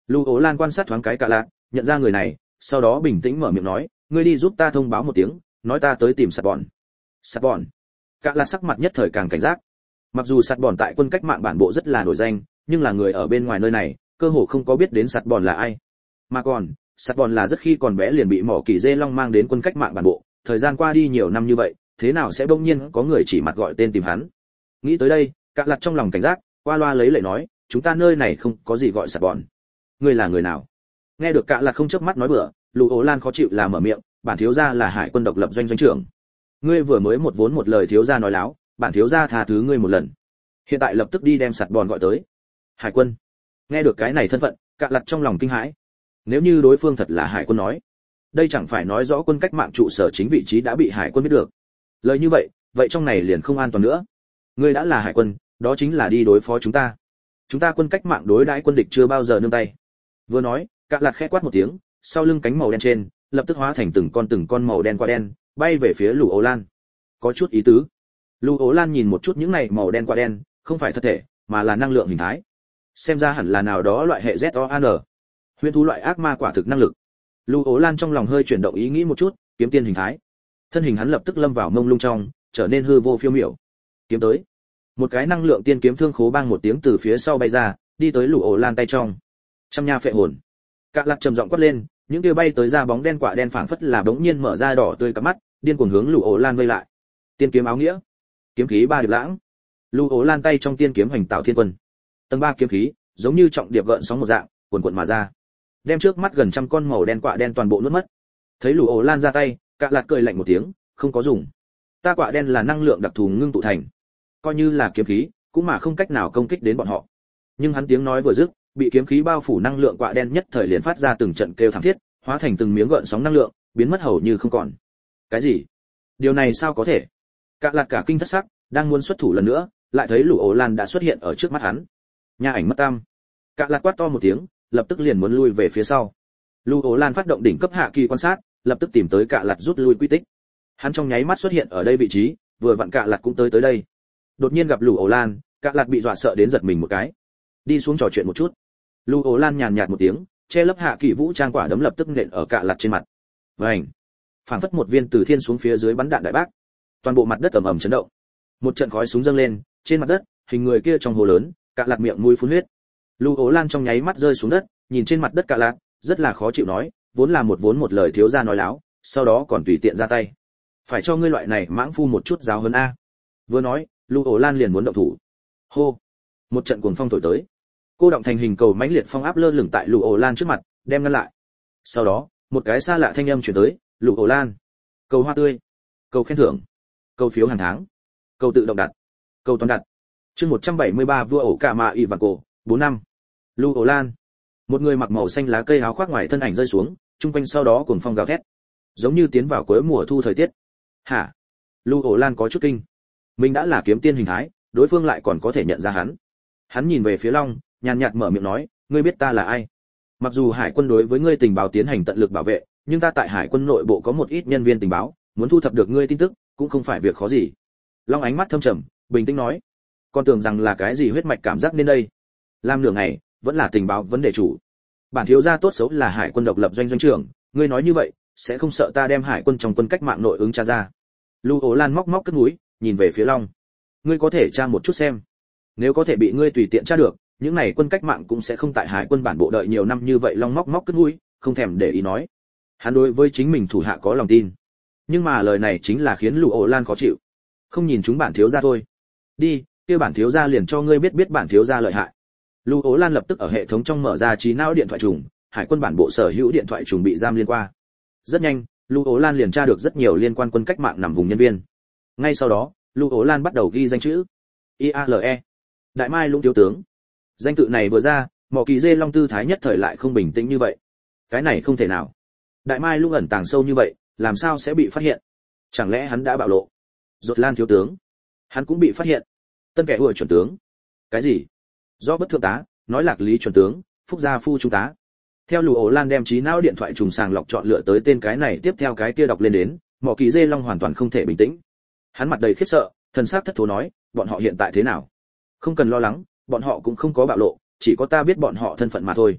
Lưu Ố Lan quan sát thoáng cái Cạ Lạt, nhận ra người này, sau đó bình tĩnh mở miệng nói, ngươi đi giúp ta thông báo một tiếng, nói ta tới tìm Sạt Bòn. Sạt Bòn? Cạ Lạt sắc mặt nhất thời càng cảnh giác. Mặc dù Sạt Bòn tại quân cách mạng bản bộ rất là nổi danh, nhưng là người ở bên ngoài nơi này, cơ hồ không có biết đến Sạt Bòn là ai. Mà còn, Sạt Bòn là rất khi còn bé liền bị Mỏ Kỳ Dê Long mang đến quân cách mạng bản bộ, thời gian qua đi nhiều năm như vậy, thế nào sẽ bỗng nhiên có người chỉ mặt gọi tên tìm hắn? Nghĩ tới đây, Cạ Lạt trong lòng cảnh giác, qua loa lấy lệ nói, chúng ta nơi này không có gì gọi Sạt Bòn. Ngươi là người nào? Nghe được Cạ Lạt không chớp mắt nói bừa, Lưu Ố Lan khó chịu là mở miệng, bản thiếu gia là Hải quân độc lập doanh doanh trưởng. Ngươi vừa mới một vốn một lời thiếu gia nói láo, bản thiếu gia tha thứ ngươi một lần. Hiện tại lập tức đi đem Sạt Bòn gọi tới. Hải quân? Nghe được cái này thân phận, Cạ Lạt trong lòng kinh hãi. Nếu như đối phương thật là Hải quân nói, đây chẳng phải nói rõ quân cách mạng trụ sở chính vị trí đã bị Hải quân biết được. Lời như vậy, vậy trong này liền không an toàn nữa. Ngươi đã là Hải quân, đó chính là đi đối phó chúng ta. Chúng ta quân cách mạng đối đãi quân địch chưa bao giờ nương tay. Vừa nói, Cạ Lạt khẽ quát một tiếng, sau lưng cánh màu đen trên, lập tức hóa thành từng con màu đen qua đen, bay về phía Lưu Ố Lan. Có chút ý tứ. Lưu Ố Lan nhìn một chút những này màu đen qua đen, không phải thật thể, mà là năng lượng hình thái. Xem ra hẳn là nào đó loại hệ ZOAN. Huyền thú loại ác ma quả thực năng lực. Lưu Ố Lan trong lòng hơi chuyển động ý nghĩ một chút, kiếm tiên hình thái. Thân hình hắn lập tức lâm vào mông lung trong, trở nên hư vô phiêu miểu. Kiếm tới. Một cái năng lượng tiên kiếm thương khố bang một tiếng từ phía sau bay ra, đi tới Lưu Ố Lan tay trong. Trăm nha phệ hồn. Cạ Lạt trầm giọng quát lên, những kia bay tới ra bóng đen quả đen phảng phất là bỗng nhiên mở ra đỏ tươi cả mắt, điên cuồng hướng Lưu Ố Lan vây lại. Tiên kiếm áo nghĩa, kiếm khí ba điệp lãng. Lưu Ố Lan tay trong tiên kiếm hành tạo thiên quân. Tầng 3 kiếm khí, giống như trọng điệp gợn sóng một dạng, cuồn cuộn mà ra, đem trước mắt gần trăm con màu đen quạ đen toàn bộ nuốt mất. Thấy Lưu Ố Lan ra tay, Cạ Lạt cười lạnh một tiếng, không có dùng. Ta quạ đen là năng lượng đặc thù ngưng tụ thành, coi như là kiếm khí, cũng mà không cách nào công kích đến bọn họ. Nhưng hắn tiếng nói vừa dứt, bị kiếm khí bao phủ năng lượng quạ đen nhất thời liền phát ra từng trận kêu thảm thiết, hóa thành từng miếng gợn sóng năng lượng, biến mất hầu như không còn. Cái gì? Điều này sao có thể? Cạ Lạt cả kinh thất sắc, đang muốn xuất thủ lần nữa, lại thấy Lưu Ố Lan đã xuất hiện ở trước mắt hắn. Nha ảnh mất tam. Cạ Lạt quát to một tiếng, lập tức liền muốn lui về phía sau. Lưu Ố Lan phát động đỉnh cấp hạ kỳ quan sát, lập tức tìm tới Cạ Lạt rút lui quy tích. Hắn trong nháy mắt xuất hiện ở đây vị trí, vừa vặn Cạ Lạt cũng tới đây. Đột nhiên gặp Lưu Ố Lan, Cạ Lạt bị dọa sợ đến giật mình một cái. Đi xuống trò chuyện một chút. Lưu Ố Lan nhàn nhạt một tiếng, che lấp hạ kỳ vũ trang quả đấm lập tức nện ở Cạ Lạt trên mặt. Vành. Phảng phất một viên từ thiên xuống phía dưới bắn đạn đại bác. Toàn bộ mặt đất ầm ầm chấn động. Một trận khói súng dâng lên, trên mặt đất, hình người kia trong hồ lớn, Cạ Lạt miệng mũi phun huyết. Lưu Ố Lan trong nháy mắt rơi xuống đất, nhìn trên mặt đất Cạ Lạt, rất là khó chịu nói, vốn là một vốn một lời thiếu gia nói láo, sau đó còn tùy tiện ra tay. Phải cho ngươi loại này mãng phu một chút giáo huấn a. Vừa nói, Lưu Ố Lan liền muốn động thủ. Hô. Một trận cuồng phong thổi tới. Cô động thành hình cầu mãnh liệt phong áp lơ lửng tại Lưu Ố Lan trước mặt, đem ngăn lại. Sau đó, một cái xa lạ thanh âm truyền tới, Lưu Ố Lan. Cầu hoa tươi, cầu khen thưởng, cầu phiếu hàng tháng, cầu tự động đặt, cầu toàn đặt. Chương 173 vua ổ cả mạ ỷ và cổ, 4 năm. Lưu Ố Lan. Một người mặc màu xanh lá cây áo khoác ngoài thân ảnh rơi xuống, trung quanh sau đó cuồng phong gào thét, giống như tiến vào cuối mùa thu thời tiết. Hả? Lưu Ố Lan có chút kinh. Mình đã là kiếm tiên hình thái, đối phương lại còn có thể nhận ra hắn. Hắn nhìn về phía Long, nhàn nhạt mở miệng nói, ngươi biết ta là ai? Mặc dù Hải quân đối với ngươi tình báo tiến hành tận lực bảo vệ, nhưng ta tại Hải quân nội bộ có một ít nhân viên tình báo, muốn thu thập được ngươi tin tức, cũng không phải việc khó gì. Long ánh mắt thâm trầm, bình tĩnh nói, con tưởng rằng là cái gì huyết mạch cảm giác nên đây. Làm nửa ngày, vẫn là tình báo vấn đề chủ. Bản thiếu gia tốt xấu là Hải quân độc lập doanh doanh trưởng, ngươi nói như vậy, sẽ không sợ ta đem Hải quân trong quân cách mạng nội ứng tra ra. Lưu Ố Lan móc cất mũi, nhìn về phía Long. Ngươi có thể tra một chút xem. Nếu có thể bị ngươi tùy tiện tra được, những này quân cách mạng cũng sẽ không tại Hải quân bản bộ đợi nhiều năm như vậy. Long móc cất mũi, không thèm để ý nói. Hắn đối với chính mình thủ hạ có lòng tin. Nhưng mà lời này chính là khiến Lưu Ố Lan khó chịu. Không nhìn chúng bản thiếu gia thôi. Đi, kia bản thiếu gia liền cho ngươi biết bản thiếu gia lợi hại. Lưu Ố Lan lập tức ở hệ thống trong mở ra trí não điện thoại trùng, Hải quân bản bộ sở hữu điện thoại trùng bị giam liên qua. Rất nhanh, Lưu Ố Lan liền tra được rất nhiều liên quan quân cách mạng nằm vùng nhân viên. Ngay sau đó, Lưu Ố Lan bắt đầu ghi danh chữ. IALE. Đại Mai Lũng thiếu tướng. Danh tự này vừa ra, Mỏ Kỳ Dê Long tư thái nhất thời lại không bình tĩnh như vậy. Cái này không thể nào. Đại Mai Lũng ẩn tàng sâu như vậy, làm sao sẽ bị phát hiện? Chẳng lẽ hắn đã bạo lộ? Rốt Lan thiếu tướng, hắn cũng bị phát hiện. Tân kẻ ủi chuẩn tướng. Cái gì? Do bất thượng tá, nói Lạc Lý chuẩn tướng, Phúc gia phu trung tá. Theo Lưu Ố Lan đem trí não điện thoại trùng sàng lọc chọn lựa tới tên cái này tiếp theo cái kia đọc lên đến, Mỏ Kỳ Dê Long hoàn toàn không thể bình tĩnh. Hắn mặt đầy khiếp sợ, thần sắc thất thố nói, bọn họ hiện tại thế nào? Không cần lo lắng, bọn họ cũng không có bạo lộ, chỉ có ta biết bọn họ thân phận mà thôi.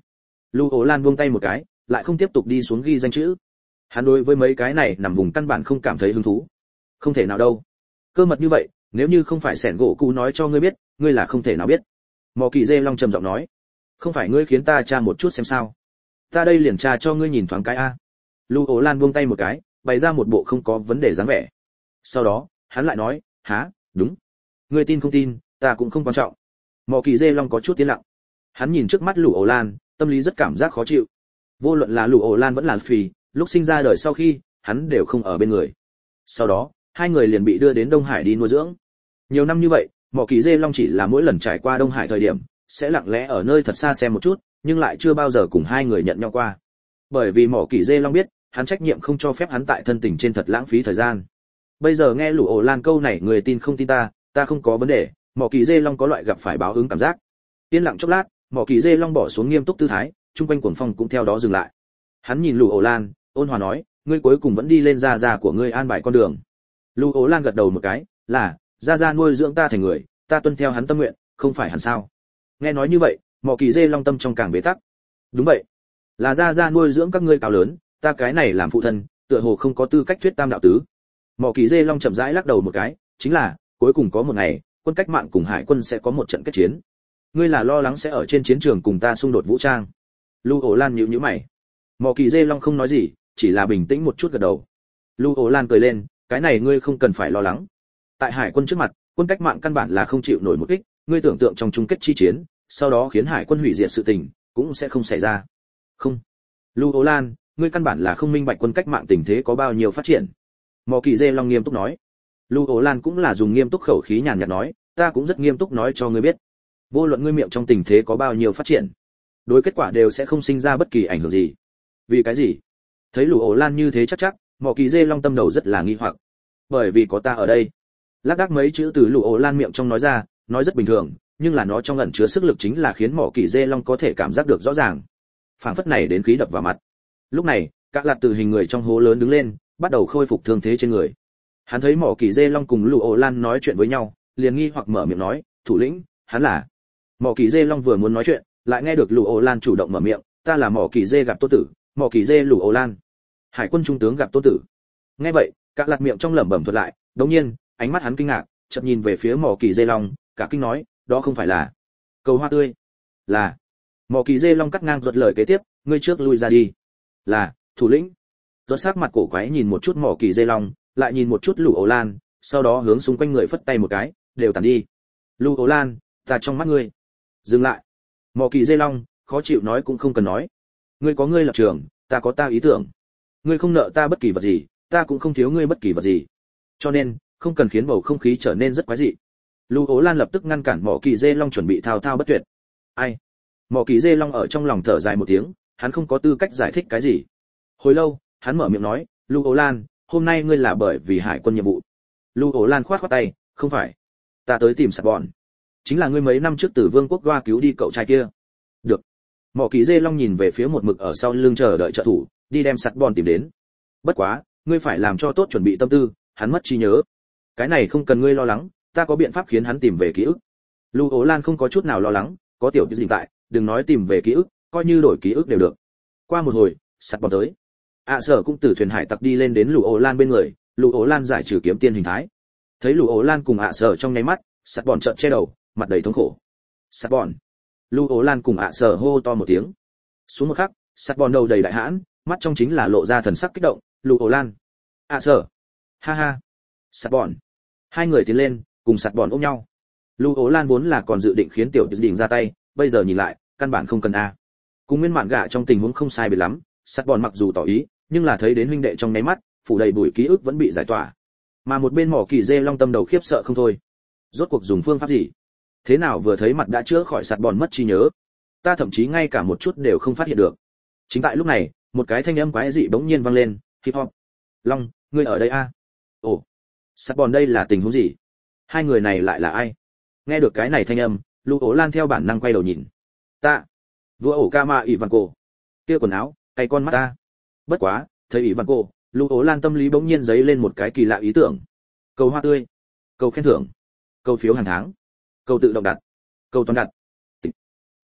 Lưu Ổ Lan buông tay một cái, lại không tiếp tục đi xuống ghi danh chữ. Hắn đối với mấy cái này nằm vùng căn bản không cảm thấy hứng thú. Không thể nào đâu. Cơ mật như vậy, nếu như không phải Sẻn gỗ cụ nói cho ngươi biết, ngươi là không thể nào biết. Mỏ Kỳ Dê Long trầm giọng nói. Không phải ngươi khiến ta tra một chút xem sao? Ta đây liền tra cho ngươi nhìn thoáng cái a. Lưu Ổ Lan buông tay một cái, bày ra một bộ không có vấn đề dáng vẻ. Sau đó, hắn lại nói, há, đúng. Ngươi tin không tin, ta cũng không quan trọng. Mỏ Kỳ Dê Long có chút tiến lặng. Hắn nhìn trước mắt Lưu Ổ Lan, tâm lý rất cảm giác khó chịu. Vô luận là Lưu Ổ Lan vẫn là Phi, lúc sinh ra đời sau khi, hắn đều không ở bên người. Sau đó, hai người liền bị đưa đến Đông Hải đi nuôi dưỡng. Nhiều năm như vậy, Mỏ Kỳ Dê Long chỉ là mỗi lần trải qua Đông Hải thời điểm, sẽ lặng lẽ ở nơi thật xa xem một chút, nhưng lại chưa bao giờ cùng hai người nhận nhau qua. Bởi vì Mỏ Kỳ Dê Long biết, hắn trách nhiệm không cho phép hắn tại thân tình trên thật lãng phí thời gian. Bây giờ nghe Lưu Ổ Lan câu này, người tin không tin ta không có vấn đề, Mỏ Kỳ Dê Long có loại gặp phải báo ứng cảm giác. Yên lặng chốc lát, Mỏ Kỳ Dê Long bỏ xuống nghiêm túc tư thái, trung quanh cuồng phong cũng theo đó dừng lại. Hắn nhìn Lưu Ổ Lan, ôn hòa nói, ngươi cuối cùng vẫn đi lên gia của ngươi an bài con đường. Lưu Ổ Lan gật đầu một cái, là, gia nuôi dưỡng ta thành người, ta tuân theo hắn tâm nguyện, không phải hẳn sao? Nghe nói như vậy, Mỏ Kỳ Dê Long tâm trong càng bế tắc. Đúng vậy, là gia nuôi dưỡng các ngươi cao lớn, ta cái này làm phụ thân, tựa hồ không có tư cách thuyết tam đạo tứ. Mỏ Kỳ Dê Long chậm rãi lắc đầu một cái, chính là, cuối cùng có một ngày, quân cách mạng cùng hải quân sẽ có một trận kết chiến. Ngươi là lo lắng sẽ ở trên chiến trường cùng ta xung đột vũ trang. Lưu Ổ Lan nhíu nhíu mày. Mỏ Kỳ Dê Long không nói gì, chỉ là bình tĩnh một chút gật đầu. Lưu Ổ Lan cười lên, cái này ngươi không cần phải lo lắng. Tại hải quân trước mặt, quân cách mạng căn bản là không chịu nổi một kích, ngươi tưởng tượng trong chung kết chi chiến, sau đó khiến hải quân hủy diệt sự tình, cũng sẽ không xảy ra. Không. Lưu Ổ Lan, ngươi căn bản là không minh bạch quân cách mạng tình thế có bao nhiêu phát triển. Mỏ Kỳ Dê Long nghiêm túc nói. Lưu Ổ Lan cũng là dùng nghiêm túc khẩu khí nhàn nhạt nói, ta cũng rất nghiêm túc nói cho ngươi biết. Vô luận ngươi miệng trong tình thế có bao nhiêu phát triển, đối kết quả đều sẽ không sinh ra bất kỳ ảnh hưởng gì. Vì cái gì? Thấy Lưu Ổ Lan như thế chắc, Mỏ Kỳ Dê Long tâm đầu rất là nghi hoặc. Bởi vì có ta ở đây. Lác đác mấy chữ từ Lưu Ổ Lan miệng trong nói ra, nói rất bình thường, nhưng là nó trong ẩn chứa sức lực chính là khiến Mỏ Kỳ Dê Long có thể cảm giác được rõ ràng. Phảng phất này đến khí đập vào mặt. Lúc này, các lạt từ hình người trong hố lớn đứng lên, bắt đầu khôi phục thương thế trên người. Hắn thấy Mỏ Kỳ Dê Long cùng Lưu Ổ Lan nói chuyện với nhau, liền nghi hoặc mở miệng nói, thủ lĩnh, hắn là. Mỏ Kỳ Dê Long vừa muốn nói chuyện, lại nghe được Lưu Ổ Lan chủ động mở miệng, ta là Mỏ Kỳ Dê gặp Tô Tử, Mỏ Kỳ Dê Lưu Ổ Lan, hải quân trung tướng gặp Tô Tử. Nghe vậy, các lạt miệng trong lẩm bẩm thuật lại, đống nhiên, ánh mắt hắn kinh ngạc, chợt nhìn về phía Mỏ Kỳ Dê Long, cả kinh nói, đó không phải là cầu hoa tươi. Là. Mỏ Kỳ Dê Long cắt ngang ruột lời kế tiếp, ngươi trước lui ra đi. Là, thủ lĩnh. Ruột sắc mặt cổ quái nhìn một chút Mỏ Kỳ Dê Long, lại nhìn một chút Lưu Ổ Lan, sau đó hướng xung quanh người phất tay một cái, đều tản đi. Lưu Ổ Lan, ta trong mắt ngươi. Dừng lại. Mỏ Kỳ Dê Long, khó chịu nói cũng không cần nói. Ngươi có ngươi lập trường, ta có ta ý tưởng. Ngươi không nợ ta bất kỳ vật gì, ta cũng không thiếu ngươi bất kỳ vật gì. Cho nên, không cần khiến bầu không khí trở nên rất quái dị. Lưu Ố Lan lập tức ngăn cản Mỏ Kỳ Dê Long chuẩn bị thao thao bất tuyệt. Ai? Mỏ Kỳ Dê Long ở trong lòng thở dài một tiếng, hắn không có tư cách giải thích cái gì. Hồi lâu, hắn mở miệng nói, Lưu Ố Lan, hôm nay ngươi là bởi vì hải quân nhiệm vụ. Lưu Ố Lan khoát khoát tay, không phải. Ta tới tìm sạt bọn. Chính là ngươi mấy năm trước từ Vương quốc qua cứu đi cậu trai kia. Được. Mỏ Kỳ Dê Long nhìn về phía một mực ở sau lưng chờ đợi trợ thủ, đi đem sạt bọn tìm đến. Bất quá, ngươi phải làm cho tốt chuẩn bị tâm tư, hắn mất trí nhớ. Cái này không cần ngươi lo lắng, ta có biện pháp khiến hắn tìm về ký ức. Lưu Ố Lan không có chút nào lo lắng, có tiểu gì tại, đừng nói tìm về ký ức, coi như đổi ký ức đều được. Qua một hồi, sạt bọn tới. Sở cũng từ thuyền hải tặc đi lên đến Lưu Ố Lan bên người, Lưu Ố Lan giải trừ kiếm tiên hình thái. Thấy Lưu Ố Lan cùng Sở trong nháy mắt, sạt bọn trợn che đầu, mặt đầy thống khổ. Sạt bọn. Lưu Ố Lan cùng Sở hô to một tiếng. Xuống một khắc, sạt bọn đầu đầy đại hãn, mắt trong chính là lộ ra thần sắc kích động. Lưu Ố Lan. Sở. Ha ha. Sạt bọn. Hai người tiến lên, cùng sạt bọn ôm nhau. Lưu Ố Lan vốn là còn dự định khiến tiểu đình ra tay, bây giờ nhìn lại, căn bản không cần a. Cùng nguyên mạn gạ trong tình huống không sai biệt lắm, sạt bọn mặc dù tỏ ý, nhưng là thấy đến huynh đệ trong nháy mắt, phủ đầy bụi ký ức vẫn bị giải tỏa. Mà một bên Mỏ Kỳ Dê Long tâm đầu khiếp sợ không thôi. Rốt cuộc dùng phương pháp gì? Thế nào vừa thấy mặt đã chữa khỏi sạt bọn mất trí nhớ? Ta thậm chí ngay cả một chút đều không phát hiện được. Chính tại lúc này, một cái thanh âm quái dị bỗng nhiên vang lên, hip hop. Long, ngươi ở đây a? Ồ, sạt bọn đây là tình huống gì? Hai người này lại là ai? Nghe được cái này thanh âm, Lưu Ố Lan theo bản năng quay đầu nhìn. Ta, vua ổ Kama Ivanko. Kia quần áo, cay con mắt ta. Bất quá, thấy Ivanko, Lưu Ố Lan tâm lý bỗng nhiên dấy lên một cái kỳ lạ ý tưởng. Cầu hoa tươi, cầu khen thưởng, cầu phiếu hàng tháng, cầu tự động đặt, cầu toàn đặt.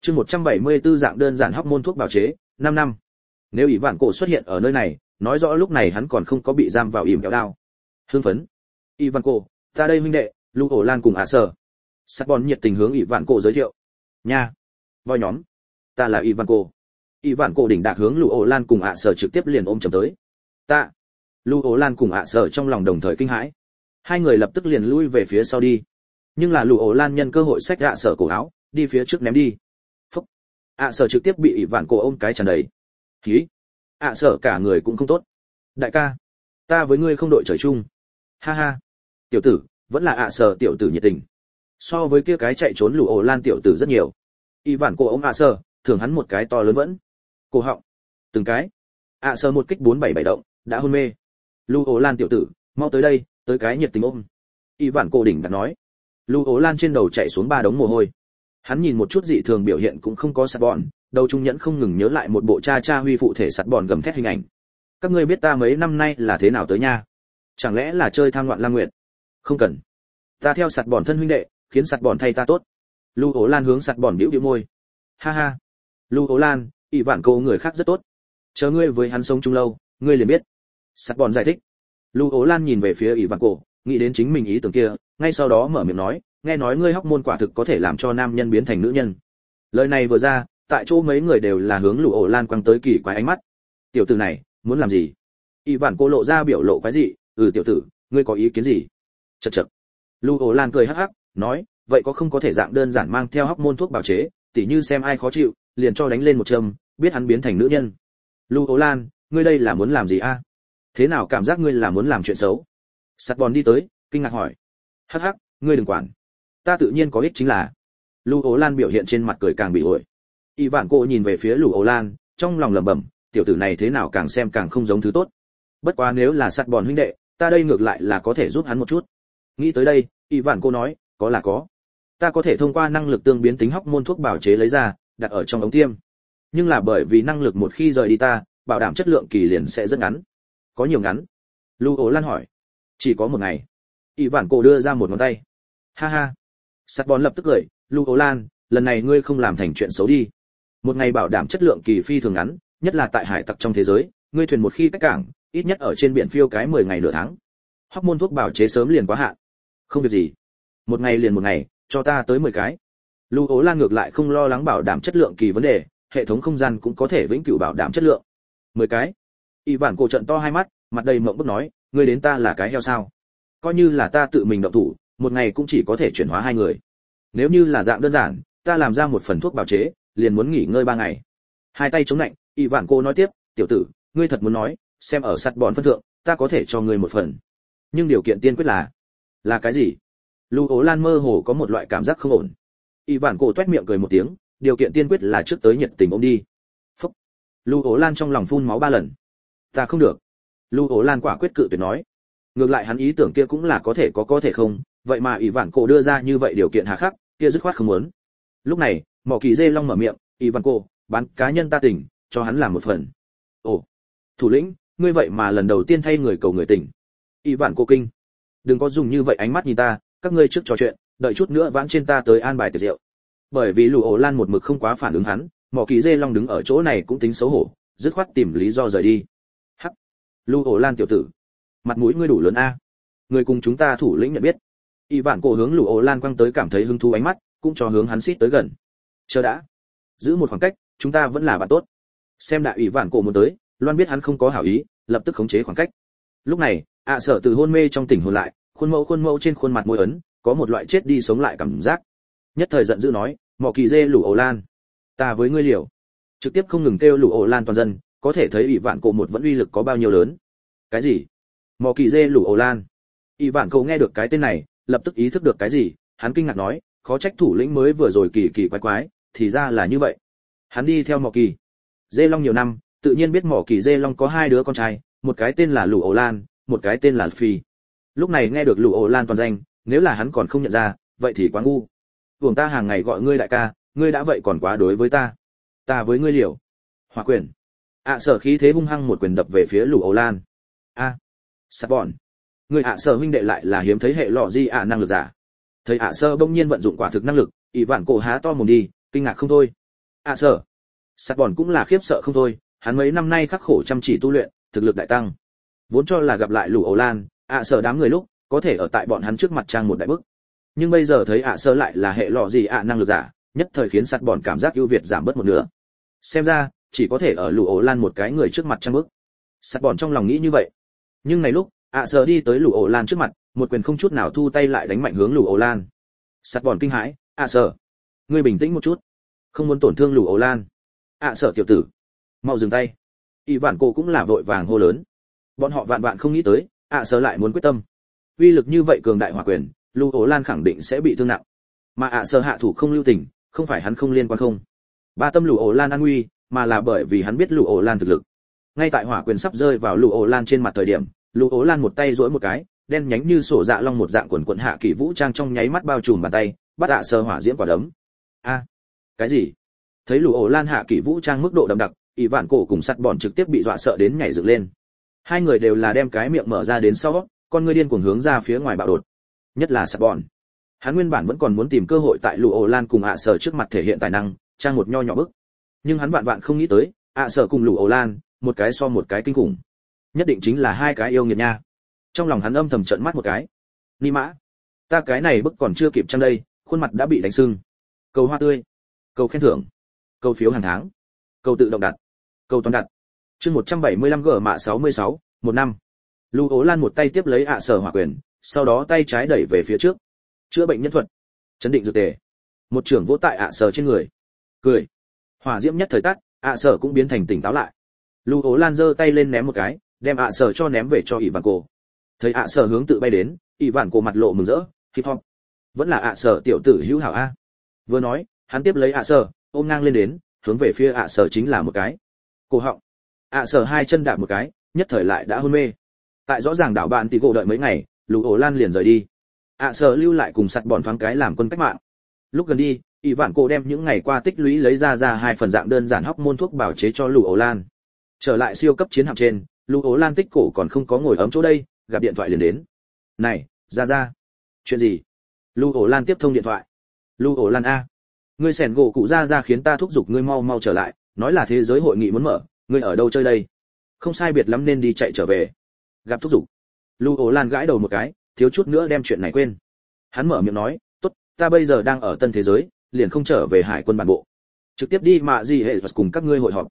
Chương 174 dạng đơn giản hóc môn thuốc bào chế, 5 năm. Nếu ỷ vạn cổ xuất hiện ở nơi này, nói rõ lúc này hắn còn không có bị giam vào ỉm kéo đao. Hưng phấn. ỷ vạn cổ, ta đây huynh đệ, Lưu Ổ Lan cùng Sở. Sắt Bòn nhiệt tình hướng ỷ vạn cổ giới thiệu. Nha. Voi nhóm. Ta là ỷ vạn cổ. ỷ vạn cổ đỉnh đạc hướng Lưu Ổ Lan cùng Sở trực tiếp liền ôm chầm tới. Ta. Lưu Ổ Lan cùng Sở trong lòng đồng thời kinh hãi. Hai người lập tức liền lui về phía sau đi. Nhưng là Lưu Ổ Lan nhân cơ hội xách Sở cổ áo, đi phía trước ném đi. Phúc. Sở trực tiếp bị ỷ vạn cổ ôm cái tràn đầy. Khí. Sở cả người cũng không tốt. Đại ca, ta với ngươi không đội trời chung. Ha ha. Tiểu tử, vẫn là Sở tiểu tử nhiệt tình. So với kia cái chạy trốn Lưu Ổ Lan tiểu tử rất nhiều. ỷ vạn cổ ôm Sở, thưởng hắn một cái to lớn vẫn. Cổ họng. Từng cái. Sở một kích 477 động, đã hôn mê. Lưu Ổ Lan tiểu tử, mau tới đây, tới cái nhiệt tình ôm. ỷ vạn cổ đỉnh đặt nói. Lưu Ổ Lan trên đầu chạy xuống 3 đống mồ hôi. Hắn nhìn một chút dị thường biểu hiện cũng không có sạt bọn, đầu trung nhẫn không ngừng nhớ lại một bộ cha huy phụ thể sạt bọn gầm thét hình ảnh. Các ngươi biết ta mấy năm nay là thế nào tới nha? Chẳng lẽ là chơi tham loạn lang nguyệt? Không cần. Ta theo sạt bọn thân huynh đệ, khiến sạt bọn thay ta tốt. Lưu Ổ Lan hướng sạt bọn bĩu bĩu môi. Ha ha. Lưu Ổ Lan, ỷ vạn cổ người khác rất tốt. Chờ ngươi với hắn sống chung lâu, ngươi liền biết. Sạt bọn giải thích. Lưu Ổ Lan nhìn về phía ỷ vạn cổ, nghĩ đến chính mình ý tưởng kia, ngay sau đó mở miệng nói, nghe nói ngươi hóc môn quả thực có thể làm cho nam nhân biến thành nữ nhân. Lời này vừa ra, tại chỗ mấy người đều là hướng Lưu Ổ Lan quăng tới kỳ quái ánh mắt. Tiểu tử này, muốn làm gì? ỷ vạn cổ lộ ra biểu lộ quái dị, tiểu tử, ngươi có ý kiến gì? Chậc chậc. Lưu Ổ Lan cười hắc hắc, nói, vậy có không có thể dạng đơn giản mang theo hóc môn thuốc bào chế, tỉ như xem ai khó chịu, liền cho đánh lên một châm, biết hắn biến thành nữ nhân. Lưu Ổ Lan, ngươi đây là muốn làm gì a? Thế nào cảm giác ngươi là muốn làm chuyện xấu? Sắt Bòn đi tới, kinh ngạc hỏi. Hắc hắc, ngươi đừng quản. Ta tự nhiên có ích chính là. Lưu Ổ Lan biểu hiện trên mặt cười càng bị ổi. ỷ vạn cổ nhìn về phía Lưu Ổ Lan, trong lòng lẩm bẩm, tiểu tử này thế nào càng xem càng không giống thứ tốt. Bất quá nếu là Sắt Bòn huynh đệ, ta đây ngược lại là có thể giúp hắn một chút. Nghĩ tới đây, ỷ vạn cổ nói, có là có. Ta có thể thông qua năng lực tương biến tính hóc môn thuốc bào chế lấy ra, đặt ở trong ống tiêm. Nhưng là bởi vì năng lực một khi rời đi ta, bảo đảm chất lượng kỳ liền sẽ rất ngắn. Có nhiều ngắn? Lưu Ổ Lan hỏi. Chỉ có 1 ngày. ỷ vạn cổ đưa ra một ngón tay. Ha ha. Sắt Bòn lập tức cười, Lưu Ổ Lan, lần này ngươi không làm thành chuyện xấu đi. 1 ngày bảo đảm chất lượng kỳ phi thường ngắn, nhất là tại hải tặc trong thế giới, ngươi thuyền một khi cách cảng, ít nhất ở trên biển phiêu cái 10 ngày nửa tháng. Hóc môn thuốc bào chế sớm liền quá hạn. Không việc gì. 1 ngày liền 1 ngày, cho ta tới 10 cái. Lưu Ổ Lan ngược lại không lo lắng bảo đảm chất lượng kỳ vấn đề, hệ thống không gian cũng có thể vĩnh cửu bảo đảm chất lượng. 10 cái. ỷ vạn cổ trợn to hai mắt, mặt đầy mộng bức nói, ngươi đến ta là cái heo sao? Coi như là ta tự mình động thủ, 1 ngày cũng chỉ có thể chuyển hóa 2 người. Nếu như là dạng đơn giản, ta làm ra một phần thuốc bào chế, liền muốn nghỉ ngơi 3 ngày. Hai tay chống lạnh, ỷ vạn cổ nói tiếp, tiểu tử, ngươi thật muốn nói, xem ở Sắt Bòn phân thượng, ta có thể cho ngươi một phần. Nhưng điều kiện tiên quyết là cái gì? Lưu Ổ Lan mơ hồ có một loại cảm giác không ổn. ỷ vạn cổ toét miệng cười một tiếng, điều kiện tiên quyết là trước tới nhiệt tình ôm đi. Phúc. Lưu Ổ Lan trong lòng phun máu 3 lần. Ta không được. Lưu Ổ Lan quả quyết cự tuyệt nói. Ngược lại hắn ý tưởng kia cũng là có thể không, vậy mà ỷ vạn cổ đưa ra như vậy điều kiện hà khắc, kia dứt khoát không muốn. Lúc này, Mỏ Kỳ Dê Long mở miệng, ỷ vạn cổ, bán cá nhân ta tỉnh, cho hắn làm một phần. Ồ, thủ lĩnh, ngươi vậy mà lần đầu tiên thay người cầu người tỉnh. ỷ vạn cổ kinh. Đừng có dùng như vậy ánh mắt nhìn ta, các ngươi trước trò chuyện, đợi chút nữa vãn trên ta tới an bài tiệc rượu. Bởi vì Lưu Ổ Lan một mực không quá phản ứng hắn, Mỏ Kỳ Dê Long đứng ở chỗ này cũng tính xấu hổ, dứt khoát tìm lý do rời đi. Hắc. Lưu Ổ Lan tiểu tử, mặt mũi ngươi đủ lớn a. Người cùng chúng ta thủ lĩnh nhận biết. ỷ vạn cổ hướng Lưu Ổ Lan quăng tới cảm thấy hứng thú ánh mắt, cũng cho hướng hắn xít tới gần. Chờ đã, giữ một khoảng cách, chúng ta vẫn là bạn tốt. Xem đại ỷ vạn cổ muốn tới, Loan biết hắn không có hảo ý, lập tức khống chế khoảng cách. Lúc này, Sở từ hôn mê trong tỉnh hồn lại, khuôn mẫu trên khuôn mặt môi ấn, có một loại chết đi sống lại cảm giác. Nhất thời giận dữ nói, Mỏ Kỳ Dê Lưu Ổ Lan, ta với ngươi liều. Trực tiếp không ngừng kêu Lưu Ổ Lan toàn dân, có thể thấy ỷ vạn cổ một vẫn uy lực có bao nhiêu lớn. Cái gì? Mỏ Kỳ Dê Lưu Ổ Lan? ỷ vạn cổ nghe được cái tên này, lập tức ý thức được cái gì, hắn kinh ngạc nói, khó trách thủ lĩnh mới vừa rồi kỳ quái, thì ra là như vậy. Hắn đi theo Mỏ Kỳ Dê Long nhiều năm, tự nhiên biết Mỏ Kỳ Dê Long có 2 đứa con trai, một cái tên là Lưu Ổ Lan, một cái tên là Phi. Lúc này nghe được Lưu Ổ Lan toàn danh, nếu là hắn còn không nhận ra, vậy thì quá ngu. Vùng ta hàng ngày gọi ngươi đại ca, ngươi đã vậy còn quá đối với ta. Ta với ngươi liều. Hỏa quyền. Sở khí thế hung hăng một quyền đập về phía Lưu Ổ Lan. Sắt Bòn. Người Sở huynh đệ lại là hiếm thấy hệ lọ gì năng lực giả. Thấy Sở bỗng nhiên vận dụng quả thực năng lực, ỷ vạn cổ há to mồm đi, kinh ngạc không thôi. Sở. Sạt Bòn cũng là khiếp sợ không thôi, hắn mấy năm nay khắc khổ chăm chỉ tu luyện, thực lực đại tăng. Vốn cho là gặp lại Lũ Ổ Lan, Sở đám người lúc có thể ở tại bọn hắn trước mặt trang một đại bức. Nhưng bây giờ thấy Sở lại là hệ lọ gì năng lực giả, nhất thời khiến Sạt Bòn cảm giác ưu việt giảm bớt một nửa. Xem ra, chỉ có thể ở Lũ Ổ Lan một cái người trước mặt trang bức. Sạt Bòn trong lòng nghĩ như vậy. Nhưng này lúc, Sở đi tới Lũ Ổ Lan trước mặt, một quyền không chút nào thu tay lại đánh mạnh hướng Lũ Ổ Lan. Sạt Bòn kinh hãi, Sở, ngươi bình tĩnh một chút, không muốn tổn thương Lũ Ổ Lan. Sở tiểu tử, mau dừng tay. Y Vạn Cổ cũng là vội vàng hô lớn. Bọn họ vạn vạn không nghĩ tới, Sở lại muốn quyết tâm. Uy lực như vậy cường đại hỏa quyền, Lũ Ổ Lan khẳng định sẽ bị thương nặng. Mà Sở hạ thủ không lưu tình, không phải hắn không liên quan không. Ba tâm Lũ Ổ Lan an nguy, mà là bởi vì hắn biết Lũ Ổ Lan thực lực. Ngay tại hỏa quyền sắp rơi vào Lũ Ổ Lan trên mặt thời điểm, Lũ Ổ Lan một tay duỗi một cái, đen nhánh như sổ dạ long một dạng quần quần hạ kỳ vũ trang trong nháy mắt bao trùm bàn tay, bắt Sở hỏa diễm quả đấm. Cái gì? Thấy Lũ Ổ Lan hạ kỳ vũ trang mức độ đậm đặc, Y Vạn Cổ cùng Sắt Bòn trực tiếp bị dọa sợ đến nhảy dựng lên. Hai người đều là đem cái miệng mở ra đến sau, con ngươi điên cuồng hướng ra phía ngoài bạo đột. Nhất là Sắt Bòn. Hắn nguyên bản vẫn còn muốn tìm cơ hội tại Lũ Ổ Lan cùng Sở trước mặt thể hiện tài năng, trang một nho nhỏ bức. Nhưng hắn vạn vạn không nghĩ tới, Sở cùng Lũ Ổ Lan, một cái so một cái kinh khủng. Nhất định chính là hai cái yêu nghiệt nha. Trong lòng hắn âm thầm trợn mắt một cái. Ni mã, ta cái này bức còn chưa kịp trang đây, khuôn mặt đã bị đánh sưng. Cầu hoa tươi, cầu khen thưởng, cầu phiếu hàng tháng, cầu tự động đặt, cầu toàn đặt. Chương 175 g mạ 66, một năm. Lũ Ổ Lan một tay tiếp lấy Sở hỏa quyền, sau đó tay trái đẩy về phía trước. Chữa bệnh nhân thuật, chấn định dược tề. Một trưởng vỗ tại Sở trên người. Cười. Hỏa diễm nhất thời tắt, Sở cũng biến thành tỉnh táo lại. Lũ Ổ Lan giơ tay lên ném một cái, đem Sở cho ném về cho Y Vạn Cổ. Thấy Sở hướng tự bay đến, Y Vạn Cổ mặt lộ mừng rỡ, hip hop. Vẫn là Sở tiểu tử hữu hảo a. Vừa nói, hắn tiếp lấy Sở, ôm ngang lên đến, hướng về phía Sở chính là một cái. Cổ họng. Sở hai chân đạp một cái, nhất thời lại đã hôn mê. Tại rõ ràng đảo bạn tỷ gỗ đợi mấy ngày, Lũ Ổ Lan liền rời đi. Sở lưu lại cùng Sắt Bòn thoáng cái làm quân cách mạng. Lúc gần đi, Y Vạn Cổ đem những ngày qua tích lũy lấy ra hai phần dạng đơn giản hóc môn thuốc bào chế cho Lũ Ổ Lan. Trở lại siêu cấp chiến hạm trên, Lũ Ổ Lan tích cổ còn không có ngồi ấm chỗ đây, gặp điện thoại liền đến. Này, ra. Chuyện gì? Lũ Ổ Lan tiếp thông điện thoại. Lũ Ổ Lan a, ngươi sẻn gỗ cụ ra khiến ta thúc giục ngươi mau trở lại, nói là thế giới hội nghị muốn mở, ngươi ở đâu chơi đây? Không sai biệt lắm nên đi chạy trở về. Gặp thúc giục. Lũ Ổ Lan gãi đầu một cái, thiếu chút nữa đem chuyện này quên. Hắn mở miệng nói, tốt, ta bây giờ đang ở tân thế giới, liền không trở về hải quân bản bộ, trực tiếp đi mạ gì hệ cùng các ngươi hội họp.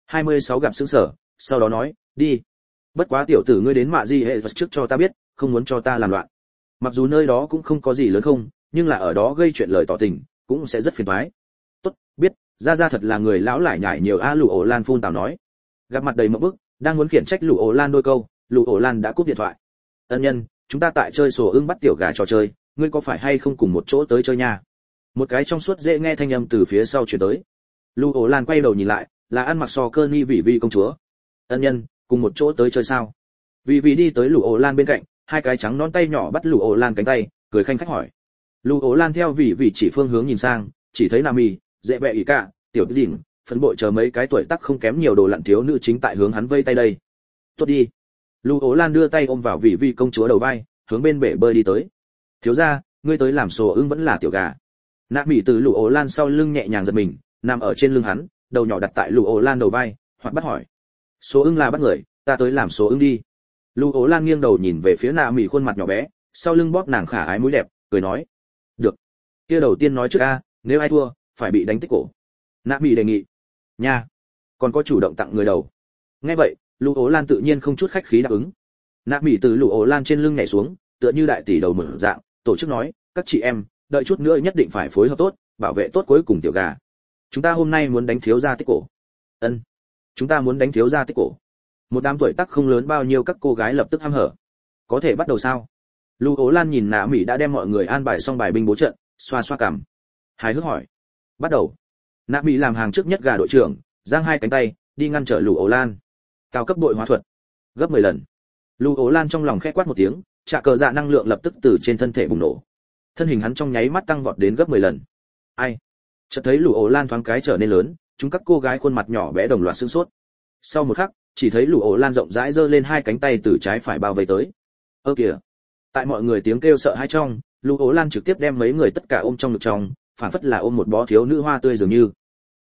26 gặp sững sở, sau đó nói, đi. Bất quá tiểu tử ngươi đến mạ gì hệ trước cho ta biết, không muốn cho ta làm loạn. Mặc dù nơi đó cũng không có gì lớn không, nhưng là ở đó gây chuyện lời tỏ tình, cũng sẽ rất phiền toái. Tốt, biết, ra thật là người lão lải nhải nhiều a. Lũ Ổ Lan phun tào nói. Gặp mặt đầy mộng bức, đang muốn khiển trách Lũ Ổ Lan đôi câu, Lũ Ổ Lan đã cúp điện thoại. Ân nhân, chúng ta tại chơi sổ ưng bắt tiểu gà trò chơi, ngươi có phải hay không cùng một chỗ tới chơi nha? Một cái trong suốt dễ nghe thanh âm từ phía sau truyền tới. Lũ Ổ Lan quay đầu nhìn lại, là ăn mặc so cơ ni vị công chúa. Ân nhân, cùng một chỗ tới chơi sao? Vị đi tới Lũ Ổ Lan bên cạnh, hai cái trắng nón tay nhỏ bắt Lũ Ổ Lan cánh tay, cười khanh khách hỏi. Lũ Ổ Lan theo vị chỉ phương hướng nhìn sang, chỉ thấy Nami, dễ bẹ ý cả, tiểu đỉnh, phấn bội chờ mấy cái tuổi tác không kém nhiều đồ lặn thiếu nữ chính tại hướng hắn vây tay đây. Tốt đi. Lũ Ổ Lan đưa tay ôm vào vị công chúa đầu vai, hướng bên bể bơi đi tới. Thiếu gia, ngươi tới làm sổ ưng vẫn là tiểu gà. Nami từ Lũ Ổ Lan sau lưng nhẹ nhàng giật mình, nằm ở trên lưng hắn, đầu nhỏ đặt tại Lũ Ổ Lan đầu vai, hoặc bắt hỏi. Số ưng là bắt người, ta tới làm số ưng đi. Lũ Ổ Lan nghiêng đầu nhìn về phía Nami khuôn mặt nhỏ bé, sau lưng bóp nàng khả ái mũi đẹp, cười nói. Được. Kia đầu tiên nói trước a, nếu ai thua, phải bị đánh tích cổ. Nami đề nghị. Nha. Còn có chủ động tặng người đầu. Nghe vậy, Lũ Ổ Lan tự nhiên không chút khách khí đáp ứng. Nami từ Lũ Ổ Lan trên lưng nhảy xuống, tựa như đại tỷ đầu mở dạng, tổ chức nói, các chị em, đợi chút nữa nhất định phải phối hợp tốt, bảo vệ tốt cuối cùng tiểu gà. Chúng ta hôm nay muốn đánh thiếu gia tích cổ. Ân. Chúng ta muốn đánh thiếu gia tích cổ. Một đám tuổi tác không lớn bao nhiêu các cô gái lập tức hăm hở. Có thể bắt đầu sao? Lũ Ổ Lan nhìn Nami đã đem mọi người an bài xong bài binh bố trận, xoa xoa cằm. Hài hước hỏi. Bắt đầu. Nami làm hàng trước nhất gà đội trưởng, giang hai cánh tay, đi ngăn trở Lũ Ổ Lan. Cao cấp đội hóa thuật. Gấp 10 lần. Lũ Ổ Lan trong lòng khẽ quát một tiếng, trả cờ dạ năng lượng lập tức từ trên thân thể bùng nổ. Thân hình hắn trong nháy mắt tăng vọt đến gấp 10 lần. Ai? Chợt thấy Lũ Ổ Lan thoáng cái trở nên lớn, chúng các cô gái khuôn mặt nhỏ bé đồng loạt sửng sốt. Sau một khắc, chỉ thấy Lũ Ổ Lan rộng rãi giơ lên hai cánh tay từ trái phải bao vây tới. Ơ kìa! Tại mọi người tiếng kêu sợ hãi trong, Lũ Ổ Lan trực tiếp đem mấy người tất cả ôm trong ngực trong, phản phất là ôm một bó thiếu nữ hoa tươi dường như.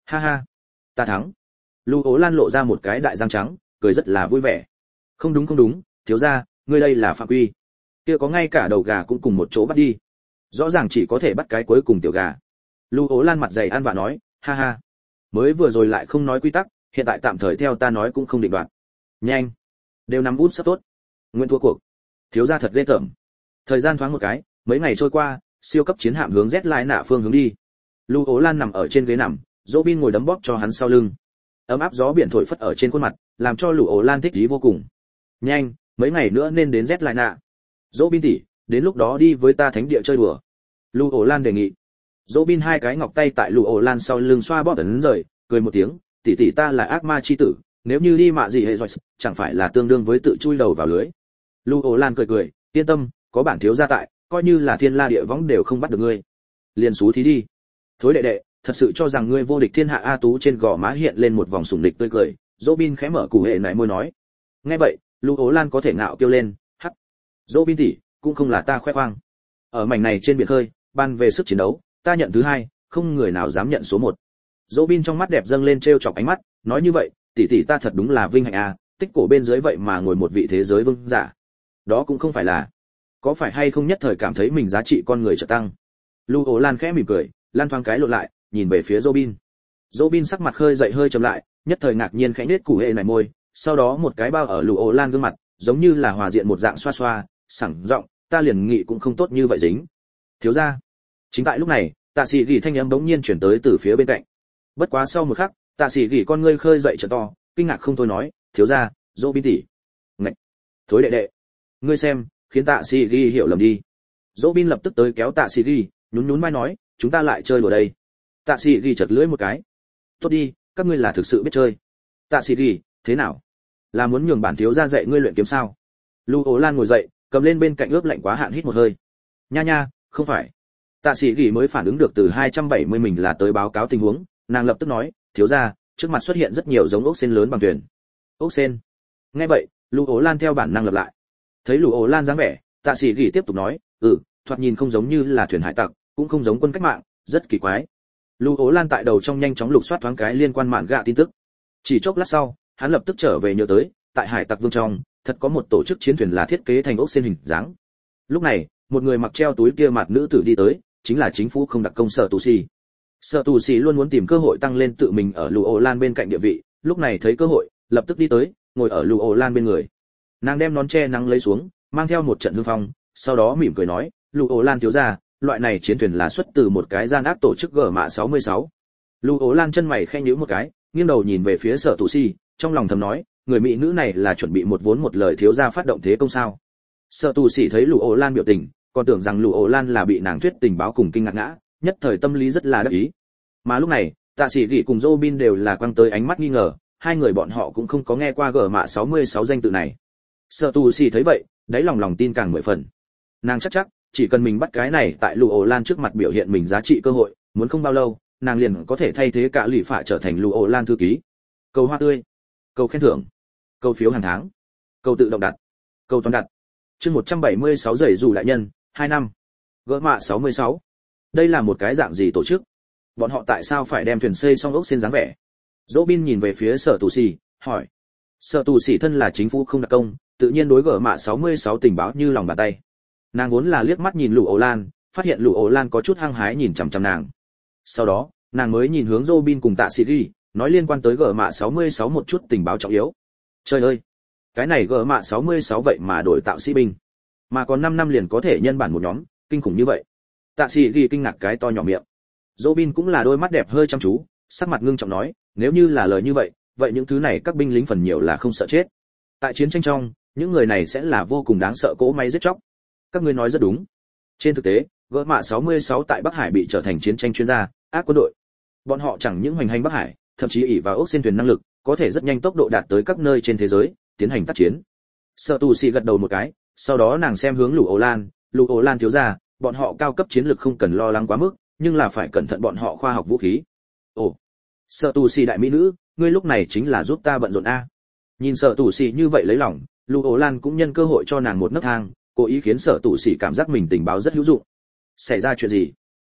Ha ha, ta thắng. Lưu Ố Lan lộ ra một cái đại răng trắng, cười rất là vui vẻ. Không đúng, thiếu gia, ngươi đây là phạm quy. Kia có ngay cả đầu gà cũng cùng một chỗ bắt đi. Rõ ràng chỉ có thể bắt cái cuối cùng tiểu gà. Lưu Ố Lan mặt dày ăn vạ nói, ha ha. Mới vừa rồi lại không nói quy tắc, hiện tại tạm thời theo ta nói cũng không định đoạt. Nhanh, đều nắm bút sắp tốt. Nguyên thua cuộc. Thiếu gia thật ghê tởm. Thời gian thoáng một cái, mấy ngày trôi qua, siêu cấp chiến hạm hướng Z lại nạ phương hướng đi. Lưu Ố Lan nằm ở trên ghế nằm, Robin ngồi đấm bóp cho hắn sau lưng. Ấm áp gió biển thổi phất ở trên khuôn mặt, làm cho Lưu Ố Lan thích ý vô cùng. Nhanh, mấy ngày nữa nên đến Z lại nạ. Robin tỷ, đến lúc đó đi với ta thánh địa chơi đùa. Lưu Ố Lan đề nghị. Robin hai cái ngọc tay tại Lưu Ố Lan sau lưng xoa bóp ấn rời, cười một tiếng, tỷ tỷ ta là ác ma chi tử, nếu như đi mạ gì hệ rồi, chẳng phải là tương đương với tự chui đầu vào lưới. Lưu Ố Lan cười, yên tâm, có bản thiếu gia tại, coi như là thiên la địa võng đều không bắt được ngươi. Liền xú thí đi. Thối đệ đệ, thật sự cho rằng ngươi vô địch thiên hạ? A Tú trên gò má hiện lên một vòng sủng địch tươi cười, Robin khẽ mở củ hệ nại môi nói. Nghe vậy, Lưu Ố Lan có thể ngạo kêu lên, hắc. Robin tỷ, cũng không là ta khoe khoang. Ở mảnh này trên biển khơi, ban về sức chiến đấu, ta nhận thứ hai, không người nào dám nhận số một. Robin trong mắt đẹp dâng lên trêu chọc ánh mắt, nói như vậy, tỷ tỷ ta thật đúng là vinh hạnh a, tích cổ bên dưới vậy mà ngồi một vị thế giới vương giả. Đó cũng không phải là, có phải hay không nhất thời cảm thấy mình giá trị con người trở tăng. Lưu Ố Lan khẽ mỉm cười, lan thoáng cái lộ lại, nhìn về phía Robin. Robin sắc mặt hơi dậy hơi trầm lại, nhất thời ngạc nhiên khẽ nết củ hệ nảy môi, sau đó một cái bao ở Lưu Ố Lan gương mặt, giống như là hòa diện một dạng xoa xoa, sảng giọng, ta liền nghĩ cũng không tốt như vậy dính. Thiếu gia. Chính tại lúc này, Tạ Sĩ Gỉ thanh âm bỗng nhiên chuyển tới từ phía bên cạnh. Bất quá sau một khắc, Tạ Sĩ Gỉ con ngươi khơi dậy trở to, kinh ngạc không thôi nói, thiếu gia, Robin tỷ. Ngạch. Thối đệ đệ. Ngươi xem, khiến Tạ Sĩ Gỉ hiểu lầm đi. Robin lập tức tới kéo Tạ Sĩ Gỉ, nhún vai nói, chúng ta lại chơi đùa đây. Tạ Sĩ Gỉ chật lưỡi một cái. Tốt đi, các ngươi là thực sự biết chơi. Tạ Sĩ Gỉ, thế nào? Là muốn nhường bản thiếu gia dạy ngươi luyện kiếm sao? Lưu Ố Lan ngồi dậy, cầm lên bên cạnh ướp lạnh quá hạn hít một hơi. Nha, không phải. Tạ Sĩ Gỉ mới phản ứng được từ 270 mình là tới báo cáo tình huống, nàng lập tức nói, thiếu gia, trước mặt xuất hiện rất nhiều giống ốc sên lớn bằng thuyền. Ốc sên? Nghe vậy, Lưu Ố Lan theo bản năng lặp lại. Thấy Lưu Ố Lan dáng vẻ, Tạ Sĩ Gỉ tiếp tục nói, thoạt nhìn không giống như là thuyền hải tặc, cũng không giống quân cách mạng, rất kỳ quái. Lưu Ố Lan tại đầu trong nhanh chóng lục soát thoáng cái liên quan mạn gạ tin tức. Chỉ chốc lát sau, hắn lập tức trở về nhớ tới, tại hải tặc vương trong, thật có một tổ chức chiến thuyền là thiết kế thành ốc sên hình dáng. Lúc này, một người mặc treo túi kia mặt nữ tử đi tới, chính là chính phủ không đặc công Sở Tù Xì. Sở Tù Xì luôn muốn tìm cơ hội tăng lên tự mình ở Lưu Ố Lan bên cạnh địa vị, lúc này thấy cơ hội, lập tức đi tới, ngồi ở Lưu Ố Lan bên người. Nàng đem nón che nắng lấy xuống, mang theo một trận hương phong, sau đó mỉm cười nói, Lưu Ố Lan thiếu gia, loại này chiến thuyền là xuất từ một cái gian ác tổ chức G mạ 66. Lưu Ố Lan chân mày khẽ nhíu một cái, nghiêng đầu nhìn về phía Sở Tù Xì, trong lòng thầm nói, người mỹ nữ này là chuẩn bị một vốn một lời thiếu gia phát động thế công sao? Sở Tù Xì thấy Lưu Ố Lan biểu tình, còn tưởng rằng Lưu Ố Lan là bị nàng thuyết tình báo cùng kinh ngạc ngã, nhất thời tâm lý rất là đắc ý. Mà lúc này, Tạ Sĩ Gỉ cùng Robin đều là quăng tới ánh mắt nghi ngờ, hai người bọn họ cũng không có nghe qua G mạ 66 danh tự này. Sở Tù Xì thấy vậy, đáy lòng tin càng 10 phần. Nàng chắc, chỉ cần mình bắt cái này tại Lưu Ố Lan trước mặt biểu hiện mình giá trị cơ hội, muốn không bao lâu, nàng liền có thể thay thế cả lũ phạ trở thành Lưu Ố Lan thư ký. Cầu hoa tươi, cầu khen thưởng, cầu phiếu hàng tháng, cầu tự động đặt, cầu toàn đặt. Chương 176 giày dù đại nhân, 2 năm. Gỡ mạ 66. Đây là một cái dạng gì tổ chức? Bọn họ tại sao phải đem thuyền xây xong ốc xin dáng vẻ? Robin nhìn về phía Sở Tù Xì, hỏi. Sở Tù Xì thân là chính phủ không đặc công, tự nhiên đối gỡ mạ 66 tình báo như lòng bàn tay. Nàng vốn là liếc mắt nhìn Lưu Ố Lan, phát hiện Lưu Ố Lan có chút hăng hái nhìn chằm chằm nàng. Sau đó, nàng mới nhìn hướng Robin cùng Tạ Sĩ Gỉ, nói liên quan tới gỡ mạ 66 một chút tình báo trọng yếu. Trời ơi, cái này gỡ mạ 66 vậy mà đổi tạo sĩ binh, mà còn 5 năm liền có thể nhân bản một nhóm, kinh khủng như vậy. Tạ Sĩ Gỉ kinh ngạc cái to nhỏ miệng. Robin cũng là đôi mắt đẹp hơi chăm chú, sắc mặt ngưng trọng nói, nếu như là lời như vậy, vậy những thứ này các binh lính phần nhiều là không sợ chết. Tại chiến tranh trong, những người này sẽ là vô cùng đáng sợ cỗ máy giết chóc. Các ngươi nói rất đúng. Trên thực tế, gỡ mạ 66 tại Bắc Hải bị trở thành chiến tranh chuyên gia, ác quân đội. Bọn họ chẳng những hoành hành Bắc Hải, thậm chí ỷ vào ốc xên thuyền năng lực, có thể rất nhanh tốc độ đạt tới các nơi trên thế giới, tiến hành tác chiến. Sở Tù Xì gật đầu một cái, sau đó nàng xem hướng Lưu Ố Lan thiếu gia, bọn họ cao cấp chiến lược không cần lo lắng quá mức, nhưng là phải cẩn thận bọn họ khoa học vũ khí. Ồ, Sở Tù Xì đại mỹ nữ, ngươi lúc này chính là giúp ta bận rộn a. Nhìn Sở Tù Xì như vậy lấy lòng, Lưu Ố Lan cũng nhân cơ hội cho nàng một nấc thang, cố ý khiến Sở Tù Xì cảm giác mình tình báo rất hữu dụng. Xảy ra chuyện gì?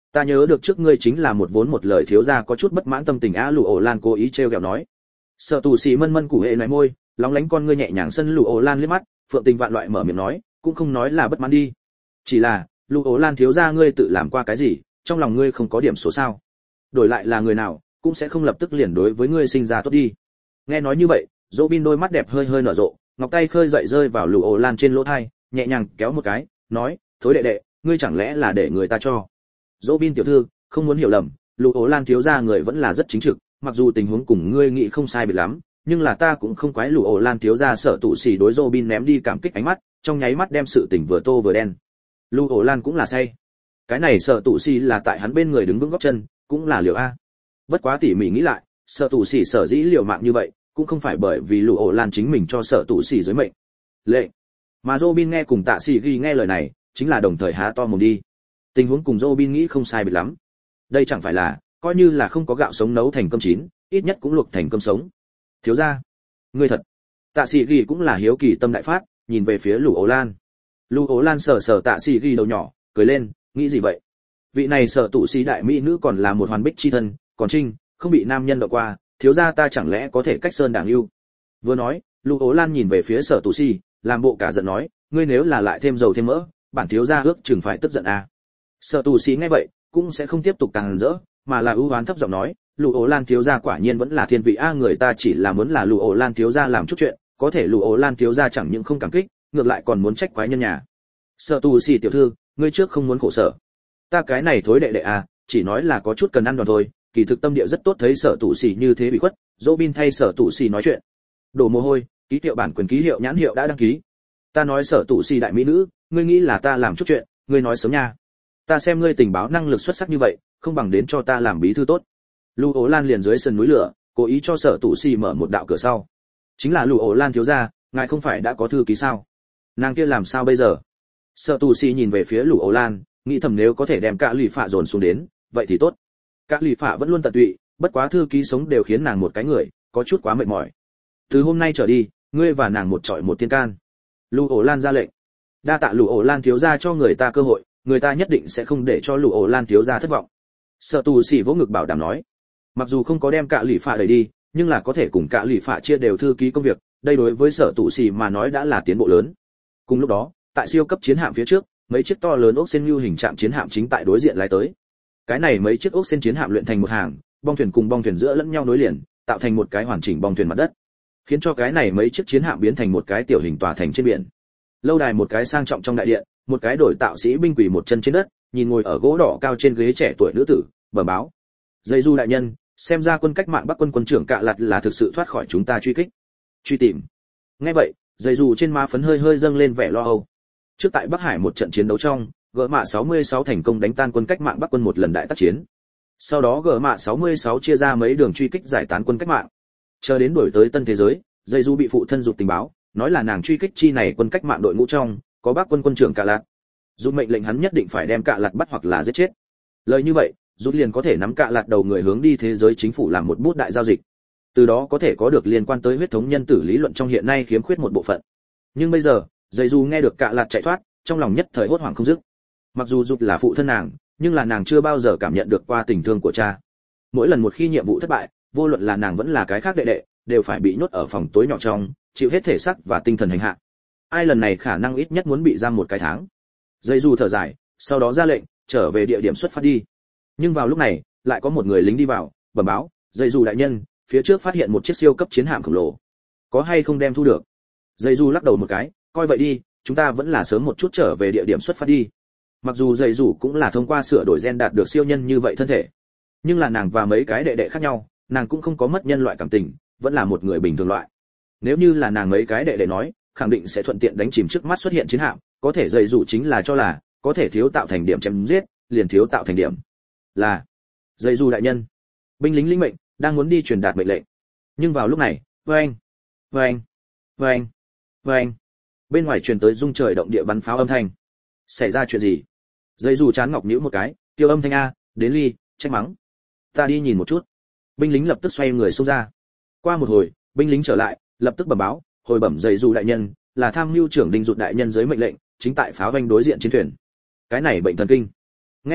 Ta nhớ được trước ngươi chính là một vốn một lời thiếu gia có chút bất mãn tâm tình á. Lù ổ lan cố ý trêu ghẹo nói. Sở tù xì mân mân củ hệ nói môi, lóng lánh con ngươi nhẹ nhàng sân Lù ổ lan liếc mắt, phượng tình vạn loại mở miệng nói, cũng không nói là bất mãn đi, chỉ là Lù ổ lan thiếu gia ngươi tự làm qua cái gì, trong lòng ngươi không có điểm số sao? Đổi lại là người nào cũng sẽ không lập tức liền đối với ngươi sinh ra tốt đi. Nghe nói như vậy, Robin đôi mắt đẹp hơi hơi nở rộ, ngọc tay khơi dậy rơi vào Lù ổ lan trên lỗ tai, nhẹ nhàng kéo một cái, nói, thối đệ đệ, ngươi chẳng lẽ là để người ta cho? Robin tiểu thư, không muốn hiểu lầm, Lù ổ lan thiếu gia người vẫn là rất chính trực, mặc dù tình huống cùng ngươi nghĩ không sai biệt lắm, nhưng là ta cũng không quái Lù ổ lan thiếu gia sợ tụ xỉ đối Robin ném đi cảm kích ánh mắt, trong nháy mắt đem sự tình vừa tô vừa đen. Lù ổ lan cũng là say. Cái này sợ tụ xỉ là tại hắn bên người đứng vững gót chân, cũng là liều a. Bất quá tỉ mỉ nghĩ lại, sợ tụ xỉ sở dĩ liều mạng như vậy, cũng không phải bởi vì Lù ổ lan chính mình cho sợ tụ xỉ dưới mệnh lệ, mà Robin nghe cùng Tạ Sĩ Ghi nghe lời này, chính là đồng thời há to mồm đi. Tình huống cùng Robin nghĩ không sai biệt lắm. Đây chẳng phải là coi như là không có gạo sống nấu thành cơm chín, ít nhất cũng luộc thành cơm sống. Thiếu gia, ngươi thật. Tạ Sĩ Ghi cũng là hiếu kỳ tâm đại phát, nhìn về phía Lù ổ lan. Lù ổ lan sờ sờ Tạ Sĩ Ghi đầu nhỏ, cười lên, nghĩ gì vậy? Vị này sở tụ sĩ đại mỹ nữ còn là một hoàn bích chi thân, còn trinh không bị nam nhân đọ qua, thiếu gia ta chẳng lẽ có thể cách sơn đảng lưu? Vừa nói, Lù ổ lan nhìn về phía sở tụ sĩ, làm bộ cả giận nói, ngươi nếu là lại thêm dầu thêm mỡ, bản thiếu gia ước chừng phải tức giận à. Sở tụ sĩ nghe vậy, cũng sẽ không tiếp tục càng rỡ, mà là ưu oán thấp giọng nói, Lù ổ lan thiếu gia quả nhiên vẫn là thiên vị a, người ta chỉ là muốn là Lù ổ lan thiếu gia làm chút chuyện, có thể Lù ổ lan thiếu gia chẳng những không cảm kích, ngược lại còn muốn trách quái nhân nhà. Sở tụ sĩ tiểu thư, ngươi trước không muốn khổ sở. Ta cái này thối đệ đệ à, chỉ nói là có chút cần ăn đòn thôi, kỳ thực tâm địa rất tốt, thấy sở tụ sĩ như thế bị khuất, Robin thay sở tụ sĩ nói chuyện. Đổ mồ hôi, ký hiệu bản quyền ký hiệu nhãn hiệu đã đăng ký. Ta nói sở tụ sĩ đại mỹ nữ, ngươi nghĩ là ta làm chút chuyện, ngươi nói sớm nha. Ta xem ngươi tình báo năng lực xuất sắc như vậy, không bằng đến cho ta làm bí thư tốt. Lù ổ lan liền dưới sườn núi lửa, cố ý cho sở tụ sĩ mở một đạo cửa sau. Chính là Lù ổ lan thiếu gia, ngài không phải đã có thư ký sao? Nàng kia làm sao bây giờ? Sở tụ sĩ nhìn về phía Lù ổ lan, nghĩ thầm nếu có thể đem cả lì phạ dồn xuống đến, vậy thì tốt. Cả lì phạ vẫn luôn tận tụy, bất quá thư ký sống đều khiến nàng một cái người, có chút quá mệt mỏi. Từ hôm nay trở đi, ngươi và nàng một trọi một tiên can. Lù ổ lan ra lệnh. Đa tạ Lù ổ lan thiếu gia cho người ta cơ hội, người ta nhất định sẽ không để cho Lù ổ lan thiếu gia thất vọng. Sở tù sĩ vỗ ngực bảo đảm nói, mặc dù không có đem cả lì phạ đẩy đi, nhưng là có thể cùng cả lì phạ chia đều thư ký công việc, đây đối với sở tù sĩ mà nói đã là tiến bộ lớn. Cùng lúc đó, tại siêu cấp chiến hạm phía trước, mấy chiếc to lớn ốc sen lưu hình trạm chiến hạm chính tại đối diện lái tới. Cái này mấy chiếc ốc sen chiến hạm luyện thành một hàng, bong thuyền cùng bong thuyền giữa lẫn nhau nối liền, tạo thành một cái hoàn chỉnh bong thuyền mặt đất, khiến cho cái này mấy chiếc chiến hạm biến thành một cái tiểu hình tòa thành trên biển. Lâu đài một cái sang trọng trong đại điện, một cái đổi tạo sĩ binh quỳ một chân trên đất, nhìn ngồi ở gỗ đỏ cao trên ghế trẻ tuổi nữ tử, bẩm báo: "Dây Du đại nhân, xem ra quân cách mạng Bắc quân quân trưởng Cạ Lạt là thực sự thoát khỏi chúng ta truy kích, truy tìm." Nghe vậy, Dây Du trên má phấn hơi hơi dâng lên vẻ lo âu. Trước tại Bắc Hải một trận chiến đấu trong, Gỡ Mạ 66 thành công đánh tan quân cách mạng Bắc quân một lần đại tác chiến. Sau đó Gỡ Mạ 66 chia ra mấy đường truy kích giải tán quân cách mạng. Chờ đến đổi tới Tân Thế Giới, Dây Du bị phụ thân dục tình báo, nói là nàng truy kích chi này quân cách mạng đội ngũ trong có Bắc quân quân trưởng Cạ Lạt. Dù mệnh lệnh hắn nhất định phải đem Cạ Lạt bắt hoặc là giết chết. Lời như vậy, Dù liền có thể nắm Cạ Lạt đầu người hướng đi thế giới chính phủ làm một bút đại giao dịch. Từ đó có thể có được liên quan tới huyết thống nhân tử lý luận trong hiện nay khiếm khuyết một bộ phận. Nhưng bây giờ, Dây Du nghe được Cạ Lạt chạy thoát, trong lòng nhất thời hốt hoảng không dứt. Mặc dù Dục là phụ thân nàng, nhưng là nàng chưa bao giờ cảm nhận được qua tình thương của cha. Mỗi lần một khi nhiệm vụ thất bại, vô luận là nàng vẫn là cái khác đệ đệ, đều phải bị nhốt ở phòng tối nhỏ trong, chịu hết thể xác và tinh thần hành hạ. Ai lần này khả năng ít nhất muốn bị giam một cái tháng. Dây Du thở dài, sau đó ra lệnh, trở về địa điểm xuất phát đi. Nhưng vào lúc này, lại có một người lính đi vào, bẩm báo: "Dây Du đại nhân, phía trước phát hiện một chiếc siêu cấp chiến hạm khổng lồ, có hay không đem thu được?" Dây Du lắc đầu một cái, coi vậy đi, chúng ta vẫn là sớm một chút trở về địa điểm xuất phát đi. Mặc dù Dây Du cũng là thông qua sửa đổi gen đạt được siêu nhân như vậy thân thể, nhưng là nàng và mấy cái đệ đệ khác nhau, nàng cũng không có mất nhân loại cảm tình, vẫn là một người bình thường loại. Nếu như là nàng mấy cái đệ đệ nói, khẳng định sẽ thuận tiện đánh chìm trước mắt xuất hiện chiến hạm, có thể Dây Du chính là cho là có thể thiếu tạo thành điểm chém giết, liền thiếu tạo thành điểm. Là Dây Du đại nhân. Binh lính lĩnh mệnh, đang muốn đi truyền đạt mệnh lệnh. Nhưng vào lúc này, oeng, oeng, oeng, oeng, bên ngoài truyền tới rung trời động địa bắn pháo âm thanh. Xảy ra chuyện gì? Dây Du chán ngọc nhíu một cái, tiêu âm thanh a, đến ly, trách mắng. Ta đi nhìn một chút. Binh lính lập tức xoay người xông ra. Qua một hồi, binh lính trở lại, lập tức bẩm báo, hồi bẩm Dây Du đại nhân, là tham mưu trưởng Đinh Dụ đại nhân dưới mệnh lệnh, chính tại pháo vanh đối diện chiến thuyền. Cái này bệnh thần kinh. Nghe vậy,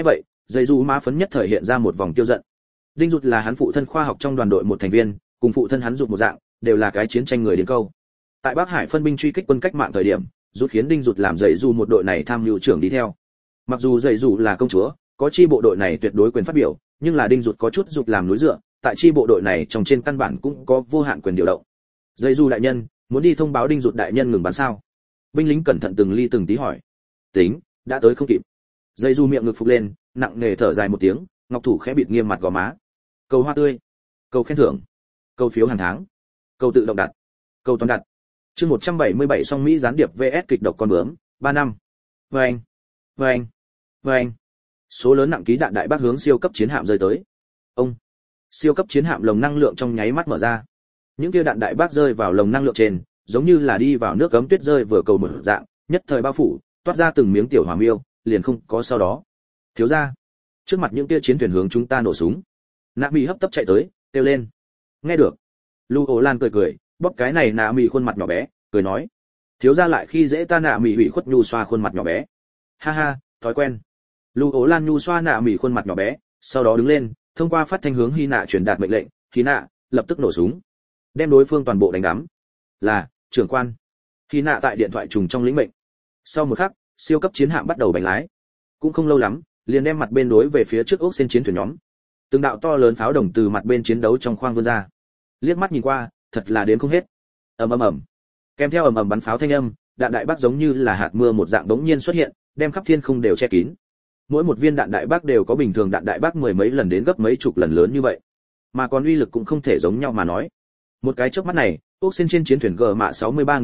dây du má phấn nhất thời hiện ra một vòng tiêu giận. Đinh Rụt là hắn phụ thân khoa học trong đoàn đội một thành viên, cùng phụ thân hắn Rụt một dạng, đều là cái chiến tranh người đến câu. Tại Bắc Hải phân binh truy kích quân cách mạng thời điểm, Rụt khiến Đinh Rụt làm dạy du một đội này tham mưu trưởng đi theo. Mặc dù dạy du là công chúa, có chi bộ đội này tuyệt đối quyền phát biểu, nhưng là Đinh Rụt có chút Rụt làm núi dựa, tại chi bộ đội này trong trên căn bản cũng có vô hạn quyền điều động. Dạy du đại nhân, muốn đi thông báo Đinh Rụt đại nhân ngừng bắn sao? Binh lính cẩn thận từng ly từng tí hỏi. Tính, đã tới không kịp. Dạy du miệng ngực phục lên, nặng nề thở dài một tiếng, ngọc thủ khẽ bịt nghiêm mặt gò má. Cầu hoa tươi, cầu khen thưởng, cầu phiếu hàng tháng, cầu tự động đặt, cầu toàn đặt. Chương 177 song Mỹ gián điệp VS kịch độc con bướm, 3 năm. Vâng, vâng, vâng. Số lớn nặng ký đạn đại bác hướng siêu cấp chiến hạm rơi tới. Ông, siêu cấp chiến hạm lồng năng lượng trong nháy mắt mở ra. Những kia đạn đại bác rơi vào lồng năng lượng trên, giống như là đi vào nước gấm tuyết rơi vừa cầu mở dạng, nhất thời bao phủ, toát ra từng miếng tiểu hỏa miêu, liền không có sau đó. Thiếu gia, trước mặt những kia chiến thuyền hướng chúng ta nổ súng. Nạ Mỹ hấp tấp chạy tới, kêu lên. Nghe được. Lưu Ổ Lan cười cười, bóp cái này Nạ Mỹ khuôn mặt nhỏ bé, cười nói. Thiếu gia lại khi dễ ta Nạ Mỹ ủy khuất nhu xoa khuôn mặt nhỏ bé. Ha ha, thói quen. Lưu Ổ Lan nhu xoa Nạ Mỹ khuôn mặt nhỏ bé, sau đó đứng lên, thông qua phát thanh hướng Hy Nạ truyền đạt mệnh lệnh, Hy Nạ, lập tức nổ súng, đem đối phương toàn bộ đánh đắm. Là, trưởng quan. Hy Nạ tại điện thoại trùng trong lĩnh mệnh. Sau một khắc, siêu cấp chiến hạm bắt đầu bánh lái. Cũng không lâu lắm, liền đem mặt bên đối về phía trước ốc sen chiến thuyền nhóm. Từng đạo to lớn pháo đồng từ mặt bên chiến đấu trong khoang vươn ra. Liếc mắt nhìn qua, thật là đến không hết. Ầm ầm ầm. Kèm theo ầm ầm bắn pháo thanh âm, đạn đại bác giống như là hạt mưa một dạng đống nhiên xuất hiện, đem khắp thiên không đều che kín. Mỗi một viên đạn đại bác đều có bình thường đạn đại bác mười mấy lần đến gấp mấy chục lần lớn như vậy, mà còn uy lực cũng không thể giống nhau mà nói. Một cái chớp mắt này, ốc sen trên chiến thuyền G mạ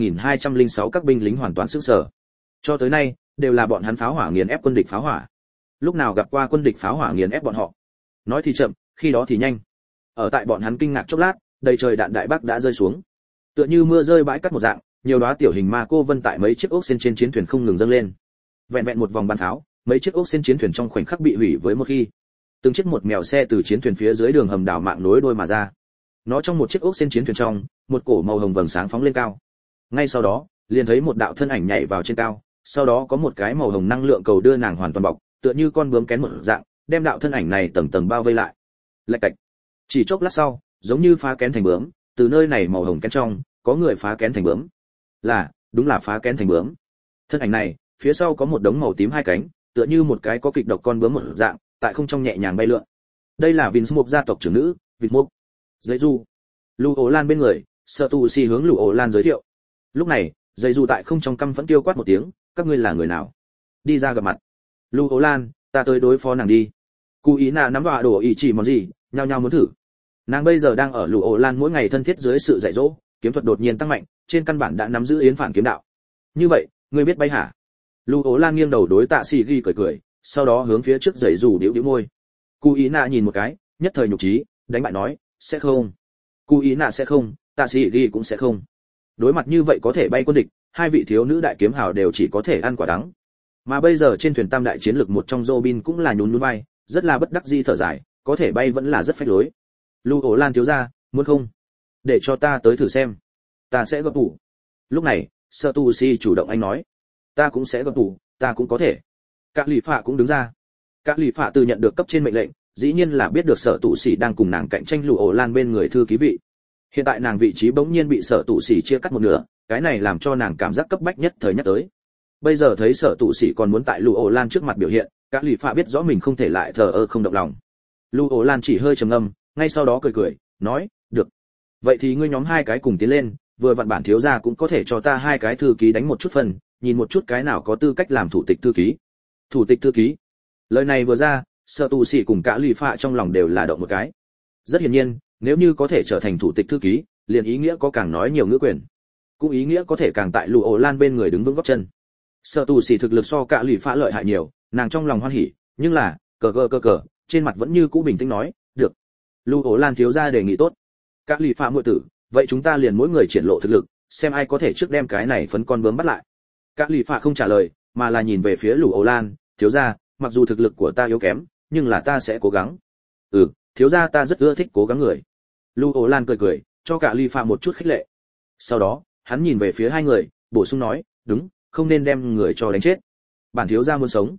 63206 các binh lính hoàn toàn sửng sở. Cho tới nay, đều là bọn hắn pháo hỏa nghiền ép quân địch pháo hỏa. Lúc nào gặp qua quân địch pháo hỏa nghiền ép bọn họ? Nói thì chậm, khi đó thì nhanh. Ở tại bọn hắn kinh ngạc chốc lát, đầy trời đạn đại bác đã rơi xuống. Tựa như mưa rơi bãi cát một dạng, nhiều đóa tiểu hình ma cô vân tại mấy chiếc ốc sen trên chiến thuyền không ngừng dâng lên. Vẹn vẹn một vòng bắn pháo, mấy chiếc ốc sen chiến thuyền trong khoảnh khắc bị hủy với một khi. Từng chiếc một mèo xe từ chiến thuyền phía dưới đường hầm đảo mạng nối đuôi mà ra. Nó trong một chiếc ốc sen chiến thuyền trong, một cổ màu hồng vầng sáng phóng lên cao. Ngay sau đó, liền thấy một đạo thân ảnh nhảy vào trên cao, sau đó có một cái màu hồng năng lượng cầu đưa nàng hoàn toàn bọc, tựa như con bướm kén một dạng, đem đạo thân ảnh này tầng tầng bao vây lại. Lạch cạch. Chỉ chốc lát sau, giống như phá kén thành bướm, từ nơi này màu hồng kén trong, có người phá kén thành bướm. Đúng là phá kén thành bướm. Thân ảnh này, phía sau có một đống màu tím hai cánh, tựa như một cái có kịch độc con bướm một dạng, tại không trong nhẹ nhàng bay lượn. Đây là Vinsmok gia tộc trưởng nữ, Vinsmok. Dây du. Lưu Ổ Lan bên người, Sở Tu Si hướng Lưu Ổ Lan giới thiệu. Lúc này, Dây du tại không trong căm phẫn kêu quát một tiếng, các ngươi là người nào? Đi ra gặp mặt. Lưu Ổ Lan, ta tới đối phó nàng đi. Cú ý nà nắm đọa đổ ý chỉ món gì, nhao nhao muốn thử. Nàng bây giờ đang ở Lưu Ổ Lan mỗi ngày thân thiết dưới sự dạy dỗ, kiếm thuật đột nhiên tăng mạnh, trên căn bản đã nắm giữ yến phản kiếm đạo. Như vậy, ngươi biết bay hả? Lưu Ổ Lan nghiêng đầu đối Tạ Sĩ Ghi cười cười, sau đó hướng phía trước giày rủ điếu điếu môi. Cú ý nà nhìn một cái, nhất thời nhục trí, đánh bại nói, sẽ không. Cú ý nà sẽ không, Tạ Sĩ Ghi cũng sẽ không. Đối mặt như vậy có thể bay quân địch, hai vị thiếu nữ đại kiếm hào đều chỉ có thể ăn quả đắng. Mà bây giờ trên thuyền tam đại chiến lực một trong Robin cũng là nhún nhún vai, rất là bất đắc dĩ thở dài, có thể bay vẫn là rất phách lối. Lưu Ổ Lan thiếu gia, muốn không? Để cho ta tới thử xem. Ta sẽ gấp tủ. Lúc này, Sở Tu Si chủ động anh nói, ta cũng sẽ gấp tủ, ta cũng có thể. Các lì phạ cũng đứng ra. Các lì phạ từ nhận được cấp trên mệnh lệnh, dĩ nhiên là biết được Sở Tu Si đang cùng nàng cạnh tranh Lưu Ổ Lan bên người thư ký vị. Hiện tại nàng vị trí bỗng nhiên bị Sở Tu Si chia cắt một nửa, cái này làm cho nàng cảm giác cấp bách nhất thời nhắc tới. Bây giờ thấy Sở Tu Si còn muốn tại Lưu Ổ Lan trước mặt biểu hiện, các lì phạ biết rõ mình không thể lại thờ ơ không động lòng. Lưu Ổ Lan chỉ hơi trầm ngâm, ngay sau đó cười cười, nói, được. Vậy thì ngươi nhóm hai cái cùng tiến lên, vừa vặn bản thiếu gia cũng có thể cho ta hai cái thư ký đánh một chút phần, nhìn một chút cái nào có tư cách làm thủ tịch thư ký. Thủ tịch thư ký. Lời này vừa ra, Sở Tu Si cùng cả lì phạ trong lòng đều là động một cái. Rất hiển nhiên, nếu như có thể trở thành thủ tịch thư ký, liền ý nghĩa có càng nói nhiều ngữ quyền, cũng ý nghĩa có thể càng tại Lưu Ổ Lan bên người đứng vững gót chân. Sở Tu Si thực lực so cả lì phạ lợi hại nhiều, nàng trong lòng hoan hỉ, nhưng là, cờ, trên mặt vẫn như cũ bình tĩnh nói, được. Lưu Ổ Lan thiếu gia đề nghị tốt. Các lì phạ muội tử, vậy chúng ta liền mỗi người triển lộ thực lực, xem ai có thể trước đem cái này phấn con bướm bắt lại. Các lì phạ không trả lời, mà là nhìn về phía Lưu Ổ Lan, thiếu gia, mặc dù thực lực của ta yếu kém, nhưng là ta sẽ cố gắng. Thiếu gia ta rất ưa thích cố gắng người. Lưu Ổ Lan cười cười, cho cả lì phạ một chút khích lệ. Sau đó, hắn nhìn về phía hai người, bổ sung nói, đúng, không nên đem người cho đánh chết. Bản thiếu gia muốn sống.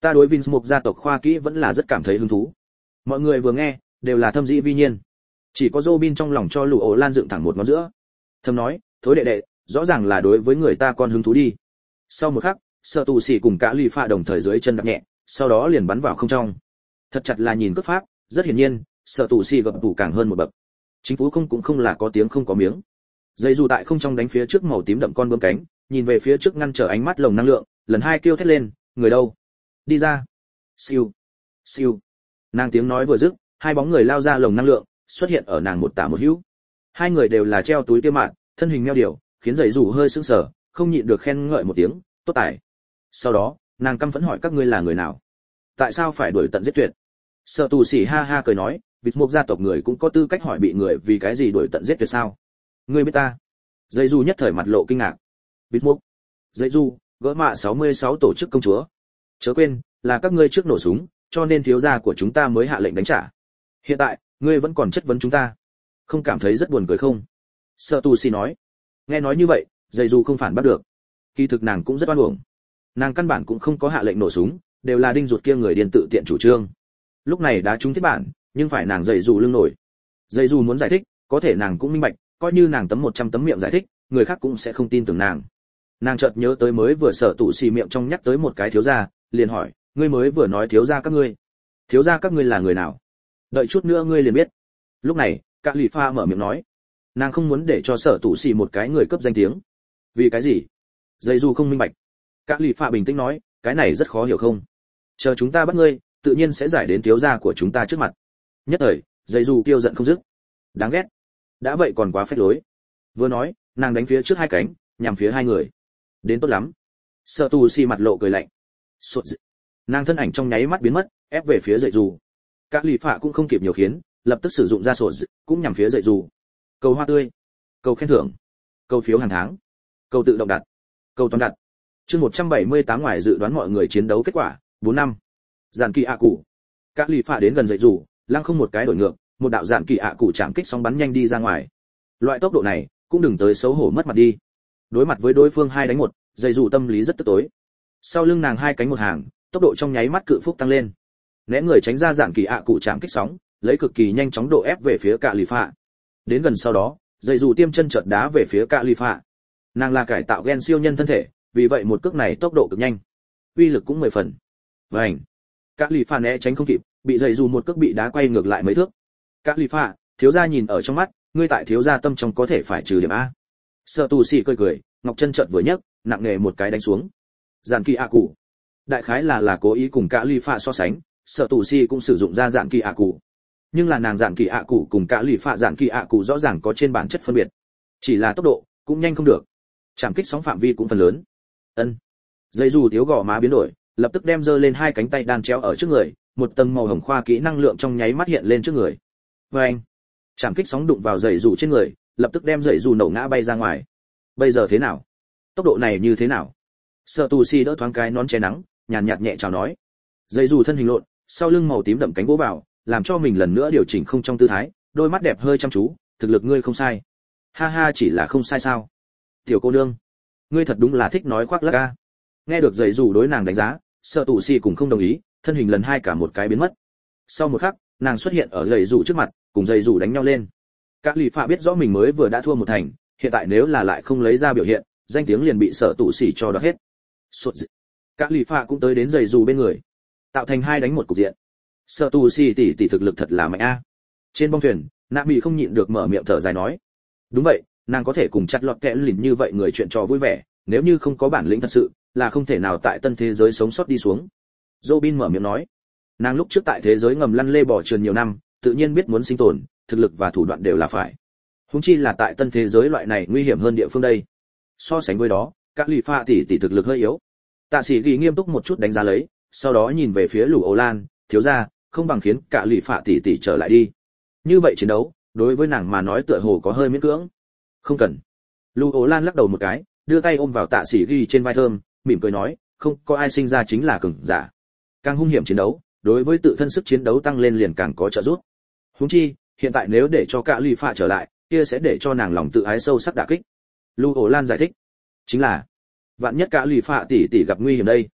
Ta đối Vinsmoke gia tộc khoa kỹ vẫn là rất cảm thấy hứng thú. Mọi người vừa nghe đều là thâm dĩ vi nhiên. Chỉ có Robin trong lòng cho Lù Ổ Lan dựng thẳng một ngón giữa. Thầm nói, thối đệ đệ, rõ ràng là đối với người ta con hứng thú đi. Sau một khắc, Sở Tù Sĩ cùng cả Lì Phạ đồng thời dưới chân đạp nhẹ, sau đó liền bắn vào không trong. Thật chặt là nhìn cước pháp, rất hiển nhiên, Sở Tù Sĩ gập tủ càng hơn một bậc. Chính phủ không cũng không là có tiếng không có miếng. Dây dù tại không trong đánh phía trước màu tím đậm con bướm cánh, nhìn về phía trước ngăn trở ánh mắt lồng năng lượng, lần hai kêu thét lên, người đâu? Đi ra. Siêu, siêu. Nàng tiếng nói vừa dứt, hai bóng người lao ra lồng năng lượng, xuất hiện ở nàng một tả một hữu. Hai người đều là treo túi tiêu mạn, thân hình meo điều, khiến dây dù hơi sững sờ, không nhịn được khen ngợi một tiếng, tốt tài. Sau đó, nàng căm phẫn hỏi các ngươi là người nào? Tại sao phải đuổi tận giết tuyệt? Sở Tù Sĩ ha ha cười nói, vịt mục gia tộc người cũng có tư cách hỏi bị người vì cái gì đuổi tận giết tuyệt sao? Ngươi biết ta? Dây dù nhất thời mặt lộ kinh ngạc. Vịt mục. Dây dù, gỡ mạ 66 tổ chức công chúa. Chớ quên, là các ngươi trước nổ súng, cho nên thiếu gia của chúng ta mới hạ lệnh đánh trả. Hiện tại, ngươi vẫn còn chất vấn chúng ta. Không cảm thấy rất buồn cười không? Sở Tù Sĩ nói. Nghe nói như vậy, dây dù không phản bắt được. Kỳ thực nàng cũng rất oan uổng. Nàng căn bản cũng không có hạ lệnh nổ súng, đều là đinh ruột kia người điên tự tiện chủ trương. Lúc này đã trúng thiết bản, nhưng phải nàng dây dù lưng nổi. Dây dù muốn giải thích, có thể nàng cũng minh bạch, coi như nàng tấm 100 tấm miệng giải thích, người khác cũng sẽ không tin tưởng nàng. Nàng chợt nhớ tới mới vừa Sở Tù Sĩ miệng trong nhắc tới một cái thiếu gia, liền hỏi, ngươi mới vừa nói thiếu gia các ngươi? Thiếu gia các ngươi là người nào? Đợi chút nữa ngươi liền biết. Lúc này, Cả Lì Pha mở miệng nói, nàng không muốn để cho Sở Tù Sĩ một cái người cấp danh tiếng. Vì cái gì? Dây dù không minh bạch. Cả Lì Pha bình tĩnh nói, cái này rất khó hiểu không? Chờ chúng ta bắt ngươi, tự nhiên sẽ giải đến thiếu gia của chúng ta trước mặt. Nhất thời, dây dù kêu giận không dứt. Đáng ghét. Đã vậy còn quá phách lối. Vừa nói, nàng đánh phía trước hai cánh, nhằm phía hai người. Đến tốt lắm. Sở Tù Sĩ mặt lộ cười lạnh. Sột dị. Nàng thân ảnh trong nháy mắt biến mất, ép về phía dậy dù. Các lì phạ cũng không kịp nhiều khiến, lập tức sử dụng ra sột dị, cũng nhằm phía dậy dù. Cầu hoa tươi, cầu khen thưởng, cầu phiếu hàng tháng, cầu tự động đặt, cầu toàn đặt. Chương 178 ngoài dự đoán mọi người chiến đấu kết quả, 4 năm. Giản kỳ ạ cụ. Các lì phạ đến gần dậy dù, lăng không một cái đổi ngược, một đạo giản kỳ ạ cụ chạm kích sóng bắn nhanh đi ra ngoài. Loại tốc độ này, cũng đừng tới xấu hổ mất mặt đi. Đối mặt với đối phương 2 đánh 1, dậy dù tâm lý rất tức tối. Sau lưng nàng hai cánh một hàng, tốc độ trong nháy mắt cự phúc tăng lên. Né người tránh ra giản kỳ ạ cụ chạm kích sóng, lấy cực kỳ nhanh chóng độ ép về phía Cả Lì Phạ. Đến gần sau đó, dậy dù tiêm chân chợt đá về phía Cả Lì Phạ. Nàng là cải tạo gen siêu nhân thân thể, vì vậy một cước này tốc độ cực nhanh, uy lực cũng 10 phần. Vành. Cả Lì Phạ né tránh không kịp, bị dậy dù một cước bị đá quay ngược lại mấy thước. Cả Lì Phạ, thiếu gia nhìn ở trong mắt, ngươi tại thiếu gia tâm trong có thể phải trừ điểm a. Sở Tù Sĩ cười cười, ngọc chân chợt vừa nhấc, nặng nề một cái đánh xuống. Giản kỳ ạ cụ. Đại khái là cố ý cùng Cả Lì Phạ so sánh, Sở Tù Sĩ cũng sử dụng ra giản kỳ ạ cụ. Nhưng là nàng giản kỳ ạ cụ cùng Cả Lì Phạ giản kỳ ạ cụ rõ ràng có trên bản chất phân biệt. Chỉ là tốc độ cũng nhanh không được. Chạm kích sóng phạm vi cũng phần lớn. Ân. Dây dù thiếu gò má biến đổi, lập tức đem giơ lên hai cánh tay đan chéo ở trước người, một tầng màu hồng khoa kỹ năng lượng trong nháy mắt hiện lên trước người. Vâng. Chạm kích sóng đụng vào dây dù trên người, lập tức đem dây dù nổ ngã bay ra ngoài. Bây giờ thế nào? Tốc độ này như thế nào? Sở Tù Sĩ đỡ thoáng cái nón che nắng, nhàn nhạt nhẹ chào nói. Dây dù thân hình lộn, sau lưng màu tím đậm cánh vỗ vào, làm cho mình lần nữa điều chỉnh không trong tư thái, đôi mắt đẹp hơi chăm chú, thực lực ngươi không sai. Ha ha, chỉ là không sai sao? Tiểu cô nương, ngươi thật đúng là thích nói khoác lác a. Nghe được dây dù đối nàng đánh giá, Sở Tù Sĩ cũng không đồng ý, thân hình lần hai cả một cái biến mất. Sau một khắc, nàng xuất hiện ở dây dù trước mặt, cùng dây dù đánh nhau lên. Các Lì Phạ biết rõ mình mới vừa đã thua một thành, hiện tại nếu là lại không lấy ra biểu hiện, danh tiếng liền bị Sở Tù Sĩ cho đoạt hết. Sột dị. Các Lì Phạ cũng tới đến dây dù bên người, tạo thành 2 đánh 1 cục diện. Sở Tù Sĩ tỷ thực lực thật là mạnh a. Trên bong thuyền, Nạ Bị không nhịn được mở miệng thở dài nói. Đúng vậy, nàng có thể cùng chặt lọt kẽ lìn như vậy người chuyện trò vui vẻ, nếu như không có bản lĩnh thật sự, là không thể nào tại tân thế giới sống sót đi xuống. Robin mở miệng nói. Nàng lúc trước tại thế giới ngầm lăn lê bò trườn nhiều năm, tự nhiên biết muốn sinh tồn, thực lực và thủ đoạn đều là phải. Huống chi là tại tân thế giới loại này nguy hiểm hơn địa phương đây. So sánh với đó, các Lì Phạ tỷ thực lực hơi yếu. Tạ Sĩ Gỉ nghiêm túc một chút đánh giá lấy, sau đó nhìn về phía Lù Ổ Lan, thiếu gia, không bằng khiến cả Lì Phạ tỷ trở lại đi. Như vậy chiến đấu, đối với nàng mà nói tựa hồ có hơi miễn cưỡng. Không cần. Lù Ổ Lan lắc đầu một cái, đưa tay ôm vào Tạ Sĩ Gỉ trên vai thơm, mỉm cười nói, không có ai sinh ra chính là cường giả. Càng hung hiểm chiến đấu, đối với tự thân sức chiến đấu tăng lên liền càng có trợ giúp. Huống chi, hiện tại nếu để cho cả Lì Phạ trở lại, kia sẽ để cho nàng lòng tự ái sâu sắc đả kích. Lù Ổ Lan giải thích, chính là vạn nhất cả Lì Phạ tỷ gặp nguy hiểm đây.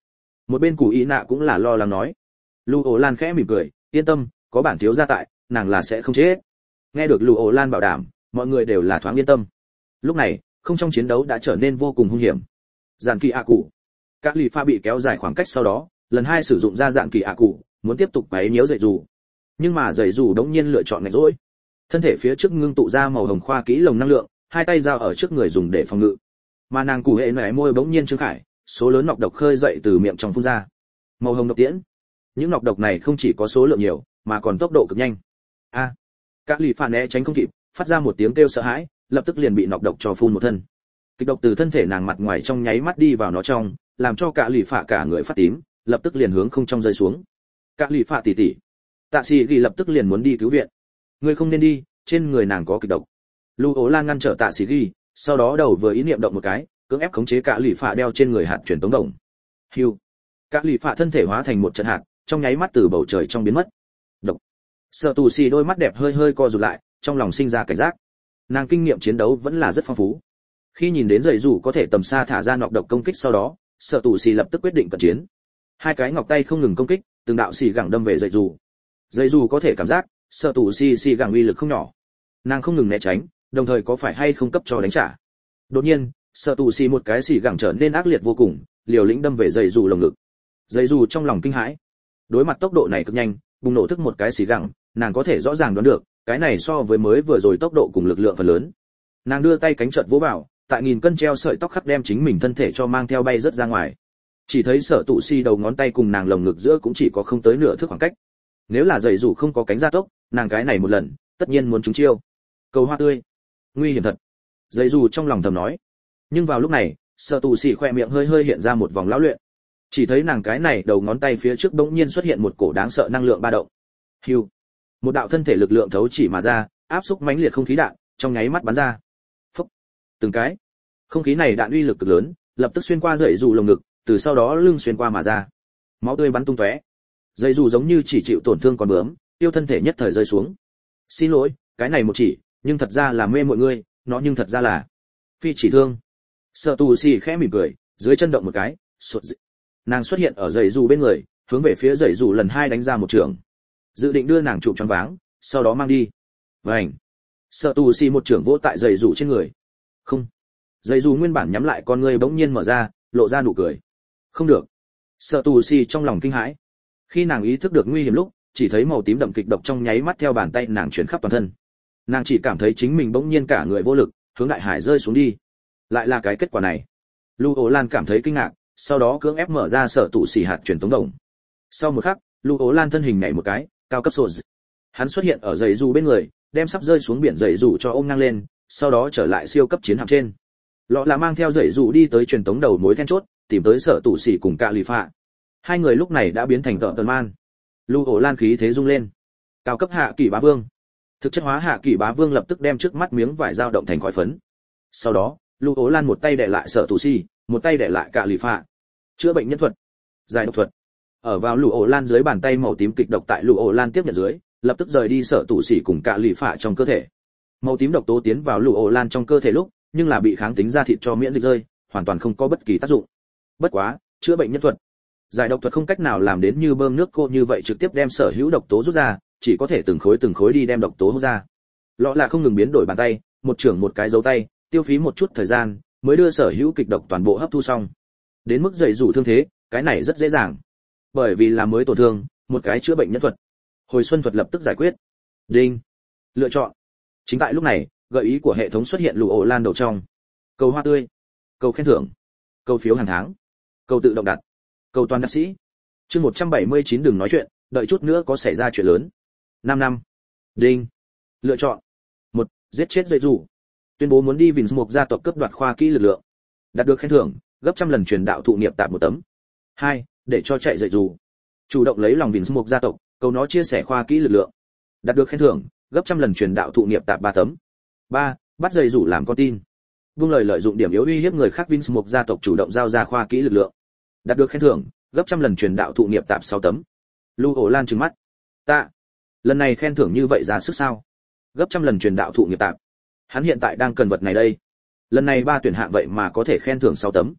Một bên Cù Y Nạ cũng là lo lắng nói. Lưu Ổ Lan khẽ mỉm cười, yên tâm, có bản thiếu gia tại, nàng là sẽ không chết. Nghe được Lưu Ổ Lan bảo đảm, mọi người đều là thoáng yên tâm. Lúc này, không trong chiến đấu đã trở nên vô cùng hung hiểm. Dạn kỳ ạ cụ, các lì pha bị kéo dài khoảng cách sau đó, lần hai sử dụng ra dạn kỳ ạ cụ, muốn tiếp tục quấy nhiễu dậy dù. Nhưng mà dậy dù đống nhiên lựa chọn ngạch rỗi. Thân thể phía trước ngưng tụ ra màu hồng khoa kỹ lồng năng lượng, hai tay giao ở trước người dùng để phòng ngự. Mà nàng Cù hệ nảy môi bỗng nhiên trương khải, số lớn nọc độc khơi dậy từ miệng trong phun ra. Màu hồng độc tiễn. Những nọc độc này không chỉ có số lượng nhiều, mà còn tốc độ cực nhanh. A! Các lì phản né tránh không kịp, phát ra một tiếng kêu sợ hãi, lập tức liền bị nọc độc cho phun một thân. Kịch độc từ thân thể nàng mặt ngoài trong nháy mắt đi vào nó trong, làm cho cả lì phả cả người phát tím, lập tức liền hướng không trong rơi xuống. Cả lì phả tỉ tỉ. Tạ Sĩ Ghi lập tức liền muốn đi cứu viện. Ngươi không nên đi, trên người nàng có kịch độc. Lưu Ố Lan ngăn trở Tạ Sĩ Ghi, sau đó đầu vừa ý niệm động một cái, cưỡng ép khống chế cả lì phả đeo trên người hạt truyền tống đồng. Hưu. Cả lì phả thân thể hóa thành một trận hạt, trong nháy mắt từ bầu trời trong biến mất. Độc. Sở Tù Xì đôi mắt đẹp hơi hơi co rụt lại, trong lòng sinh ra cảnh giác. Nàng kinh nghiệm chiến đấu vẫn là rất phong phú. Khi nhìn đến dậy dù có thể tầm xa thả ra nọc độc công kích sau đó, Sở Tù Xì lập tức quyết định cận chiến. Hai cái ngọc tay không ngừng công kích, từng đạo xì gẳng đâm về dậy dù. Dậy dù có thể cảm giác, Sở Tù Xì gẳng uy lực không nhỏ. Nàng không ngừng né tránh, đồng thời có phải hay không cấp cho đánh trả. Đột nhiên, Sở Tù Xì một cái xì gẳng trở nên ác liệt vô cùng, liều lĩnh đâm về dậy dù lồng ngực. Dậy dù trong lòng kinh hãi. Đối mặt tốc độ này cực nhanh, bùng nổ thức một cái xì gẳng, nàng có thể rõ ràng đoán được, cái này so với mới vừa rồi tốc độ cùng lực lượng phần lớn. Nàng đưa tay cánh chợt vỗ vào, tại nghìn cân treo sợi tóc khắc đem chính mình thân thể cho mang theo bay rất ra ngoài. Chỉ thấy Sở Tụ Si đầu ngón tay cùng nàng lồng ngực giữa cũng chỉ có không tới nửa thước khoảng cách. Nếu là dậy dù không có cánh gia tốc, nàng cái này một lần, tất nhiên muốn trúng chiêu. Cầu hoa tươi, nguy hiểm thật. Dậy dù trong lòng thầm nói. Nhưng vào lúc này, Sở Tụ Si khỏe miệng hơi hơi hiện ra một vòng lão luyện. Chỉ thấy nàng cái này đầu ngón tay phía trước bỗng nhiên xuất hiện một cổ đáng sợ năng lượng ba động. Hưu. Một đạo thân thể lực lượng thấu chỉ mà ra, áp xúc mãnh liệt không khí đạn, trong nháy mắt bắn ra. Phốc. Từng cái. Không khí này đạn uy lực cực lớn, lập tức xuyên qua dậy dù lồng ngực, từ sau đó lưng xuyên qua mà ra. Máu tươi bắn tung tóe. Dậy dù giống như chỉ chịu tổn thương con bướm, tiêu thân thể nhất thời rơi xuống. Xin lỗi, cái này một chỉ, nhưng thật ra là mê mọi người, nó nhưng thật ra là phi chỉ thương. Sở Tù Xì khẽ mỉm cười, dưới chân động một cái, sụt dị. Nàng xuất hiện ở dậy dù bên người, hướng về phía dậy dù lần hai đánh ra một trường, dự định đưa nàng chụp choáng váng, sau đó mang đi. Vành. Sở Tù Xì một trường vỗ tại dậy dù trên người. Không. Dậy dù nguyên bản nhắm lại con ngươi bỗng nhiên mở ra, lộ ra nụ cười. Không được. Sở Tù Xì trong lòng kinh hãi. Khi nàng ý thức được nguy hiểm lúc, chỉ thấy màu tím đậm kịch độc trong nháy mắt theo bàn tay nàng chuyển khắp toàn thân. Nàng chỉ cảm thấy chính mình bỗng nhiên cả người vô lực, hướng đại hải rơi xuống đi. Lại là cái kết quả này. Lưu Ố Lan cảm thấy kinh ngạc, sau đó cưỡng ép mở ra Sở Tụ Xì hạt truyền tống đồng. Sau một khắc, Lưu Ố Lan thân hình nhảy một cái, cao cấp sột. Hắn xuất hiện ở dãy dù bên người, đem sắp rơi xuống biển dãy dù cho ôm ngang lên, sau đó trở lại siêu cấp chiến hạm trên. Lọ là mang theo dãy dù đi tới truyền tống đầu mối then chốt, tìm tới Sở Tụ Xì cùng Cạ Lì Phạ. Hai người lúc này đã biến thành tợ tần man. Lưu Ố Lan khí thế rung lên. Cao cấp hạ kỳ bá vương. Thực chất hóa hạ kỳ bá vương lập tức đem trước mắt miếng vải dao động thành khói phấn. Sau đó, Lưu Ố Lan một tay đè lại Sở Tụ Xì, một tay đè lại Cạ Lì Phạ. Chữa bệnh nhân thuật, giải độc thuật. Ở vào Lưu Ố Lan dưới bàn tay màu tím kịch độc tại Lưu Ố Lan tiếp nhận dưới, lập tức rời đi Sở Tụ Xì cùng Cạ Lì Phạ trong cơ thể. Màu tím độc tố tiến vào Lưu Ố Lan trong cơ thể lúc, nhưng là bị kháng tính da thịt cho miễn dịch rơi, hoàn toàn không có bất kỳ tác dụng. Bất quá, chữa bệnh nhân thuật, giải độc thuật không cách nào làm đến như bơm nước cô như vậy trực tiếp đem sở hữu độc tố rút ra, chỉ có thể từng khối đi đem độc tố hút ra. Lọ là không ngừng biến đổi bàn tay, một trưởng một cái dấu tay, tiêu phí một chút thời gian, mới đưa sở hữu kịch độc toàn bộ hấp thu xong. Đến mức dậy rủ thương thế, cái này rất dễ dàng. Bởi vì là mới tổn thương, một cái chữa bệnh nhân thuật. Hồi xuân thuật lập tức giải quyết. Đinh. Lựa chọn. Chính tại lúc này, gợi ý của hệ thống xuất hiện Lưu Ố Lan đầu trong. Cầu hoa tươi, cầu khen thưởng, cầu phiếu hàng tháng, cầu tự động đặt, cầu toàn đắc sĩ. Chương 179 đừng nói chuyện, đợi chút nữa có xảy ra chuyện lớn. 5 năm. Đinh. Lựa chọn. 1. Giết chết dậy rủ. Tuyên bố muốn đi Vinh Mục gia tộc cấp đoạt khoa kỹ lực lượng. Đạt được khen thưởng, gấp trăm lần truyền đạo thụ nghiệp tạp một tấm. 2. Để cho chạy dậy rủ. Chủ động lấy lòng Vinh Mục gia tộc, cầu nó chia sẻ khoa kỹ lực lượng. Đạt được khen thưởng, gấp trăm lần truyền đạo thụ nghiệp tạp 3 tấm. 3. Bắt dậy rủ làm con tin. Buông lời lợi dụng điểm yếu uy hiếp người khác Vinh Mục gia tộc chủ động giao ra khoa kỹ lực lượng. Đạt được khen thưởng, gấp trăm lần truyền đạo thụ nghiệp tạp 6 tấm. Lưu Ổ Lan trừng mắt. Ta, lần này khen thưởng như vậy ra sức sao? Gấp trăm lần truyền đạo thụ nghiệp tạp. Hắn hiện tại đang cần vật này đây. Lần này 3 tuyển hạng vậy mà có thể khen thưởng 6 tấm.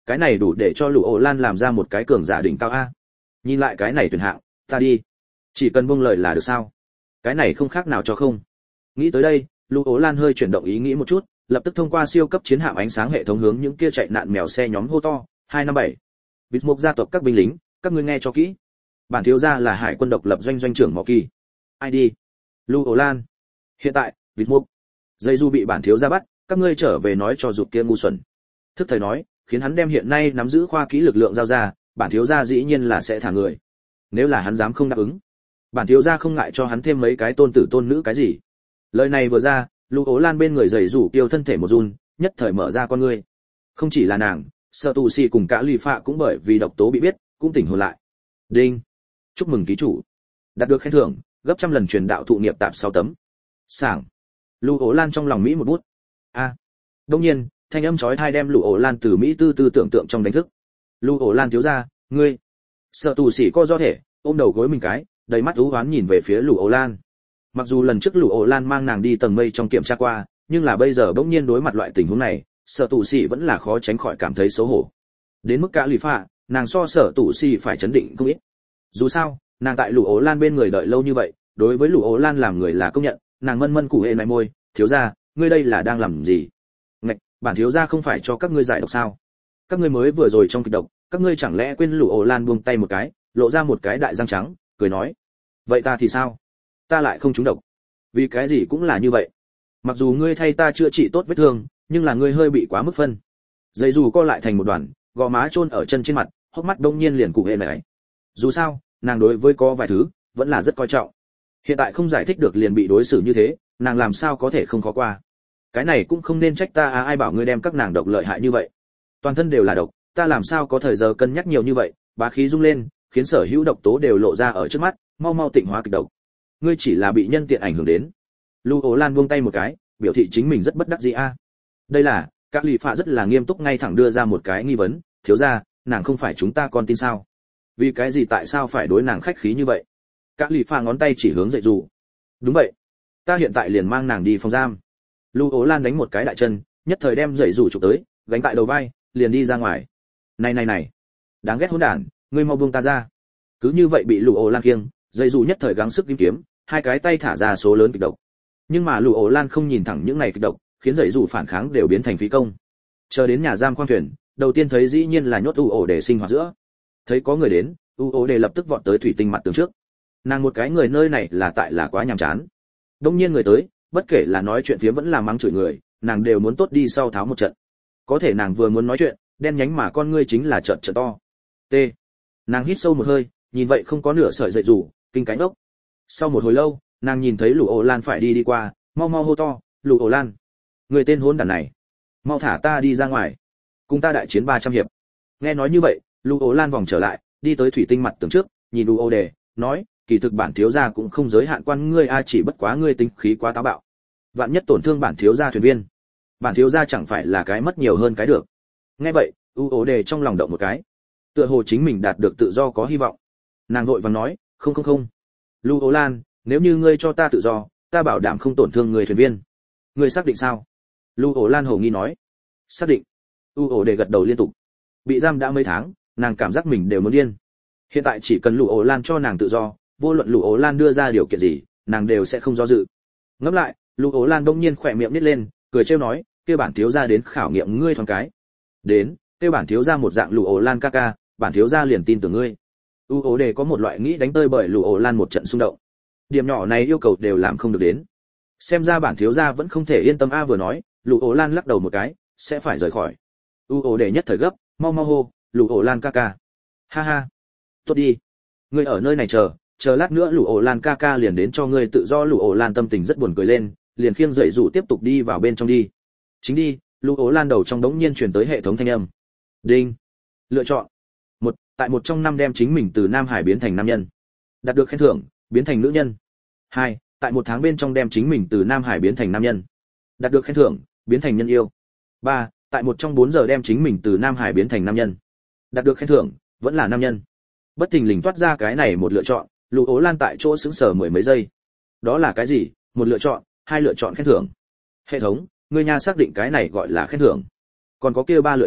Cái này đủ để cho Lũ Ổ Lan làm ra một cái cường giả đỉnh cao a. Nhìn lại cái này tuyển hạng, ta đi. Chỉ cần buông lời là được sao? Cái này không khác nào cho không. Nghĩ tới đây, Lũ Ổ Lan hơi chuyển động ý nghĩ một chút, lập tức thông qua siêu cấp chiến hạm ánh sáng hệ thống hướng những kia chạy nạn mèo xe nhóm hô to, 257. Vịt mục gia tộc các binh lính, các ngươi nghe cho kỹ. Bản thiếu gia là hải quân độc lập doanh doanh trưởng Mọ Kỳ. ID. Lũ Ổ Lan. Hiện tại, vịt mục. Dây du bị bản thiếu gia bắt, các ngươi trở về nói cho dục kia ngu xuẩn. Thức thời nói, khiến hắn đem hiện nay nắm giữ khoa kỹ lực lượng giao ra, bản thiếu gia dĩ nhiên là sẽ thả người. Nếu là hắn dám không đáp ứng, bản thiếu gia không ngại cho hắn thêm mấy cái tôn tử tôn nữ cái gì. Lời này vừa ra, Lũ Ổ Lan bên người giày rủ tiêu thân thể một run, nhất thời mở ra con ngươi. Không chỉ là nàng, Sở Tù Sĩ cùng cả Lì Phạ cũng bởi vì độc tố bị biết, cũng tỉnh hồn lại. Đinh. Chúc mừng ký chủ. Đạt được khen thưởng, gấp trăm lần truyền đạo thụ nghiệp tạp 6 tấm. Sảng. Lũ Ổ Lan trong lòng mỹ một bút. A. Đương nhiên, thanh âm chói tai đem Lũ Ổ Lan từ mỹ tư tư tưởng tượng trong đánh thức. Lũ Ổ Lan thiếu gia, ngươi. Sở Tù Sĩ co do thể, ôm đầu gối mình cái, đầy mắt u hoán nhìn về phía Lũ Ổ Lan. Mặc dù lần trước Lũ Ổ Lan mang nàng đi tầng mây trong kiểm tra qua, nhưng là bây giờ bỗng nhiên đối mặt loại tình huống này, Sở Tù Sĩ vẫn là khó tránh khỏi cảm thấy xấu hổ. Đến mức cả Lì Phạ, nàng so Sở Tù Sĩ phải chấn định không ít. Dù sao, nàng tại Lũ Ổ Lan bên người đợi lâu như vậy, đối với Lũ Ổ Lan làm người là công nhận, nàng mân mân củ hê mày môi, thiếu gia, ngươi đây là đang làm gì? Ngạch, bản thiếu gia không phải cho các ngươi giải độc sao? Các ngươi mới vừa rồi trong kịch độc, các ngươi chẳng lẽ quên Lũ Ổ Lan buông tay một cái, lộ ra một cái đại răng trắng, cười nói, vậy ta thì sao? Ta lại không trúng độc. Vì cái gì cũng là như vậy. Mặc dù ngươi thay ta chữa trị tốt vết thương, nhưng là ngươi hơi bị quá mức phân. Dây dù co lại thành một đoàn, gò má chôn ở chân trên mặt, hốc mắt đông nhiên liền cụ hề này. Dù sao, nàng đối với có vài thứ vẫn là rất coi trọng. Hiện tại không giải thích được liền bị đối xử như thế, nàng làm sao có thể không khó qua. Cái này cũng không nên trách ta à, ai bảo ngươi đem các nàng độc lợi hại như vậy. Toàn thân đều là độc, ta làm sao có thời giờ cân nhắc nhiều như vậy, bá khí rung lên, khiến sở hữu độc tố đều lộ ra ở trước mắt, mau mau tịnh hóa kịch độc. Ngươi chỉ là bị nhân tiện ảnh hưởng đến. Lũ Ổ Lan buông tay một cái, biểu thị chính mình rất bất đắc dĩ a. Đây là, các lì phạ rất là nghiêm túc ngay thẳng đưa ra một cái nghi vấn, thiếu gia, nàng không phải chúng ta con tin sao? Vì cái gì tại sao phải đối nàng khách khí như vậy? Các lì phạ ngón tay chỉ hướng dậy dù. Đúng vậy, ta hiện tại liền mang nàng đi phòng giam. Lũ Ổ Lan đánh một cái đại chân, nhất thời đem dậy dù chụp tới, gánh tại đầu vai, liền đi ra ngoài. Này, đáng ghét hỗn đản, ngươi mau buông ta ra. Cứ như vậy bị Lũ Ổ Lan kiêng, dậy dù nhất thời gắng sức kiếm kiếm, hai cái tay thả ra số lớn kịch độc. Nhưng mà Lũ Ổ Lan không nhìn thẳng những này kịch độc, khiến dậy dù phản kháng đều biến thành phí công. Chờ đến nhà giam khoang thuyền, đầu tiên thấy dĩ nhiên là nhốt ổ để sinh hoạt giữa. Thấy có người đến, ổ để lập tức vọt tới thủy tinh mặt tường trước. Nàng một cái người nơi này là tại là quá nhàm chán. Đông nhiên người tới, bất kể là nói chuyện phiếm vẫn là mắng chửi người, nàng đều muốn tốt đi sau tháo một trận. Có thể nàng vừa muốn nói chuyện, đen nhánh mà con ngươi chính là trợn trợn to. T. Nàng hít sâu một hơi, nhìn vậy không có nửa sợi dậy dù, kinh cánh ốc. Sau một hồi lâu, nàng nhìn thấy Lũ Ổ Lan phải đi qua, mau mau hô to, Lũ Ổ Lan, người tên hỗn đản này, mau thả ta đi ra ngoài, cùng ta đại chiến 300 hiệp. Nghe nói như vậy, Lũ Ổ Lan vòng trở lại, đi tới thủy tinh mặt tường trước, nhìn Lũ Ổ Đề, nói, kỳ thực bản thiếu gia cũng không giới hạn quan ngươi a, chỉ bất quá ngươi tính khí quá táo bạo. Vạn nhất tổn thương bản thiếu gia thuyền viên, bản thiếu gia chẳng phải là cái mất nhiều hơn cái được. Nghe vậy, Lũ Ổ Đề trong lòng động một cái, tựa hồ chính mình đạt được tự do có hy vọng. Nàng vội vàng nói, không. Lũ Ổ Lan, nếu như ngươi cho ta tự do, ta bảo đảm không tổn thương người thuyền viên. Ngươi xác định sao? Lũ Ổ Lan hồ nghi nói. Xác định. Lũ Ổ Đề gật đầu liên tục. Bị giam đã mấy tháng, nàng cảm giác mình đều muốn điên. Hiện tại chỉ cần Lũ Ổ Lan cho nàng tự do, vô luận Lũ Ổ Lan đưa ra điều kiện gì, nàng đều sẽ không do dự. Ngẫm lại, Lũ Ổ Lan bỗng nhiên khỏe miệng nít lên, cười trêu nói, kêu bản thiếu gia đến khảo nghiệm ngươi thoáng cái. Đến, kêu bản thiếu gia một dạng Lũ Ổ Lan ca ca, bản thiếu gia liền tin tưởng ngươi. Lũ Ổ Đề có một loại nghĩ đánh tơi bởi Lũ Ổ Lan một trận xung động. Điểm nhỏ này yêu cầu đều làm không được đến. Xem ra bản thiếu gia vẫn không thể yên tâm a, vừa nói, Lũ Ổ Lan lắc đầu một cái, sẽ phải rời khỏi. Lũ Ổ Đề nhất thời gấp, mau mau hô, Lũ Ổ Lan ca ca. Ha ha, tốt đi, ngươi ở nơi này chờ lát nữa Lũ Ổ Lan ca ca liền đến cho ngươi tự do. Lũ Ổ Lan tâm tình rất buồn cười lên, liền khiêng dậy rủ tiếp tục đi vào bên trong đi. Chính đi, Lũ Ổ Lan đầu trong đống nhiên truyền tới hệ thống thanh âm. Đinh. Lựa chọn. Một, tại một trong năm đem chính mình từ Nam Hải biến thành nam nhân. Đạt được khen thưởng, biến thành nữ nhân. 2, tại một tháng bên trong đem chính mình từ Nam Hải biến thành nam nhân. Đạt được khen thưởng, biến thành nhân yêu. 3, tại một trong 4 giờ đem chính mình từ Nam Hải biến thành nam nhân. Đạt được khen thưởng, vẫn là nam nhân. Bất thình lình toát ra cái này một lựa chọn, Lũ Ổ Lan tại chỗ sững sờ mười mấy giây. Đó là cái gì? Một lựa chọn, hai lựa chọn khen thưởng. Hệ thống, ngươi nha xác định cái này gọi là khen thưởng. Còn có kia 3 lựa chọn,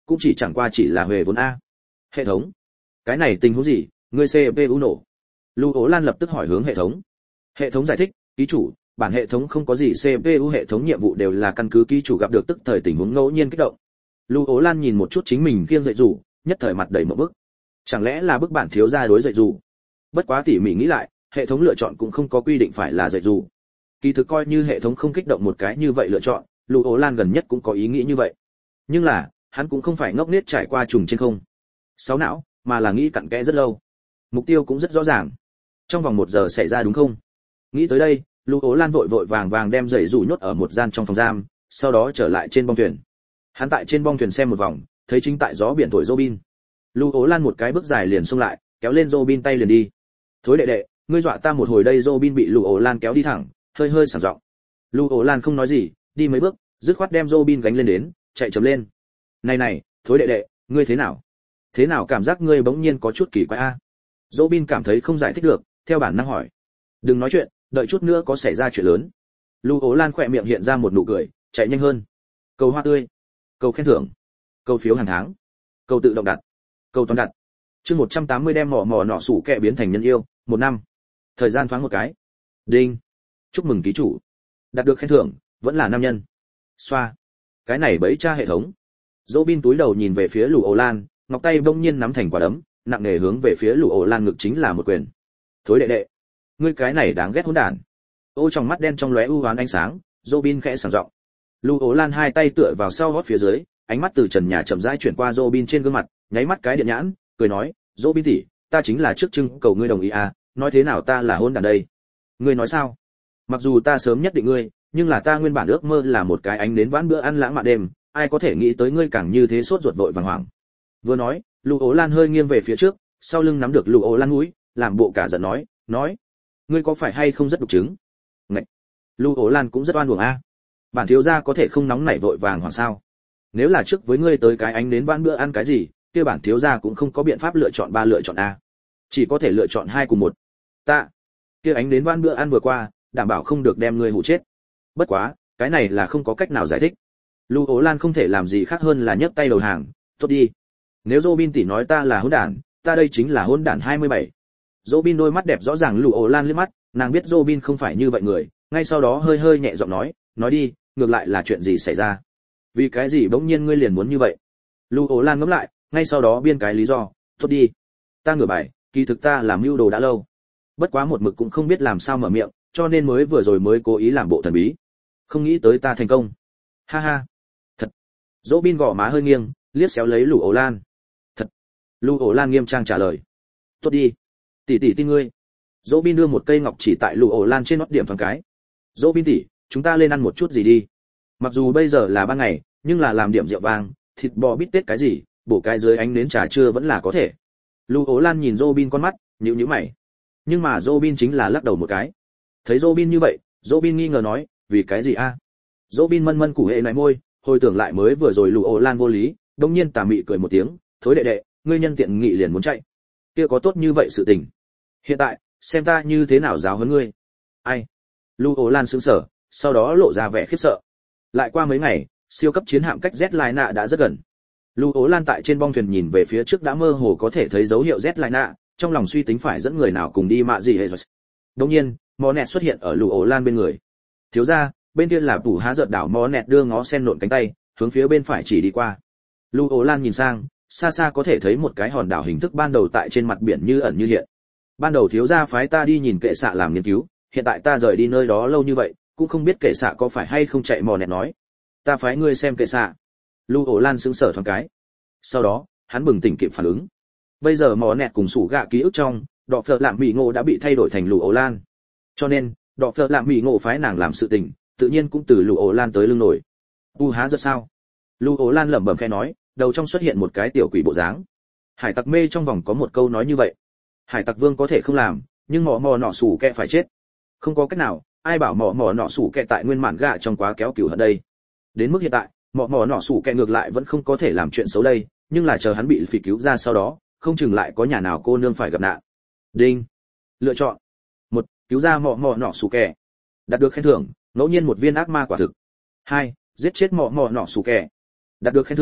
cũng chẳng qua chỉ là huề vốn a. Hệ thống, cái này tình huống gì, ngươi CPU nổ? Lưu Ố Lan lập tức hỏi hướng hệ thống. Hệ thống giải thích, ký chủ, bản hệ thống không có gì CPU, hệ thống nhiệm vụ đều là căn cứ ký chủ gặp được tức thời tình huống ngẫu nhiên kích động. Lưu Ố Lan nhìn một chút chính mình kiêng dậy dù, nhất thời mặt đầy một bức. Chẳng lẽ là bức bản thiếu gia đối dậy dù? Bất quá tỉ mỉ nghĩ lại, hệ thống lựa chọn cũng không có quy định phải là dậy dù. Kỳ thực coi như hệ thống không kích động một cái như vậy lựa chọn, Lưu Ố Lan gần nhất cũng có ý nghĩ như vậy. Nhưng là, hắn cũng không phải ngốc nghếch trải qua trùng trên không. Sáu não, mà là nghĩ cặn kẽ rất lâu. Mục tiêu cũng rất rõ ràng. Trong vòng 1 giờ xảy ra đúng không? Nghĩ tới đây, Lưu Ố Lan vội vội vàng vàng đem dậy dù nhốt ở một gian trong phòng giam, sau đó trở lại trên bong thuyền. Hắn tại trên bong thuyền xem một vòng, thấy chính tại gió biển thổi Robin. Lưu Ố Lan một cái bước dài liền xông lại, kéo lên Robin tay liền đi. Thối đệ đệ, ngươi dọa ta một hồi đây. Robin bị Lưu Ố Lan kéo đi thẳng, hơi hơi sảng giọng. Lưu Ố Lan không nói gì, đi mấy bước, dứt khoát đem Robin gánh lên đến, chạy chấm lên. Này, thối đệ đệ, ngươi thế nào? Thế nào cảm giác ngươi bỗng nhiên có chút kỳ quái a? Robin cảm thấy không giải thích được, theo bản năng hỏi. Đừng nói chuyện, đợi chút nữa có xảy ra chuyện lớn. Lưu Ố Lan khỏe miệng hiện ra một nụ cười, chạy nhanh hơn. Cầu hoa tươi, cầu khen thưởng, cầu phiếu hàng tháng, cầu tự động đặt, cầu toàn đặt. Chương 180 đem mỏ nọ sủ kẹ biến thành nhân yêu, 1 năm. Thời gian thoáng một cái. Đinh. Chúc mừng ký chủ. Đạt được khen thưởng, vẫn là nam nhân. Xoa. Cái này bẫy tra hệ thống. Robin túi đầu nhìn về phía Lưu Ố Lan, ngọc tay bỗng nhiên nắm thành quả đấm, nặng nề hướng về phía Lưu Ố Lan ngực chính là một quyền. Thối đệ đệ, ngươi cái này đáng ghét hỗn đản. Ô trong mắt đen trong lóe u hoán ánh sáng, Robin khẽ sảng giọng. Lưu Ố Lan hai tay tựa vào sau gót phía dưới, ánh mắt từ trần nhà chậm rãi chuyển qua Robin trên gương mặt, nháy mắt cái điện nhãn, cười nói, Robin tỷ, ta chính là trước trưng cầu ngươi đồng ý à, nói thế nào ta là hôn đản đây? Ngươi nói sao? Mặc dù ta sớm nhất định ngươi, nhưng là ta nguyên bản ước mơ là một cái ánh đến vãn bữa ăn lãng mạn đêm, ai có thể nghĩ tới ngươi càng như thế sốt ruột vội vàng hoảng. Vừa nói, Lưu Ố Lan hơi nghiêng về phía trước, sau lưng nắm được Lưu Ố Lan mũi, làm bộ cả giận nói, ngươi có phải hay không rất độc chứng? Ngậy. Lưu Ố Lan cũng rất oan uổng a. Bản thiếu gia có thể không nóng nảy vội vàng hoảng sao? Nếu là trước với ngươi tới cái ánh đến vãn bữa ăn cái gì, kia bản thiếu gia cũng không có biện pháp lựa chọn 3 lựa chọn a. Chỉ có thể lựa chọn 2 cùng 1. Ta, kia ánh đến vãn bữa ăn vừa qua, đảm bảo không được đem ngươi hù chết. Bất quá, cái này là không có cách nào giải thích. Lưu Ố Lan không thể làm gì khác hơn là nhấc tay đầu hàng, tốt đi. Nếu Robin tỷ nói ta là hỗn đản, ta đây chính là hỗn đản 27. Robin đôi mắt đẹp rõ ràng Lưu Ố Lan liếc mắt, nàng biết Robin không phải như vậy người, ngay sau đó hơi hơi nhẹ giọng nói đi, ngược lại là chuyện gì xảy ra? Vì cái gì bỗng nhiên ngươi liền muốn như vậy? Lưu Ố Lan ngẫm lại, ngay sau đó biên cái lý do, tốt đi. Ta ngửa bài, kỳ thực ta làm mưu đồ đã lâu. Bất quá một mực cũng không biết làm sao mở miệng, cho nên mới vừa rồi mới cố ý làm bộ thần bí. Không nghĩ tới ta thành công. Ha ha. Thật. Robin gò má hơi nghiêng, liếc xéo lấy Lưu Ố Lan. Thật. Lưu Ố Lan nghiêm trang trả lời. Tốt đi. Tỷ tỷ tin ngươi. Robin đưa một cây ngọc chỉ tại Lưu Ố Lan trên nót điểm thoáng cái. Robin tỷ, chúng ta lên ăn một chút gì đi. Mặc dù bây giờ là ban ngày, nhưng là làm điểm rượu vang, thịt bò bít tết cái gì, bổ cái dưới ánh nến trà trưa vẫn là có thể. Lưu Ố Lan nhìn Robin con mắt, nhíu mày. Nhưng mà Robin chính là lắc đầu một cái. Thấy Robin như vậy, Robin nghi ngờ nói, vì cái gì a? Robin mân củ hệ nại môi, hồi tưởng lại mới vừa rồi Lưu Ố Lan vô lý, đột nhiên tà mị cười một tiếng, thối đệ đệ, ngươi nhân tiện nghị liền muốn chạy. Kia có tốt như vậy sự tình. Hiện tại, xem ta như thế nào giáo huấn ngươi. Ai? Lưu Ố Lan sững sờ, sau đó lộ ra vẻ khiếp sợ. Lại qua mấy ngày, siêu cấp chiến hạm cách Z-Line đã rất gần. Lưu Ố Lan tại trên bong thuyền nhìn về phía trước đã mơ hồ có thể thấy dấu hiệu Z-Line, trong lòng suy tính phải dẫn người nào cùng đi mạ gì hay rồi. Đột nhiên, Monet xuất hiện ở Lưu Ố Lan bên người. Thiếu gia, bên kia là Tủ Há Giật đảo. Monet đưa ngó sen nộn cánh tay, hướng phía bên phải chỉ đi qua. Lưu Ố Lan nhìn sang, xa xa có thể thấy một cái hòn đảo hình thức ban đầu tại trên mặt biển như ẩn như hiện. Ban đầu thiếu gia phái ta đi nhìn kệ xạ làm nghiên cứu, hiện tại ta rời đi nơi đó lâu như vậy, cũng không biết kệ xạ có phải hay không chạy. Monet nói. Ta phái ngươi xem kệ xạ. Lưu Ố Lan sững sờ thoáng cái. Sau đó, hắn bừng tỉnh kịp phản ứng. Bây giờ Monet cùng sủ gạ ký ức trong, Đọ Phợ Lạm Mỹ Ngộ đã bị thay đổi thành Lưu Ố Lan. Cho nên, Đọ Phợ Lạm Mỹ Ngộ phái nàng làm sự tình, tự nhiên cũng từ Lưu Ố Lan tới lưng nổi. U há giật sao? Lưu Ố Lan lẩm bẩm khẽ nói, đầu trong xuất hiện một cái tiểu quỷ bộ dáng. Hải tặc mê trong vòng có một câu nói như vậy. Hải tặc vương có thể không làm, nhưng mỏ nọ sủ kẹ phải chết. Không có cách nào, ai bảo mỏ nọ sủ kẹ tại nguyên mạn gạ trong quá kéo cừu hận đây. Đến mức hiện tại, mỏ nọ sủ kẹ ngược lại vẫn không có thể làm chuyện xấu đây, nhưng là chờ hắn bị phỉ cứu ra sau đó, không chừng lại có nhà nào cô nương phải gặp nạn. Đinh. Lựa chọn. 1. Cứu ra mỏ nọ sủ kẹ. Đạt được khen thưởng, ngẫu nhiên một viên ác ma quả thực. 2. Giết chết mỏ nọ sủ kẹ. Đạt được khen thưởng,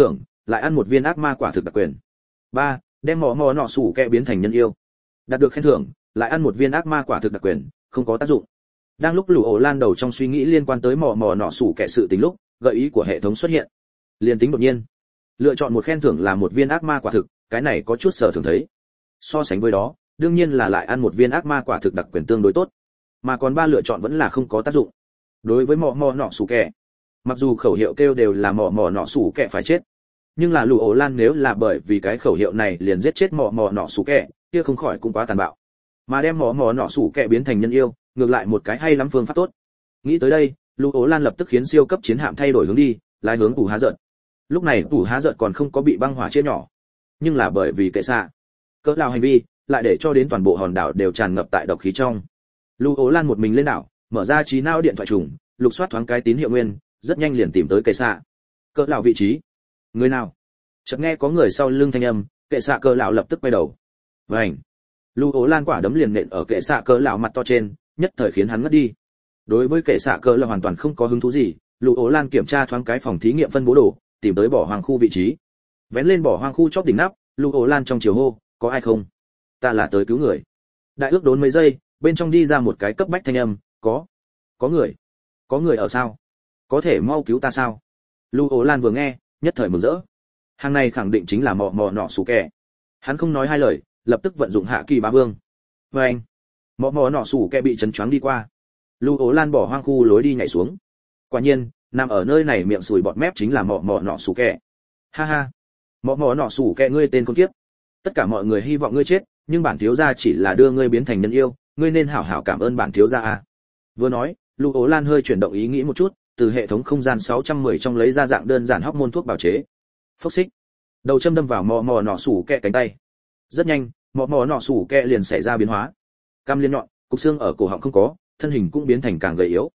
lại ăn một viên ác ma quả thực đặc quyền. 3. Đem mỏ mỏ nọ sủ kẹ biến thành nhân yêu. Đạt được khen thưởng, lại ăn một viên ác ma quả thực đặc quyền, không có tác dụng. Đang lúc Lũ Ổ Lan đầu trong suy nghĩ liên quan tới mỏ mỏ nọ sủ kẹ sự tình lúc, gợi ý của hệ thống xuất hiện. Liên tính đột nhiên, lựa chọn một khen thưởng là một viên ác ma quả thực, cái này có chút sở thường thấy. So sánh với đó, đương nhiên là lại ăn một viên ác ma quả thực đặc quyền tương đối tốt. Mà còn 3 lựa chọn vẫn là không có tác dụng. Đối với mỏ mỏ nọ sủ kẹ, mặc dù khẩu hiệu kêu đều là mỏ mỏ nọ sủ kẹ phải chết, nhưng là Lũ Ổ Lan nếu là bởi vì cái khẩu hiệu này liền giết chết mỏ mỏ nọ sủ kẹ, kia không khỏi cũng quá tàn bạo. Mà đem mỏ mỏ nọ sủ kẹ biến thành nhân yêu, ngược lại một cái hay lắm phương pháp tốt. Nghĩ tới đây, Lũ Ổ Lan lập tức khiến siêu cấp chiến hạm thay đổi hướng đi, lái hướng Phủ Há Giận. Lúc này Phủ Há Giận còn không có bị băng hỏa chia nhỏ, nhưng là bởi vì kệ xạ cỡ nào hành vi, lại để cho đến toàn bộ hòn đảo đều tràn ngập tại độc khí trong. Lũ Ổ Lan một mình lên đảo, mở ra trí não điện thoại trùng, lục soát thoáng cái tín hiệu nguyên, rất nhanh liền tìm tới kệ xạ cỡ nào vị trí. Người nào? Chợt nghe có người sau lưng thanh âm, kệ xạ cỡ lão lập tức quay đầu. Vành. Lũ Ổ Lan quả đấm liền nện ở kệ xạ cỡ lão mặt to trên, nhất thời khiến hắn ngất đi. Đối với kệ xạ cỡ là hoàn toàn không có hứng thú gì, Lũ Ổ Lan kiểm tra thoáng cái phòng thí nghiệm phân bố đồ, tìm tới bỏ hoang khu vị trí. Vén lên bỏ hoang khu chóp đỉnh nắp, Lũ Ổ Lan trong chiều hô, có ai không? Ta là tới cứu người. Đại ước đốn mấy giây, bên trong đi ra một cái cấp bách thanh âm, có người. Có người ở sao? Có thể mau cứu ta sao? Lũ Ổ Lan vừa nghe, nhất thời mừng rỡ. Hàng này khẳng định chính là mỏ mỏ nọ sủ kẹ. Hắn không nói hai lời, lập tức vận dụng hạ kỳ bá vương. Vâng. Mỏ mỏ nọ sủ kẹ bị chấn choáng đi qua. Lũ Ổ Lan bỏ hoang khu lối đi nhảy xuống. Quả nhiên, nằm ở nơi này miệng sùi bọt mép chính là mỏ mỏ nọ sủ kẹ. Ha ha. Mỏ mỏ nọ sủ kẹ ngươi tên con kiếp. Tất cả mọi người hy vọng ngươi chết, nhưng bản thiếu gia chỉ là đưa ngươi biến thành nhân yêu, ngươi nên hảo hảo cảm ơn bản thiếu gia a. Vừa nói, Lũ Ổ Lan hơi chuyển động ý nghĩ một chút, từ hệ thống không gian 610 trong lấy ra dạng đơn giản hóc môn thuốc bào chế. Phốc xích. Đầu châm đâm vào mỏ mỏ nọ sủ kẹ cánh tay. Rất nhanh, mỏ mỏ nọ sủ kẹ liền xảy ra biến hóa. Cam liên nhọn, cục xương ở cổ họng không có, thân hình cũng biến thành càng gầy yếu.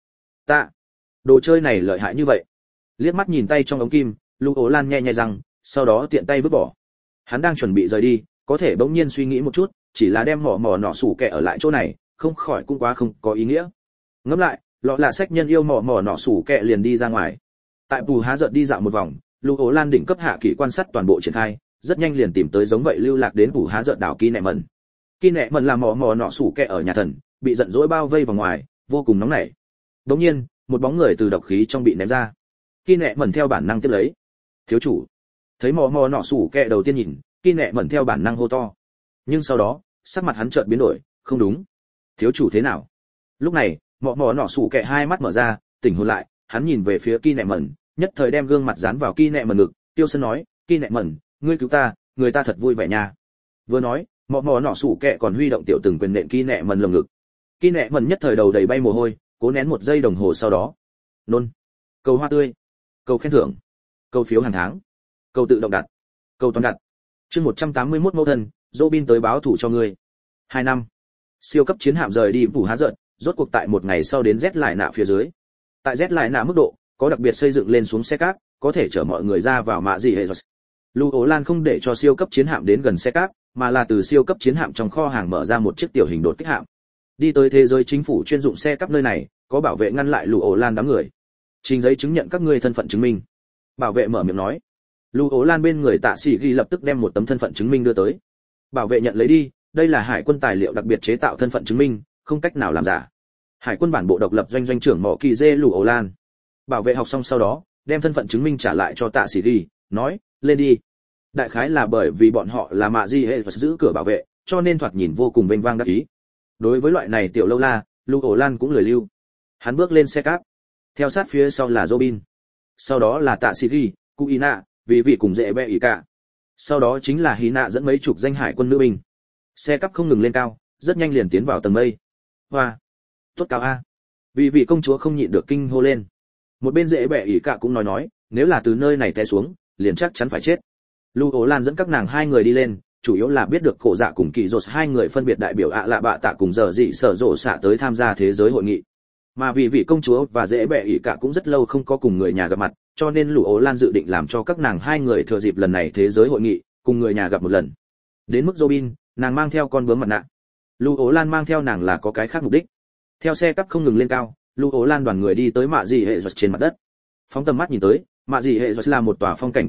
Đồ chơi này lợi hại như vậy. Liếc mắt nhìn tay trong ống kim, Lũ Ổ Lan nhẹ nhẹ răng, sau đó tiện tay vứt bỏ. Hắn đang chuẩn bị rời đi, có thể bỗng nhiên suy nghĩ một chút, chỉ là đem mỏ mỏ nọ sủ kẹ ở lại chỗ này, không khỏi cũng quá không có ý nghĩa. Ngẫm lại, lọ là sách nhân yêu mỏ mỏ nọ sủ kẹ liền đi ra ngoài. Tại Phủ Há Giận đi dạo một vòng, Lũ Ổ Lan đỉnh cấp hạ kỳ quan sát toàn bộ triển khai, rất nhanh liền tìm tới giống vậy lưu lạc đến Phủ Há Giận đảo Ki Nẹ Mẩn. Ki Nẹ Mẩn là mỏ mỏ nọ sủ kẹ ở nhà thần, bị giận dỗi bao vây vào ngoài, vô cùng nóng nảy. Đột nhiên, một bóng người từ độc khí trong bị ném ra. Ki Nẹ Mẩn theo bản năng tiếp lấy. Thiếu chủ. Thấy mỏ mỏ nọ sủ kẹ đầu tiên nhìn, Ki Nẹ Mẩn theo bản năng hô to. Nhưng sau đó, sắc mặt hắn chợt biến đổi, không đúng. Thiếu chủ thế nào? Lúc này, mỏ mỏ nọ sủ kẹ hai mắt mở ra, tỉnh hồn lại, hắn nhìn về phía Ki Nẹ Mẩn, nhất thời đem gương mặt dán vào Ki Nẹ Mẩn ngực, tiêu sân nói, Ki Nẹ Mẩn, ngươi cứu ta, người ta thật vui vẻ nha. Vừa nói, mỏ mỏ nọ sủ kẹ còn huy động tiểu từng quyền nện Ki Nẹ Mẩn lồng ngực. Ki Nẹ Mẩn nhất thời đầu đầy bay mồ hôi, cố nén 1 giây đồng hồ sau đó. Nôn. Cầu hoa tươi. Cầu khen thưởng. Cầu phiếu hàng tháng. Cầu tự động đặt. Cầu toàn đặt. Chương 181 mẫu thân, Robin tới báo thủ cho ngươi. 2 năm. Siêu cấp chiến hạm rời đi Phủ Há Giận, rốt cuộc tại một ngày sau đến Z lại nạ phía dưới. Tại Z lại nạ mức độ, có đặc biệt xây dựng lên xuống xe cáp, có thể chở mọi người ra vào mạ gì hệ rồi. Lũ Ổ Lan không để cho siêu cấp chiến hạm đến gần xe cáp, mà là từ siêu cấp chiến hạm trong kho hàng mở ra một chiếc tiểu hình đột kích hạm. Đi tới thế giới chính phủ chuyên dụng xe cáp nơi này, có bảo vệ ngăn lại Lũ Ổ Lan đám người. Trình giấy chứng nhận các ngươi thân phận chứng minh. Bảo vệ mở miệng nói. Lũ Ổ Lan bên người Tạ Sĩ Ghi lập tức đem một tấm thân phận chứng minh đưa tới. Bảo vệ nhận lấy đi, đây là hải quân tài liệu đặc biệt chế tạo thân phận chứng minh, không cách nào làm giả. Hải quân bản bộ độc lập doanh doanh trưởng Mộ Kỳ Dê Lũ Ổ Lan. Bảo vệ học xong sau đó, đem thân phận chứng minh trả lại cho Tạ Sĩ Ghi, nói, lên đi. Đại khái là bởi vì bọn họ là mạ di hệ giữ cửa bảo vệ, cho nên thoạt nhìn vô cùng vênh vang đắc ý. Đối với loại này tiểu lâu la, Lũ Ổ Lan cũng lười lưu. Hắn bước lên xe cáp, theo sát phía sau là Robin, sau đó là Tạ Sĩ Ghi, Kuina, vì vị cùng dễ bẹ ý cả. Sau đó chính là Hina dẫn mấy chục danh hải quân nữ binh. Xe cáp không ngừng lên cao, rất nhanh liền tiến vào tầng mây. Hoa, tốt cao a! Vì vị công chúa không nhịn được kinh hô lên. Một bên dễ bẹ ý cả cũng nói, nếu là từ nơi này té xuống, liền chắc chắn phải chết. Lũ Ổ Lan dẫn các nàng hai người đi lên, chủ yếu là biết được Cổ Dạ cùng Kỳ Dột hai người phân biệt đại biểu ạ lạ bạ tạ cùng giờ dị sở rộ xạ tới tham gia thế giới hội nghị. Mà vì vị công chúa và dễ bẹ ỷ cả cũng rất lâu không có cùng người nhà gặp mặt, cho nên Lũ Ổ Lan dự định làm cho các nàng hai người thừa dịp lần này thế giới hội nghị, cùng người nhà gặp một lần. Đến mức Robin, nàng mang theo con bướm mặt nạ. Lũ Ổ Lan mang theo nàng là có cái khác mục đích. Theo xe cắp không ngừng lên cao, Lũ Ổ Lan đoàn người đi tới mạ dị hệ giật trên mặt đất. Phóng tầm mắt nhìn tới, mạ dị hệ giật là một tòa phong cảnh tươi đẹp,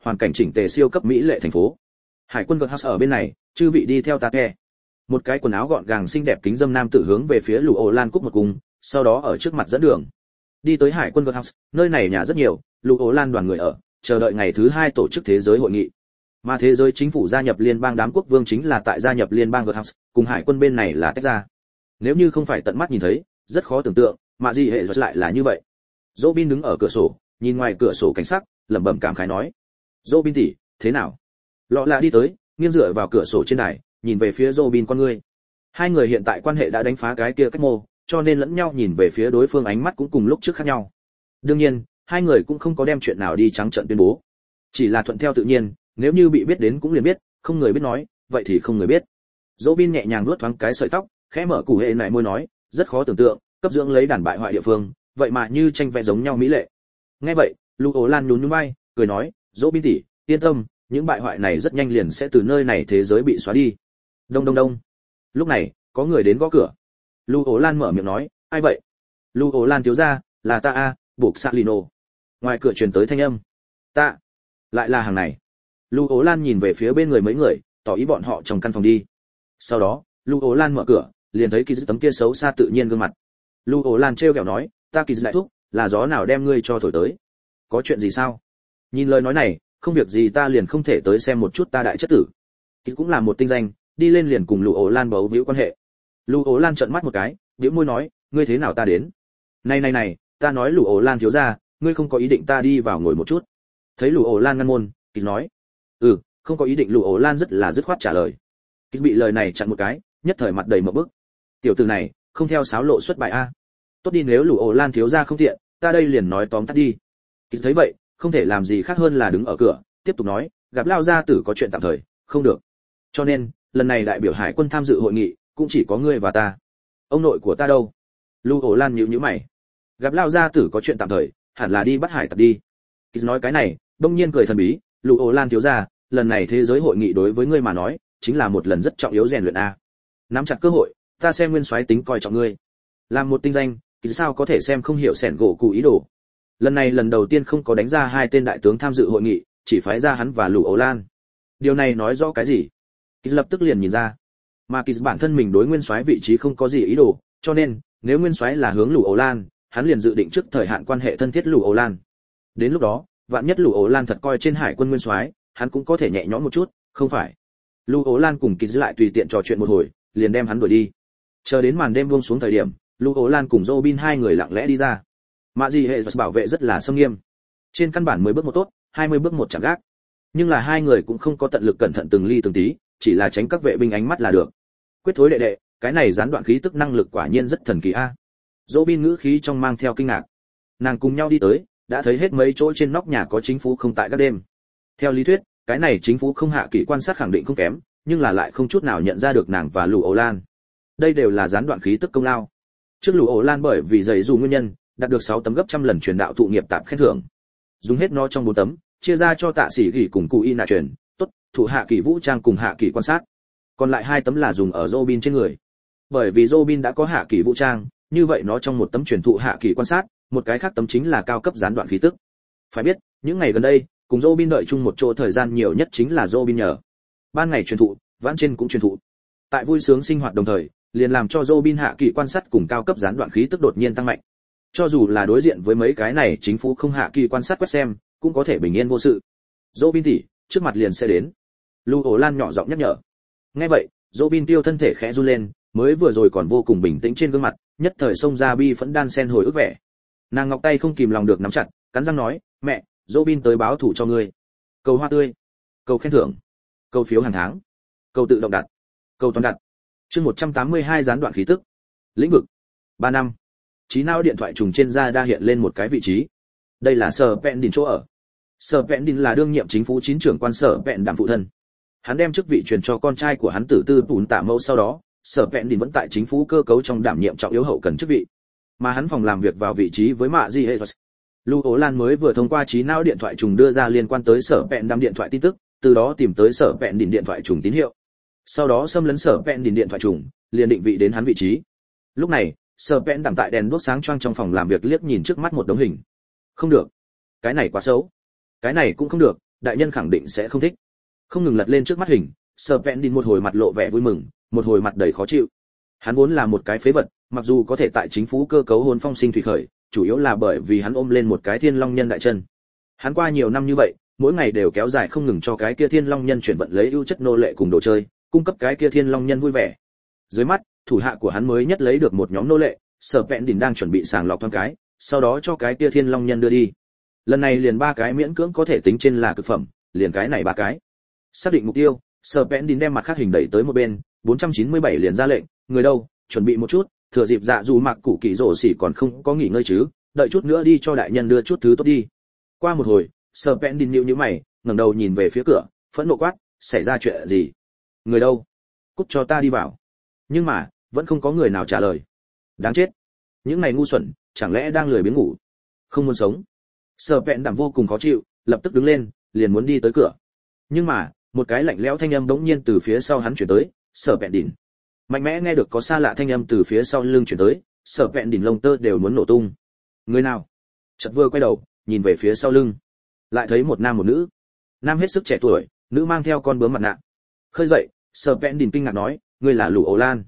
hoàn cảnh chỉnh tề siêu cấp mỹ lệ thành phố. Hải quân House ở bên này, chư vị đi theo ta kè. Một cái quần áo gọn gàng xinh đẹp kính dâm nam tử hướng về phía Lù Ổ Lan cúc một cung, sau đó ở trước mặt dẫn đường. Đi tới Hải quân House, nơi này nhà rất nhiều, Lù Ổ Lan đoàn người ở, chờ đợi ngày thứ 2 tổ chức thế giới hội nghị. Mà thế giới chính phủ gia nhập liên bang đám quốc vương chính là tại gia nhập liên bang House, cùng hải quân bên này là tách ra. Nếu như không phải tận mắt nhìn thấy, rất khó tưởng tượng, mà gì hệ lại là như vậy. Robin đứng ở cửa sổ, nhìn ngoài cửa sổ cảnh sắc, lẩm bẩm cảm khái nói: "Robin tỷ, thế nào?" Lọ lạ đi tới, nghiêng dựa vào cửa sổ trên đài, nhìn về phía Robin con ngươi. Hai người hiện tại quan hệ đã đánh phá cái kia cách mô, cho nên lẫn nhau nhìn về phía đối phương ánh mắt cũng cùng lúc trước khác nhau. Đương nhiên, hai người cũng không có đem chuyện nào đi trắng trợn tuyên bố, chỉ là thuận theo tự nhiên, nếu như bị biết đến cũng liền biết, không người biết nói, vậy thì không người biết. Robin nhẹ nhàng vuốt thoáng cái sợi tóc, khẽ mở củ hệ lại môi nói, rất khó tưởng tượng, cấp dưỡng lấy đàn bại hoại địa phương, vậy mà như tranh vẽ giống nhau mỹ lệ. Nghe vậy, Lục Ổ Lan nhún nhún vai, cười nói, Robin tỷ, yên tâm, những bại hoại này rất nhanh liền sẽ từ nơi này thế giới bị xóa đi. Đông đông đông. Lúc này, có người đến gõ cửa. Lục Ổ Lan mở miệng nói, ai vậy? Lục Ổ Lan thiếu gia, là ta a, Buộc Salino. Ngoài cửa truyền tới thanh âm. Ta, lại là hàng này. Lục Ổ Lan nhìn về phía bên người mấy người, tỏ ý bọn họ trong căn phòng đi. Sau đó, Lục Ổ Lan mở cửa, liền thấy Kỳ Dư tấm kia xấu xa tự nhiên gương mặt. Lục Ổ Lan trêu ghẹo nói, ta Kỳ Dư đại thúc, là gió nào đem ngươi cho thổi tới? Có chuyện gì sao? Nhìn lời nói này, không việc gì ta liền không thể tới xem một chút ta đại chất tử. Kỳ cũng là một tinh danh, đi lên liền cùng Lục Ổ Lan bấu víu quan hệ. Lục Ổ Lan trợn mắt một cái, bĩu môi nói, ngươi thế nào ta đến? Này, ta nói Lục Ổ Lan thiếu gia, ngươi không có ý định ta đi vào ngồi một chút? Thấy Lục Ổ Lan ngăn môn, Kỳ nói, không có ý định. Lục Ổ Lan rất là dứt khoát trả lời. Kỳ bị lời này chặn một cái, nhất thời mặt đầy mộng bức. Tiểu tử này, không theo sáo lộ xuất bài a. Tốt đi, nếu Lục Ổ Lan thiếu gia không tiện, ta đây liền nói tóm tắt đi. Kỳ thấy vậy, không thể làm gì khác hơn là đứng ở cửa, tiếp tục nói, gặp lao gia tử có chuyện tạm thời, không được. Cho nên, lần này đại biểu hải quân tham dự hội nghị, cũng chỉ có ngươi và ta. Ông nội của ta đâu? Lục Ổ Lan nhíu mày. Gặp lao gia tử có chuyện tạm thời, hẳn là đi bắt hải tặc đi. Kỳ nói cái này, đông nhiên cười thần bí, Lục Ổ Lan thiếu gia, lần này thế giới hội nghị đối với ngươi mà nói, chính là một lần rất trọng yếu rèn luyện a. Nắm chặt cơ hội, ta xem nguyên soái tính coi trọng ngươi. Làm một tinh danh, Kỳ sao có thể xem không hiểu sẻn gỗ cụ ý đồ. Lần này lần đầu tiên không có đánh ra hai tên đại tướng tham dự hội nghị, chỉ phái ra hắn và Lục Ổ Lan. Điều này nói rõ cái gì? Kỳ lập tức liền nhìn ra. Mà Kỳ bản thân mình đối nguyên soái vị trí không có gì ý đồ, cho nên, nếu nguyên soái là hướng Lục Ổ Lan, hắn liền dự định trước thời hạn quan hệ thân thiết Lục Ổ Lan. Đến lúc đó, vạn nhất Lục Ổ Lan thật coi trên hải quân nguyên soái, hắn cũng có thể nhẹ nhõm một chút, không phải? Lục Ổ Lan cùng Kỳ lại tùy tiện trò chuyện một hồi, liền đem hắn đuổi đi. Chờ đến màn đêm buông xuống thời điểm, Lục Ổ Lan cùng Robin hai người lặng lẽ đi ra. Mạ gì hệ bảo vệ rất là xâm nghiêm. Trên căn bản 10 bước một tốt, 20 bước một chẳng gác. Nhưng là hai người cũng không có tận lực cẩn thận từng ly từng tí, chỉ là tránh các vệ binh ánh mắt là được. Quyết thối đệ đệ, cái này gián đoạn khí tức năng lực quả nhiên rất thần kỳ a. Robin ngữ khí trong mang theo kinh ngạc. Nàng cùng nhau đi tới, đã thấy hết mấy chỗ trên nóc nhà có chính phủ không tại các đêm. Theo lý thuyết, cái này chính phủ không hạ kỷ quan sát khẳng định không kém, nhưng là lại không chút nào nhận ra được nàng và Lục Ổ Lan. Đây đều là gián đoạn khí tức công lao. Trước Lục Ổ Lan bởi vì dày dù nguyên nhân, đạt được 6 tấm gấp trăm lần truyền đạo thụ nghiệp tạm khen thưởng. Dùng hết nó trong 4 tấm, chia ra cho Tạ Sĩ Gỉ cùng Cụ Y Nạ truyền, tốt, thủ hạ kỷ vũ trang cùng hạ kỷ quan sát. Còn lại 2 tấm là dùng ở Robin trên người. Bởi vì Robin đã có hạ kỷ vũ trang, như vậy nó trong 1 tấm truyền thụ hạ kỷ quan sát, một cái khác tấm chính là cao cấp gián đoạn khí tức. Phải biết, những ngày gần đây, cùng Robin đợi chung một chỗ thời gian nhiều nhất chính là Robin nhờ. Ban ngày truyền thụ, vãn trên cũng truyền thụ. Tại vui sướng sinh hoạt đồng thời, liền làm cho Robin hạ kỷ quan sát cùng cao cấp gián đoạn khí tức đột nhiên tăng mạnh. Cho dù là đối diện với mấy cái này chính phủ không hạ kỳ quan sát quét xem, cũng có thể bình yên vô sự. Robin tỷ, trước mặt liền sẽ đến. Lục Ổ Lan nhỏ giọng nhắc nhở. Nghe vậy, Robin tiêu thân thể khẽ run lên, mới vừa rồi còn vô cùng bình tĩnh trên gương mặt, nhất thời xông ra bi phẫn đan sen hồi ức vẻ. Nàng ngọc tay không kìm lòng được nắm chặt, cắn răng nói, mẹ, Robin tới báo thủ cho ngươi. Cầu hoa tươi, cầu khen thưởng, cầu phiếu hàng tháng, cầu tự động đặt, cầu toàn đặt. Chương 182 gián đoạn khí tức. Lĩnh vực. 3 năm. Trí não điện thoại trùng trên da đa hiện lên một cái vị trí. Đây là Sở Vẹn Đỉnh chỗ ở. Sở Vẹn Đỉnh là đương nhiệm chính phủ chín trưởng quan Sở Vẹn Đạm phụ thân. Hắn đem chức vị truyền cho con trai của hắn Tử Tư Tún Tạ Mâu, sau đó, Sở Vẹn Đỉnh vẫn tại chính phủ cơ cấu trong đảm nhiệm trọng yếu hậu cần chức vị. Mà hắn phòng làm việc vào vị trí với Mạ Di Hệ. Lục Ổ Lan mới vừa thông qua trí não điện thoại trùng đưa ra liên quan tới Sở Vẹn Đạm điện thoại tin tức, từ đó tìm tới Sở Vẹn Đỉnh điện thoại trùng tín hiệu. Sau đó xâm lấn Sở Vẹn Đỉnh điện thoại trùng, liền định vị đến hắn vị trí. Lúc này, Sở Vẹn Đạm tại đèn đuốc sáng choang trong phòng làm việc liếc nhìn trước mắt một đống hình. Không được, cái này quá xấu. Cái này cũng không được, đại nhân khẳng định sẽ không thích. Không ngừng lật lên trước mắt hình, Serpentine một hồi mặt lộ vẻ vui mừng, một hồi mặt đầy khó chịu. Hắn vốn là một cái phế vật, mặc dù có thể tại chính phủ cơ cấu hồn phong sinh thủy khởi, chủ yếu là bởi vì hắn ôm lên một cái thiên long nhân đại chân. Hắn qua nhiều năm như vậy, mỗi ngày đều kéo dài không ngừng cho cái kia thiên long nhân chuyển vận lấy ưu chất nô lệ cùng đồ chơi, cung cấp cái kia thiên long nhân vui vẻ. Dưới mắt, thủ hạ của hắn mới nhất lấy được một nhóm nô lệ, Serpentine đang chuẩn bị sàng lọc thoáng cái, sau đó cho cái kia thiên long nhân đưa đi. Lần này liền 3 cái miễn cưỡng có thể tính trên là cực phẩm, liền cái này 3 cái. Xác định mục tiêu, Serpentine đem mặt khác hình đẩy tới một bên, 497 liền ra lệnh, người đâu, chuẩn bị một chút, thừa dịp Dạ Dù Mặc Cụ Kỳ Rồ Xỉ còn không có nghỉ ngơi chứ, đợi chút nữa đi cho đại nhân đưa chút thứ tốt đi. Qua một hồi, Serpentine nhíu mày, ngẩng đầu nhìn về phía cửa, phẫn nộ quát, xảy ra chuyện gì? Người đâu? Cút cho ta đi vào. Nhưng mà, vẫn không có người nào trả lời. Đáng chết. Những này ngu xuẩn, chẳng lẽ đang lười biếng ngủ? Không muốn sống. Serpentine vô cùng khó chịu, lập tức đứng lên, liền muốn đi tới cửa. Nhưng mà, một cái lạnh lẽo thanh âm bỗng nhiên từ phía sau hắn truyền tới, Serpentine. Mạnh mẽ nghe được có xa lạ thanh âm từ phía sau lưng truyền tới, Serpentine lông tơ đều muốn nổ tung. Người nào? Chợt vừa quay đầu, nhìn về phía sau lưng, lại thấy một nam một nữ. Nam hết sức trẻ tuổi, nữ mang theo con bướm mặt nạ. Khơi dậy, Serpentine kinh ngạc nói, ngươi là Lù Ố Lan.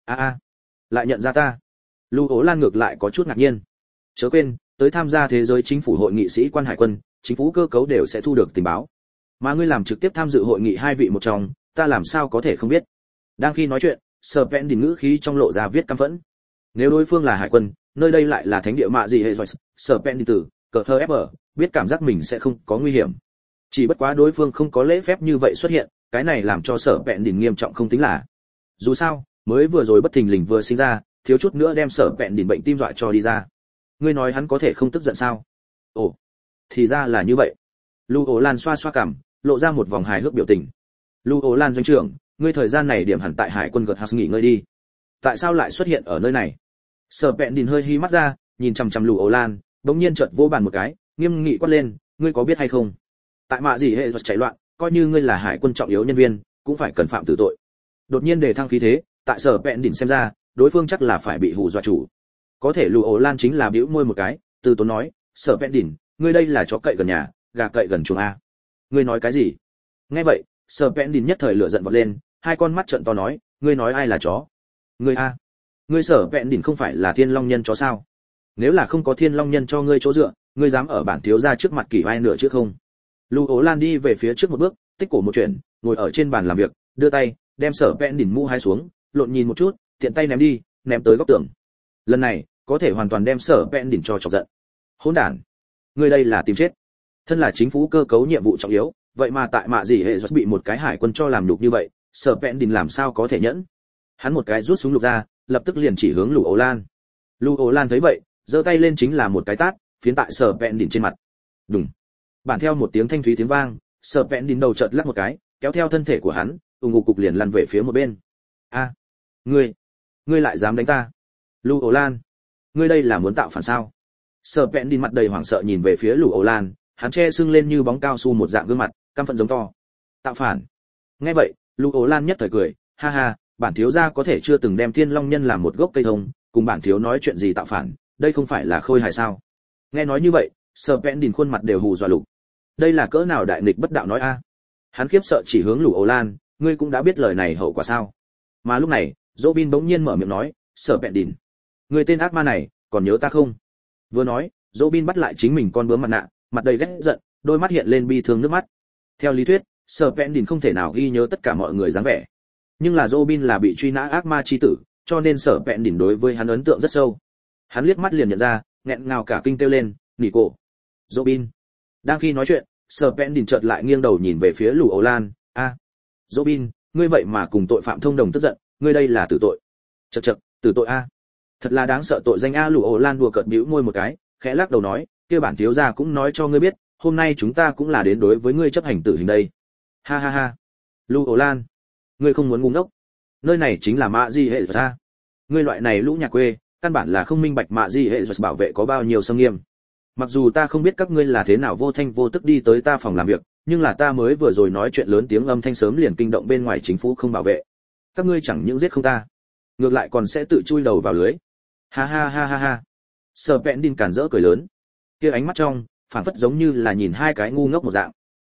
Lại nhận ra ta. Lù Ố Lan ngược lại có chút ngạc nhiên. Chớ quên, tới tham gia thế giới chính phủ hội nghị sĩ quan hải quân, chính phủ cơ cấu đều sẽ thu được tình báo. Mà ngươi làm trực tiếp tham dự hội nghị 2 vị một trong, ta làm sao có thể không biết. Đang khi nói chuyện, Serpentine ngữ khí trong lộ ra viết căm phẫn. Nếu đối phương là hải quân, nơi đây lại là thánh địa mạ gì hệ rồi, Serpentine cờ thơ ép ở, biết cảm giác mình sẽ không có nguy hiểm. Chỉ bất quá đối phương không có lễ phép như vậy xuất hiện, cái này làm cho Serpentine nghiêm trọng không tính là. Dù sao, mới vừa rồi bất thình lình vừa sinh ra, thiếu chút nữa đem Serpentine bệnh tim dọa cho đi ra. Ngươi nói hắn có thể không tức giận sao? Ồ, thì ra là như vậy. Lưu Ố Lan xoa xoa cằm, lộ ra một vòng hài hước biểu tình. Lưu Ố Lan doanh trưởng, ngươi thời gian này điểm hẳn tại hải quân gật hạt nghỉ ngơi đi. Tại sao lại xuất hiện ở nơi này? Serpentine hơi hí mắt ra, nhìn chằm chằm Lưu Ố Lan, bỗng nhiên chợt vô bàn một cái, nghiêm nghị quát lên, ngươi có biết hay không? Tại mạ gì hệ giật chạy loạn, coi như ngươi là hải quân trọng yếu nhân viên, cũng phải cần phạm tử tội. Đột nhiên đề thăng khí thế, tại Serpentine xem ra, đối phương chắc là phải bị hù dọa chủ. Có thể Lưu Ố Lan chính là bĩu môi một cái, từ tốn nói, Serpentine, ngươi đây là chó cậy gần nhà, gà cậy gần chuồng a. Ngươi nói cái gì? Nghe vậy, Serpentine nhất thời lửa giận vọt lên, hai con mắt trợn to nói, ngươi nói ai là chó? Ngươi a? Ngươi Serpentine không phải là thiên long nhân chó sao? Nếu là không có thiên long nhân cho ngươi chỗ dựa, ngươi dám ở bản thiếu gia trước mặt kỷ vai nửa chứ không? Lưu Ố Lan đi về phía trước một bước, tích cổ một chuyện, ngồi ở trên bàn làm việc, đưa tay, đem Serpentine mũ hái xuống, lộn nhìn một chút, tiện tay ném đi, ném tới góc tường. Lần này, có thể hoàn toàn đem Serpentine cho chọc giận. Hỗn đản, ngươi đây là tìm chết. Thân là chính phủ cơ cấu nhiệm vụ trọng yếu, vậy mà tại mạ gì hệ bị một cái hải quân cho làm nhục như vậy, Serpentine làm sao có thể nhẫn? Hắn một cái rút súng lục ra, lập tức liền chỉ hướng Lưu Ố Lan. Lưu Ố Lan thấy vậy, giơ tay lên chính là một cái tát, phiến tại Serpentine trên mặt. Đùng. Bản theo một tiếng thanh thúy tiếng vang, Serpentine đầu chợt lắc một cái, kéo theo thân thể của hắn, ùng ục cục liền lăn về phía một bên. A, ngươi lại dám đánh ta? Lưu Ố Lan, ngươi đây là muốn tạo phản sao? Serpentine mặt đầy hoảng sợ nhìn về phía Lưu Ố Lan, hắn che sưng lên như bóng cao su một dạng gương mặt, căm phẫn giống to. Tạo phản? Nghe vậy, Lưu Ố Lan nhất thời cười, ha ha, bản thiếu gia có thể chưa từng đem Thiên Long Nhân làm một gốc cây thông, cùng bản thiếu nói chuyện gì tạo phản, đây không phải là khôi hài sao? Nghe nói như vậy, Serpentine khuôn mặt đều hù dọa lục. Đây là cỡ nào đại nghịch bất đạo nói a? Hắn khiếp sợ chỉ hướng Lưu Ố Lan, ngươi cũng đã biết lời này hậu quả sao? Mà lúc này, Robin bỗng nhiên mở miệng nói, Serpentine, ngươi tên ác ma này, còn nhớ ta không? Vừa nói, Robin bắt lại chính mình con bướm mặt nạ, mặt đầy ghét giận, đôi mắt hiện lên bi thương nước mắt. Theo lý thuyết, Serpentine không thể nào ghi nhớ tất cả mọi người dáng vẻ. Nhưng là Robin là bị truy nã ác ma chi tử, cho nên Serpentine đối với hắn ấn tượng rất sâu. Hắn liếc mắt liền nhận ra, nghẹn ngào cả kinh kêu lên, nỉ cổ. Robin. Đang khi nói chuyện, Serpentine chợt lại nghiêng đầu nhìn về phía Lưu Ố Lan, a, Robin, ngươi vậy mà cùng tội phạm thông đồng tức giận, ngươi đây là tử tội. Chậc chậc, tử tội a. Thật là đáng sợ tội danh a. Lưu Ố Lan đùa cợt bĩu môi một cái, khẽ lắc đầu nói, kia bản thiếu gia cũng nói cho ngươi biết, hôm nay chúng ta cũng là đến đối với ngươi chấp hành tử hình đây. Ha ha ha. Lưu Ố Lan, ngươi không muốn ngu ngốc. Nơi này chính là mạ di hệ ra. Ngươi loại này lũ nhà quê, căn bản là không minh bạch mạ di hệ bảo vệ có bao nhiêu sâm nghiêm. Mặc dù ta không biết các ngươi là thế nào vô thanh vô tức đi tới ta phòng làm việc, nhưng là ta mới vừa rồi nói chuyện lớn tiếng âm thanh sớm liền kinh động bên ngoài chính phủ không bảo vệ. Các ngươi chẳng những giết không ta, ngược lại còn sẽ tự chui đầu vào lưới. Ha ha ha ha ha. Serpentine cản rỡ cười lớn. Kia ánh mắt trong, phảng phất giống như là nhìn hai cái ngu ngốc một dạng.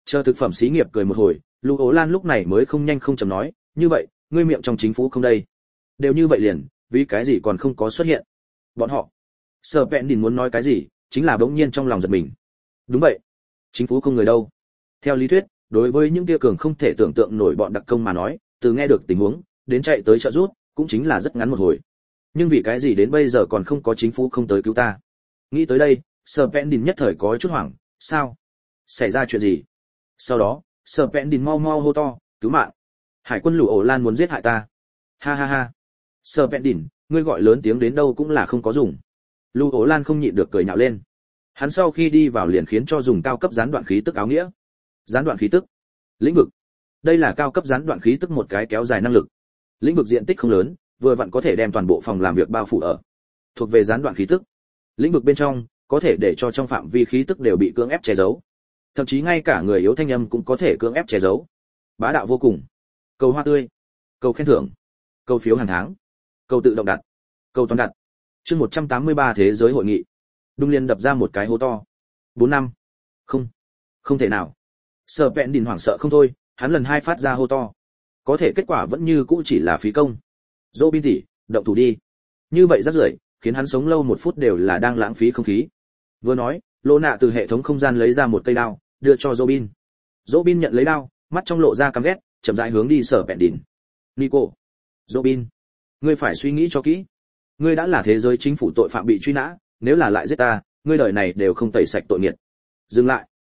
Chờ thực phẩm xí nghiệp cười một hồi, Lưu Ố Lan lúc này mới không nhanh không chậm nói, như vậy, ngươi miệng trong chính phủ không đây? Đều như vậy liền, vì cái gì còn không có xuất hiện? Bọn họ. Sở Vẹn Đình muốn nói cái gì, chính là bỗng nhiên trong lòng giật mình. Đúng vậy, chính phủ không người đâu. Theo lý thuyết, đối với những kia cường không thể tưởng tượng nổi bọn đặc công mà nói, từ nghe được tình huống, đến chạy tới trợ giúp, cũng chính là rất ngắn một hồi. Nhưng vì cái gì đến bây giờ còn không có chính phủ không tới cứu ta? Nghĩ tới đây, Sở Vẹn Đình nhất thời có chút hoảng, sao? Xảy ra chuyện gì? Sau đó, Sở Vẹn Đình mau mau hô to, cứu mạng! Hải quân Lưu Ổ Lan muốn giết hại ta. Ha ha ha. Sở Vẹn Đình, ngươi gọi lớn tiếng đến đâu cũng là không có dùng. Lưu Ổ Lan không nhịn được cười nhạo lên. Hắn sau khi đi vào liền khiến cho dùng cao cấp gián đoạn khí tức áo nghĩa. Gián đoạn khí tức. Lĩnh vực. Đây là cao cấp gián đoạn khí tức một cái kéo dài năng lực. Lĩnh vực diện tích không lớn, vừa vặn có thể đem toàn bộ phòng làm việc bao phủ ở. Thuộc về gián đoạn khí tức. Lĩnh vực bên trong có thể để cho trong phạm vi khí tức đều bị cưỡng ép che giấu. Thậm chí ngay cả người yếu thanh âm cũng có thể cưỡng ép che giấu. Bá đạo vô cùng. Cầu hoa tươi, cầu khen thưởng, cầu phiếu hàng tháng, cầu tự động đặt, cầu toàn đặt. Chương 183 thế giới hội nghị. Đung Liên đập ra một cái hố to. 4 năm. Không thể nào. Sở Vẹn Đình hoảng sợ không thôi, hắn lần hai phát ra hô to. Có thể kết quả vẫn như cũ chỉ là phí công. Robin tỷ, động thủ đi. Như vậy rất rưởi, khiến hắn sống lâu 1 phút đều là đang lãng phí không khí. Vừa nói, Lô Nạ từ hệ thống không gian lấy ra một cây đao, đưa cho Robin. Robin nhận lấy đao, mắt trong lộ ra căm ghét, chậm rãi hướng đi Sở Vẹn Đình. Nico, Robin, ngươi phải suy nghĩ cho kỹ. Ngươi đã là thế giới chính phủ tội phạm bị truy nã, nếu là lại giết ta, ngươi đời này đều không tẩy sạch tội nghiệt. Dừng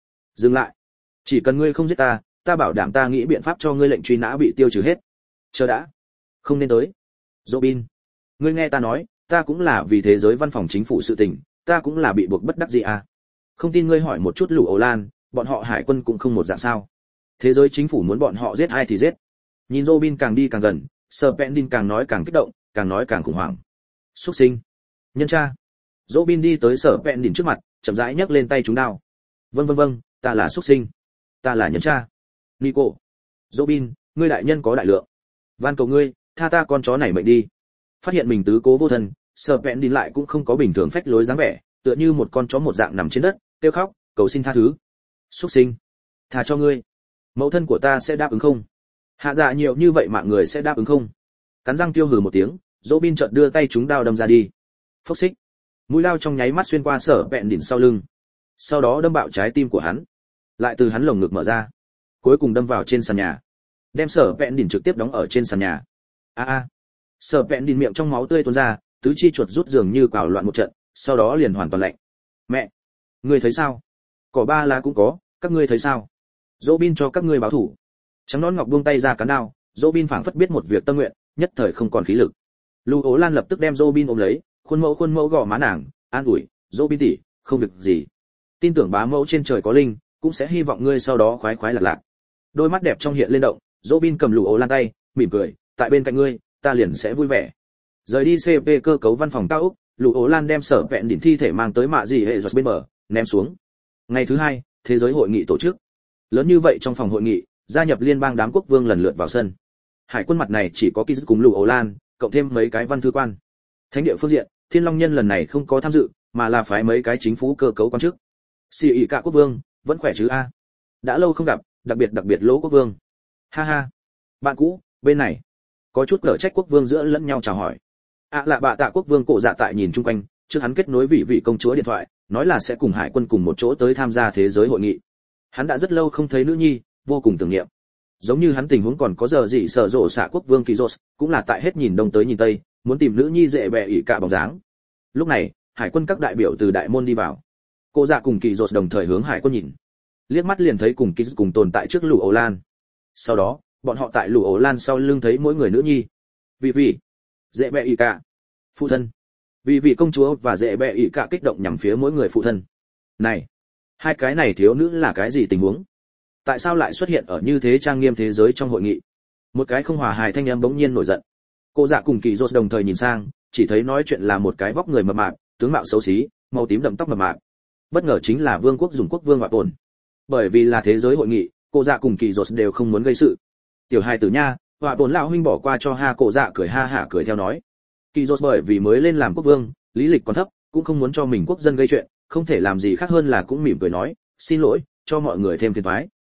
lại. Chỉ cần ngươi không giết ta, ta bảo đảm ta nghĩ biện pháp cho ngươi lệnh truy nã bị tiêu trừ hết. Chờ đã, không nên tới. Robin, ngươi nghe ta nói, ta cũng là vì thế giới văn phòng chính phủ sự tình, ta cũng là bị buộc bất đắc dĩ à? Không tin ngươi hỏi một chút Lưu Ổ Lan, bọn họ hải quân cũng không một dạng sao? Thế giới chính phủ muốn bọn họ giết ai thì giết. Nhìn Robin càng đi càng gần, Sở Vẹn Đình càng nói càng kích động, càng nói càng khủng hoảng. Xuất sinh, nhân cha. Robin đi tới Sở Vẹn Đình trước mặt, chậm rãi nhấc lên tay trúng đao. Vâng, ta là xuất sinh, ta là nhân cha. Nico, Robin, ngươi đại nhân có đại lượng, van cầu ngươi, tha ta con chó này mệnh đi. Phát hiện mình tứ cố vô thân, Sở Vẹn Đình lại cũng không có bình thường phách lối dáng vẻ, tựa như một con chó một dạng nằm trên đất, kêu khóc, cầu xin tha thứ. Xuất sinh, tha cho ngươi. Mẫu thân của ta sẽ đáp ứng không? Hạ dạ nhiều như vậy mạng người sẽ đáp ứng không? Cắn răng tiêu hừ một tiếng, Robin chợt đưa tay trúng đao đâm ra đi. Phốc xích. Mũi đao trong nháy mắt xuyên qua Sở Vẹn Đình sau lưng, sau đó đâm bạo trái tim của hắn, lại từ hắn lồng ngực mở ra, cuối cùng đâm vào trên sàn nhà, đem Sở Vẹn Đình trực tiếp đóng ở trên sàn nhà. A. Sở Vẹn Đình miệng trong máu tươi tuôn ra, tứ chi chuột rút dường như cào loạn một trận, sau đó liền hoàn toàn lạnh. Mẹ, ngươi thấy sao? Cỏ ba lá cũng có, các ngươi thấy sao? Robin cho các ngươi báo thủ. Trắng nón ngọc buông tay ra cán đao, Robin phảng phất biết một việc tâm nguyện, nhất thời không còn khí lực. Lưu Ố Lan lập tức đem Robin ôm lấy, khuôn mẫu gò má nàng, an ủi, Robin tỷ, không việc gì. Tin tưởng bá mẫu trên trời có linh, cũng sẽ hy vọng ngươi sau đó khoái khoái lạc lạc. Đôi mắt đẹp trong hiện lên động, Robin cầm Lưu Ố Lan tay, mỉm cười, tại bên cạnh ngươi, ta liền sẽ vui vẻ. Rời đi CP cơ cấu văn phòng cao ốc, Lưu Ố Lan đem Sở Vẹn Đình thi thể mang tới mạ gì hệ giật bên bờ, ném xuống. Ngày thứ 2, thế giới hội nghị tổ chức. Lớn như vậy trong phòng hội nghị, gia nhập liên bang đám quốc vương lần lượt vào sân. Hải quân mặt này chỉ có Kiz cùng Lưu Ố Lan, cộng thêm mấy cái văn thư quan. Thánh địa phương diện, Thiên Long Nhân lần này không có tham dự, mà là phái mấy cái chính phủ cơ cấu quan chức. Xì ỉ cả quốc vương, vẫn khỏe chứ a? Đã lâu không gặp, đặc biệt Lỗ quốc vương. Ha ha. Bạn cũ, bên này. Có chút cở trách quốc vương giữa lẫn nhau chào hỏi. Lạ bạ tạ quốc vương cổ dạ tại nhìn chung quanh, trước hắn kết nối vị công chúa điện thoại, nói là sẽ cùng hải quân cùng một chỗ tới tham gia thế giới hội nghị. Hắn đã rất lâu không thấy nữ nhi, vô cùng tưởng niệm. Giống như hắn tình huống còn có giờ gì sở rộ xạ quốc vương Kỳ Rốt, cũng là tại hết nhìn đông tới nhìn tây, muốn tìm nữ nhi dễ bẹ ỉ cả bóng dáng. Lúc này, hải quân các đại biểu từ đại môn đi vào. Cô dạ cùng Kỳ Rốt đồng thời hướng hải quân nhìn. Liếc mắt liền thấy cùng Kỳ cùng tồn tại trước Lưu Ố Lan. Sau đó, bọn họ tại Lưu Ố Lan sau lưng thấy mỗi người nữ nhi. Vì dễ bẹ ỉ cả, phụ thân. Vì công chúa và dễ bẹ ỉ cả kích động nhằm phía mỗi người phụ thân. Này, hai cái này thiếu nữ là cái gì tình huống? Tại sao lại xuất hiện ở như thế trang nghiêm thế giới trong hội nghị? Một cái không hòa hài thanh âm bỗng nhiên nổi giận. Cô dạ cùng Kỳ Rốt đồng thời nhìn sang, chỉ thấy nói chuyện là một cái vóc người mập mạp, tướng mạo xấu xí, màu tím đậm tóc mập mạp. Bất ngờ chính là vương quốc dùng quốc vương Hỏa Tồn. Bởi vì là thế giới hội nghị, cô dạ cùng Kỳ Rốt đều không muốn gây sự. Tiểu hài tử nha, Hỏa Tồn lão huynh bỏ qua cho cô dạ cười ha hả cười theo nói. Kỳ Rốt bởi vì mới lên làm quốc vương, lý lịch còn thấp, cũng không muốn cho mình quốc dân gây chuyện, không thể làm gì khác hơn là cũng mỉm cười nói, xin lỗi, cho mọi người thêm phiền toái.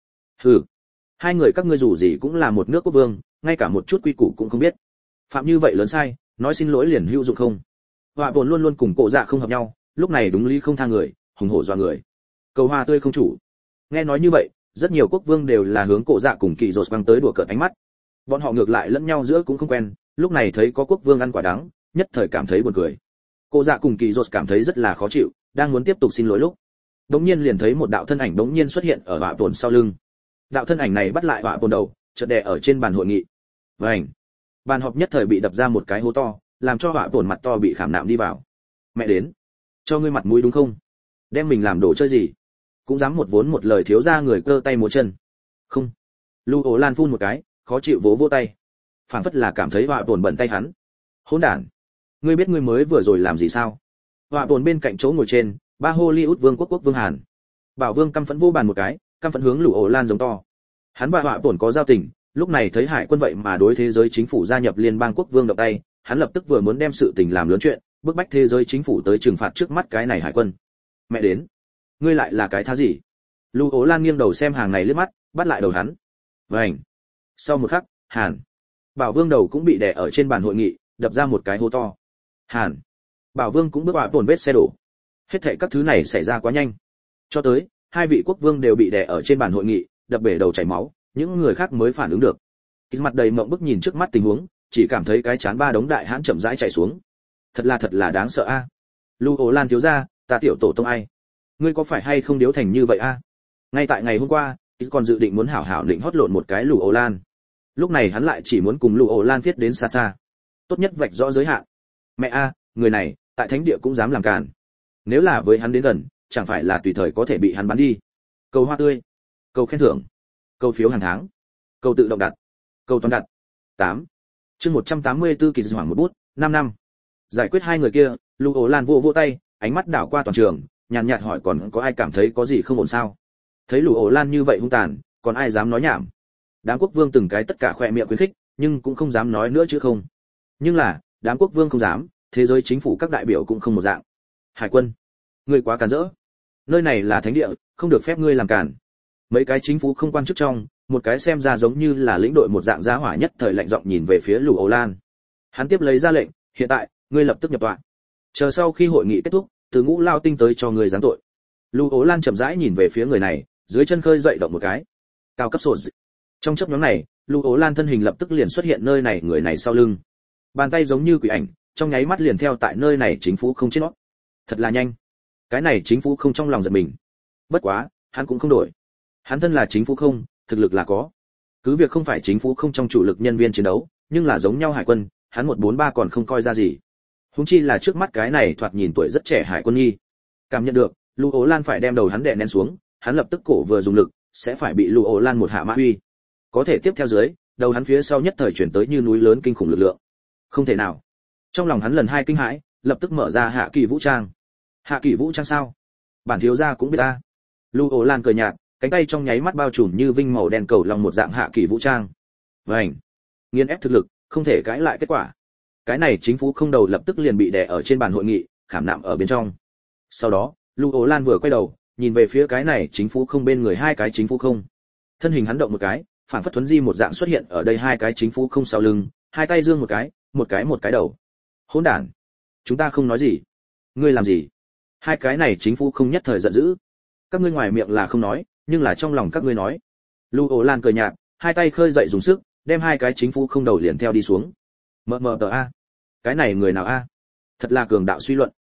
Hừ, hai người các ngươi dù gì cũng là một nước quốc vương, ngay cả một chút quy củ cũng không biết. Phạm như vậy lớn sai, nói xin lỗi liền hữu dụng không? Họa Bồn luôn luôn cùng Cổ Dạ không hợp nhau, lúc này đúng lý không tha người, hùng hổ dọa người. Cầu hoa tươi không chủ. Nghe nói như vậy, rất nhiều quốc vương đều là hướng Cổ Dạ cùng Kỳ Dột băng tới đùa cợt ánh mắt. Bọn họ ngược lại lẫn nhau giữa cũng không quen, lúc này thấy có quốc vương ăn quả đắng, nhất thời cảm thấy buồn cười. Cổ Dạ cùng Kỳ Dột cảm thấy rất là khó chịu, đang muốn tiếp tục xin lỗi lúc, đống nhiên liền thấy một đạo thân ảnh đống nhiên xuất hiện ở Họa Bồn sau lưng. Đạo thân ảnh này bắt lại Họa Bồn đầu, chợt đè ở trên bàn hội nghị. Vành. Bàn họp nhất thời bị đập ra một cái hố to, làm cho Họa Bồn mặt to bị khảm nạm đi vào. Mẹ đến, cho ngươi mặt mũi đúng không? Đem mình làm đồ chơi gì? Cũng dám một vốn một lời thiếu ra người cơ tay múa chân. Không. Lưu Ổ Lan phun một cái, khó chịu vỗ vỗ tay. Phảng phất là cảm thấy Họa Bồn bận tay hắn. Hỗn đản, ngươi biết ngươi mới vừa rồi làm gì sao? Họa Bồn bên cạnh chỗ ngồi trên, ba Hollywood vương quốc vương Hàn. Bảo Vương căm phẫn vô bàn một cái, căm phẫn hướng Lưu Ổ Lan giống to. Hắn và Họa Bồn có giao tình, lúc này thấy hải quân vậy mà đối thế giới chính phủ gia nhập liên bang quốc vương động tay, hắn lập tức vừa muốn đem sự tình làm lớn chuyện, bức bách thế giới chính phủ tới trừng phạt trước mắt cái này hải quân. Mẹ đến, ngươi lại là cái thá gì? Lưu Ố Lan nghiêng đầu xem hàng này liếc mắt, bắt lại đầu hắn. Vành. Sau một khắc, Hàn. Bảo Vương đầu cũng bị đè ở trên bàn hội nghị, đập ra một cái hố to. Hàn. Bảo Vương cũng bước vào tổn vết xe đổ. Hết thảy các thứ này xảy ra quá nhanh. Cho tới, hai vị quốc vương đều bị đè ở trên bàn hội nghị, đập bể đầu chảy máu, những người khác mới phản ứng được. Kịch mặt đầy mộng bức nhìn trước mắt tình huống, chỉ cảm thấy cái chán ba đống đại hãn chậm rãi chảy xuống. Thật là đáng sợ a. Lưu Ố Lan thiếu gia, ta tiểu tổ tông ai? Ngươi có phải hay không điếu thành như vậy a? Ngay tại ngày hôm qua, Kịch còn dự định muốn hảo hảo định hót lộn một cái Lưu Ố Lan. Lúc này hắn lại chỉ muốn cùng Lưu Ố Lan viết đến xa xa. Tốt nhất vạch rõ giới hạn. Mẹ a, người này, tại thánh địa cũng dám làm càn. Nếu là với hắn đến gần, chẳng phải là tùy thời có thể bị hắn bắn đi. Cầu hoa tươi, cầu khen thưởng, cầu phiếu hàng tháng, cầu tự động đặt, cầu toàn đặt. 8. Chương 184 kỳ hoàng một bút, 5 năm. Giải quyết hai người kia, Lưu Ố Lan vỗ tay, ánh mắt đảo qua toàn trường, nhàn nhạt hỏi còn có ai cảm thấy có gì không ổn sao? Thấy Lưu Ố Lan như vậy hung tàn, còn ai dám nói nhảm? Đám quốc vương từng cái tất cả khỏe miệng khuyến khích, nhưng cũng không dám nói nữa chứ không. Nhưng là, đám quốc vương không dám, thế giới chính phủ các đại biểu cũng không một dạng. Hải quân, ngươi quá càn rỡ. Nơi này là thánh địa, không được phép ngươi làm càn. Mấy cái chính phủ không quan chức trong, một cái xem ra giống như là lĩnh đội một dạng giá hỏa nhất thời lạnh giọng nhìn về phía Lưu Ố Lan. Hắn tiếp lấy ra lệnh, hiện tại, ngươi lập tức nhập tọa. Chờ sau khi hội nghị kết thúc, từ Ngũ Lao Tinh tới cho ngươi giáng tội. Lưu Ố Lan chậm rãi nhìn về phía người này, dưới chân khơi dậy động một cái. Cao cấp sột. Trong chớp nhoáng này, Lưu Ố Lan thân hình lập tức liền xuất hiện nơi này người này sau lưng. Bàn tay giống như quỷ ảnh, trong nháy mắt liền theo tại nơi này chính phủ không chết nót. Thật là nhanh. Cái này chính phủ không trong lòng giật mình. Bất quá, hắn cũng không đổi. Hắn thân là chính phủ không, thực lực là có. Cứ việc không phải chính phủ không trong chủ lực nhân viên chiến đấu, nhưng là giống nhau hải quân, hắn 143 còn không coi ra gì. Huống chi là trước mắt cái này thoạt nhìn tuổi rất trẻ hải quân nhi. Cảm nhận được, Lưu Ố Lan phải đem đầu hắn đè nén xuống, hắn lập tức cổ vừa dùng lực, sẽ phải bị Lưu Ố Lan một hạ mã huy. Có thể tiếp theo dưới, đầu hắn phía sau nhất thời chuyển tới như núi lớn kinh khủng lực lượng. Không thể nào. Trong lòng hắn lần hai kinh hãi, lập tức mở ra hạ kỳ vũ trang. Hạ kỳ vũ trang sao? Bản thiếu gia cũng biết ta. Lưu Ố Lan cười nhạt, cánh tay trong nháy mắt bao trùm như vinh màu đen cầu lòng một dạng hạ kỳ vũ trang. Vành. Nghiền ép thực lực, không thể cãi lại kết quả. Cái này chính phủ không đầu lập tức liền bị đè ở trên bàn hội nghị, khảm nạm ở bên trong. Sau đó, Lưu Ố Lan vừa quay đầu, nhìn về phía cái này chính phủ không bên người hai cái chính phủ không. Thân hình hắn động một cái, phản phất thuấn di một dạng xuất hiện ở đây hai cái chính phủ không sau lưng, hai tay giương một cái đầu. Hỗn đản, chúng ta không nói gì. Ngươi làm gì? Hai cái này chính phủ không nhất thời giận dữ. Các ngươi ngoài miệng là không nói, nhưng là trong lòng các ngươi nói. Lưu Ố Lan cười nhạt, hai tay khơi dậy dùng sức, đem hai cái chính phủ không đầu liền theo đi xuống. Mờ tờ a. Cái này người nào a? Thật là cường đạo suy luận.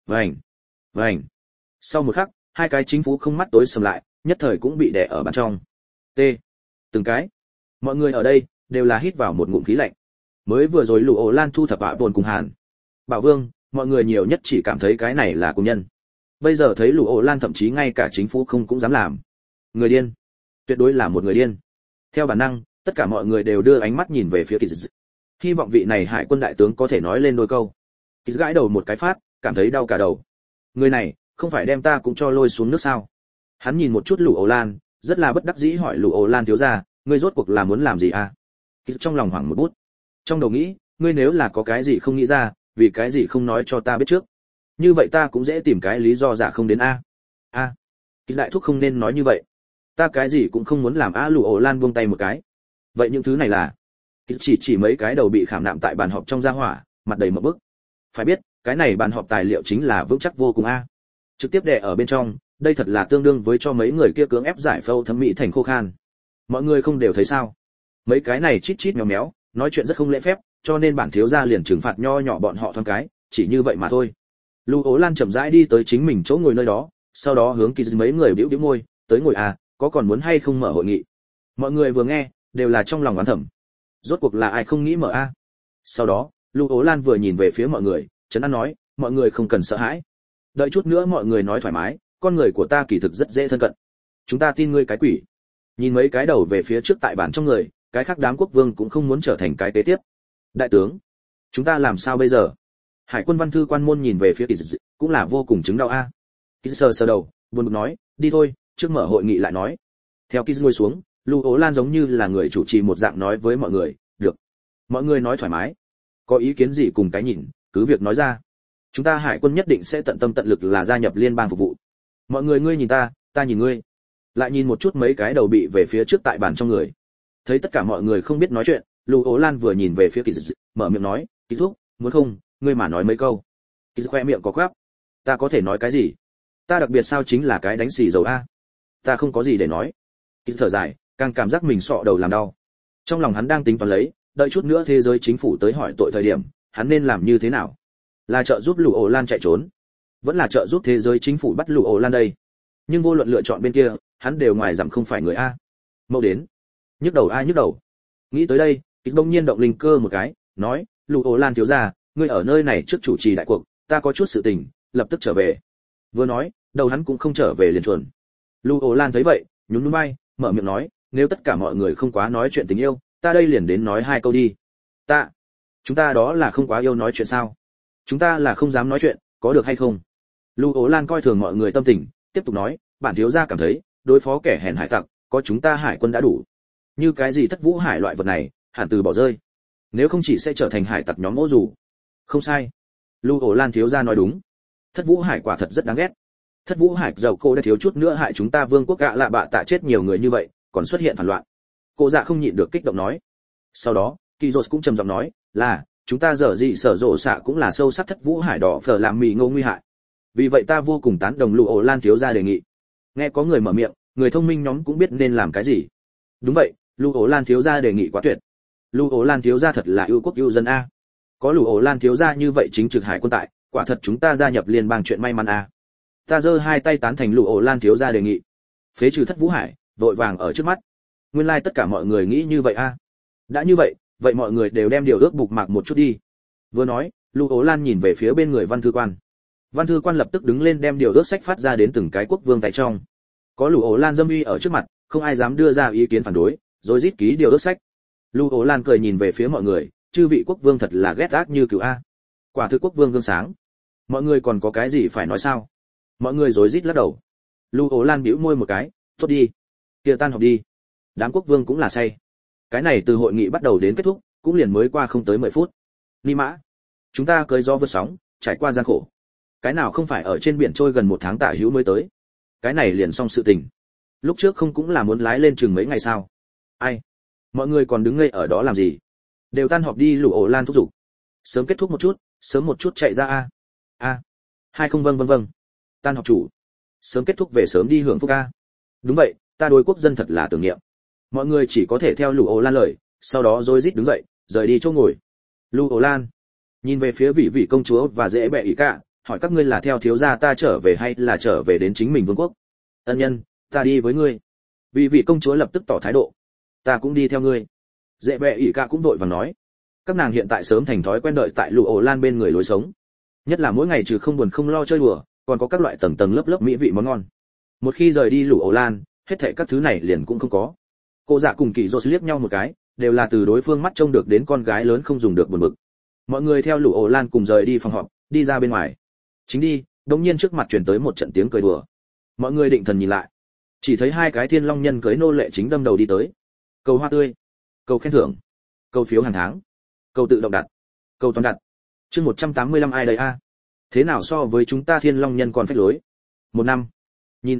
Vành. Sau một khắc, hai cái chính phủ không mắt tối sầm lại, nhất thời cũng bị đè ở bên trong. T. Từng cái. Mọi người ở đây đều là hít vào một ngụm khí lạnh. Mới vừa rồi Lưu Ố Lan thu thập Họa Bồn cùng Hàn. Bảo Vương, mọi người nhiều nhất chỉ cảm thấy cái này là cùng nhân. Bây giờ thấy Lưu Ố Lan thậm chí ngay cả chính phủ không cũng dám làm. Người điên. Tuyệt đối là một người điên. Theo bản năng, tất cả mọi người đều đưa ánh mắt nhìn về phía Kỳ Dị. Hy vọng vị này hải quân đại tướng có thể nói lên đôi câu. Kỳ Dị gãi đầu một cái phát, cảm thấy đau cả đầu. Người này, không phải đem ta cũng cho lôi xuống nước sao? Hắn nhìn một chút Lưu Ố Lan, rất là bất đắc dĩ hỏi Lưu Ố Lan thiếu gia, ngươi rốt cuộc là muốn làm gì à? Kỳ Dị trong lòng hoảng một bút. Trong đầu nghĩ, ngươi nếu là có cái gì không nghĩ ra, vì cái gì không nói cho ta biết trước? Như vậy ta cũng dễ tìm cái lý do giả không đến a. Kỳ Đại thúc không nên nói như vậy. Ta cái gì cũng không muốn làm a. Lù ổ lan buông tay một cái. Vậy những thứ này là? Chỉ mấy cái đầu bị khảm nạm tại bàn họp trong gia hỏa, mặt đầy một bức. Phải biết, cái này bàn họp tài liệu chính là vững chắc vô cùng a. Trực tiếp đè ở bên trong, đây thật là tương đương với cho mấy người kia cưỡng ép giải phẫu thẩm mỹ thành khô khan. Mọi người không đều thấy sao? Mấy cái này chít chít méo méo, nói chuyện rất không lễ phép, cho nên bản thiếu gia liền trừng phạt nho nhỏ bọn họ thoáng cái, chỉ như vậy mà thôi. Lưu Ố Lan chậm rãi đi tới chính mình chỗ ngồi nơi đó, sau đó hướng Kiz mấy người bĩu bĩu môi, tới ngồi à, có còn muốn hay không mở hội nghị. Mọi người vừa nghe, đều là trong lòng oán thầm. Rốt cuộc là ai không nghĩ mở a? Sau đó, Lưu Ố Lan vừa nhìn về phía mọi người, trấn an nói, mọi người không cần sợ hãi. Đợi chút nữa mọi người nói thoải mái, con người của ta kỳ thực rất dễ thân cận. Chúng ta tin ngươi cái quỷ. Nhìn mấy cái đầu về phía trước tại bản trong người, cái khác đám quốc vương cũng không muốn trở thành cái kế tiếp. Đại tướng, chúng ta làm sao bây giờ? Hải quân văn thư quan môn nhìn về phía Kiz, cũng là vô cùng chứng đau a. Kiz sờ đầu, buồn bực nói, đi thôi, trước mở hội nghị lại nói. Theo Kiz ngồi xuống, Lưu Ố Lan giống như là người chủ trì một dạng nói với mọi người, được. Mọi người nói thoải mái. Có ý kiến gì cùng cái nhìn, cứ việc nói ra. Chúng ta hải quân nhất định sẽ tận tâm tận lực là gia nhập liên bang phục vụ. Mọi người ngươi nhìn ta nhìn ngươi. Lại nhìn một chút mấy cái đầu bị về phía trước tại bàn trong người. Thấy tất cả mọi người không biết nói chuyện, Lưu Ố Lan vừa nhìn về phía Kiz, mở miệng nói, Kiz thúc, muốn không, ngươi mà nói mấy câu. Kiz khoe miệng có quắp. Ta có thể nói cái gì? Ta đặc biệt sao chính là cái đánh xì dầu a. Ta không có gì để nói. Kiz thở dài, càng cảm giác mình sọ đầu làm đau. Trong lòng hắn đang tính toán lấy, đợi chút nữa thế giới chính phủ tới hỏi tội thời điểm, hắn nên làm như thế nào? Là trợ giúp Lưu Ổ Lan chạy trốn, vẫn là trợ giúp thế giới chính phủ bắt Lưu Ổ Lan đây? Nhưng vô luận lựa chọn bên kia, hắn đều ngoài dặm không phải người a. Mâu đến, nhức đầu ai nhức đầu. Nghĩ tới đây, Kiz bỗng nhiên động linh cơ một cái, nói, Lưu Ổ Lan thiếu gia, ngươi ở nơi này trước chủ trì đại cuộc, ta có chút sự tình, lập tức trở về. Vừa nói, đầu hắn cũng không trở về liền chuồn. Lưu Ổ Lan thấy vậy, nhún nhún vai, mở miệng nói, nếu tất cả mọi người không quá nói chuyện tình yêu, ta đây liền đến nói hai câu đi. Chúng ta đó là không quá yêu nói chuyện sao? Chúng ta là không dám nói chuyện, có được hay không? Lưu Ố Lan coi thường mọi người tâm tình, tiếp tục nói, bản thiếu gia cảm thấy, đối phó kẻ hèn hải tặc, có chúng ta hải quân đã đủ. Như cái gì Thất Vũ Hải loại vật này, hẳn từ bỏ rơi. Nếu không chỉ sẽ trở thành hải tặc nhóm mỗ dù. Không sai. Lưu Ố Lan thiếu gia nói đúng. Thất Vũ Hải quả thật rất đáng ghét. Thất Vũ Hải dầu cô đã thiếu chút nữa hại chúng ta vương quốc gạ lạ bạ tạ chết nhiều người như vậy, còn xuất hiện phản loạn. Cô dạ không nhịn được kích động nói. Sau đó, Kizos cũng trầm giọng nói, là, chúng ta dở dị sở rộ xạ cũng là sâu sắc Thất Vũ Hải đỏ phở làm mì ngô nguy hại. Vì vậy ta vô cùng tán đồng Lưu Ổ Lan thiếu gia đề nghị. Nghe có người mở miệng, người thông minh nhóm cũng biết nên làm cái gì. Đúng vậy, Lưu Ổ Lan thiếu gia đề nghị quá tuyệt. Lưu Ổ Lan thiếu gia thật là yêu quốc yêu dân a. Có Lưu Ổ Lan thiếu gia như vậy chính trực hải quân tại, quả thật chúng ta gia nhập liên bang chuyện may mắn a. Ta giơ hai tay tán thành Lưu Ổ Lan thiếu gia đề nghị. Phế trừ Thất Vũ Hải, vội vàng ở trước mắt. Nguyên lai tất cả mọi người nghĩ như vậy a. Đã như vậy, vậy mọi người đều đem điều ước bục mạc một chút đi. Vừa nói, Lưu Ố Lan nhìn về phía bên người văn thư quan. Văn thư quan lập tức đứng lên đem điều ước sách phát ra đến từng cái quốc vương tại trong. Có Lưu Ố Lan dâm uy ở trước mặt, không ai dám đưa ra ý kiến phản đối, rồi rít ký điều ước sách. Lưu Ố Lan cười nhìn về phía mọi người, chư vị quốc vương thật là ghét ác như cừu a. Quả thực quốc vương gương sáng. Mọi người còn có cái gì phải nói sao? Mọi người rối rít lắc đầu. Lưu Ố Lan bĩu môi một cái, tốt đi, kia tan họp đi. Đám quốc vương cũng là say. Cái này từ hội nghị bắt đầu đến kết thúc, cũng liền mới qua không tới 10 phút. Ni mã, chúng ta cưỡi gió vượt sóng, trải qua gian khổ. Cái nào không phải ở trên biển trôi gần một tháng tả hữu mới tới. Cái này liền xong sự tình. Lúc trước không cũng là muốn lái lên chừng mấy ngày sao? Ai? Mọi người còn đứng ngây ở đó làm gì? Đều tan họp đi. Lưu Ổ Lan thúc giục. Sớm kết thúc một chút, sớm một chút chạy ra a. Hai không vâng vâng vâng. Tan họp chủ. Sớm kết thúc về sớm đi hưởng phúc a. Đúng vậy, ta đối quốc dân thật là tưởng niệm. Mọi người chỉ có thể theo Lưu Ổ Lan lời, sau đó rối rít đứng dậy, rời đi chỗ ngồi. Lưu Ổ Lan nhìn về phía vị công chúa và dễ bẹ ý cả, hỏi các ngươi là theo thiếu gia ta trở về hay là trở về đến chính mình vương quốc? Ân nhân, ta đi với ngươi. Vị công chúa lập tức tỏ thái độ. Ta cũng đi theo ngươi. Dễ bẹ ý cả cũng vội vàng nói. Các nàng hiện tại sớm thành thói quen đợi tại Lưu Ổ Lan bên người lối sống. Nhất là mỗi ngày trừ không buồn không lo chơi đùa, còn có các loại tầng tầng lớp lớp mỹ vị món ngon. Một khi rời đi Lưu Ổ Lan, hết thảy các thứ này liền cũng không có. Cô dạ cùng Kỳ Dột liếc nhau một cái, đều là từ đối phương mắt trông được đến con gái lớn không dùng được buồn bực. Mọi người theo Lưu Ổ Lan cùng rời đi phòng họp, đi ra bên ngoài. Chính đi, đột nhiên trước mặt truyền tới một trận tiếng cười đùa. Mọi người định thần nhìn lại, chỉ thấy hai cái thiên long nhân cưới nô lệ chính đâm đầu đi tới. Cầu hoa tươi, cầu khen thưởng, cầu phiếu hàng tháng, cầu tự động đặt, cầu toàn đặt. Chương 185 ai đây a? Thế nào so với chúng ta thiên long nhân còn phách lối? Một năm. Nhìn à,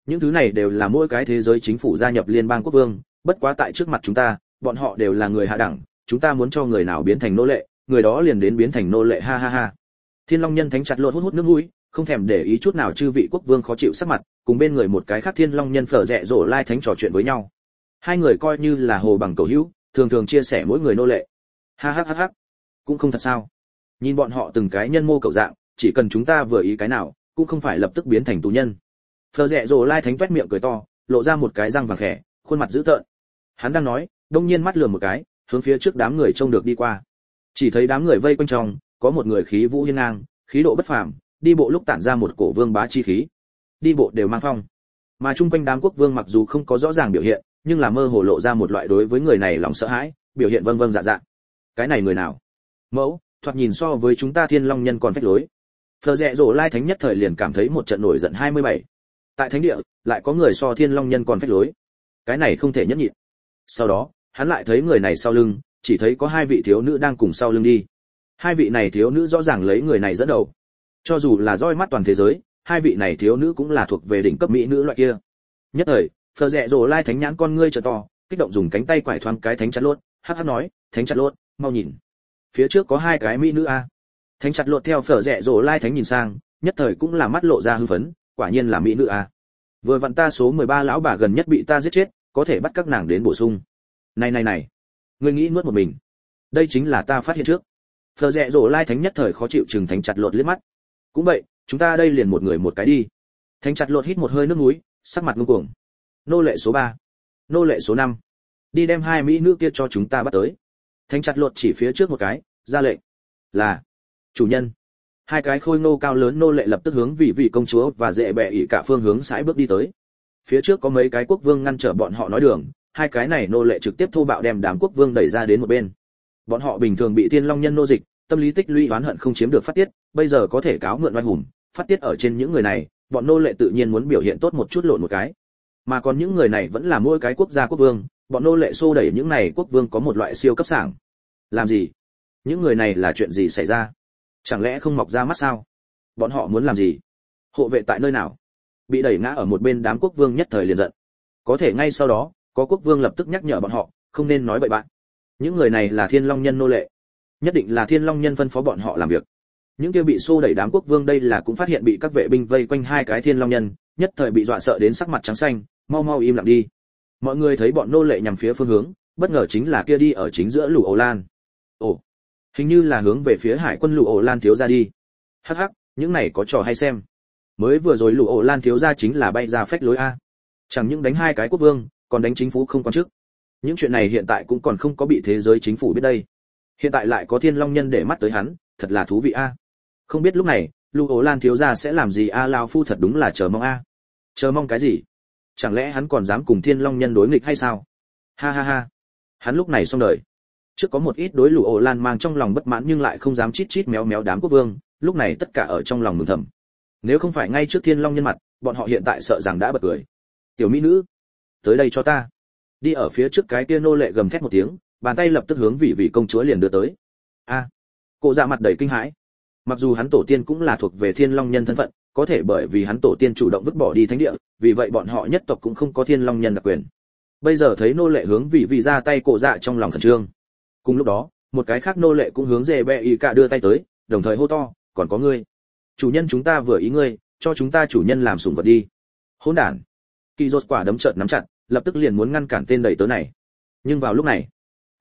Những thứ này đều là mỗi cái thế giới chính phủ gia nhập liên bang quốc vương, bất quá tại trước mặt chúng ta, bọn họ đều là người hạ đẳng, chúng ta muốn cho người nào biến thành nô lệ, người đó liền đến biến thành nô lệ, ha ha ha. Thiên Long Nhân Thánh chặt lột hút hút nước mũi, không thèm để ý chút nào chư vị quốc vương khó chịu sắc mặt, cùng bên người một cái khác Thiên Long Nhân Phở Rẹ Rổ Lai Thánh trò chuyện với nhau. Hai người coi như là hồ bằng cầu hữu, thường thường chia sẻ mỗi người nô lệ. Ha ha ha ha. Cũng không thật sao? Nhìn bọn họ từng cái nhân mô cầu dạng, chỉ cần chúng ta vừa ý cái nào, cũng không phải lập tức biến thành tù nhân. Phở Rẹ Rổ Lai Thánh toét miệng cười to, lộ ra một cái răng vàng khẽ, khuôn mặt dữ tợn. Hắn đang nói, đông nhiên mắt lườm một cái, hướng phía trước đám người trông được đi qua. Chỉ thấy đám người vây quanh trong, có một người khí vũ hiên ngang, khí độ bất phàm, đi bộ lúc tản ra một cổ vương bá chi khí. Đi bộ đều mang phong. Mà chung quanh đám quốc vương mặc dù không có rõ ràng biểu hiện, nhưng là mơ hồ lộ ra một loại đối với người này lòng sợ hãi, biểu hiện vâng vâng dạ dạ. Cái này người nào? Mẫu, thoạt nhìn so với chúng ta Thiên Long Nhân còn phách lối. Phở Rẹ Rổ Lai Thánh nhất thời liền cảm thấy một trận nổi giận 27. Tại thánh địa, lại có người so Thiên Long Nhân còn phách lối. Cái này không thể nhẫn nhịn. Sau đó, hắn lại thấy người này sau lưng, chỉ thấy có hai vị thiếu nữ đang cùng sau lưng đi. Hai vị này thiếu nữ rõ ràng lấy người này dẫn đầu. Cho dù là roi mắt toàn thế giới, hai vị này thiếu nữ cũng là thuộc về đỉnh cấp mỹ nữ loại kia. Nhất thời, Phở Rẹ Rổ Lai Thánh nhãn con ngươi trợ to, kích động dùng cánh tay quải thoáng cái Thánh chặt lốt, hắc hắc nói, Thánh chặt lốt, mau nhìn, phía trước có hai cái mỹ nữ a. Thánh chặt lốt theo Phở Rẹ Rổ Lai Thánh nhìn sang, nhất thời cũng là mắt lộ ra hưng phấn, quả nhiên là mỹ nữ a. Vừa vặn ta số 13 lão bà gần nhất bị ta giết chết, có thể bắt các nàng đến bổ sung. Này, ngươi nghĩ nuốt một mình. Đây chính là ta phát hiện trước. Phở Rẹ Rổ Lai Thánh nhất thời khó chịu chừng Thánh chặt lột liếc mắt. Cũng vậy, chúng ta đây liền một người một cái đi. Thánh chặt lột hít một hơi nước mũi, sắc mặt ngưng cuồng. Nô lệ số 3, nô lệ số 5, đi đem hai mỹ nữ kia cho chúng ta bắt tới. Thánh chặt lột chỉ phía trước một cái, ra lệnh. Là chủ nhân. Hai cái khôi ngô cao lớn nô lệ lập tức hướng vị công chúa và dễ bẹ ỉ cả phương hướng sải bước đi tới. Phía trước có mấy cái quốc vương ngăn trở bọn họ nói đường, hai cái này nô lệ trực tiếp thô bạo đem đám quốc vương đẩy ra đến một bên. Bọn họ bình thường bị Thiên Long Nhân nô dịch, tâm lý tích lũy oán hận không chiếm được phát tiết, bây giờ có thể cáo mượn oai hùng, phát tiết ở trên những người này, bọn nô lệ tự nhiên muốn biểu hiện tốt một chút lộn một cái. Mà còn những người này vẫn là mỗi cái quốc gia quốc vương, bọn nô lệ xô đẩy những này quốc vương có một loại siêu cấp sảng. Làm gì? Những người này là chuyện gì xảy ra? Chẳng lẽ không mọc ra mắt sao? Bọn họ muốn làm gì? Hộ vệ tại nơi nào? Bị đẩy ngã ở một bên đám quốc vương nhất thời liền giận. Có thể ngay sau đó, có quốc vương lập tức nhắc nhở bọn họ, không nên nói bậy bạn. Những người này là Thiên Long Nhân nô lệ, nhất định là Thiên Long Nhân phân phó bọn họ làm việc. Những kia bị xô đẩy đám quốc vương đây là cũng phát hiện bị các vệ binh vây quanh hai cái Thiên Long Nhân, nhất thời bị dọa sợ đến sắc mặt trắng xanh, mau im lặng đi. Mọi người thấy bọn nô lệ nhằm phía phương hướng, bất ngờ chính là kia đi ở chính giữa Lũ Ổ Lan. Ồ, hình như là hướng về phía hải quân Lũ Ổ Lan thiếu gia đi. Hắc hắc, những này có trò hay xem. Mới vừa rồi Lũ Ổ Lan thiếu gia chính là bay ra phách lối a. Chẳng những đánh hai cái quốc vương, còn đánh chính phủ không quan chức. Những chuyện này hiện tại cũng còn không có bị thế giới chính phủ biết đây. Hiện tại lại có Thiên Long Nhân để mắt tới hắn, thật là thú vị a. Không biết lúc này, Lũ Ổ Lan thiếu gia sẽ làm gì a? Lão phu thật đúng là chờ mong a. Chờ mong cái gì? Chẳng lẽ hắn còn dám cùng Thiên Long Nhân đối nghịch hay sao? Ha ha ha. Hắn lúc này xong đời. Trước có một ít đối Lũ Ổ Lan mang trong lòng bất mãn nhưng lại không dám chít chít méo méo đám quốc vương, lúc này tất cả ở trong lòng mừng thầm. Nếu không phải ngay trước Thiên Long Nhân mặt, bọn họ hiện tại sợ rằng đã bật cười. Tiểu mỹ nữ, tới đây cho ta. Đi ở phía trước cái kia nô lệ gầm thét một tiếng, bàn tay lập tức hướng vị công chúa liền đưa tới. A, cô dạ mặt đầy kinh hãi. Mặc dù hắn tổ tiên cũng là thuộc về Thiên Long Nhân thân phận, có thể bởi vì hắn tổ tiên chủ động vứt bỏ đi thánh địa, vì vậy bọn họ nhất tộc cũng không có Thiên Long Nhân đặc quyền. Bây giờ thấy nô lệ hướng vị ra tay, cổ dạ trong lòng khẩn trương. Cùng lúc đó, một cái khác nô lệ cũng hướng dề bẹ y cả đưa tay tới, đồng thời hô to, còn có ngươi. Chủ nhân chúng ta vừa ý ngươi, cho chúng ta chủ nhân làm sủng vật đi. Hỗn đản. Kỳ Rốt quả đấm chợt nắm chặt, lập tức liền muốn ngăn cản tên đầy tớ này. Nhưng vào lúc này,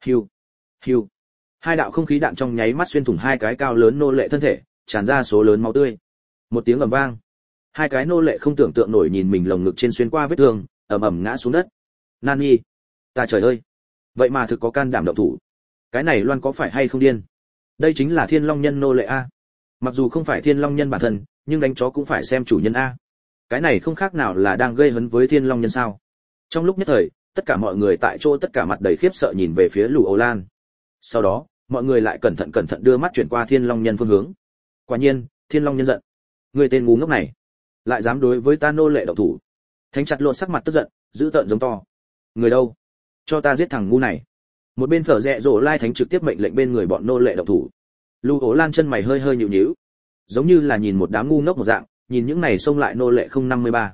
hiu, hai đạo không khí đạn trong nháy mắt xuyên thủng hai cái cao lớn nô lệ thân thể, tràn ra số lớn máu tươi. Một tiếng ầm vang, hai cái nô lệ không tưởng tượng nổi nhìn mình lồng ngực trên xuyên qua vết thương, ầm ngã xuống đất. Nani, ta trời ơi, vậy mà thực có can đảm động thủ. Cái này Loan có phải hay không điên? Đây chính là Thiên Long Nhân nô lệ a. Mặc dù không phải Thiên Long Nhân bản thân, nhưng đánh chó cũng phải xem chủ nhân a. Cái này không khác nào là đang gây hấn với Thiên Long Nhân sao? Trong lúc nhất thời, tất cả mọi người tại chỗ tất cả mặt đầy khiếp sợ nhìn về phía Lũ Ổ Lan. Sau đó, mọi người lại cẩn thận đưa mắt chuyển qua Thiên Long Nhân phương hướng. Quả nhiên, Thiên Long Nhân giận. Người tên ngu ngốc này, lại dám đối với ta nô lệ động thủ. Thánh chặt lột sắc mặt tức giận, dữ tợn giống to. Người đâu? Cho ta giết thằng ngu này. Một bên Phở Rẹ Rổ Lai Thánh trực tiếp mệnh lệnh bên người bọn nô lệ động thủ. Lũ Ổ Lan chân mày hơi nhíu nhíu, giống như là nhìn một đám ngu ngốc một dạng, nhìn những này xông lại nô lệ 053.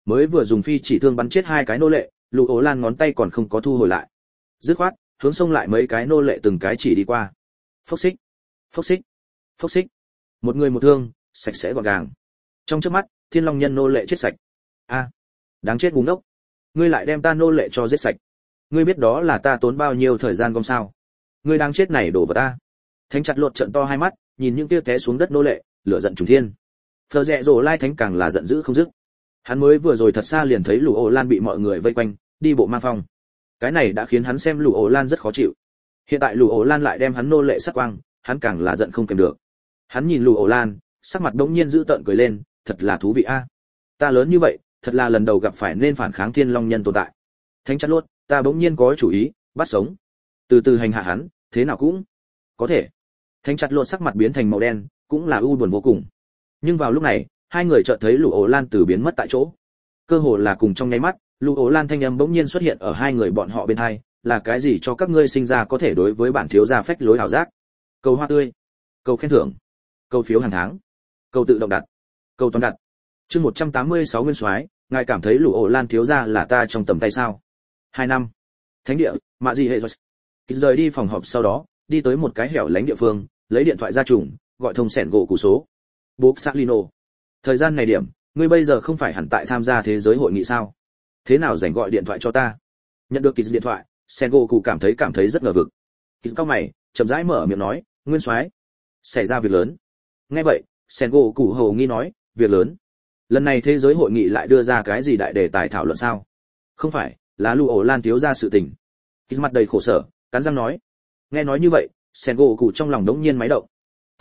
mới vừa dùng phi chỉ thương bắn chết hai cái nô lệ, Lục Ổ Lan ngón tay còn không có thu hồi lại. Dứt khoát, hướng xông lại mấy cái nô lệ từng cái chỉ đi qua. Phốc xích, phốc xích, phốc xích. Một người một thương, sạch sẽ gọn gàng. Trong chớp mắt, Thiên Long nhân nô lệ chết sạch. A, đáng chết ngu ngốc. Ngươi lại đem ta nô lệ cho giết sạch. Ngươi biết đó là ta tốn bao nhiêu thời gian gom sao? Ngươi đang chết này đổ vào ta. Thánh chặt lột trận to hai mắt, nhìn những kia té xuống đất nô lệ, lửa giận trùng thiên. Phờ Rẹ Rồ Lai Thánh càng là giận dữ không dứt. Hắn mới vừa rồi thật xa liền thấy Lục Ổ Lan bị mọi người vây quanh, đi bộ mang phong. Cái này đã khiến hắn xem Lục Ổ Lan rất khó chịu. Hiện tại Lục Ổ Lan lại đem hắn nô lệ sát quang, hắn càng là giận không kềm được. Hắn nhìn Lục Ổ Lan, sắc mặt đống nhiên dữ tợn cười lên, thật là thú vị a. Ta lớn như vậy, thật là lần đầu gặp phải nên phản kháng Thiên Long nhân tồn tại. Thánh chặt lốt, ta bỗng nhiên có chủ ý, bắt sống. Từ từ hành hạ hắn, thế nào cũng có thể. Thánh chặt lốt sắc mặt biến thành màu đen, cũng là u buồn vô cùng. Nhưng vào lúc này, hai người chợt thấy Lục Ổ Lan từ biến mất tại chỗ. Cơ hồ là cùng trong nháy mắt, Lục Ổ Lan thanh âm bỗng nhiên xuất hiện ở hai người bọn họ bên tai, là cái gì cho các ngươi sinh ra có thể đối với bản thiếu gia phách lối ảo giác. Cầu hoa tươi, cầu khen thưởng, cầu phiếu hàng tháng, cầu tự động đặt, cầu toàn đặt. Chương 186 Nguyên Soái, ngài cảm thấy Lục Ổ Lan thiếu gia là ta trong tầm tay sao? 2 năm. Thánh địa, Mạ Dị Hệ rồi. Rời đi phòng họp sau đó, đi tới một cái hẻo lánh địa phương, lấy điện thoại ra trùng, gọi thông sẻn gỗ cụ số. Bố Salino. Thời gian này điểm, ngươi bây giờ không phải hẳn tại tham gia thế giới hội nghị sao? Thế nào rảnh gọi điện thoại cho ta? Nhận được điện thoại, sẻn gỗ cụ cảm thấy rất ngờ vực. Cao mày, chậm rãi mở miệng nói, Nguyên Soái, xảy ra việc lớn. Nghe vậy, sẻn gỗ cụ hầu nghi nói, việc lớn? Lần này thế giới hội nghị lại đưa ra cái gì đại đề tài thảo luận sao? Không phải, là Lục Ổ Lan thiếu gia sự tình. Mặt đầy khổ sở, cắn răng nói. Nghe nói như vậy, sẻn gỗ cụ trong lòng đống nhiên máy động.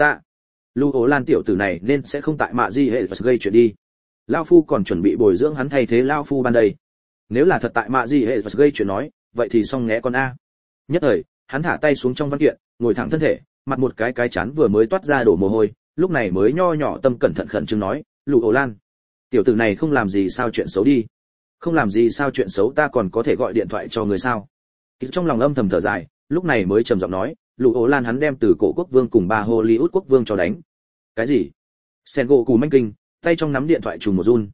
Lục Ổ Lan tiểu tử này nên sẽ không tại Mạ Dị Hệ gây chuyện đi. Lão phu còn chuẩn bị bồi dưỡng hắn thay thế lão phu ban đây. Nếu là thật tại Mạ Dị Hệ gây chuyện nói, vậy thì xong nghe con a. Nhất thời, hắn thả tay xuống trong văn kiện, ngồi thẳng thân thể, mặt một cái chán vừa mới toát ra đổ mồ hôi, lúc này mới nho nhỏ tâm cẩn thận khẩn trương nói, Lục Ổ Lan, tiểu tử này không làm gì sao chuyện xấu đi. Không làm gì sao chuyện xấu, ta còn có thể gọi điện thoại cho người sao? Trong lòng âm thầm thở dài, lúc này mới trầm giọng nói, Lục Ổ Lan hắn đem từ cổ quốc vương cùng ba Hollywood quốc vương cho đánh. Cái gì? Sen gỗ cù manh kinh, tay trong nắm điện thoại trùng một run,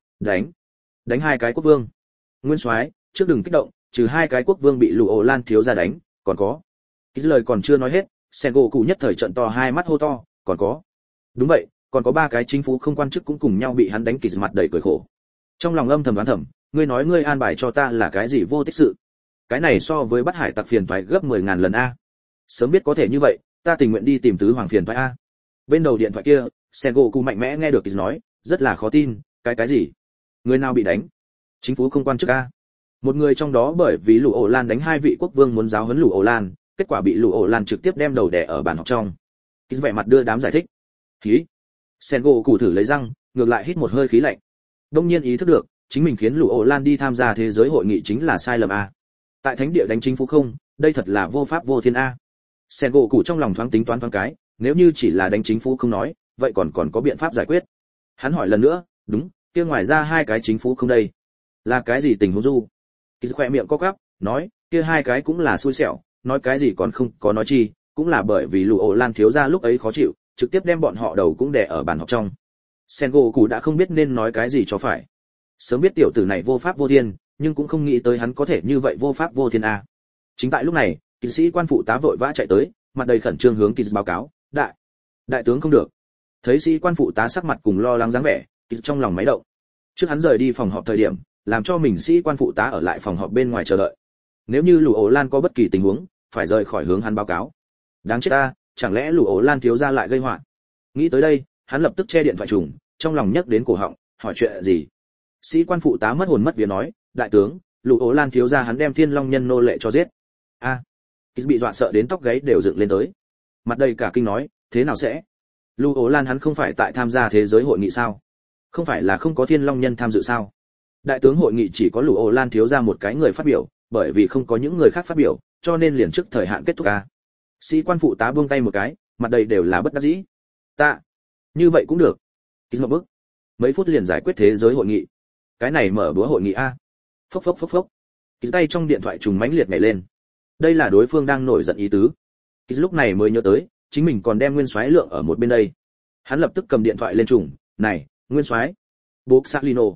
đánh hai cái quốc vương. Nguyên Soái, trước đừng kích động, trừ hai cái quốc vương bị Lục Ổ Lan thiếu gia đánh, còn có. Cái lời còn chưa nói hết, Sen gỗ cù nhất thời trợn to hai mắt hô to, còn có. Đúng vậy, còn có ba cái chính phủ không quan chức cũng cùng nhau bị hắn đánh, Kỳ mặt đầy cười khổ. Trong lòng âm thầm đoán thầm, ngươi nói ngươi an bài cho ta là cái gì vô tích sự? Cái này so với bắt hải tặc phiền toái gấp 10.000 lần a. Sớm biết có thể như vậy, ta tình nguyện đi tìm tứ hoàng phiền toái a. Bên đầu điện thoại kia, Sengoku mạnh mẽ nghe được Kỳ nói, rất là khó tin, cái gì? Người nào bị đánh? Chính phủ không quan chức a. Một người trong đó bởi vì Lục Ổ Lan đánh hai vị quốc vương muốn giáo huấn Lục Ổ Lan, kết quả bị Lục Ổ Lan trực tiếp đem đầu đè ở bàn học trong. Kỳ vẻ mặt đưa đám giải thích. Khí. Sengoku thử lấy răng, ngược lại hít một hơi khí lạnh. Đông nhiên ý thức được, chính mình khiến Lục Ổ Lan đi tham gia thế giới hội nghị chính là sai lầm a. Tại thánh địa đánh chính phủ không, đây thật là vô pháp vô thiên a. Sengoku trong lòng thoáng tính toán thoáng cái, nếu như chỉ là đánh chính phủ không nói, vậy còn có biện pháp giải quyết. Hắn hỏi lần nữa, đúng, kia ngoài ra hai cái chính phủ không đây, là cái gì tình huống du? Kỳ khỏe miệng co quắp, nói, kia hai cái cũng là xui xẻo, nói cái gì còn không có nói chi, cũng là bởi vì Lục Ổ Lan thiếu gia lúc ấy khó chịu, trực tiếp đem bọn họ đầu cũng đè ở bàn học trong. Sengoku đã không biết nên nói cái gì cho phải. Sớm biết tiểu tử này vô pháp vô thiên, nhưng cũng không nghĩ tới hắn có thể như vậy vô pháp vô thiên a. Chính tại lúc này, kỵ sĩ quan phụ tá vội vã chạy tới, mặt đầy khẩn trương hướng Kỳ báo cáo, đại tướng không được. Thấy sĩ quan phụ tá sắc mặt cùng lo lắng dáng vẻ, Kỳ trong lòng máy động. Trước hắn rời đi phòng họp thời điểm, làm cho mình sĩ quan phụ tá ở lại phòng họp bên ngoài chờ đợi. Nếu như Lục Ổ Lan có bất kỳ tình huống, phải rời khỏi hướng hắn báo cáo. Đáng chết ta, chẳng lẽ Lục Ổ Lan thiếu gia lại gây họa? Nghĩ tới đây, hắn lập tức che điện thoại trùng, trong lòng nhấc đến cổ họng, hỏi chuyện gì? Sĩ quan phụ tá mất hồn mất vía nói, đại tướng, Lục Ổ Lan thiếu gia hắn đem Thiên Long nhân nô lệ cho giết. Kỳ bị dọa sợ đến tóc gáy đều dựng lên tới. Mặt đầy cả kinh nói, thế nào sẽ? Lục Ổ Lan hắn không phải tại tham gia thế giới hội nghị sao? Không phải là không có Thiên Long nhân tham dự sao? Đại tướng hội nghị chỉ có Lục Ổ Lan thiếu gia một cái người phát biểu, bởi vì không có những người khác phát biểu, cho nên liền trước thời hạn kết thúc a. Sĩ quan phụ tá buông tay một cái, mặt đầy đều là bất đắc dĩ. Như vậy cũng được. Kỳ một bước. Mấy phút liền giải quyết thế giới hội nghị. Cái này mở bữa hội nghị a. Phốc phốc phốc phốc. Kỳ tay trong điện thoại trùng mãnh liệt nhảy lên. Đây là đối phương đang nổi giận ý tứ. Kỳ lúc này mới nhớ tới, chính mình còn đem Nguyên Soái lượng ở một bên đây. Hắn lập tức cầm điện thoại lên trùng, "Này, Nguyên Soái." Bố Salino.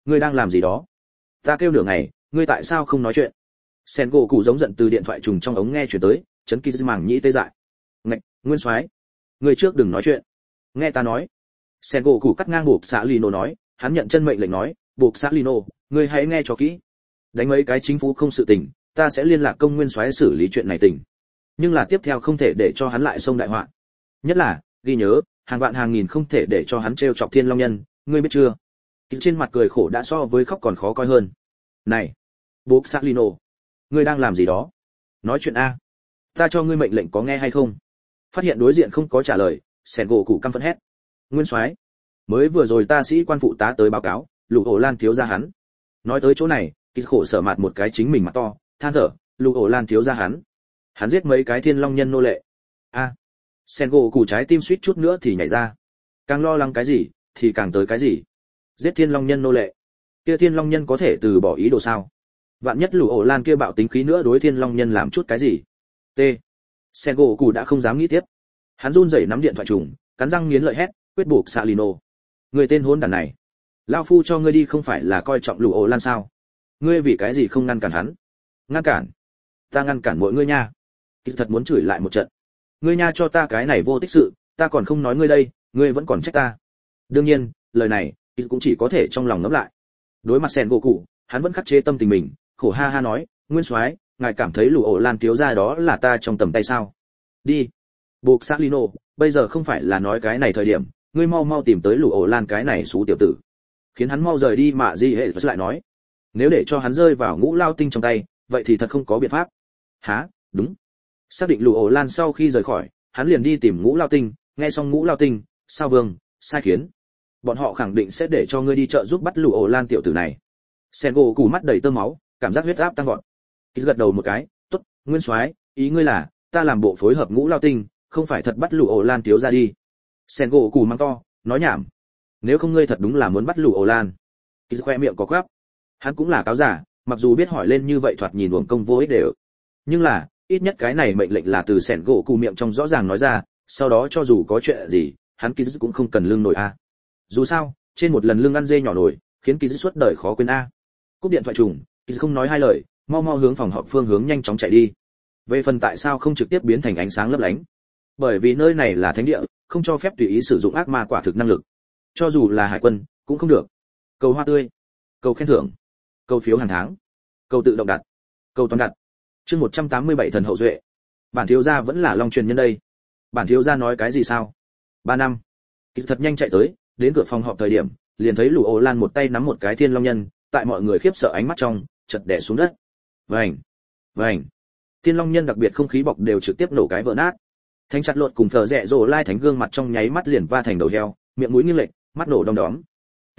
ngươi đang làm gì đó? Ta kêu nửa ngày, ngươi tại sao không nói chuyện? Sen gỗ cụ giống giận từ điện thoại trùng trong ống nghe chuyển tới, chấn kỳ màng nhĩ tê dại. Ngạch, Nguyên Soái, ngươi trước đừng nói chuyện. Nghe ta nói. Sen gỗ cụ cắt ngang buộc xã Lino nói, hắn nhận chân mệnh lệnh nói, buộc xã Lino, ngươi hãy nghe cho kỹ. Đánh mấy cái chính phủ không sự tình, ta sẽ liên lạc công Nguyên Soái xử lý chuyện này tình. Nhưng là tiếp theo không thể để cho hắn lại xông đại họa. Nhất là, ghi nhớ, hàng vạn hàng nghìn không thể để cho hắn trêu chọc Thiên Long Nhân, ngươi biết chưa? Trên mặt cười khổ đã so với khóc còn khó coi hơn. Này, buộc xã Lino, ngươi đang làm gì đó? Nói chuyện a. Ta cho ngươi mệnh lệnh có nghe hay không? Phát hiện đối diện không có trả lời, Sen gỗ cụ căm phẫn hét. Nguyên Soái, mới vừa rồi ta sĩ quan phụ tá tới báo cáo, Lục Ổ Lan thiếu gia hắn. Nói tới chỗ này, Kịch khổ sở mặt một cái chính mình mặt to, than thở, Lục Ổ Lan thiếu gia hắn giết mấy cái Thiên Long Nhân nô lệ. A. Sen gỗ cụ trái tim suýt chút nữa thì nhảy ra. Càng lo lắng cái gì, thì càng tới cái gì. Giết Thiên Long Nhân nô lệ. Kia Thiên Long Nhân có thể từ bỏ ý đồ sao? Vạn nhất Lục Ổ Lan kia bạo tính khí nữa đối Thiên Long Nhân làm chút cái gì? T. Sen gỗ cụ đã không dám nghĩ tiếp. Hắn run rẩy nắm điện thoại trùng, cắn răng nghiến lợi hét, quyết buộc Salino. Người tên hỗn đản này, lão phu cho ngươi đi không phải là coi trọng Lục Ổ Lan sao? Ngươi vì cái gì không ngăn cản hắn? Ngăn cản? Ta ngăn cản mọi ngươi nha. Kỳ thật muốn chửi lại một trận. Ngươi nha cho ta cái này vô tích sự, ta còn không nói ngươi đây, ngươi vẫn còn trách ta. Đương nhiên, lời này, Kỳ cũng chỉ có thể trong lòng ngẫm lại. Đối mặt Sen gỗ cụ, hắn vẫn khắc chế tâm tình mình, khổ ha ha nói, Nguyên Soái, ngài cảm thấy Lục Ổ Lan thiếu gia đó là ta trong tầm tay sao? Đi. Buộc Salino, bây giờ không phải là nói cái này thời điểm, ngươi mau mau tìm tới Lục Ổ Lan cái này xú tiểu tử. Khiến hắn mau rời đi mà gì hệ lại nói. Nếu để cho hắn rơi vào Ngũ Lao Tinh trong tay, vậy thì thật không có biện pháp. Hả? Đúng. Xác định Lục Ổ Lan sau khi rời khỏi, hắn liền đi tìm Ngũ Lao Tinh, nghe xong Ngũ Lao Tinh, Sao Vương, sai khiến. Bọn họ khẳng định sẽ để cho ngươi đi chợ giúp bắt Lục Ổ Lan tiểu tử này. Sen gỗ củ mắt đầy tơ máu, cảm giác huyết áp tăng vọt. Ký gật đầu một cái, tốt, Nguyên Soái, ý ngươi là, ta làm bộ phối hợp Ngũ Lao Tinh, không phải thật bắt Lục Ổ Lan thiếu ra đi. Sen gỗ củ mang to, nói nhảm. Nếu không ngươi thật đúng là muốn bắt Lục Ổ Lan. Ký khoe miệng có quắp. Hắn cũng là cáo giả, mặc dù biết hỏi lên như vậy thoạt nhìn uổng công vô ích đều. Nhưng là, ít nhất cái này mệnh lệnh là từ Sen gỗ củ miệng trong rõ ràng nói ra, sau đó cho dù có chuyện gì, hắn Ký cũng không cần lương nổi a. Dù sao, trên một lần lương ăn dê nhỏ nổi, khiến Ký suốt đời khó quên a. Cúp điện thoại trùng, Ký không nói hai lời, mau mau hướng phòng họp phương hướng nhanh chóng chạy đi. Về phần tại sao không trực tiếp biến thành ánh sáng lấp lánh? Bởi vì nơi này là thánh địa, không cho phép tùy ý sử dụng ác ma quả thực năng lực. Cho dù là hải quân, cũng không được. Cầu hoa tươi, cầu khen thưởng, cầu phiếu hàng tháng, cầu tự động đặt, cầu toàn đặt. Chương 187 thần hậu duệ. Bản thiếu gia vẫn là long truyền nhân đây. Bản thiếu gia nói cái gì sao? 3 năm. Kịch thật nhanh chạy tới, đến cửa phòng họp thời điểm, liền thấy Lục Ổ Lan một tay nắm một cái Thiên Long Nhân, tại mọi người khiếp sợ ánh mắt trong, chật đè xuống đất. Vành, vành. Thiên Long Nhân đặc biệt không khí bọc đều trực tiếp nổ cái vỡ nát. Thánh chặt lột cùng thờ rẽ rồ lai thánh gương mặt trong nháy mắt liền va thành đầu heo, miệng mũi nghiêng lệch, mắt nổ đom đóm. T.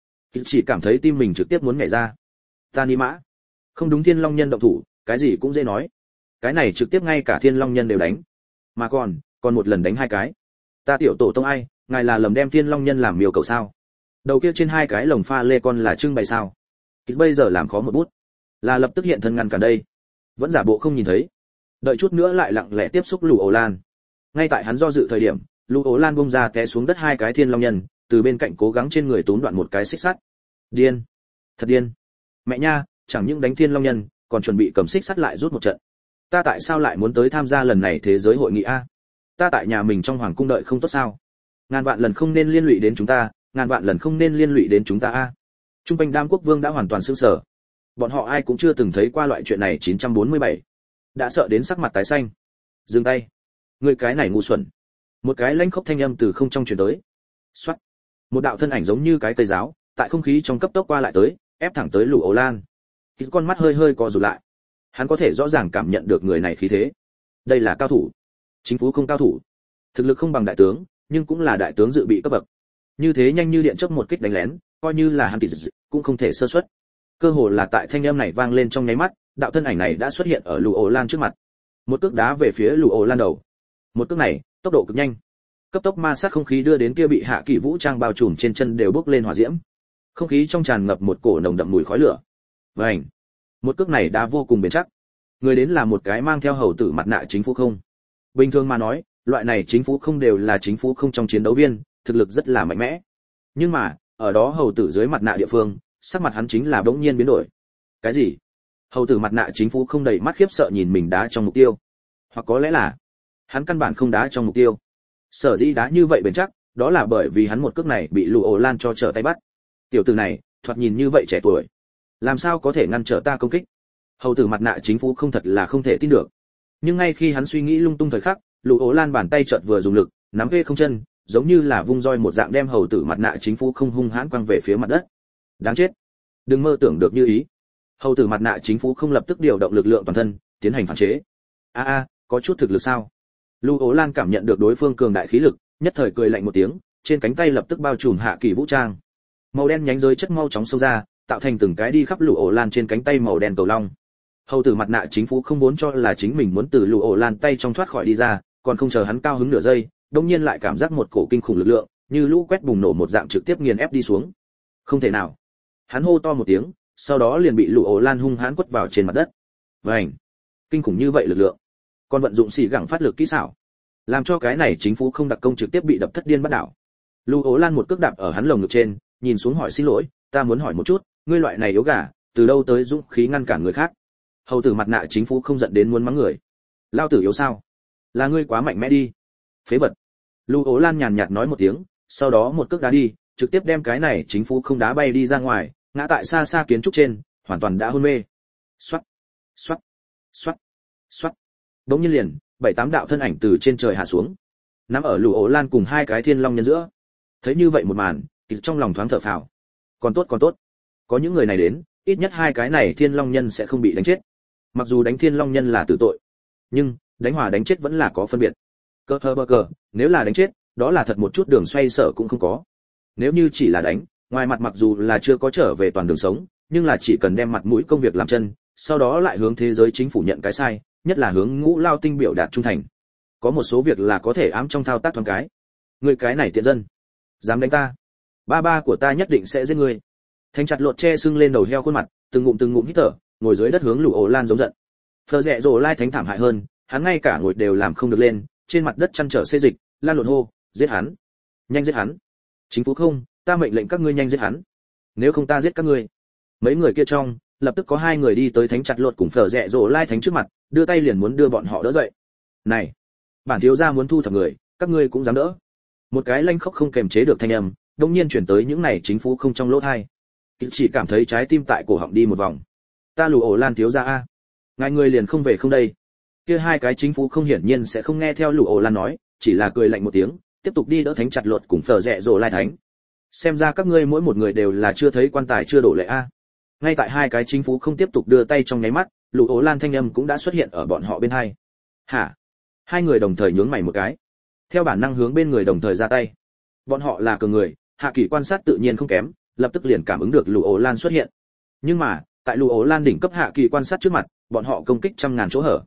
Chỉ cảm thấy tim mình trực tiếp muốn nhảy ra. Ta ni mã. Không đúng, Thiên Long Nhân động thủ, cái gì cũng dễ nói. Cái này trực tiếp ngay cả Thiên Long Nhân đều đánh. Mà còn một lần đánh hai cái. Ta tiểu tổ tông ai, ngài là lầm đem Thiên Long Nhân làm miêu cầu sao? Đầu kia trên hai cái lồng pha lê con là trưng bày sao? Bây giờ làm khó một bút. Là lập tức hiện thân ngăn cả đây. Vẫn giả bộ không nhìn thấy. Đợi chút nữa lại lặng lẽ tiếp xúc Lục Ổ Lan. Ngay tại hắn do dự thời điểm, Lục Ổ Lan bung ra té xuống đất hai cái Thiên Long Nhân, từ bên cạnh cố gắng trên người túm đoạn một cái xích sắt. Điên, thật điên. Mẹ nha, chẳng những đánh Thiên Long Nhân, còn chuẩn bị cầm xích sắt lại rút một trận. Ta tại sao lại muốn tới tham gia lần này thế giới hội nghị a? Ta tại nhà mình trong hoàng cung đợi không tốt sao? Ngàn vạn lần không nên liên lụy đến chúng ta, ngàn vạn lần không nên liên lụy đến chúng ta a. Trung quanh Đam Quốc Vương đã hoàn toàn sững sờ. Bọn họ ai cũng chưa từng thấy qua loại chuyện này. 947. Đã sợ đến sắc mặt tái xanh. Dừng tay. Người cái này ngu xuẩn. Một cái lãnh khốc thanh âm từ không trong truyền tới. Xoát. Một đạo thân ảnh giống như cái cây giáo, tại không khí trong cấp tốc qua lại tới, ép thẳng tới Lục Ổ Lan. Khi con mắt hơi hơi co rụt lại. Hắn có thể rõ ràng cảm nhận được người này khí thế. Đây là cao thủ. Chính phủ không cao thủ. Thực lực không bằng đại tướng, nhưng cũng là đại tướng dự bị cấp bậc. Như thế nhanh như điện chớp một kích đánh lén, coi như là hắn cũng không thể sơ suất. Cơ hồ là tại thanh âm này vang lên trong nháy mắt, đạo thân ảnh này đã xuất hiện ở Lục Ổ Lan trước mặt. Một cước đá về phía Lục Ổ Lan đầu. Một cước này, tốc độ cực nhanh. Cấp tốc ma sát không khí đưa đến kia bị hạ kỳ vũ trang bao trùm trên chân đều bốc lên hỏa diễm. Không khí trong tràn ngập một cổ nồng đậm mùi khói lửa. Vành. Một cước này đã vô cùng bền chắc. Người đến là một cái mang theo hầu tử mặt nạ chính phủ không. Bình thường mà nói, loại này chính phủ không đều là chính phủ không trong chiến đấu viên, thực lực rất là mạnh mẽ. Nhưng mà, ở đó hầu tử dưới mặt nạ địa phương, sắc mặt hắn chính là bỗng nhiên biến đổi. Cái gì? Hầu tử mặt nạ chính phủ không đầy mắt khiếp sợ nhìn mình đá trong mục tiêu. Hoặc có lẽ là hắn căn bản không đá trong mục tiêu. Sở dĩ đá như vậy bền chắc, đó là bởi vì hắn một cước này bị Lù Ổ Lan cho trở tay bắt. Tiểu tử này, thoạt nhìn như vậy trẻ tuổi, làm sao có thể ngăn trở ta công kích? Hầu tử mặt nạ chính phủ không thật là không thể tin được. Nhưng ngay khi hắn suy nghĩ lung tung thời khắc, Lù Ổ Lan bàn tay chợt vừa dùng lực, nắm vê không chân, giống như là vung roi một dạng đem hầu tử mặt nạ chính phủ không hung hãn quăng về phía mặt đất. Đáng chết, đừng mơ tưởng được như ý. Hầu tử mặt nạ chính phủ không lập tức điều động lực lượng toàn thân, tiến hành phản chế. Có chút thực lực sao? Lù Ổ Lan cảm nhận được đối phương cường đại khí lực, nhất thời cười lạnh một tiếng, trên cánh tay lập tức bao trùm hạ kỳ vũ trang. Màu đen nhánh giới chất mau chóng xông ra, tạo thành từng cái đi khắp Lù Ổ Lan trên cánh tay màu đen cầu long. Hầu tử mặt nạ chính phủ không muốn cho là chính mình muốn từ Lù Ổ Lan tay trong thoát khỏi đi ra, còn không chờ hắn cao hứng nửa giây, đột nhiên lại cảm giác một cổ kinh khủng lực lượng, như lũ quét bùng nổ một dạng trực tiếp nghiền ép đi xuống. Không thể nào. Hắn hô to một tiếng, sau đó liền bị Lù Ổ Lan hung hãn quất vào trên mặt đất. Vành. Kinh khủng như vậy lực lượng, còn vận dụng xì gẳng phát lực kỹ xảo, làm cho cái này chính phủ không đặc công trực tiếp bị đập thất điên bắt đảo. Lù Ổ Lan một cước đạp ở hắn lồng ngực trên, nhìn xuống hỏi xin lỗi, ta muốn hỏi một chút, ngươi loại này yếu gà, từ đâu tới dũng khí ngăn cản người khác? Hầu tử mặt nạ chính phủ không giận đến muốn mắng người. Lao tử yếu sao? Là ngươi quá mạnh mẽ đi. Phế vật. Lù Ổ Lan nhàn nhạt nói một tiếng, sau đó một cước đá đi, trực tiếp đem cái này chính phủ không đá bay đi ra ngoài, ngã tại xa xa kiến trúc trên, hoàn toàn đã hôn mê. Xoát, xoát, xoát, xoát. Đống nhiên liền, 7-8 đạo thân ảnh từ trên trời hạ xuống, nắm ở Lù Ổ Lan cùng hai cái thiên long nhân giữa. Thấy như vậy một màn, thì trong lòng thoáng thở phào. Còn tốt, có những người này đến, ít nhất hai cái này thiên long nhân sẽ không bị đánh chết. Mặc dù đánh thiên long nhân là tử tội, nhưng đánh hòa đánh chết vẫn là có phân biệt. Cờ, nếu là đánh chết, đó là thật một chút đường xoay sở cũng không có. Nếu như chỉ là đánh, ngoài mặt mặc dù là chưa có trở về toàn đường sống, nhưng là chỉ cần đem mặt mũi công việc làm chân, sau đó lại hướng thế giới chính phủ nhận cái sai, nhất là hướng Ngũ Lao Tinh biểu đạt trung thành. Có một số việc là có thể ám trong thao tác thoáng cái. Ngươi cái này tiện dân, dám đánh ta, ba của ta nhất định sẽ giết ngươi. Thanh chặt lột che sưng lên đầu heo khuôn mặt, từng ngụm hít thở, ngồi dưới đất hướng Lù Ổ Lan giống giận. Phờ Rẹ Rồ Lai thánh thảm hại hơn, hắn ngay cả ngồi đều làm không được lên, trên mặt đất chăn trở xê dịch, lan lộn hô, giết hắn, nhanh giết hắn. Chính phủ không, ta mệnh lệnh các ngươi nhanh giết hắn, nếu không ta giết các ngươi. Mấy người kia trong, lập tức có hai người đi tới thánh chặt lột cùng Phờ Rẹ Rồ Lai thánh trước mặt, đưa tay liền muốn đưa bọn họ đỡ dậy. Này, bản thiếu gia muốn thu thập người, các ngươi cũng dám đỡ? Một cái lanh khóc không kềm chế được thanh âm, đột nhiên chuyển tới những này chính phủ không trong lỗ tai. Chỉ cảm thấy trái tim tại cổ họng đi một vòng. Ta Lù Ổ Lan thiếu gia a, ngài người liền không về không đây? Kia hai cái chính phủ không hiển nhiên sẽ không nghe theo Lù Ổ Lan nói, chỉ là cười lạnh một tiếng, tiếp tục đi đỡ thánh chặt lột cùng Phờ Rẹ Rồ Lai thánh. Xem ra các ngươi mỗi một người đều là chưa thấy quan tài chưa đổ lệ a. Ngay tại hai cái chính phủ không tiếp tục đưa tay trong nháy mắt, Lù Ổ Lan thanh âm cũng đã xuất hiện ở bọn họ bên hai. Hả? Hai người đồng thời nhướng mày một cái, theo bản năng hướng bên người đồng thời ra tay. Bọn họ là cường người, hạ kỳ quan sát tự nhiên không kém, lập tức liền cảm ứng được Lù Ổ Lan xuất hiện. Nhưng mà, tại Lù Ổ Lan đỉnh cấp hạ kỳ quan sát trước mặt, bọn họ công kích trăm ngàn chỗ hở.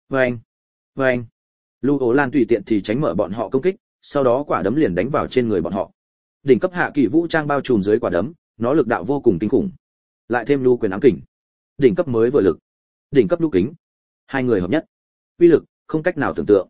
Vâng. Lù Ổ Lan tùy tiện thì tránh mở bọn họ công kích, sau đó quả đấm liền đánh vào trên người bọn họ. Đỉnh cấp hạ kỳ vũ trang bao trùm dưới quả đấm, nó lực đạo vô cùng kinh khủng. Lại thêm lưu quyền ám kình, đỉnh cấp mới vừa lực, đỉnh cấp lưu kính, hai người hợp nhất, uy lực không cách nào tưởng tượng.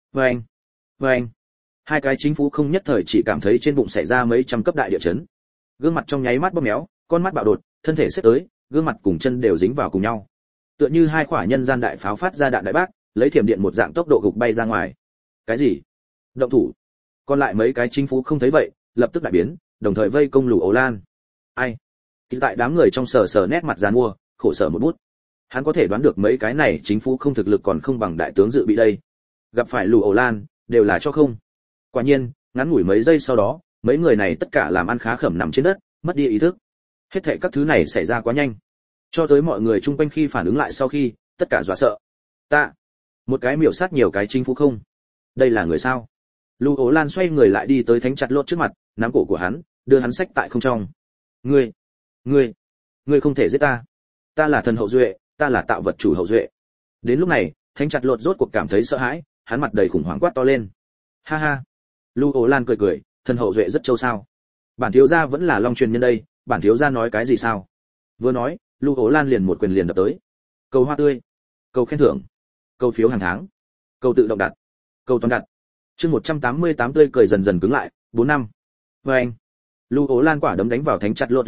Vâng. Hai cái chính phủ không nhất thời chỉ cảm thấy trên bụng xảy ra mấy trăm cấp đại địa chấn. Gương mặt trong nháy mắt bóp méo, con mắt bạo đột, thân thể xếp tới, gương mặt cùng chân đều dính vào cùng nhau. Tựa như hai quả nhân gian đại pháo phát ra đạn đại bác, lấy thiểm điện một dạng tốc độ gục bay ra ngoài. Cái gì? Động thủ? Còn lại mấy cái chính phủ không thấy vậy, lập tức đại biến, đồng thời vây công Lù Ổ Lan. Ai? Tại đám người trong sờ nét mặt giàn mua, khổ sở một bút. Hắn có thể đoán được mấy cái này chính phủ không thực lực còn không bằng đại tướng dự bị đây. Gặp phải Lù Ổ Lan, đều là cho không. Quả nhiên, ngắn ngủi mấy giây sau đó, mấy người này tất cả làm ăn khá khẩm nằm trên đất, mất đi ý thức. Hết thảy các thứ này xảy ra quá nhanh, cho tới mọi người chung quanh khi phản ứng lại sau khi, tất cả dọa sợ. Một cái miểu sát nhiều cái chính phủ không. Đây là người sao? Lù Ổ Lan xoay người lại đi tới thánh chặt lốt trước mặt, nắm cổ của hắn, đưa hắn xách tại không trong. Ngươi không thể giết ta. Ta là thần hậu duệ, ta là tạo vật chủ hậu duệ. Đến lúc này, thánh chặt lột rốt cuộc cảm thấy sợ hãi, hắn mặt đầy khủng hoảng quát to lên. Ha ha. Lù Ổ Lan cười, thần hậu duệ rất trâu sao? Bản thiếu gia vẫn là long truyền nhân đây, bản thiếu gia nói cái gì sao? Vừa nói, Lù Ổ Lan liền một quyền liền đập tới. Cầu hoa tươi, cầu khen thưởng, cầu phiếu hàng tháng, cầu tự động đặt, cầu toàn đặt. Chương 188 tươi cười dần dần cứng lại, 4 năm. Vâng. Lù Ổ Lan quả đấm đánh vào thánh chặt lột lồng ngực,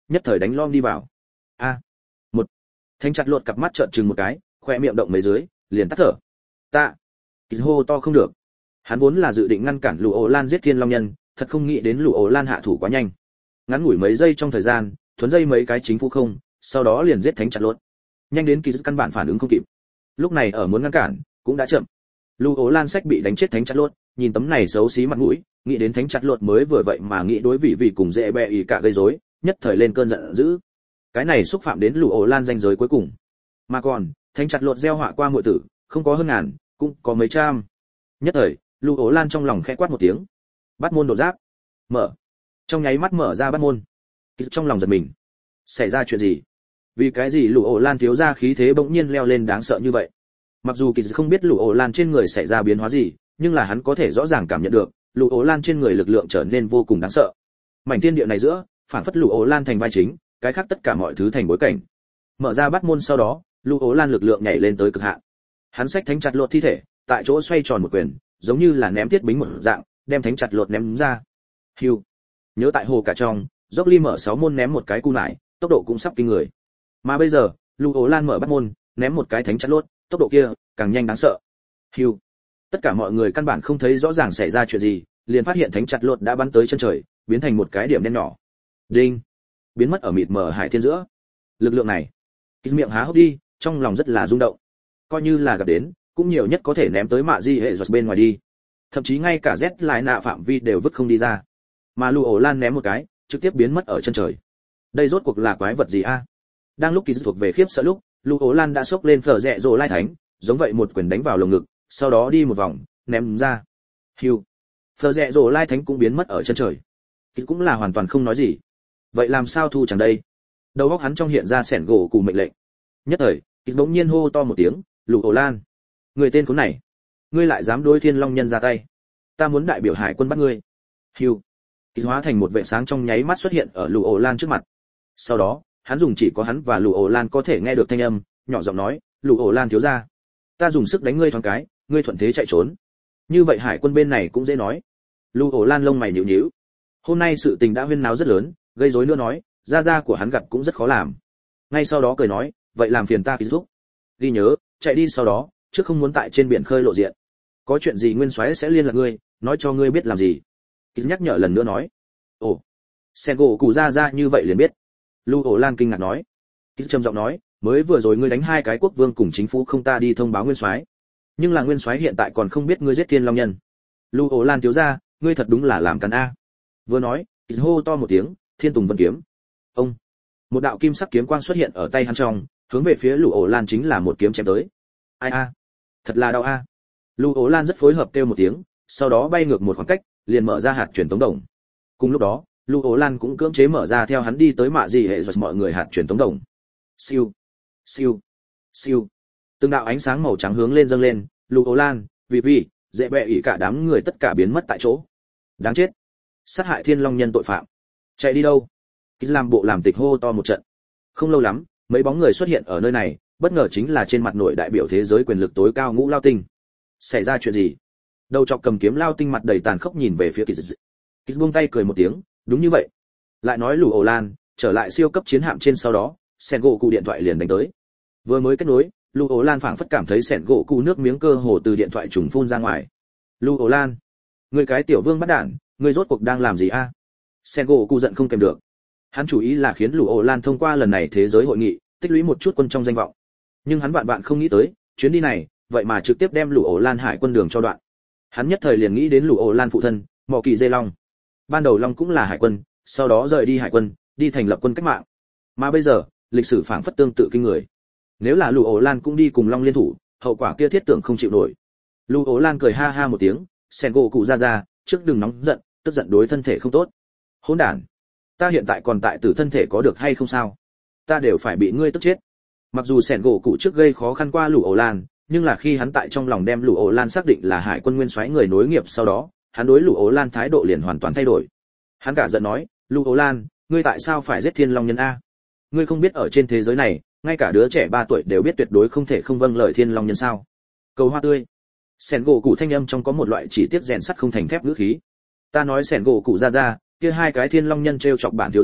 nhất thời đánh lom đi vào. A, một. Thánh chặt lột cặp mắt trợn trừng một cái, khoe miệng động mấy dưới, liền tắt thở. Ta, Kịch hô to không được. Hắn vốn là dự định ngăn cản Lũ Ổ Lan giết Thiên Long Nhân, thật không nghĩ đến Lũ Ổ Lan hạ thủ quá nhanh. Ngắn ngủi mấy giây trong thời gian, thuấn dây mấy cái chính phủ không, sau đó liền giết thánh chặt lột. Nhanh đến Kịch căn bản phản ứng không kịp. Lúc này ở muốn ngăn cản, cũng đã chậm. Lũ Ổ Lan sách bị đánh chết thánh chặt lột, nhìn tấm này xấu xí mặt mũi, nghĩ đến thánh chặt lột mới vừa vậy mà nghĩ đối vị cùng dễ bẹ ý cả gây rối, nhất thời lên cơn giận dữ. Cái này xúc phạm đến Lũ Ổ Lan danh giới cuối cùng. Mà còn, thánh chặt lột gieo họa qua muội tử, không có hơn ngàn, cũng có mấy trăm. Nhất thời, Lũ Ổ Lan trong lòng khẽ quát một tiếng. Bắt môn đột giáp. Mở. Trong nháy mắt mở ra bắt môn. Trong lòng giật mình. Xảy ra chuyện gì? Vì cái gì Lũ Ổ Lan thiếu ra khí thế bỗng nhiên leo lên đáng sợ như vậy? Mặc dù Kịch không biết Lũ Ổ Lan trên người xảy ra biến hóa gì, nhưng là hắn có thể rõ ràng cảm nhận được, Lũ Ổ Lan trên người lực lượng trở nên vô cùng đáng sợ. Mảnh thiên địa này giữa, phản phất Lũ Ổ Lan thành vai chính, cái khác tất cả mọi thứ thành bối cảnh. Mở ra bắt môn sau đó, Lũ Ổ Lan lực lượng nhảy lên tới cực hạn. Hắn xách thánh chặt lột thi thể, tại chỗ xoay tròn một quyền, giống như là ném thiết bính một dạng, đem thánh chặt lột ném ra. Hưu. Nhớ tại hồ cả trong, dốc ly mở 6 môn ném một cái cu nải, tốc độ cũng sắp kinh người. Mà bây giờ, Lũ Ổ Lan mở bắt môn, ném một cái thánh chặt lột, tốc độ kia càng nhanh đáng sợ. Hưu. Tất cả mọi người căn bản không thấy rõ ràng xảy ra chuyện gì, liền phát hiện thánh chặt lột đã bắn tới chân trời, biến thành một cái điểm đen nhỏ. Đinh. Biến mất ở mịt mờ hải thiên giữa. Lực lượng này, Kịch miệng há hốc đi, trong lòng rất là rung động. Coi như là gặp đến, cũng nhiều nhất có thể ném tới mạ di hệ giọt bên ngoài đi. Thậm chí ngay cả Z lại nạ phạm vi đều vứt không đi ra. Mà Lũ Ổ Lan ném một cái, trực tiếp biến mất ở chân trời. Đây rốt cuộc là quái vật gì a? Đang lúc Kịch thuộc về khiếp sợ lúc, Lũ Ổ Lan đã xốc lên phở rẹ rồ lai thánh, giống vậy một quyền đánh vào lồng ngực, sau đó đi một vòng, ném ra. Hưu. Phở rẹ rồ lai thánh cũng biến mất ở chân trời. Kịch cũng là hoàn toàn không nói gì. Vậy làm sao thu chẳng đây? Đầu óc hắn trong hiện ra sẻn gỗ cùng mệnh lệnh. Nhất thời, Kịch bỗng nhiên hô to một tiếng, Lũ Ổ Lan, người tên khốn này, ngươi lại dám đối Thiên Long Nhân ra tay? Ta muốn đại biểu hải quân bắt ngươi. Hưu. Kịch hóa thành một vệ sáng trong nháy mắt xuất hiện ở Lũ Ổ Lan trước mặt. Sau đó, hắn dùng chỉ có hắn và Lũ Ổ Lan có thể nghe được thanh âm, nhỏ giọng nói, Lũ Ổ Lan thiếu gia, ta dùng sức đánh ngươi thoáng cái, ngươi thuận thế chạy trốn. Như vậy hải quân bên này cũng dễ nói. Lũ Ổ Lan lông mày nhíu nhíu. Hôm nay sự tình đã huyên náo rất lớn, gây rối nữa nói, gia của hắn gặp cũng rất khó làm. Ngay sau đó cười nói, vậy làm phiền ta Kịch giúp. Ghi nhớ, chạy đi sau đó, trước không muốn tại trên biển khơi lộ diện. Có chuyện gì nguyên soái sẽ liên lạc ngươi, nói cho ngươi biết làm gì. Kịch nhắc nhở lần nữa nói. Ồ, sen gỗ cụ gia như vậy liền biết. Lũ Ổ Lan kinh ngạc nói. Kịch trầm giọng nói, mới vừa rồi ngươi đánh 2 cái quốc vương cùng chính phủ không ta đi thông báo nguyên soái. Nhưng là nguyên soái hiện tại còn không biết ngươi giết Thiên Long Nhân. Lũ Ổ Lan thiếu gia, ngươi thật đúng là làm cắn a. Vừa nói, Kịch hô to một tiếng, Thiên Tùng Vân kiếm. Ông. Một đạo kim sắc kiếm quang xuất hiện ở tay hắn trong, hướng về phía Lũ Ổ Lan chính là một kiếm chém tới. Ai a, thật là đau a. Lũ Ổ Lan rất phối hợp kêu một tiếng, sau đó bay ngược một khoảng cách, liền mở ra hạt truyền tống đồng. Cùng lúc đó, Lũ Ổ Lan cũng cưỡng chế mở ra theo hắn đi tới mạ gì hệ giật mọi người hạt truyền tống đồng. Siêu, siêu, siêu. Từng đạo ánh sáng màu trắng hướng lên dâng lên, Lũ Ổ Lan, vì dễ bẹ ỉ cả đám người tất cả biến mất tại chỗ. Đáng chết, sát hại Thiên Long Nhân tội phạm, chạy đi đâu? Kịch làm bộ làm tịch hô to một trận. Không lâu lắm, mấy bóng người xuất hiện ở nơi này, bất ngờ chính là trên mặt nội đại biểu thế giới quyền lực tối cao Ngũ Lao Tinh. Xảy ra chuyện gì? Đầu trọc cầm kiếm Lao Tinh mặt đầy tàn khốc nhìn về phía Kịch. Kịch buông tay cười một tiếng, đúng như vậy. Lại nói Lũ Ổ Lan trở lại siêu cấp chiến hạm trên sau đó, sẻn gỗ cụ điện thoại liền đánh tới. Vừa mới kết nối, Lũ Ổ Lan phảng phất cảm thấy sẻn gỗ cụ nước miếng cơ hồ từ điện thoại trùng phun ra ngoài. Lũ Ổ Lan, người cái tiểu vương bắt đản, người rốt cuộc đang làm gì a? Sẻn gỗ cụ giận không kèm được. Hắn chủ ý là khiến Lũ Ổ Lan thông qua lần này thế giới hội nghị, tích lũy một chút quân trong danh vọng. Nhưng hắn vạn không nghĩ tới, chuyến đi này, vậy mà trực tiếp đem Lũ Ổ Lan hải quân đường cho đoạn. Hắn nhất thời liền nghĩ đến Lũ Ổ Lan phụ thân, Mỏ Kỳ Dê Long. Ban đầu Long cũng là hải quân, sau đó rời đi hải quân, đi thành lập quân cách mạng. Mà bây giờ, lịch sử phảng phất tương tự kinh người. Nếu là Lũ Ổ Lan cũng đi cùng Long liên thủ, hậu quả kia thiết tưởng không chịu nổi. Lũ Ổ Lan cười ha ha một tiếng, sen gỗ cụ ra, trước đừng nóng giận, tức giận đối thân thể không tốt. Hỗn đản, ta hiện tại còn tại tử thân thể có được hay không sao? Ta đều phải bị ngươi tức chết. Mặc dù sẻn gỗ cụ trước gây khó khăn qua Lũ Ổ Lan, nhưng là khi hắn tại trong lòng đem Lũ Ổ Lan xác định là hải quân nguyên soái người nối nghiệp sau đó, hắn đối Lũ Ổ Lan thái độ liền hoàn toàn thay đổi. Hắn cả giận nói, Lũ Ổ Lan, ngươi tại sao phải giết Thiên Long Nhân a? Ngươi không biết ở trên thế giới này, ngay cả đứa trẻ 3 tuổi đều biết tuyệt đối không thể không vâng lời Thiên Long Nhân sao? Cầu hoa tươi. Sẻn gỗ cụ thanh âm trong có một loại chỉ tiếc rèn sắt không thành thép ngữ khí. Ta nói sẻn gỗ cụ ra, kia 2 cái Thiên Long Nhân trêu chọc bản thiếu gia,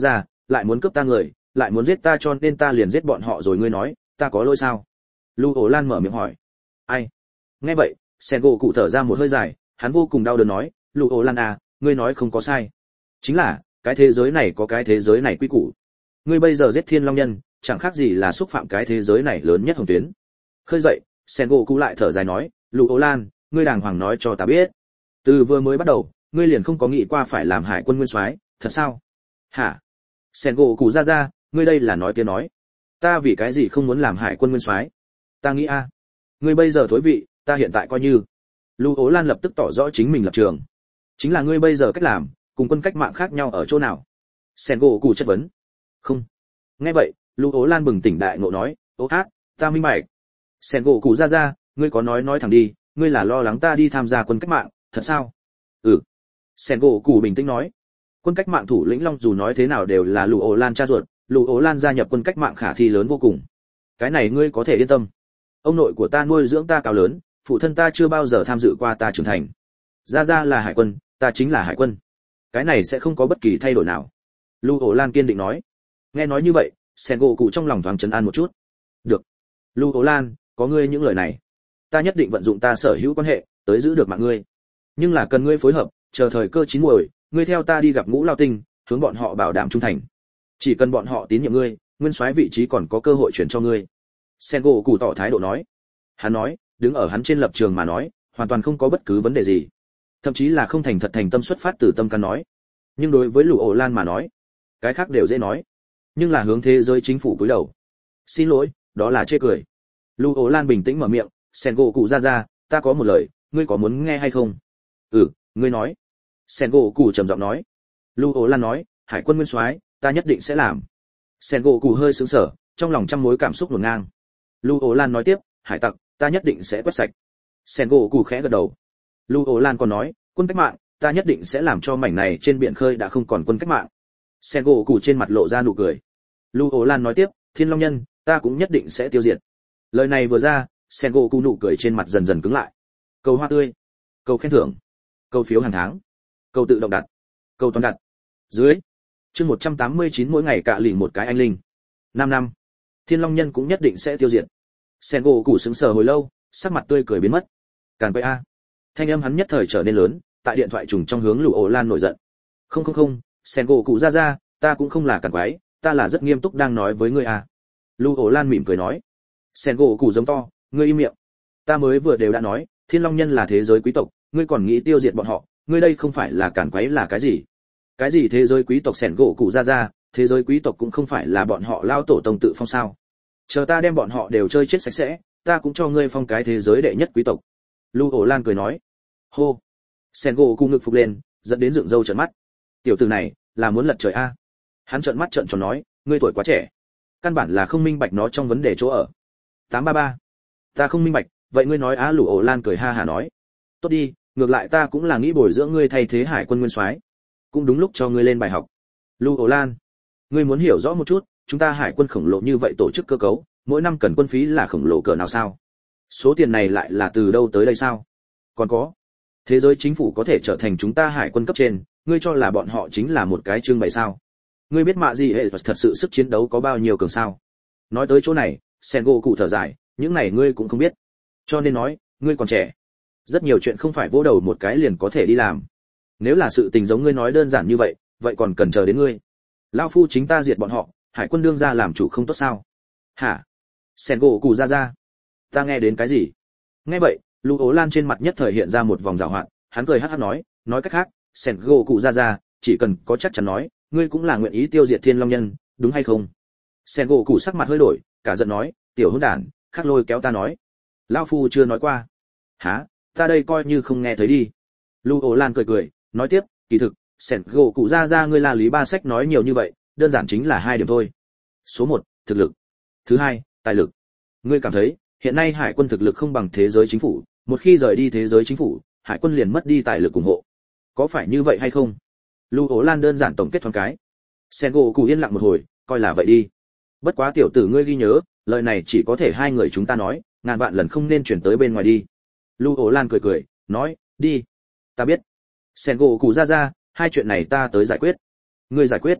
lại muốn cướp ta người, lại muốn giết ta, cho nên ta liền giết bọn họ rồi. Ngươi nói ta có lỗi sao? Lưu Ổ Lan mở miệng hỏi. Ai? Nghe vậy, Sengoku thở ra một hơi dài, hắn vô cùng đau đớn nói, Lưu Ổ Lan à, ngươi nói không có sai. Chính là cái thế giới này có cái thế giới này quy củ. Ngươi bây giờ giết Thiên Long Nhân, chẳng khác gì là xúc phạm cái thế giới này lớn nhất hồng tuyến. Khơi dậy, Sengoku lại thở dài nói, Lưu Ổ Lan, ngươi đàng hoàng nói cho ta biết, từ vừa mới bắt đầu ngươi liền không có nghĩ qua phải làm hải quân nguyên soái, thật sao? Hả? Sengoku ra, ngươi đây là nói kia nói. Ta vì cái gì không muốn làm hải quân nguyên soái? Ta nghĩ a, ngươi bây giờ thối vị, ta hiện tại coi như. Lưu Ố Lan lập tức tỏ rõ chính mình lập trường. Chính là ngươi bây giờ cách làm, cùng quân cách mạng khác nhau ở chỗ nào? Sengoku chất vấn. Không. Nghe vậy, Lưu Ố Lan bừng tỉnh đại ngộ nói, ô hát, ta minh bạch. Sengoku ra, ngươi có nói thẳng đi, ngươi là lo lắng ta đi tham gia quân cách mạng, thật sao? Ừ. Sengoku bình tĩnh nói. Quân cách mạng thủ lĩnh Long dù nói thế nào đều là Lưu Ố Lan cha ruột, Lưu Ố Lan gia nhập quân cách mạng khả thi lớn vô cùng. Cái này ngươi có thể yên tâm. Ông nội của ta nuôi dưỡng ta cao lớn, phụ thân ta chưa bao giờ tham dự qua ta trưởng thành. Gia là hải quân, ta chính là hải quân. Cái này sẽ không có bất kỳ thay đổi nào. Lưu Ổ Lan kiên định nói. Nghe nói như vậy, Sengoku trong lòng thoáng trấn an một chút. Được. Lưu Ổ Lan, có ngươi những lời này, ta nhất định vận dụng ta sở hữu quan hệ tới giữ được mạng ngươi. Nhưng là cần ngươi phối hợp, chờ thời cơ chín muồi, ngươi theo ta đi gặp Ngũ Lao Tinh, hướng bọn họ bảo đảm trung thành. Chỉ cần bọn họ tín nhiệm ngươi, nguyên soái vị trí còn có cơ hội chuyển cho ngươi. Sengoku tỏ thái độ nói. Hắn nói, đứng ở hắn trên lập trường mà nói, hoàn toàn không có bất cứ vấn đề gì, thậm chí là không thành thật thành tâm xuất phát từ tâm can nói. Nhưng đối với Lưu Ổ Lan mà nói, cái khác đều dễ nói, nhưng là hướng thế giới chính phủ cúi đầu, xin lỗi, đó là chê cười. Lưu Ổ Lan bình tĩnh mở miệng, Sengoku ra, ta có một lời, ngươi có muốn nghe hay không? Ừ, ngươi nói. Sengoku trầm giọng nói. Lưu Ổ Lan nói, hải quân nguyên soái, ta nhất định sẽ làm. Sengoku hơi sững sờ, trong lòng trăm mối cảm xúc hỗn ngang. Lưu Ổ Lan nói tiếp, hải tặc, ta nhất định sẽ quét sạch. Sengoku khẽ gật đầu. Lưu Ổ Lan còn nói, quân cách mạng, ta nhất định sẽ làm cho mảnh này trên biển khơi đã không còn quân cách mạng. Sengoku trên mặt lộ ra nụ cười. Lưu Ổ Lan nói tiếp, Thiên Long Nhân, ta cũng nhất định sẽ tiêu diệt. Lời này vừa ra, Sengoku nụ cười trên mặt dần dần cứng lại. Cầu hoa tươi, cầu khen thưởng, cầu phiếu hàng tháng, cầu tự động đặt, cầu toàn đặt. Dưới chương 189 mỗi ngày cạ lỉnh một cái anh linh. 5 năm, Thiên Long Nhân cũng nhất định sẽ tiêu diệt. Sengoku sững sờ hồi lâu, sắc mặt tươi cười biến mất. Càn quay a. Thanh âm hắn nhất thời trở nên lớn, tại điện thoại trùng trong hướng Lưu Ổ Lan nổi giận. Không, Sengoku ra, ta cũng không là càn quái, ta là rất nghiêm túc đang nói với ngươi a. Lưu Ổ Lan mỉm cười nói. Sengoku giống to, ngươi im miệng. Ta mới vừa đều đã nói, Thiên Long Nhân là thế giới quý tộc, ngươi còn nghĩ tiêu diệt bọn họ, ngươi đây không phải là càn quái là cái gì? Cái gì thế giới quý tộc Sengoku ra, thế giới quý tộc cũng không phải là bọn họ lao tổ tông tự phong sao? Chờ ta đem bọn họ đều chơi chết sạch sẽ, ta cũng cho ngươi phong cái thế giới đệ nhất quý tộc. Lưu Ổ Lan cười nói. Hô. Sengoku ngực phục lên, dẫn đến dựng râu trợn mắt. Tiểu tử này là muốn lật trời a. Hắn trợn mắt trợn tròn nói, ngươi tuổi quá trẻ, căn bản là không minh bạch nó trong vấn đề chỗ ở. 833. Ta không minh bạch, vậy ngươi nói á? Lưu Ổ Lan cười ha hả nói. Tốt đi, ngược lại ta cũng là nghĩ bồi dưỡng ngươi thay thế hải quân nguyên soái, cũng đúng lúc cho ngươi lên bài học. Lưu Ổ Lan, ngươi muốn hiểu rõ một chút, chúng ta hải quân khổng lồ như vậy tổ chức cơ cấu, mỗi năm cần quân phí là khổng lồ cỡ nào sao? Số tiền này lại là từ đâu tới đây sao? Còn có, thế giới chính phủ có thể trở thành chúng ta hải quân cấp trên, ngươi cho là bọn họ chính là một cái trưng bày sao? Ngươi biết mạ gì hệ thật sự sức chiến đấu có bao nhiêu cường sao? Nói tới chỗ này, Sengoku thở dài, những này ngươi cũng không biết. Cho nên nói, ngươi còn trẻ. Rất nhiều chuyện không phải vỗ đầu một cái liền có thể đi làm. Nếu là sự tình giống ngươi nói đơn giản như vậy, vậy còn cần chờ đến ngươi. Lão phu chính ta diệt bọn họ, hải quân đương ra làm chủ không tốt sao? Hả? Sengoku ra. Ta nghe đến cái gì? Nghe vậy, Lưu Ố Lan trên mặt nhất thời hiện ra một vòng giảo hoạt, hắn cười hắc hắc nói cách khác, Sengoku ra, chỉ cần có chắc chắn nói, ngươi cũng là nguyện ý tiêu diệt Thiên Long Nhân, đúng hay không? Sengoku sắc mặt hơi đổi, cả giận nói, tiểu hỗn đản, khắc lôi kéo ta nói, lão phu chưa nói qua. Hả? Ta đây coi như không nghe thấy đi. Lưu Ố Lan cười, nói tiếp, kỳ thực, Sengoku ra ngươi là lý ba sách nói nhiều như vậy, đơn giản chính là hai điểm thôi. Số 1, thực lực. Thứ hai, tài lực. Ngươi cảm thấy, hiện nay hải quân thực lực không bằng thế giới chính phủ, một khi rời đi thế giới chính phủ, hải quân liền mất đi tài lực ủng hộ. Có phải như vậy hay không? Lưu Ố Lan đơn giản tổng kết thoáng cái. Sengoku yên lặng một hồi, coi là vậy đi. Bất quá tiểu tử ngươi ghi nhớ, lời này chỉ có thể hai người chúng ta nói, ngàn vạn lần không nên chuyển tới bên ngoài đi. Lưu Ố Lan cười, nói, đi. Ta biết. Sengoku ra, hai chuyện này ta tới giải quyết. Ngươi giải quyết.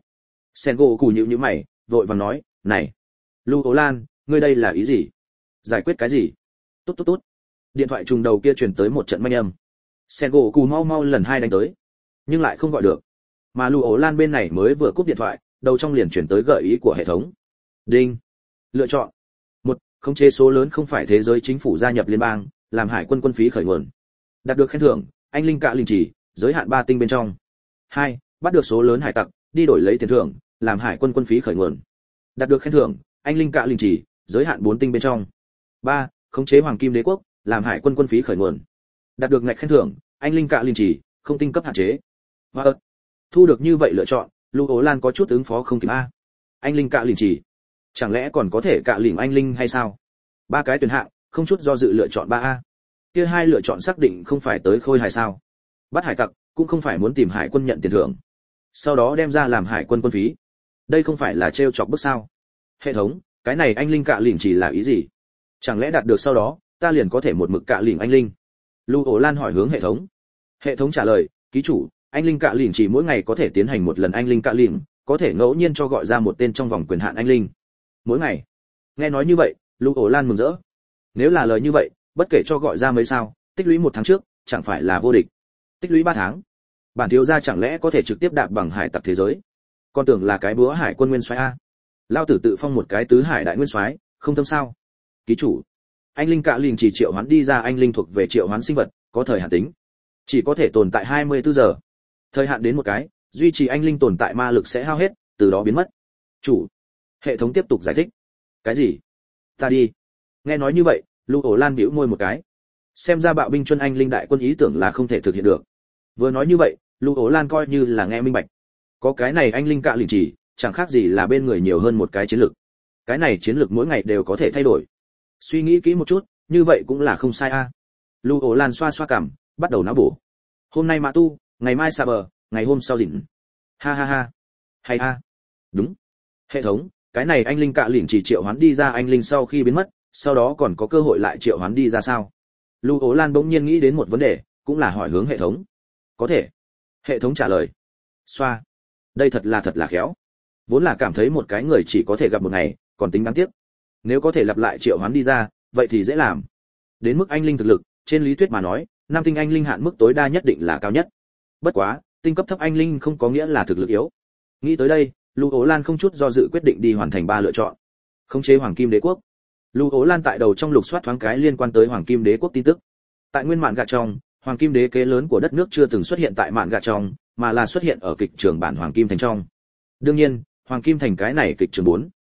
Sen gỗ cù nhíu nhíu mày, vội vàng nói, này, Lưu Ố Lan, ngươi đây là ý gì? Giải quyết cái gì? Tốt tốt tốt. Điện thoại trùng đầu kia truyền tới một trận manh âm. Sen gỗ cù mau mau lần hai đánh tới, nhưng lại không gọi được. Mà Lưu Ố Lan bên này mới vừa cúp điện thoại, đầu trong liền chuyển tới gợi ý của hệ thống. Đinh. Lựa chọn. 1. Khống chế số lớn không phải thế giới chính phủ gia nhập liên bang, làm hải quân quân phí khởi nguồn. Đạt được khen thưởng, anh linh cạ linh chỉ, giới hạn 3 tinh bên trong. 2. Bắt được số lớn hải tặc, đi đổi lấy tiền thưởng, làm hải quân quân phí khởi nguồn. Đạt được khen thưởng, anh linh cạ linh chỉ, giới hạn 4 tinh bên trong. 3. Khống chế hoàng kim đế quốc, làm hải quân quân phí khởi nguồn. Đạt được ngạch khen thưởng, anh linh cạ linh chỉ, không tinh cấp hạn chế. Và thu được như vậy lựa chọn, Lưu Ố Lan có chút ứng phó không kịp a. Anh linh cạ linh chỉ, chẳng lẽ còn có thể cạ lỉnh anh linh hay sao? 3 cái tuyển hạng, không chút do dự lựa chọn 3A. Kia 2 lựa chọn xác định không phải tới khôi hài sao? Bắt hải tặc, cũng không phải muốn tìm hải quân nhận tiền thưởng, sau đó đem ra làm hải quân quân phí. Đây không phải là trêu chọc bức sao? Hệ thống, cái này anh linh cạ lỉnh chỉ là ý gì? Chẳng lẽ đạt được sau đó, ta liền có thể một mực cạ lỉnh anh linh? Lưu Ố Lan hỏi hướng hệ thống. Hệ thống trả lời, ký chủ, anh linh cạ lỉnh chỉ mỗi ngày có thể tiến hành một lần anh linh cạ lỉnh, có thể ngẫu nhiên cho gọi ra một tên trong vòng quyền hạn anh linh. Mỗi ngày. Nghe nói như vậy, Lưu Ố Lan mừng rỡ. Nếu là lời như vậy, bất kể cho gọi ra mấy sao, tích lũy 1 tháng trước, chẳng phải là vô địch. Tích lũy 3 tháng, bản thiếu gia chẳng lẽ có thể trực tiếp đạp bằng hải tặc thế giới? Con tưởng là cái búa hải quân nguyên soái a. Lao tử tự phong một cái tứ hải đại nguyên soái, không thâm sao? Ký chủ, anh linh cạ lỉnh chỉ triệu hoán đi ra anh linh thuộc về triệu hoán sinh vật, có thời hạn tính, chỉ có thể tồn tại 24 giờ. Thời hạn đến một cái, duy trì anh linh tồn tại ma lực sẽ hao hết, từ đó biến mất. Chủ, hệ thống tiếp tục giải thích. Cái gì? Ta đi. Nghe nói như vậy, Lưu Ố Lan bĩu môi một cái. Xem ra bạo binh chuân anh linh đại quân ý tưởng là không thể thực hiện được. Vừa nói như vậy, Lưu Ố Lan coi như là nghe minh bạch. Có cái này anh linh cạ lỉnh chỉ, chẳng khác gì là bên người nhiều hơn một cái chiến lược. Cái này chiến lược mỗi ngày đều có thể thay đổi. Suy nghĩ kỹ một chút, như vậy cũng là không sai a. Lưu Ố Lan xoa xoa cằm, bắt đầu não bổ. Hôm nay Mã Tu, ngày mai Sa Bờ, ngày hôm sau Dĩnh. Ha ha ha. Hay a. Đúng. Hệ thống, cái này anh linh cạ lỉnh chỉ triệu hoán đi ra anh linh sau khi biến mất, sau đó còn có cơ hội lại triệu hoán đi ra sao? Lưu Ố Lan bỗng nhiên nghĩ đến một vấn đề, cũng là hỏi hướng hệ thống. Có thể. Hệ thống trả lời. Xoa. Đây thật là khéo. Vốn là cảm thấy một cái người chỉ có thể gặp một ngày, còn tính đáng tiếc. Nếu có thể lặp lại triệu hoán đi ra, vậy thì dễ làm. Đến mức anh linh thực lực, trên lý thuyết mà nói, 5 tinh anh linh hạn mức tối đa nhất định là cao nhất. Bất quá, tinh cấp thấp anh linh không có nghĩa là thực lực yếu. Nghĩ tới đây, Lưu Ố Lan không chút do dự quyết định đi hoàn thành 3 lựa chọn. Khống chế Hoàng Kim Đế quốc. Lưu Ố Lan tại đầu trong lục soát thoáng cái liên quan tới Hoàng Kim Đế quốc tin tức. Tại nguyên mạn gạ trong, Hoàng Kim Đế kế lớn của đất nước chưa từng xuất hiện tại mạn gạ trong, mà là xuất hiện ở kịch trường bản Hoàng Kim Thành trong. Đương nhiên, Hoàng Kim Thành cái này kịch trường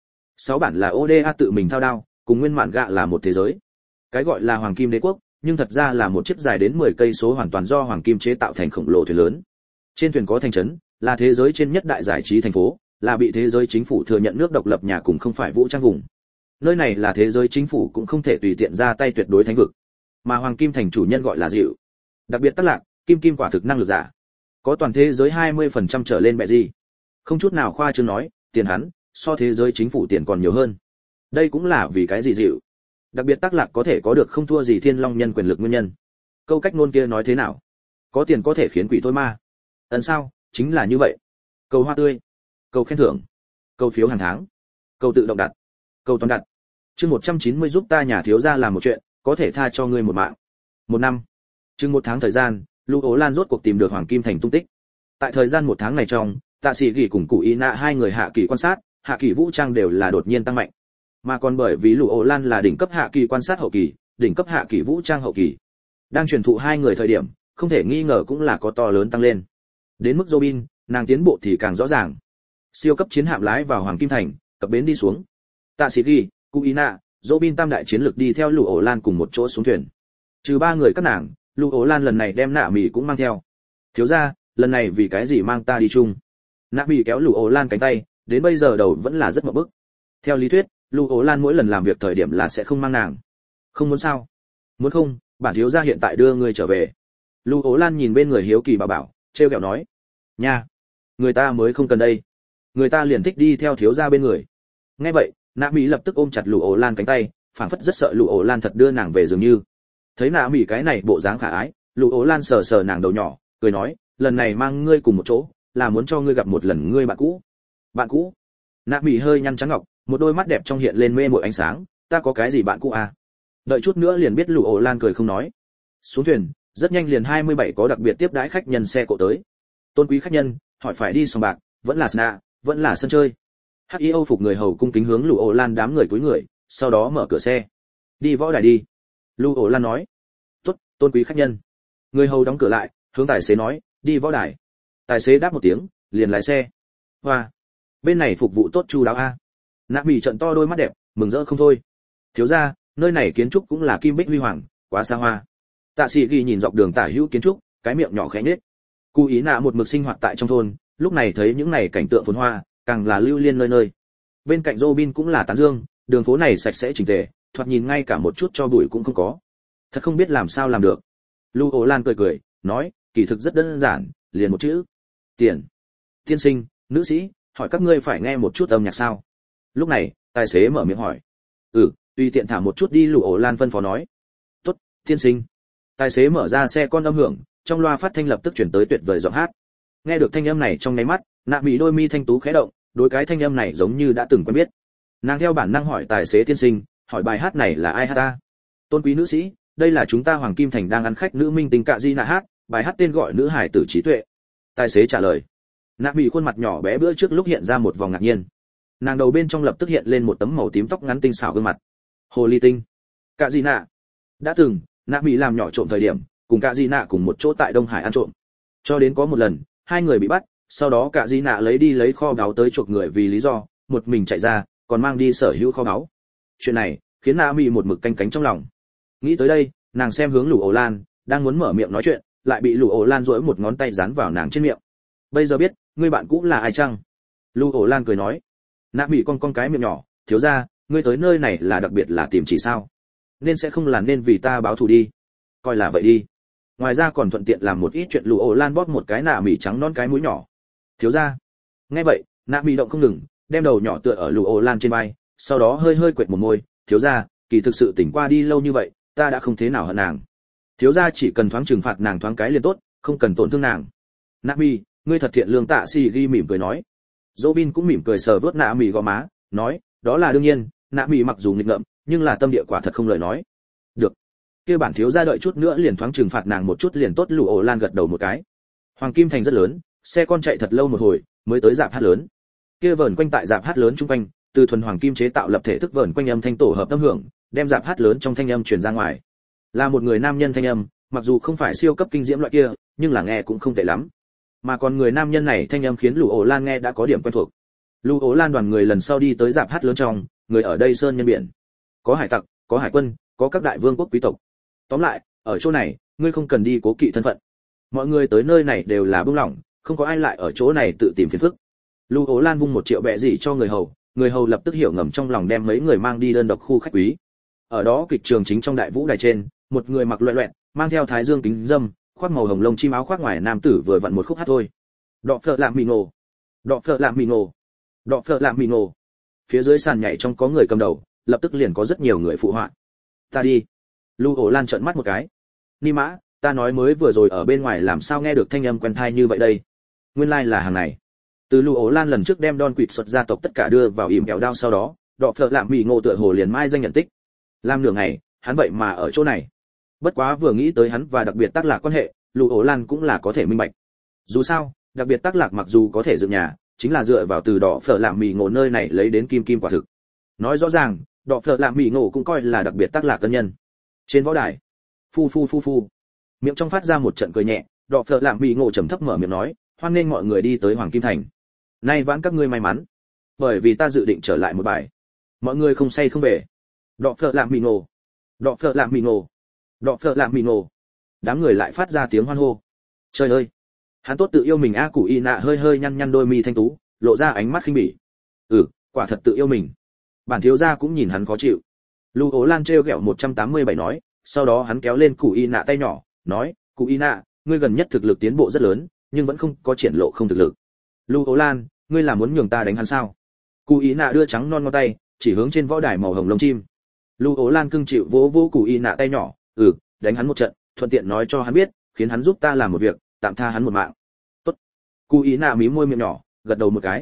6 bản là ODA tự mình thao đao, cùng nguyên mạn gạ là một thế giới. Cái gọi là Hoàng Kim Đế quốc, nhưng thật ra là một chiếc dài đến 10 cây số hoàn toàn do hoàng kim chế tạo thành khổng lồ thuyền lớn. Trên thuyền có thành trấn, là thế giới trên nhất đại giải trí thành phố, là bị thế giới chính phủ thừa nhận nước độc lập nhà cùng không phải vũ trang vùng. Nơi này là thế giới chính phủ cũng không thể tùy tiện ra tay tuyệt đối thánh vực. Mà Hoàng Kim Thành chủ nhân gọi là Dịu. Đặc biệt tác lạc, kim quả thực năng lực giả. Có toàn thế giới 20% trở lên mẹ gì. Không chút nào khoa trương nói, tiền hắn, so thế giới chính phủ tiền còn nhiều hơn. Đây cũng là vì cái gì Dịu. Đặc biệt tác lạc có thể có được không thua gì Thiên Long nhân quyền lực nguyên nhân. Câu cách ngôn kia nói thế nào? Có tiền có thể khiến quỷ thôi ma. Ấn sao, chính là như vậy. Cầu hoa tươi, cầu khen thưởng, cầu phiếu hàng tháng, cầu tự động đặt, cầu toàn đặt. Chương 190 giúp ta nhà thiếu gia làm một chuyện, có thể tha cho ngươi một mạng. 1 năm. Chừng 1 tháng thời gian, Lưu Ố Lan rốt cuộc tìm được Hoàng Kim Thành tung tích. Tại thời gian 1 tháng này trong, Tạ Sĩ Gỉ cùng Cụ Y Nạ hai người hạ kỳ quan sát, hạ kỳ vũ trang đều là đột nhiên tăng mạnh. Mà còn bởi vì Lưu Ố Lan là đỉnh cấp hạ kỳ quan sát hậu kỳ, đỉnh cấp hạ kỳ vũ trang hậu kỳ. Đang truyền thụ hai người thời điểm, không thể nghi ngờ cũng là có to lớn tăng lên. Đến mức Robin, nàng tiến bộ thì càng rõ ràng. Siêu cấp chiến hạm lái vào Hoàng Kim Thành, cập bến đi xuống. Tạ Sĩ Gỉ, Cụ Y Nạ, Robin tam đại chiến lực đi theo Lưu Ố Lan cùng một chỗ xuống thuyền. Trừ 3 người các nàng, Lưu Ố Lan lần này đem Nạ Mị cũng mang theo. Thiếu gia, lần này vì cái gì mang ta đi chung? Nạ Mị kéo Lưu Ố Lan cánh tay, đến bây giờ đầu vẫn là rất ngộp bức. Theo lý thuyết, Lưu Ố Lan mỗi lần làm việc thời điểm là sẽ không mang nàng. Không muốn sao? Muốn không, bản thiếu gia hiện tại đưa ngươi trở về. Lưu Ố Lan nhìn bên người hiếu kỳ bảo, trêu ghẹo nói. Nha, người ta mới không cần đây. Người ta liền thích đi theo thiếu gia bên người. Nghe vậy, Nạ Mị lập tức ôm chặt Lưu Ố Lan cánh tay, phảng phất rất sợ Lưu Ố Lan thật đưa nàng về dường như. Thấy Nạ Mị cái này bộ dáng khả ái, Lưu Ố Lan sờ sờ nàng đầu nhỏ, cười nói, lần này mang ngươi cùng một chỗ, là muốn cho ngươi gặp một lần ngươi bạn cũ. Bạn cũ? Nạ Mỹ hơi nhăn trắng ngọc, một đôi mắt đẹp trong hiện lên mê muội ánh sáng, ta có cái gì bạn cũ à? Đợi chút nữa liền biết. Lù Ổ Lan cười không nói. Xuống thuyền, rất nhanh liền 27 có đặc biệt tiếp đãi khách nhân xe cộ tới. Tôn quý khách nhân, hỏi phải đi sòng bạc, vẫn là sna, vẫn là sân chơi. Hắc Y Âu phục người hầu cung kính hướng Lù Ổ Lan đám người cúi người, sau đó mở cửa xe. Đi võ đài đi. Lù Ổ Lan nói. Tốt, tôn quý khách nhân. Người hầu đóng cửa lại, hướng tài xế nói, đi võ đài. Tài xế đáp một tiếng, liền lái xe. Hoa, bên này phục vụ tốt chu đáo a. Nạ Mỹ trợn to đôi mắt đẹp, mừng rỡ không thôi. Thiếu gia, nơi này kiến trúc cũng là kim bích huy hoàng, quá xa hoa. Tạ Sĩ Ghi nhìn dọc đường tả hữu kiến trúc, cái miệng nhỏ khẽ nhếch. Cụ Ý Nạ một mực sinh hoạt tại trong thôn, lúc này thấy những này cảnh tượng phồn hoa, càng là lưu liên nơi nơi. Bên cạnh Robin cũng là tán dương, đường phố này sạch sẽ chỉnh tề, thoạt nhìn ngay cả một chút cho bụi cũng không có. Thật không biết làm sao làm được. Lưu Ổ Lan cười cười, nói, kỳ thực rất đơn giản, liền một chữ, tiền. Tiên sinh, nữ sĩ, hỏi các ngươi phải nghe một chút âm nhạc sao? Lúc này, tài xế mở miệng hỏi. Tùy tiện thả một chút đi. Lưu Ổ Lan phân phó nói. Tốt, tiên sinh. Tài xế mở ra xe con âm hưởng, trong loa phát thanh lập tức chuyển tới tuyệt vời giọng hát. Nghe được thanh âm này trong nháy mắt, Nạ Mỹ đôi mi thanh tú khẽ động, đối cái thanh âm này giống như đã từng quen biết. Nàng theo bản năng hỏi tài xế tiên sinh, hỏi bài hát này là ai hát ta? Tôn quý nữ sĩ, đây là chúng ta Hoàng Kim Thành đang ăn khách nữ minh tinh Cạ Di Nạ hát, bài hát tên gọi Nữ hải tử trí tuệ. Tài xế trả lời. Nạ Mỹ khuôn mặt nhỏ bé bữa trước lúc hiện ra một vòng ngạc nhiên. Nàng đầu bên trong lập tức hiện lên một tấm màu tím tóc ngắn tinh xảo gương mặt. Hồ ly tinh. Cạ Di Nạ. Đã từng, Nạ Mỹ làm nhỏ trộm thời điểm, cùng Cạ Di Nạ cùng một chỗ tại Đông Hải ăn trộm. Cho đến có một lần, hai người bị bắt, sau đó Cạ Di Nạ lấy kho báu tới chuộc người vì lý do, một mình chạy ra, còn mang đi sở hữu kho báu. Chuyện này khiến Nạ Mỹ một mực canh cánh trong lòng. Nghĩ tới đây, nàng xem hướng Lù Ổ Lan, đang muốn mở miệng nói chuyện, lại bị Lù Ổ Lan duỗi một ngón tay dán vào nàng trên miệng. Bây giờ biết, ngươi bạn cũ là ai chăng? Lù Ổ Lan cười nói. Nạ Mỹ con cái miệng nhỏ, thiếu gia, ngươi tới nơi này là đặc biệt là tìm chỉ sao? Nên sẽ không là nên vì ta báo thù đi. Coi là vậy đi. Ngoài ra còn thuận tiện làm một ít chuyện. Lù Ổ Lan bóp một cái Nạ Mỹ trắng non cái mũi nhỏ. Thiếu gia. Nghe vậy, Nạ Mỹ động không ngừng, đem đầu nhỏ tựa ở Lù Ổ Lan trên vai, sau đó hơi quệt một môi, thiếu gia, kỳ thực sự tỉnh qua đi lâu như vậy, ta đã không thế nào hận nàng. Thiếu gia chỉ cần thoáng trừng phạt nàng thoáng cái liền tốt, không cần tổn thương nàng. Nạ Mỹ, ngươi thật thiện lương. Tạ Sĩ Ghi mỉm cười nói. Robin cũng mỉm cười sờ vớt Nạ Mỹ gò má, nói, đó là đương nhiên. Nạ Mỹ mặc dù nghịch ngợm, nhưng là tâm địa quả thật không lời nói. Được. Kia bản thiếu gia đợi chút nữa liền thoáng trừng phạt nàng một chút liền tốt. Lù Ổ Lan gật đầu một cái. Hoàng Kim Thành rất lớn, xe con chạy thật lâu một hồi mới tới rạp hát lớn. Kia vờn quanh tại rạp hát lớn chung quanh, từ thuần hoàng kim chế tạo lập thể thức vờn quanh âm thanh tổ hợp âm hưởng, đem rạp hát lớn trong thanh âm truyền ra ngoài. Là một người nam nhân thanh âm, mặc dù không phải siêu cấp kinh diễm loại kia, nhưng là nghe cũng không tệ lắm. Mà còn người nam nhân này thanh âm khiến Lù Ổ Lan nghe đã có điểm quen thuộc. Lù Ổ Lan đoàn người lần sau đi tới rạp hát lớn trong, người ở đây sơn nhân biển, có hải tặc, có hải quân, có các đại vương quốc quý tộc. Tóm lại, ở chỗ này, ngươi không cần đi cố kỵ thân phận. Mọi người tới nơi này đều là bưng lỏng, không có ai lại ở chỗ này tự tìm phiền phức. Lù Ổ Lan vung 1 triệu bẹ gì cho người hầu lập tức hiểu ngầm trong lòng đem mấy người mang đi đơn độc khu khách quý. Ở đó kịch trường chính trong đại vũ đài trên, một người mặc loẹt loẹt, mang theo thái dương kính dâm, khoác màu hồng lông chim áo khoác ngoài nam tử vừa vặn một khúc hát thôi. Đọ phợ lạm mì ngộ, đọ phợ lạm mì ngộ, đọ phợ lạm mì ngộ. Phía dưới sàn nhảy trong có người cầm đầu, lập tức liền có rất nhiều người phụ họa. Ta đi. Lù Ổ Lan trợn mắt một cái. Ni mã, ta nói mới vừa rồi ở bên ngoài làm sao nghe được thanh âm quen tai như vậy đây? Nguyên lai là hàng này. Từ Lù Ổ Lan lần trước đem Don Quỵt xuất gia tộc tất cả đưa vào ỉm kẹo đao sau đó, Đọ phợ lạm mì ngộ tựa hồ liền mai danh nhận tích. Làm nửa ngày, hắn vậy mà ở chỗ này. Bất quá vừa nghĩ tới hắn và đặc biệt tác lạc quan hệ, Lù Ổ Lan cũng là có thể minh bạch. Dù sao, đặc biệt tác lạc mặc dù có thể dựng nhà, chính là dựa vào từ Đọ phợ lạm mì ngộ nơi này lấy đến kim quả thực. Nói rõ ràng, Đọ phợ lạm mì ngộ cũng coi là đặc biệt tác lạc tân nhân. Trên võ đài, phu, miệng trong phát ra một trận cười nhẹ, Đọ phợ lạm mì ngộ trầm thấp mở miệng nói, hoan nghênh mọi người đi tới Hoàng Kim Thành. Nay vãn các ngươi may mắn, bởi vì ta dự định trở lại một bài. Mọi người không say không về. Đọ phợ lạm mì ngộ, đọ phợ lạm mì ngộ, đọ phợ lạm mì ngộ. Đám người lại phát ra tiếng hoan hô. Trời ơi, hắn tốt tự yêu mình a. Cụ Y Nạ hơi nhăn đôi mi thanh tú, lộ ra ánh mắt khinh bỉ. Quả thật tự yêu mình. Bản thiếu gia cũng nhìn hắn khó chịu. Lù Ổ Lan trêu ghẹo 187 nói, sau đó hắn kéo lên Cụ Y Nạ tay nhỏ, nói, Cụ Y Nạ, ngươi gần nhất thực lực tiến bộ rất lớn, nhưng vẫn không có triển lộ không thực lực. Lù Ổ Lan, ngươi là muốn nhường ta đánh hắn sao? Cụ Y Nạ đưa trắng non ngón tay, chỉ hướng trên võ đài màu hồng lông chim. Lù Ổ Lan cưng chịu vỗ Cụ Y Nạ tay nhỏ, đánh hắn một trận, thuận tiện nói cho hắn biết, khiến hắn giúp ta làm một việc, tạm tha hắn một mạng. Tốt. Cụ Y Nạ mím môi miệng nhỏ, gật đầu một cái.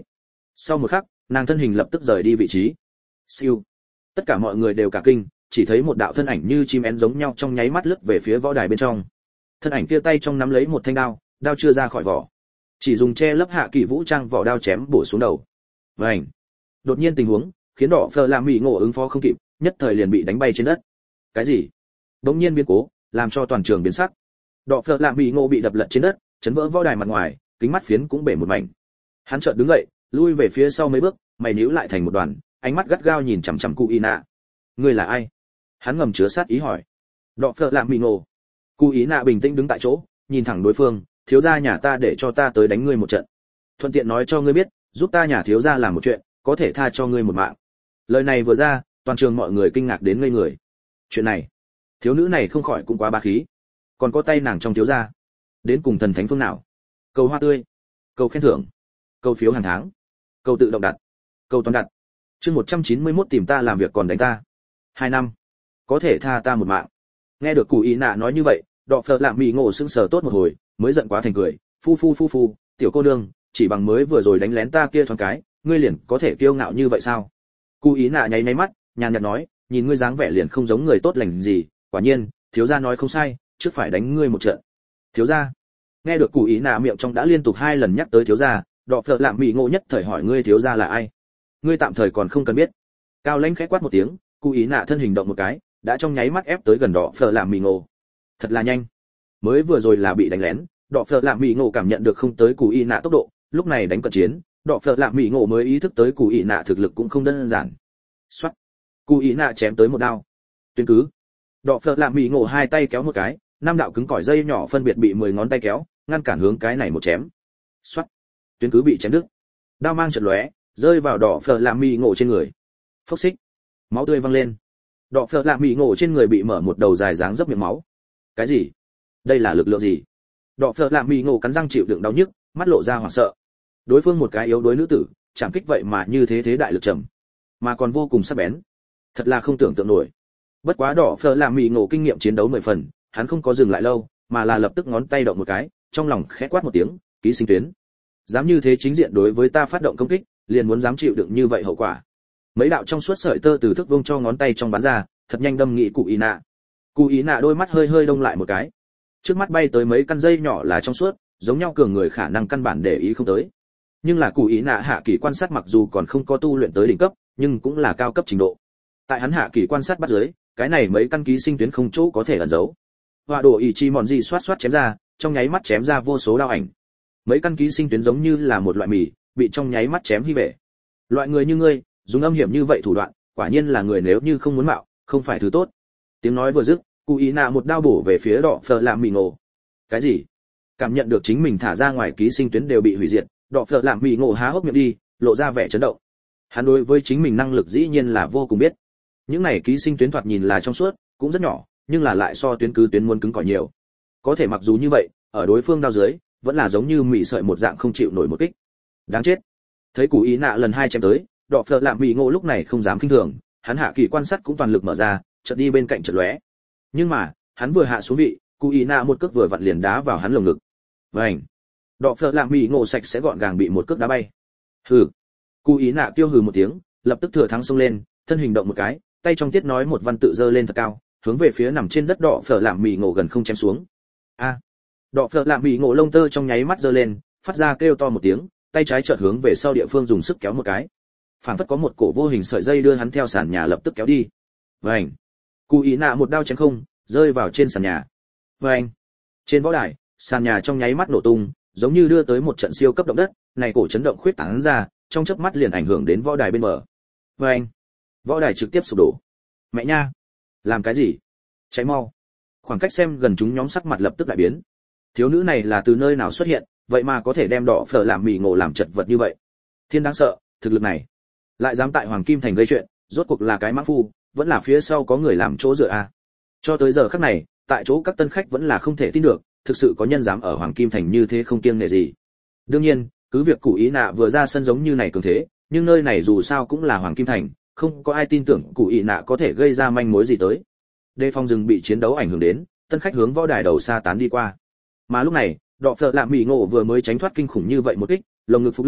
Sau một khắc, nàng thân hình lập tức rời đi vị trí. Siêu. Tất cả mọi người đều cả kinh, chỉ thấy một đạo thân ảnh như chim én giống nhau trong nháy mắt lướt về phía võ đài bên trong. Thân ảnh kia tay trong nắm lấy một thanh đao, đao chưa ra khỏi vỏ, chỉ dùng che lấp hạ kỳ vũ trang vỏ đao chém bổ xuống đầu. Vành. Đột nhiên tình huống khiến đỏ phờ làm mỹ ngộ ứng phó không kịp, nhất thời liền bị đánh bay trên đất. Cái gì? Đột nhiên biến cố, làm cho toàn trường biến sắc. Đỏ phờ làm mỹ ngộ bị đập lật trên đất, chấn vỡ võ đài mặt ngoài, kính mắt phiến cũng bể một mảnh. Hắn chợt đứng dậy, lui về phía sau mấy bước, mày nhíu lại thành một đoàn, ánh mắt gắt gao nhìn chằm chằm Cụ Ina. Ngươi là ai? Hắn ngầm chứa sát ý hỏi. Đọ phợ lạm mì ngộ. Cụ Ina bình tĩnh đứng tại chỗ, nhìn thẳng đối phương, thiếu gia nhà ta để cho ta tới đánh ngươi một trận. Thuận tiện nói cho ngươi biết, giúp ta nhà thiếu gia làm một chuyện, có thể tha cho ngươi một mạng. Lời này vừa ra, toàn trường mọi người kinh ngạc đến ngây người. Chuyện này, thiếu nữ này không khỏi cũng quá bá khí. Còn có tay nàng trong thiếu gia. Đến cùng thần thánh phương nào? Cầu hoa tươi, cầu khen thưởng, cầu phiếu hàng tháng, cầu tự động đặt, cầu toàn đặt. Chương 191 tìm ta làm việc còn đánh ta. 2 năm, có thể tha ta một mạng. Nghe được Cụ Ý Nạ nói như vậy, Đọ Phợ Lạm Mị Ngộ sững sờ tốt một hồi, mới giận quá thành cười, phu, tiểu cô nương, chỉ bằng mới vừa rồi đánh lén ta kia thoáng cái, ngươi liền có thể kiêu ngạo như vậy sao? Cụ Ý Nạ nháy mắt, nhàn nhạt nói, nhìn ngươi dáng vẻ liền không giống người tốt lành gì, quả nhiên, thiếu gia nói không sai, trước phải đánh ngươi một trận. Thiếu gia? Nghe được Cụ Ý Nạ miệng trong đã liên tục 2 lần nhắc tới thiếu gia, Đọ Phợ Lạm Mị Ngộ nhất thời hỏi ngươi thiếu gia là ai? Ngươi tạm thời còn không cần biết. Cao lãnh khẽ quát một tiếng, Cụ Ý Nạ thân hình động một cái, đã trong nháy mắt ép tới gần Đọ Phợ Lạm Mị Ngộ. Thật là nhanh. Mới vừa rồi là bị đánh lén, Đọ Phợ Lạm Mị Ngộ cảm nhận được không tới Cụ Ý Nạ tốc độ, lúc này đánh cận chiến, Đọ Phợ Lạm Mị Ngộ mới ý thức tới Cụ Ý Nạ thực lực cũng không đơn giản. Soát. Cụ Ý Nạ chém tới một đao. Tuyến cứ. Đọ Phợ Lạm Mị Ngộ 2 tay kéo một cái, 5 đạo cứng cỏi dây nhỏ phân biệt bị 10 ngón tay kéo, ngăn cản hướng cái này một chém. Soát. Tuyến cứ bị chém đứt. Đao mang chợt lóe, rơi vào Đọ Phợ Lạm Mị Ngộ trên người. Phốc xích. Máu tươi văng lên. Đọ Phợ Lạm Mị Ngộ trên người bị mở một đầu dài dáng dấp miệng máu. Cái gì? Đây là lực lượng gì? Đọ Phợ Lạm Mị Ngộ cắn răng chịu đựng đau nhức, mắt lộ ra hoảng sợ. Đối phương một cái yếu đuối nữ tử, chạm kích vậy mà như thế đại lực trầm, mà còn vô cùng sắc bén. Thật là không tưởng tượng nổi. Bất quá Đọ Phợ Lạm Mị Ngộ kinh nghiệm chiến đấu 10 phần, hắn không có dừng lại lâu, mà là lập tức ngón tay động một cái, trong lòng khẽ quát một tiếng, ký sinh tuyến. Dám như thế chính diện đối với ta phát động công kích, liền muốn dám chịu đựng như vậy hậu quả. Mấy đạo trong suốt sợi tơ từ thức vông cho ngón tay trong bắn ra, thật nhanh đâm nghị Cụ Ý Nạ. Cụ Ý Nạ đôi mắt hơi hơi đông lại một cái. Trước mắt bay tới mấy căn dây nhỏ là trong suốt, giống nhau cường người khả năng căn bản để ý không tới. Nhưng là Cụ Ý Nạ hạ kỳ quan sát mặc dù còn không có tu luyện tới đỉnh cấp, nhưng cũng là cao cấp trình độ. Tại hắn hạ kỳ quan sát bắt dưới, cái này mấy căn ký sinh tuyến không chỗ có thể ẩn giấu. Họa đồ ý chi mòn gì xoát xoát chém ra, trong nháy mắt chém ra vô số đao ảnh. Mấy căn ký sinh tuyến giống như là một loại mì, bị trong nháy mắt chém hy bể. Loại người như ngươi, dùng âm hiểm như vậy thủ đoạn, quả nhiên là người nếu như không muốn mạo, không phải thứ tốt. Tiếng nói vừa dứt, Cụ Ý Nạ một đao bổ về phía Đọ Phợ Lạm Mị Ngộ. Cái gì? Cảm nhận được chính mình thả ra ngoài ký sinh tuyến đều bị hủy diệt, Đọ Phợ Lạm Mị Ngộ há hốc miệng đi, lộ ra vẻ chấn động. Hắn đối với chính mình năng lực dĩ nhiên là vô cùng biết. Những này ký sinh tuyến thoạt nhìn là trong suốt, cũng rất nhỏ, nhưng là lại so tuyến cứ tuyến muốn cứng cỏi nhiều. Có thể mặc dù như vậy, ở đối phương đao dưới, vẫn là giống như mị sợi một dạng không chịu nổi một kích. Đáng chết. Thấy Cụ Ý Nạ lần 2 chém tới, Đọ Phợ Lạm Mị Ngộ lúc này không dám khinh thường, hắn hạ kỳ quan sát cũng toàn lực mở ra, chợt đi bên cạnh chợt lóe. Nhưng mà, hắn vừa hạ xuống vị, Cụ Ý Nạ một cước vừa vặn liền đá vào hắn lồng ngực. Vành. Đọ Phợ Lạm Mị Ngộ sạch sẽ gọn gàng bị một cước đá bay. Hừ. Cụ Ý Nạ tiêu hừ một tiếng, lập tức thừa thắng xông lên, thân hình động một cái, tay trong tiết nói một văn tự giơ lên thật cao, hướng về phía nằm trên đất Đọ Phợ Lạm Mị Ngộ gần không chém xuống. A. Đọ Phợ Lạm Mị Ngộ lông tơ trong nháy mắt giơ lên, phát ra kêu to một tiếng, tay trái chợt hướng về sau địa phương dùng sức kéo một cái. Phảng phất có một cổ vô hình sợi dây đưa hắn theo sàn nhà lập tức kéo đi. Vành. Cụ Ý Nạ một đao chém không, rơi vào trên sàn nhà. Vành. Trên võ đài, sàn nhà trong nháy mắt nổ tung, giống như đưa tới một trận siêu cấp động đất, này cổ chấn động khuyết tán ra, trong chớp mắt liền ảnh hưởng đến võ đài bên bờ. Vành. Võ đài trực tiếp sụp đổ. Mẹ nha, làm cái gì? Cháy mau. Khoảng cách xem gần chúng nhóm sắc mặt lập tức đại biến. Thiếu nữ này là từ nơi nào xuất hiện, vậy mà có thể đem Đọ Phợ Lạm Mị Ngộ làm chật vật như vậy. Thiên đáng sợ, thực lực này, lại dám tại Hoàng Kim Thành gây chuyện, rốt cuộc là cái mãng phu, vẫn là phía sau có người làm chỗ dựa a. Cho tới giờ khắc này, tại chỗ các tân khách vẫn là không thể tin được, thực sự có nhân dám ở Hoàng Kim Thành như thế không kiêng nể gì. Đương nhiên, cứ việc Cụ Ý Nạ vừa ra sân giống như này cường thế, nhưng nơi này dù sao cũng là Hoàng Kim Thành, không có ai tin tưởng Cụ Ý Nạ có thể gây ra manh mối gì tới. Đề phòng rừng bị chiến đấu ảnh hưởng đến, tân khách hướng võ đài đầu xa tán đi qua. Mà lúc này, Đọ Phợ Lạm Mị Ngộ vừa mới tránh thoát kinh khủng như vậy một kích, lồng ngực phúc lên,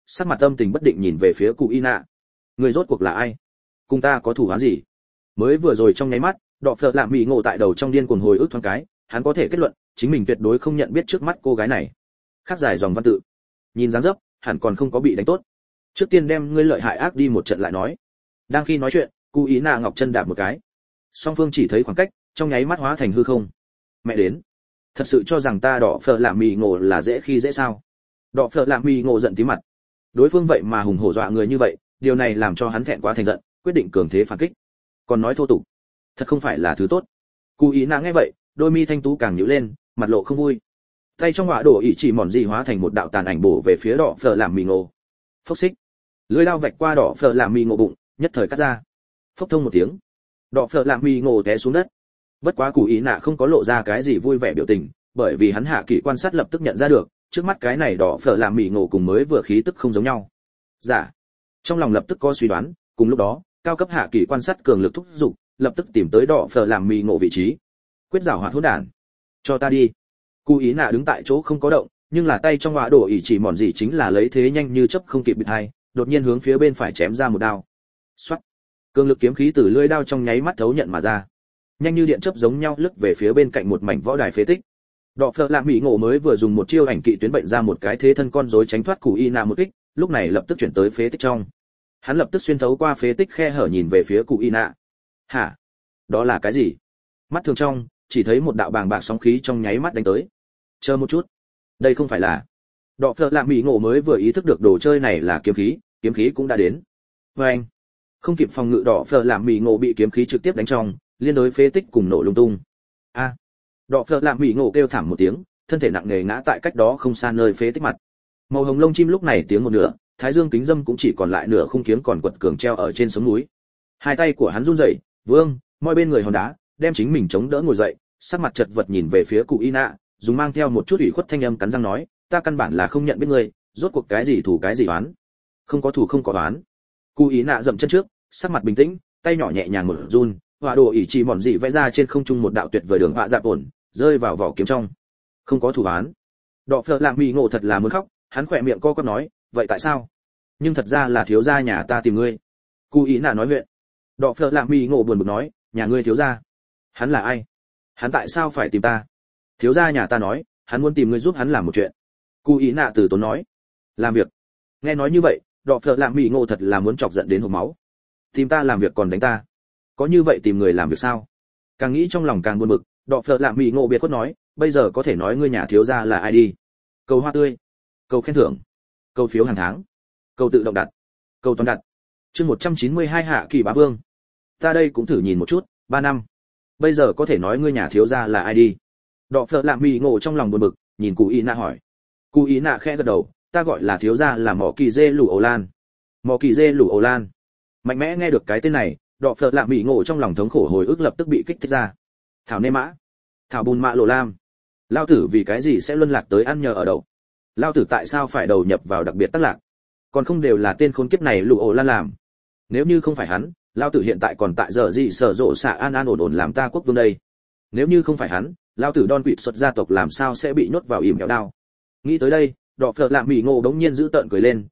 sắc mặt âm tình bất định nhìn về phía cụ y nạ. Người rốt cuộc là ai? Cùng ta có thủ án gì? Mới vừa rồi trong nháy mắt, đọ phợ lạ mỹ ngộ tại đầu trong điên cuồng hồi ức thoáng cái, hắn có thể kết luận chính mình tuyệt đối không nhận biết trước mắt cô gái này. Khắc dài dòng văn tự, nhìn dáng dấp hẳn còn không có bị đánh tốt. Trước tiên đem ngươi lợi hại ác đi một trận lại nói. Đang khi nói chuyện, cụ ý nạ ngọc chân đạp một cái, song phương chỉ thấy khoảng cách trong nháy mắt hóa thành hư không. Mẹ đến, thật sự cho rằng ta đọ phợ lạ mỹ ngộ là dễ khi dễ sao? Đọ phợ lạ mỹ ngộ giận tí mặt. Đối phương vậy mà hùng hổ dọa người như vậy, điều này làm cho hắn thẹn quá thành giận, quyết định cường thế phản kích. Còn nói thô tục, thật không phải là thứ tốt. Cụ ý nạ nghe vậy, đôi mi thanh tú càng nhíu lên, mặt lộ không vui. Tay trong họa đổ ỉ chỉ mòn gì hóa thành một đạo tàn ảnh bổ về phía đỏ phở làm mì ngộ. Phốc xích, lưỡi dao vạch qua đỏ phở làm mì ngộ bụng, nhất thời cắt ra. Phốc thông một tiếng, đỏ phở làm mì ngộ té xuống đất. Bất quá cụ ý nạ không có lộ ra cái gì vui vẻ biểu tình, bởi vì hắn hạ kỳ quan sát lập tức nhận ra được, trước mắt cái này đỏ phở làm mì ngộ cùng mới vừa khí tức không giống nhau. Dạ, trong lòng lập tức có suy đoán, cùng lúc đó, cao cấp hạ kỳ quan sát cường lực thúc giục, lập tức tìm tới đỏ phở làm mì ngộ vị trí. Quyết giảo hỏa hỗn đản, cho ta đi. Cụ ý nạ đứng tại chỗ không có động, nhưng là tay trong họa đổ ỉ chỉ mòn gì chính là lấy thế nhanh như chớp không kịp bịt hai, đột nhiên hướng phía bên phải chém ra một đao. Xoát, cường lực kiếm khí từ lưỡi đao trong nháy mắt thấu nhận mà ra, nhanh như điện chớp giống nhau lướt về phía bên cạnh một mảnh võ đài phế tích. Đọ phợ lạ mỹ ngộ mới vừa dùng một chiêu ảnh kỵ tuyến bệnh ra một cái thế thân con rối tránh thoát cụ y nạ một kích, lúc này lập tức chuyển tới phế tích trong. Hắn lập tức xuyên thấu qua phế tích khe hở nhìn về phía cụ y nạ. Hả? Đó là cái gì? Mắt thường trong, chỉ thấy một đạo bàng bạc sóng khí trong nháy mắt đánh tới. Chờ một chút, đây không phải là... Đọ phợ lạ mỹ ngộ mới vừa ý thức được đồ chơi này là kiếm khí cũng đã đến. Và anh, không kịp phòng ngự, đọ phợ lạ mỹ ngộ bị kiếm khí trực tiếp đánh trong, liên đối phế tích cùng nổ lung tung. A, đọ phợ lạ mỹ ngộ kêu thảm một tiếng, thân thể nặng nề ngã tại cách đó không xa nơi phế tích mặt. Màu hồng lông chim lúc này tiếng một nửa, thái dương kính dâm cũng chỉ còn lại nửa khung kiếng còn quật cường treo ở trên sống núi. Hai tay của hắn run rẩy, vương moi bên người hòn đá, đem chính mình chống đỡ ngồi dậy, sắc mặt chật vật nhìn về phía cụ y nạ, dùng mang theo một chút ủy khuất thanh âm cắn răng nói, ta căn bản là không nhận biết ngươi, rốt cuộc cái gì thủ cái gì oán? Không có thủ không có oán. Cụ y nạ dậm chân trước, sắc mặt bình tĩnh, tay nhỏ nhẹ nhàng một run, họa đồ ỉ chỉ mòn dị vẽ ra trên không trung một đạo tuyệt vời đường họa dạp ổn, rơi vào vỏ kiếm trong. Không có thủ oán. Đọ phợ lạ mỹ ngộ thật là muốn khóc, hắn khỏe miệng co quắp nói, vậy tại sao? Nhưng thật ra là thiếu gia nhà ta tìm ngươi. Cụ ý nạ nói huyện. Đọ phợ lạ mỹ ngộ buồn bực nói, nhà ngươi thiếu gia? Hắn là ai? Hắn tại sao phải tìm ta? Thiếu gia nhà ta nói, hắn muốn tìm ngươi giúp hắn làm một chuyện. Cụ ý nạ từ tốn nói, làm việc. Nghe nói như vậy, đọ phợ lạ mỹ ngộ thật là muốn chọc giận đến hộc máu. Tìm ta làm việc còn đánh ta, có như vậy tìm người làm việc sao? Càng nghĩ trong lòng càng buồn bực, đọ phợ lạ mỹ ngộ biệt khuất nói, bây giờ có thể nói ngươi nhà thiếu gia là ai đi? Cầu hoa tươi, cầu khen thưởng, cầu phiếu hàng tháng, cầu tự động đặt, cầu toàn đặt. Chương 192 hạ kỳ bá vương. Ta đây cũng thử nhìn một chút, 3 năm. Bây giờ có thể nói ngươi nhà thiếu gia là ai đi? Đọ phợ lạ mỹ ngộ trong lòng buồn bực, nhìn cụ ý nạ hỏi. Cụ ý nạ khẽ gật đầu, ta gọi là thiếu gia là mỏ kỳ dê lù ổ lan. Mỏ kỳ dê lù ổ lan. Mạnh mẽ nghe được cái tên này, đọ phợ lạ mỹ ngộ trong lòng thống khổ hồi ức lập tức bị kích thích ra. Thảo nê mã, thảo bùn mạ lộ lam. Lao tử vì cái gì sẽ luân lạc tới ăn nhờ ở đậu? Lao tử tại sao phải đầu nhập vào đặc biệt tác lạc? Còn không đều là tên khốn kiếp này lù ổ lan làm. Nếu như không phải hắn, Lao tử hiện tại còn tại giờ gì sở rộ xạ an an ổn ổn làm ta quốc vương đây. Nếu như không phải hắn, Lao tử Don Quỵt xuất gia tộc làm sao sẽ bị nhốt vào ỉm kẹo đao? Nghĩ tới đây, đọ phợ lạ mỹ ngộ đống nhiên giữ tợn cười lên,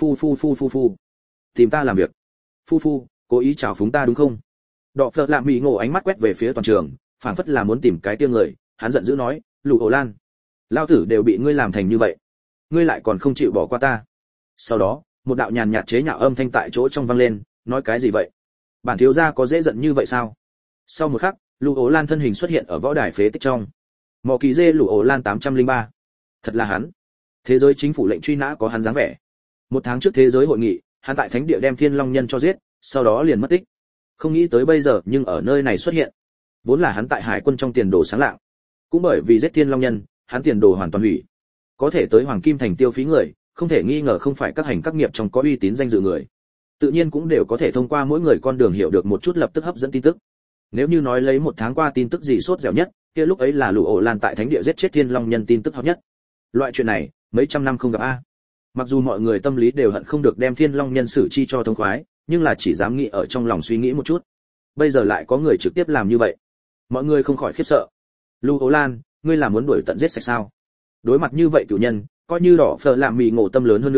phu. Tìm ta làm việc. Phu, cố ý chào phúng ta đúng không? Đọ phợ lạ mỹ ngộ ánh mắt quét về phía toàn trường, phảng phất là muốn tìm cái tia người, hắn giận dữ nói, lù ổ lan, Lao tử đều bị ngươi làm thành như vậy, ngươi lại còn không chịu bỏ qua ta. Sau đó, một đạo nhàn nhạt chế nhạo âm thanh tại chỗ trong vang lên, nói cái gì vậy? Bản thiếu gia có dễ giận như vậy sao? Sau một khắc, lù ổ lan thân hình xuất hiện ở võ đài phế tích trong. Mỏ kỳ dê lù ổ lan 803. Thật là hắn. Thế giới chính phủ lệnh truy nã có hắn dáng vẻ. Một tháng trước thế giới hội nghị, hắn tại thánh địa đem Thiên Long Nhân cho giết, sau đó liền mất tích. Không nghĩ tới bây giờ nhưng ở nơi này xuất hiện. Vốn là hắn tại hải quân trong tiền đồ sáng lạng, cũng bởi vì giết Thiên Long Nhân, hắn tiền đồ hoàn toàn hủy. Có thể tới Hoàng Kim Thành tiêu phí người, không thể nghi ngờ không phải các hành các nghiệp trong có uy tín danh dự người. Tự nhiên cũng đều có thể thông qua mỗi người con đường hiểu được một chút lập tức hấp dẫn tin tức. Nếu như nói lấy một tháng qua tin tức gì sốt dẻo nhất, kia lúc ấy là lũ ổ lan tại thánh địa giết chết Thiên Long Nhân tin tức hot nhất. Loại chuyện này, mấy trăm năm không gặp a. Mặc dù mọi người tâm lý đều hận không được đem Thiên Long Nhân xử chi cho thông khoái, nhưng là chỉ dám nghĩ ở trong lòng suy nghĩ một chút. Bây giờ lại có người trực tiếp làm như vậy, mọi người không khỏi khiếp sợ. Lũ ổ lan, ngươi là muốn đuổi tận giết sạch sao? Đối mặt như vậy cửu nhân, coi như đỏ phở làm mì ngộ tâm lớn hơn nữa,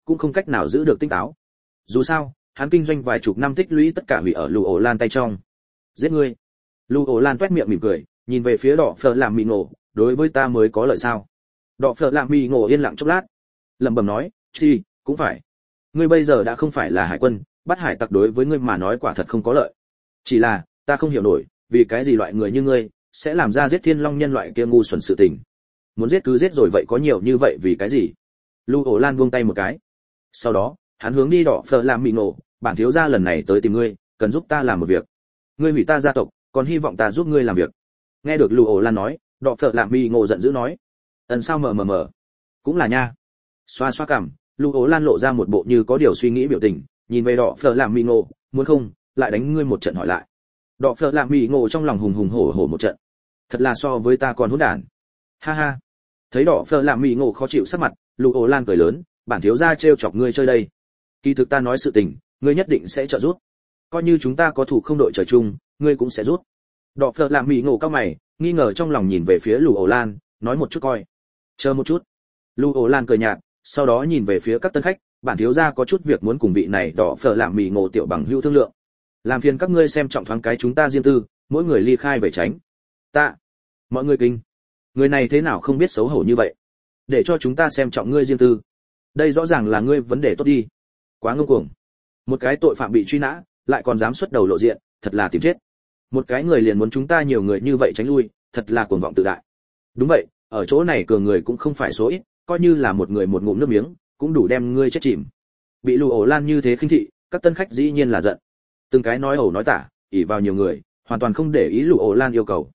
cũng không cách nào giữ được tinh táo. Dù sao, hắn kinh doanh vài chục năm tích lũy tất cả hủy ở Lưu Ổ Lan tay trong. Giết ngươi. Lưu Ổ Lan toét miệng mỉm cười, nhìn về phía Đỏ Phở làm mì ngộ, đối với ta mới có lợi sao? Đỏ Phở làm mì ngộ yên lặng chốc lát, lẩm bẩm nói, "Chi, cũng phải. Ngươi bây giờ đã không phải là hải quân, bắt hải tặc đối với ngươi mà nói quả thật không có lợi. Chỉ là, ta không hiểu nổi, vì cái gì loại người như ngươi sẽ làm ra giết thiên long nhân loại kia ngu xuẩn sự tình. Muốn giết cứ giết rồi vậy có nhiều như vậy vì cái gì?" Lưu Ổ Lan buông tay một cái. Sau đó, hắn hướng đi Đỏ Phở làm mì ngộ, "Bản thiếu gia lần này tới tìm ngươi, cần giúp ta làm một việc. Ngươi hủy ta gia tộc, còn hy vọng ta giúp ngươi làm việc." Nghe được Lưu Ổ Lan nói, Đỏ Phở làm mì ngộ giận dữ nói, sao mờ. Cũng là nha." Xoa xoa cằm, Lưu Ổ Lan lộ ra một bộ như có điều suy nghĩ biểu tình, nhìn về Đỏ Phở làm mì ngộ, "Muốn không, lại đánh ngươi một trận hỏi lại." Đỏ Phở làm mì ngộ trong lòng hùng hùng hổ hổ một trận. Thật là so với ta còn hỗn đản. Ha ha. Thấy Đỏ Phở làm mì ngộ khó chịu sắc mặt, Lưu Ổ Lan cười lớn, "Bản thiếu gia trêu chọc ngươi chơi đây. Kỳ thực ta nói sự tình, ngươi nhất định sẽ trợ giúp. Coi như chúng ta có thủ không đội trời chung, ngươi cũng sẽ giúp." Đỏ Phở làm mì ngộ cao mày, nghi ngờ trong lòng nhìn về phía Lưu Ổ Lan, nói một chút coi. "Chờ một chút." Lưu Ổ Lan cười nhạt, sau đó nhìn về phía các tân khách, "Bản thiếu gia có chút việc muốn cùng vị này Đỏ Phở làm mì ngộ tiểu bằng hữu thương lượng. Làm phiền các ngươi xem trọng thoáng cái chúng ta riêng tư, mỗi người ly khai về tránh." "Ta." Mọi người kinh. Người này thế nào không biết xấu hổ như vậy? Để cho chúng ta xem trọng ngươi riêng tư. Đây rõ ràng là ngươi vấn đề tốt đi. Quá ngông cuồng. Một cái tội phạm bị truy nã, lại còn dám xuất đầu lộ diện, thật là tìm chết. Một cái người liền muốn chúng ta nhiều người như vậy tránh lui, thật là cuồng vọng tự đại. Đúng vậy, ở chỗ này cường người cũng không phải số ít, coi như là một người một ngụm nước miếng, cũng đủ đem ngươi chết chìm. Bị Lưu Ổ Lan như thế khinh thị, các tân khách dĩ nhiên là giận. Từng cái nói ẩu nói tả, ỷ vào nhiều người, hoàn toàn không để ý Lưu Ổ Lan yêu cầu.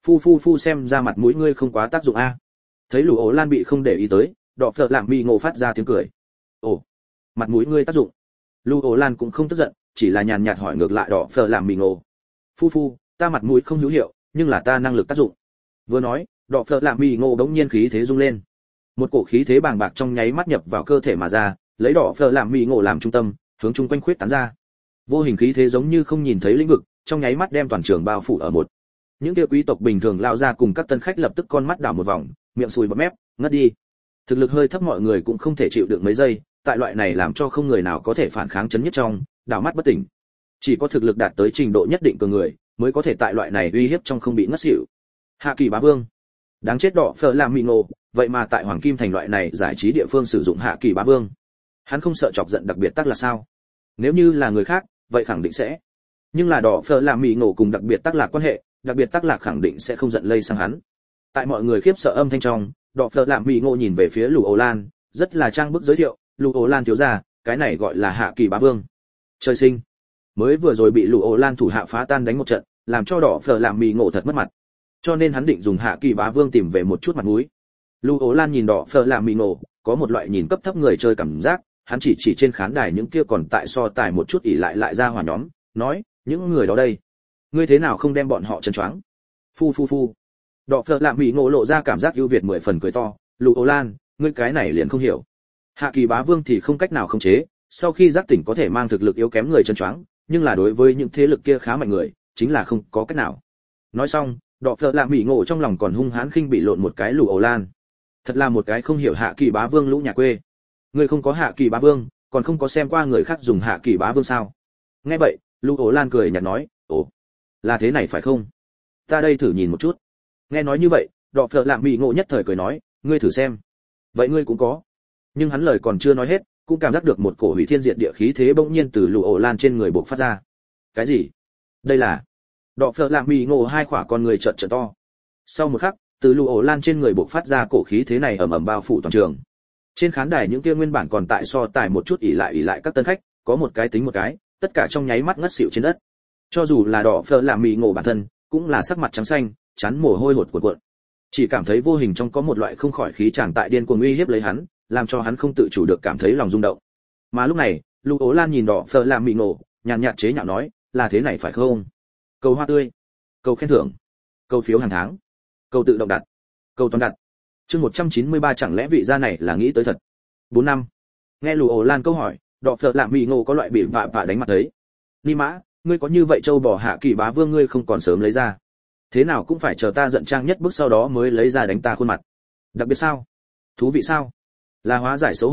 Phu xem ra mặt mũi ngươi không quá tác dụng a. Thấy Lưu Ổ Lan bị không để ý tới, Đỏ Phở làm mì ngộ phát ra tiếng cười. "Ồ, mặt mũi ngươi tác dụng." Lưu Ổ Lan cũng không tức giận, chỉ là nhàn nhạt hỏi ngược lại Đỏ Phở làm mì ngộ. Phu, ta mặt mũi không hữu hiệu, nhưng là ta năng lực tác dụng." Vừa nói, Đỏ Phở làm mì ngộ đống nhiên khí thế rung lên. Một cổ khí thế bàng bạc trong nháy mắt nhập vào cơ thể mà ra, lấy Đỏ Phở làm mì ngộ làm trung tâm, hướng chung quanh khuyết tán ra. Vô hình khí thế giống như không nhìn thấy lĩnh vực, trong nháy mắt đem toàn trường bao phủ ở một. Những kia quý tộc bình thường lao ra cùng các tân khách lập tức con mắt đảo một vòng, miệng sùi bọt mép, ngất đi. Thực lực hơi thấp mọi người cũng không thể chịu được mấy giây, tại loại này làm cho không người nào có thể phản kháng chấn nhất trong, đảo mắt bất tỉnh. Chỉ có thực lực đạt tới trình độ nhất định cường người, mới có thể tại loại này uy hiếp trong không bị ngất xỉu. Hạ Kỳ Bá Vương. Đáng chết Đỏ Phở làm mì ngộ, vậy mà tại Hoàng Kim Thành loại này giải trí địa phương sử dụng Hạ Kỳ Bá Vương. Hắn không sợ chọc giận đặc biệt tác là sao? Nếu như là người khác, vậy khẳng định sẽ. Nhưng là Đỏ Phở làm mì ngộ cùng đặc biệt tác lạc quan hệ, đặc biệt tác lạc khẳng định sẽ không giận lây sang hắn. Tại mọi người khiếp sợ âm thanh trong, Đỏ Phở làm mì ngộ nhìn về phía Lưu Ổ Lan, rất là trang bức giới thiệu, "Lưu Ổ Lan thiếu gia, cái này gọi là Hạ Kỳ Bá Vương." Trời sinh, mới vừa rồi bị Lưu Ổ Lan thủ hạ phá tan đánh một trận, làm cho Đỏ Phở làm mì ngộ thật mất mặt. Cho nên hắn định dùng Hạ Kỳ Bá Vương tìm về một chút mặt mũi. Lưu Ổ Lan nhìn Đỏ Phở làm mì ngộ, có một loại nhìn cấp thấp người chơi cảm giác, hắn chỉ trên khán đài những kia còn tại so tài một chút ỉ lại ra hỏa nhóm, nói, "Những người đó đây, ngươi thế nào không đem bọn họ chân choáng?" Phu. Đỏ Phở làm mì ngộ lộ ra cảm giác ưu việt 10 phần cười to, "Lưu Ổ Lan, ngươi cái này liền không hiểu. Hạ Kỳ Bá Vương thì không cách nào khống chế, sau khi giác tỉnh có thể mang thực lực yếu kém người chân choáng, nhưng là đối với những thế lực kia khá mạnh người, chính là không có cách nào." Nói xong, Đỏ Phở làm mì ngộ trong lòng còn hung hãn khinh bị lộn một cái Lưu Ổ Lan. Thật là một cái không hiểu Hạ Kỳ Bá Vương lũ nhà quê. Ngươi không có Hạ Kỳ Bá Vương, còn không có xem qua người khác dùng Hạ Kỳ Bá Vương sao? Nghe vậy, Lưu Ổ Lan cười nhạt nói, "Ồ, là thế này phải không? Ta đây thử nhìn một chút." Nghe nói như vậy, Đỏ Phở làm mì ngộ nhất thời cười nói, "Ngươi thử xem." "Vậy ngươi cũng có." Nhưng hắn lời còn chưa nói hết, cũng cảm giác được một cổ hủy thiên diệt địa khí thế bỗng nhiên từ Lưu Ổ Lan trên người bộc phát ra. Cái gì? Đây là? Đỏ Phở làm mì ngộ hai khỏa con người trợn trợn to. Sau một khắc, từ Lưu Ổ Lan trên người bộc phát ra cổ khí thế này ầm ầm bao phủ toàn trường. Trên khán đài những kia nguyên bản còn tại so tài một chút ỉ lại các tân khách, có một cái tính một cái, tất cả trong nháy mắt ngất xỉu trên đất. Cho dù là Đỏ Phở làm mì ngộ bản thân, cũng là sắc mặt trắng xanh, chán mồ hôi hột cuộn. Chỉ cảm thấy vô hình trong có một loại không khỏi khí tràn tại điên cuồng uy hiếp lấy hắn, làm cho hắn không tự chủ được cảm thấy lòng rung động. Mà lúc này, Lưu Ổ Lan nhìn Đỏ Phở làm mì ngộ, nhàn nhạt chế nhạo nói, "Là thế này phải không? Cầu hoa tươi, cầu khen thưởng, cầu phiếu hàng tháng, cầu tự động đặt, cầu toàn đặt." Chương 193 chẳng lẽ vị gia này là nghĩ tới thật. 4 năm. Nghe Lưu Ổ Lan câu hỏi, Đỏ Phở làm mì ngộ có loại bị vạ đánh mặt thấy. "Ni mã, ngươi có như vậy châu bò Hạ Kỳ Bá Vương ngươi không còn sớm lấy ra. Thế nào cũng phải chờ ta giận trang nhất bước sau đó mới lấy ra đánh ta khuôn mặt. Đặc biệt sao? Thú vị sao? Là hóa giải xấu hổ,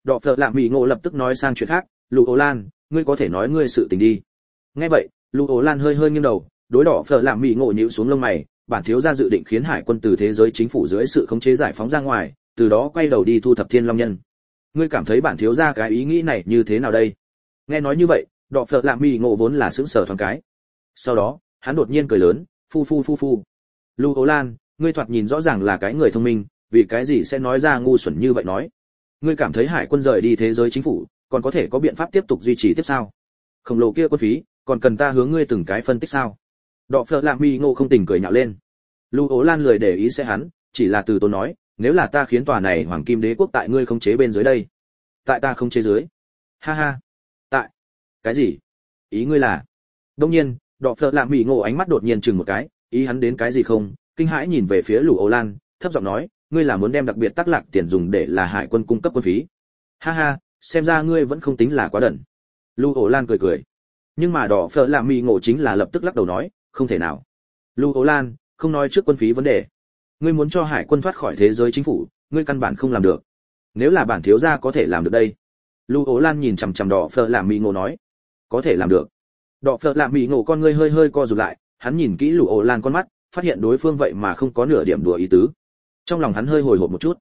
Đọ Phở Lạm Mỹ Ngộ lập tức nói sang chuyện khác, Lục Ố Lan, ngươi có thể nói ngươi sự tình đi. Nghe vậy, Lục Ố Lan hơi hơi nghiêng đầu, đối Đọ Phở Lạm Mỹ Ngộ nhíu xuống lông mày, bản thiếu gia dự định khiến hải quân từ thế giới chính phủ dưới sự khống chế giải phóng ra ngoài, từ đó quay đầu đi thu thập Thiên Long Nhân. Ngươi cảm thấy bản thiếu gia cái ý nghĩ này như thế nào đây? Nghe nói như vậy, Đọ Phở Lạm Mỹ Ngộ vốn là sững sờ thoáng cái. Sau đó, hắn đột nhiên cười lớn, phu. Lục Ố Lan, ngươi thoạt nhìn rõ ràng là cái người thông minh, vì cái gì sẽ nói ra ngu xuẩn như vậy nói? Ngươi cảm thấy hải quân rời đi thế giới chính phủ, còn có thể có biện pháp tiếp tục duy trì tiếp sao? Khổng lồ kia quân phí, còn cần ta hướng ngươi từng cái phân tích sao? Đọ Phở Lạm Mỹ Ngộ không tỉnh cười nhạo lên. Lục Ố Lan lười để ý sẽ hắn, chỉ là từ tốn nói, nếu là ta khiến tòa này Hoàng Kim Đế quốc tại ngươi khống chế bên dưới đây. Tại ta khống chế dưới? Ha ha. Tại? Cái gì? Ý ngươi là? Đương nhiên, Đọ Phở Lạm Mỹ Ngộ ánh mắt đột nhiên chừng một cái, ý hắn đến cái gì không? Kinh hãi nhìn về phía Lục Ố Lan, thấp giọng nói, ngươi là muốn đem đặc biệt tác lạc tiền dùng để là hải quân cung cấp quân phí. Ha ha, xem ra ngươi vẫn không tính là quá đần. Lục Ố Lan cười. Nhưng mà Đọ Phở Lạm Mỹ Ngộ chính là lập tức lắc đầu nói, không thể nào. Lục Ố Lan, không nói trước quân phí vấn đề, ngươi muốn cho hải quân thoát khỏi thế giới chính phủ, ngươi căn bản không làm được. Nếu là bản thiếu gia có thể làm được đây. Lục Ố Lan nhìn chằm chằm Đọ Phở Lạm Mỹ Ngộ nói, có thể làm được. Đọ Phở Lạm Mỹ Ngộ con ngươi hơi hơi co rụt lại, hắn nhìn kỹ Lục Ố Lan con mắt, phát hiện đối phương vậy mà không có nửa điểm đùa ý tứ. Trong lòng hắn hơi hồi hộp một chút.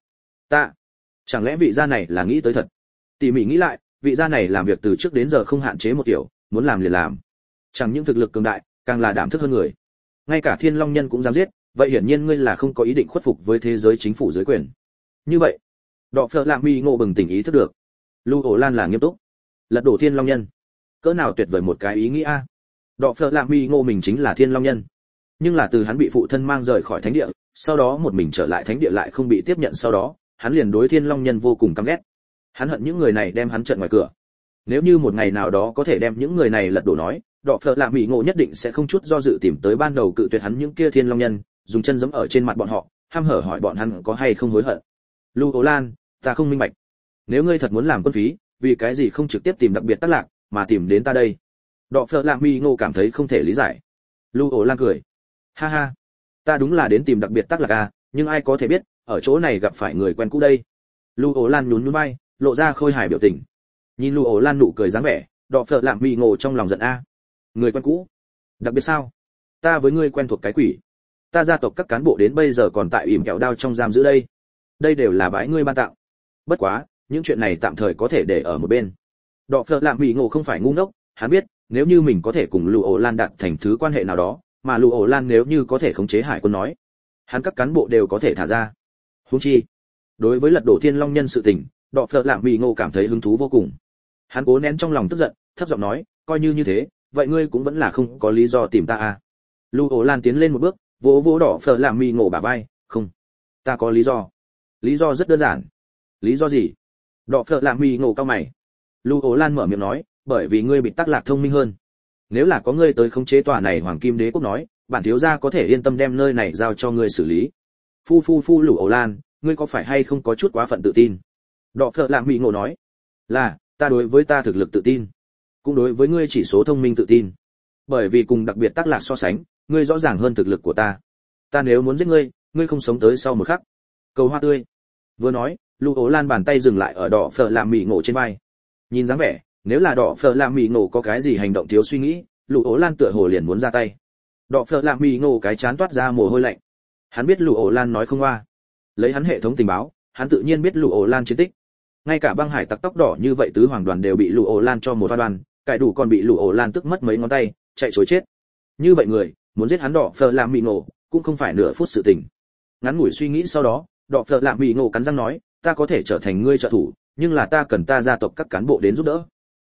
Chẳng lẽ vị gia này là nghĩ tới thật? Tỉ mỉ nghĩ lại, vị gia này làm việc từ trước đến giờ không hạn chế một kiểu, muốn làm liền làm. Chẳng những thực lực cường đại, càng là đảm thức hơn người. Ngay cả Thiên Long Nhân cũng dám giết, vậy hiển nhiên ngươi là không có ý định khuất phục với thế giới chính phủ dưới quyền. Như vậy, Đọ Phở Lạm Mỹ Ngộ bừng tỉnh ý thức được. Lục Ố Lan là nghiêm túc. Lật đổ Thiên Long Nhân, cỡ nào tuyệt vời một cái ý nghĩ a. Đọ Phở Lạm Mỹ Ngộ mình chính là Thiên Long Nhân, nhưng là từ hắn bị phụ thân mang rời khỏi thánh địa, sau đó một mình trở lại thánh địa lại không bị tiếp nhận, sau đó hắn liền đối Thiên Long Nhân vô cùng căm ghét. Hắn hận những người này đem hắn trận ngoài cửa. Nếu như một ngày nào đó có thể đem những người này lật đổ nói, Đọ Phở Lạm Mỹ Ngộ nhất định sẽ không chút do dự tìm tới ban đầu cự tuyệt hắn những kia Thiên Long Nhân, dùng chân giẫm ở trên mặt bọn họ, hăm hở hỏi bọn hắn có hay không hối hận. Lục Ố Lan, ta không minh bạch. Nếu ngươi thật muốn làm quân phí, vì cái gì không trực tiếp tìm đặc biệt tác lạc, mà tìm đến ta đây? Đọ Phở Lạm Mỹ Ngộ cảm thấy không thể lý giải. Lục Ố Lan cười. Ha ha, ta đúng là đến tìm đặc biệt tác lạc à, nhưng ai có thể biết, ở chỗ này gặp phải người quen cũ đây. Lục Ố Lan nhún nhún vai, lộ ra khôi hài biểu tình. Nhìn Lục Ố Lan nụ cười dáng vẻ, Đọ Phở Lạm Mỹ Ngộ trong lòng giận a. Người quen cũ? Đặc biệt sao? Ta với ngươi quen thuộc cái quỷ. Ta gia tộc các cán bộ đến bây giờ còn tại ỉm kẹo đao trong giam giữ đây. Đây đều là bái ngươi ban tặng. Bất quá, những chuyện này tạm thời có thể để ở một bên. Đọ Phở Lạm Mỹ Ngộ không phải ngu ngốc, hắn biết, nếu như mình có thể cùng Lục Ố Lan đạt thành thứ quan hệ nào đó, mà Lục Ố Lan nếu như có thể khống chế hải quân nói, hắn các cán bộ đều có thể thả ra. Huống chi, đối với lật đổ Thiên Long Nhân sự tình, Đọ Phở Lạm Mỹ Ngộ cảm thấy hứng thú vô cùng. Hắn cố nén trong lòng tức giận, thấp giọng nói, coi như thế, vậy ngươi cũng vẫn là không có lý do tìm ta à? Lục Ố Lan tiến lên một bước, vỗ vỗ Đọ Phở Lạm Mỹ Ngộ bả vai, không, ta có lý do. Lý do rất đơn giản. Lý do gì? Đọ Phở Lạm Mỹ Ngộ cau mày. Lục Ố Lan mở miệng nói, bởi vì ngươi bị tác lạc thông minh hơn. Nếu là có ngươi tới khống chế tòa này Hoàng Kim Đế quốc nói, bản thiếu gia có thể yên tâm đem nơi này giao cho ngươi xử lý. Phu Lục Ố Lan, ngươi có phải hay không có chút quá phận tự tin? Đọ Phở Lạm Mỹ Ngộ nói, là, ta đối với ta thực lực tự tin, cũng đối với ngươi chỉ số thông minh tự tin. Bởi vì cùng đặc biệt tác lạc so sánh, ngươi rõ ràng hơn thực lực của ta. Ta nếu muốn giết ngươi, ngươi không sống tới sau một khắc. Cầu hoa tươi. Vừa nói, Lục Ố Lan bàn tay dừng lại ở Đọ Phở Lạm Mỹ Ngộ trên vai. Nhìn dáng vẻ, nếu là Đọ Phở Lạm Mỹ Ngộ có cái gì hành động thiếu suy nghĩ, Lục Ố Lan tựa hồ liền muốn ra tay. Đọ Phở Lạm Mỹ Ngộ cái chán toát ra mồ hôi lạnh. Hắn biết Lục Ố Lan nói không hoa. Lấy hắn hệ thống tình báo, hắn tự nhiên biết Lục Ố Lan chiến tích. Ngay cả băng hải tặc tóc đỏ như vậy tứ hoàng đoàn đều bị Lục Ố Lan cho một đoàn, cải đủ còn bị Lục Ố Lan tức mất mấy ngón tay, chạy trối chết. Như vậy người, muốn giết hắn Đọ Phở Lạm Mỹ Ngộ, cũng không phải nửa phút sự tình. Ngắn ngủi suy nghĩ sau đó, Đọ Phở Lạm Mỹ Ngộ cắn răng nói, ta có thể trở thành ngươi trợ thủ, nhưng là ta cần ta gia tộc các cán bộ đến giúp đỡ.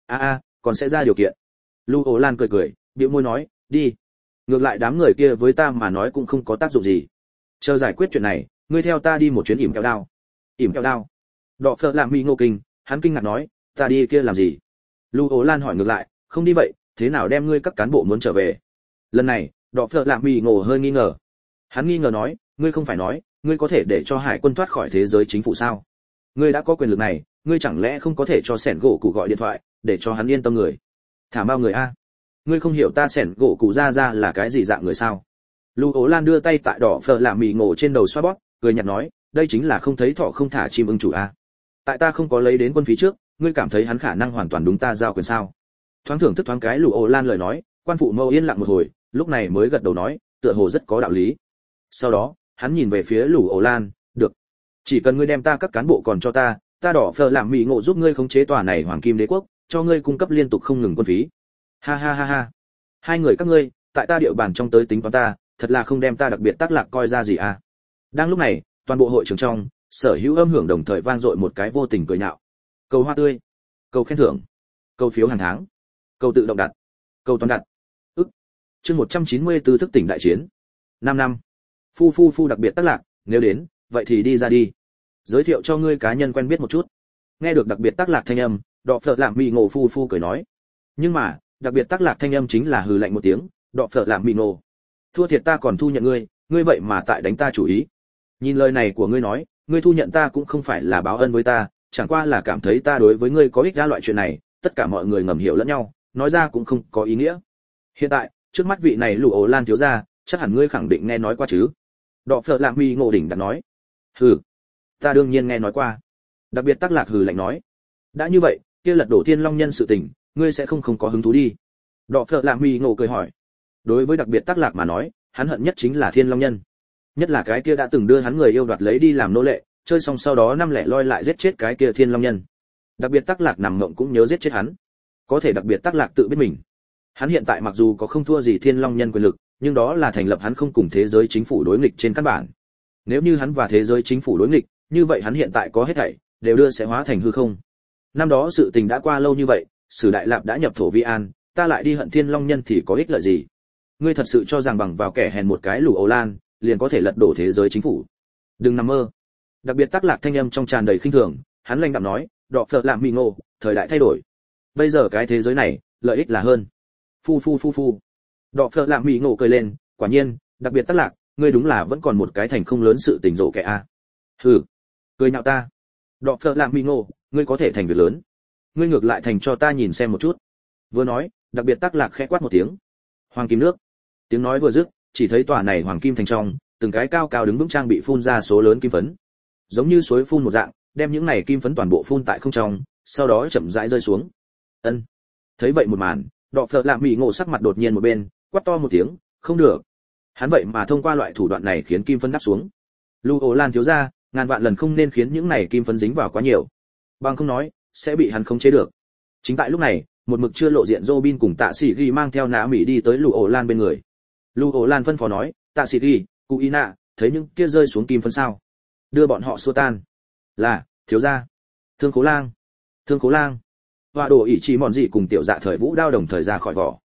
Còn sẽ ra điều kiện. Lục Ố Lan cười, bĩu môi nói, đi. Ngược lại đám người kia với ta mà nói cũng không có tác dụng gì. Chờ giải quyết chuyện này, ngươi theo ta đi một chuyến ỉm kẹo đao. Ỉm kẹo đao? Đọ Phở Lạm Mỹ Ngộ kinh, hắn kinh ngạc nói, ta đi kia làm gì? Lục Ố Lan hỏi ngược lại, không đi vậy, thế nào đem ngươi các cán bộ muốn trở về? Lần này, Đọ Phở Lạm Mỹ Ngộ hơi nghi ngờ. Hắn nghi ngờ nói, ngươi không phải nói, ngươi có thể để cho hải quân thoát khỏi thế giới chính phủ sao? Ngươi đã có quyền lực này, ngươi chẳng lẽ không có thể cho Sẻn Gỗ Cụ gọi điện thoại, để cho hắn yên tâm người? Thả bao người a? Ngươi không hiểu ta Sẻn Gỗ Cụ ra là cái gì dạng người sao? Lục Ố Lan đưa tay tại Đọ Phở Lạm Mỹ Ngộ trên đầu xoa bóp, cười nhạt nói, đây chính là không thấy thỏ không thả chim ưng chủ a. Tại ta không có lấy đến quân phí trước, ngươi cảm thấy hắn khả năng hoàn toàn đúng ta giao quyền sao? Thoáng thưởng thức thoáng cái Lù Ổ Lan lời nói, quan phụ mẫu yên lặng một hồi, lúc này mới gật đầu nói, tựa hồ rất có đạo lý. Sau đó, hắn nhìn về phía Lù Ổ Lan, được, chỉ cần ngươi đem ta các cán bộ còn cho ta đỏ phở làm mỹ ngộ giúp ngươi khống chế tòa này hoàng kim đế quốc, cho ngươi cung cấp liên tục không ngừng quân phí. Ha ha ha ha, hai người các ngươi tại ta địa bàn trong tới tính toán ta, thật là không đem ta đặc biệt tác lạc coi ra gì à. Đang lúc này, toàn bộ hội trường trong sở hữu âm hưởng đồng thời vang dội một cái vô tình cười nhạo. Cầu hoa tươi, cầu khen thưởng, cầu phiếu hàng tháng, cầu tự động đặt, cầu toàn đặt. Chương 194 thức tỉnh đại chiến. 5 năm. Phu đặc biệt tác lạc, nếu đến, vậy thì đi ra đi. Giới thiệu cho ngươi cá nhân quen biết một chút. Nghe được đặc biệt tác lạc thanh âm, Đọ Phở làm mì ngộ phu cười nói. Nhưng mà, đặc biệt tác lạc thanh âm chính là hừ lạnh một tiếng, Đọ Phở làm mì ngộ. Thua thiệt ta còn thu nhận ngươi, ngươi vậy mà tại đánh ta chủ ý. Nhìn lời này của ngươi nói, ngươi thu nhận ta cũng không phải là báo ân với ta, chẳng qua là cảm thấy ta đối với ngươi có ích ra loại chuyện này, tất cả mọi người ngầm hiểu lẫn nhau, nói ra cũng không có ý nghĩa. Hiện tại, trước mắt vị này Lù Ổ Lan thiếu gia, chắc hẳn ngươi khẳng định nghe nói qua chứ? Đọ Phở làm mì ngộ đỉnh đã nói. Hừ, ta đương nhiên nghe nói qua. Đặc biệt tác lạc hừ lạnh nói. Đã như vậy, kia lật đổ Thiên Long Nhân sự tình, ngươi sẽ không có hứng thú đi. Đọ Phở làm mì ngộ cười hỏi. Đối với đặc biệt tác lạc mà nói, hắn hận nhất chính là Thiên Long Nhân. Nhất là cái kia đã từng đưa hắn người yêu đoạt lấy đi làm nô lệ, chơi xong sau đó năm lẻ loi lại giết chết cái kia Thiên Long Nhân. Đặc biệt tác lạc nằm mộng cũng nhớ giết chết hắn. Có thể đặc biệt tác lạc tự biết mình. Hắn hiện tại mặc dù có không thua gì Thiên Long Nhân quyền lực, nhưng đó là thành lập hắn không cùng thế giới chính phủ đối nghịch trên căn bản. Nếu như hắn và thế giới chính phủ đối nghịch, như vậy hắn hiện tại có hết thảy đều đưa sẽ hóa thành hư không. Năm đó sự tình đã qua lâu như vậy, Sử Đại Lạp đã nhập thổ Vi An, ta lại đi hận Thiên Long Nhân thì có ích lợi gì? Ngươi thật sự cho rằng bằng vào kẻ hèn một cái Lù Ổ Lan, liền có thể lật đổ thế giới chính phủ? Đừng nằm mơ. Đặc biệt tác lạc thanh âm trong tràn đầy khinh thường, hắn lạnh đạm nói, Đọ Phở làm mì ngộ, thời đại thay đổi. Bây giờ cái thế giới này, lợi ích là hơn. Phu. Đọ Phở làm mì ngộ cười lên, quả nhiên, đặc biệt tác lạc, ngươi đúng là vẫn còn một cái thành không lớn sự tình rộ kẻ a. Hừ, cười nhạo ta. Đọ Phở làm mì ngộ, ngươi có thể thành việc lớn. Ngươi ngược lại thành cho ta nhìn xem một chút. Vừa nói, đặc biệt tác lạc khẽ quát một tiếng. Hoàng kim nước. Tiếng nói vừa dứt, chỉ thấy tòa này hoàng kim thành trong, từng cái cao cao đứng vững trang bị phun ra số lớn kim phấn. Giống như suối phun một dạng, đem những này kim phấn toàn bộ phun tại không trong, sau đó chậm rãi rơi xuống. Ân. Thấy vậy một màn, Đọ Phở làm mì ngộ sắc mặt đột nhiên một bên, quát to một tiếng, không được. Hắn vậy mà thông qua loại thủ đoạn này khiến kim phấn đáp xuống. Lù Ổ Lan thiếu gia, ngàn vạn lần không nên khiến những này kim phấn dính vào quá nhiều. Bằng không nói, sẽ bị hắn khống chế được. Chính tại lúc này, một mực chưa lộ diện Robin cùng Tạ Sĩ Ghi mang theo Nã Mỹ đi tới Lù Ổ Lan bên người. Lù Ổ Lan phân phó nói, Tạ Sĩ Ghi, Cụ Y Nạ, thấy những kia rơi xuống kim phấn sao? Đưa bọn họ xua tan. Là, thiếu gia. Thương Cố Lang. Và đồ ỷ chỉ mòn gì cùng tiểu dạ thời vũ đao đồng thời ra khỏi vỏ.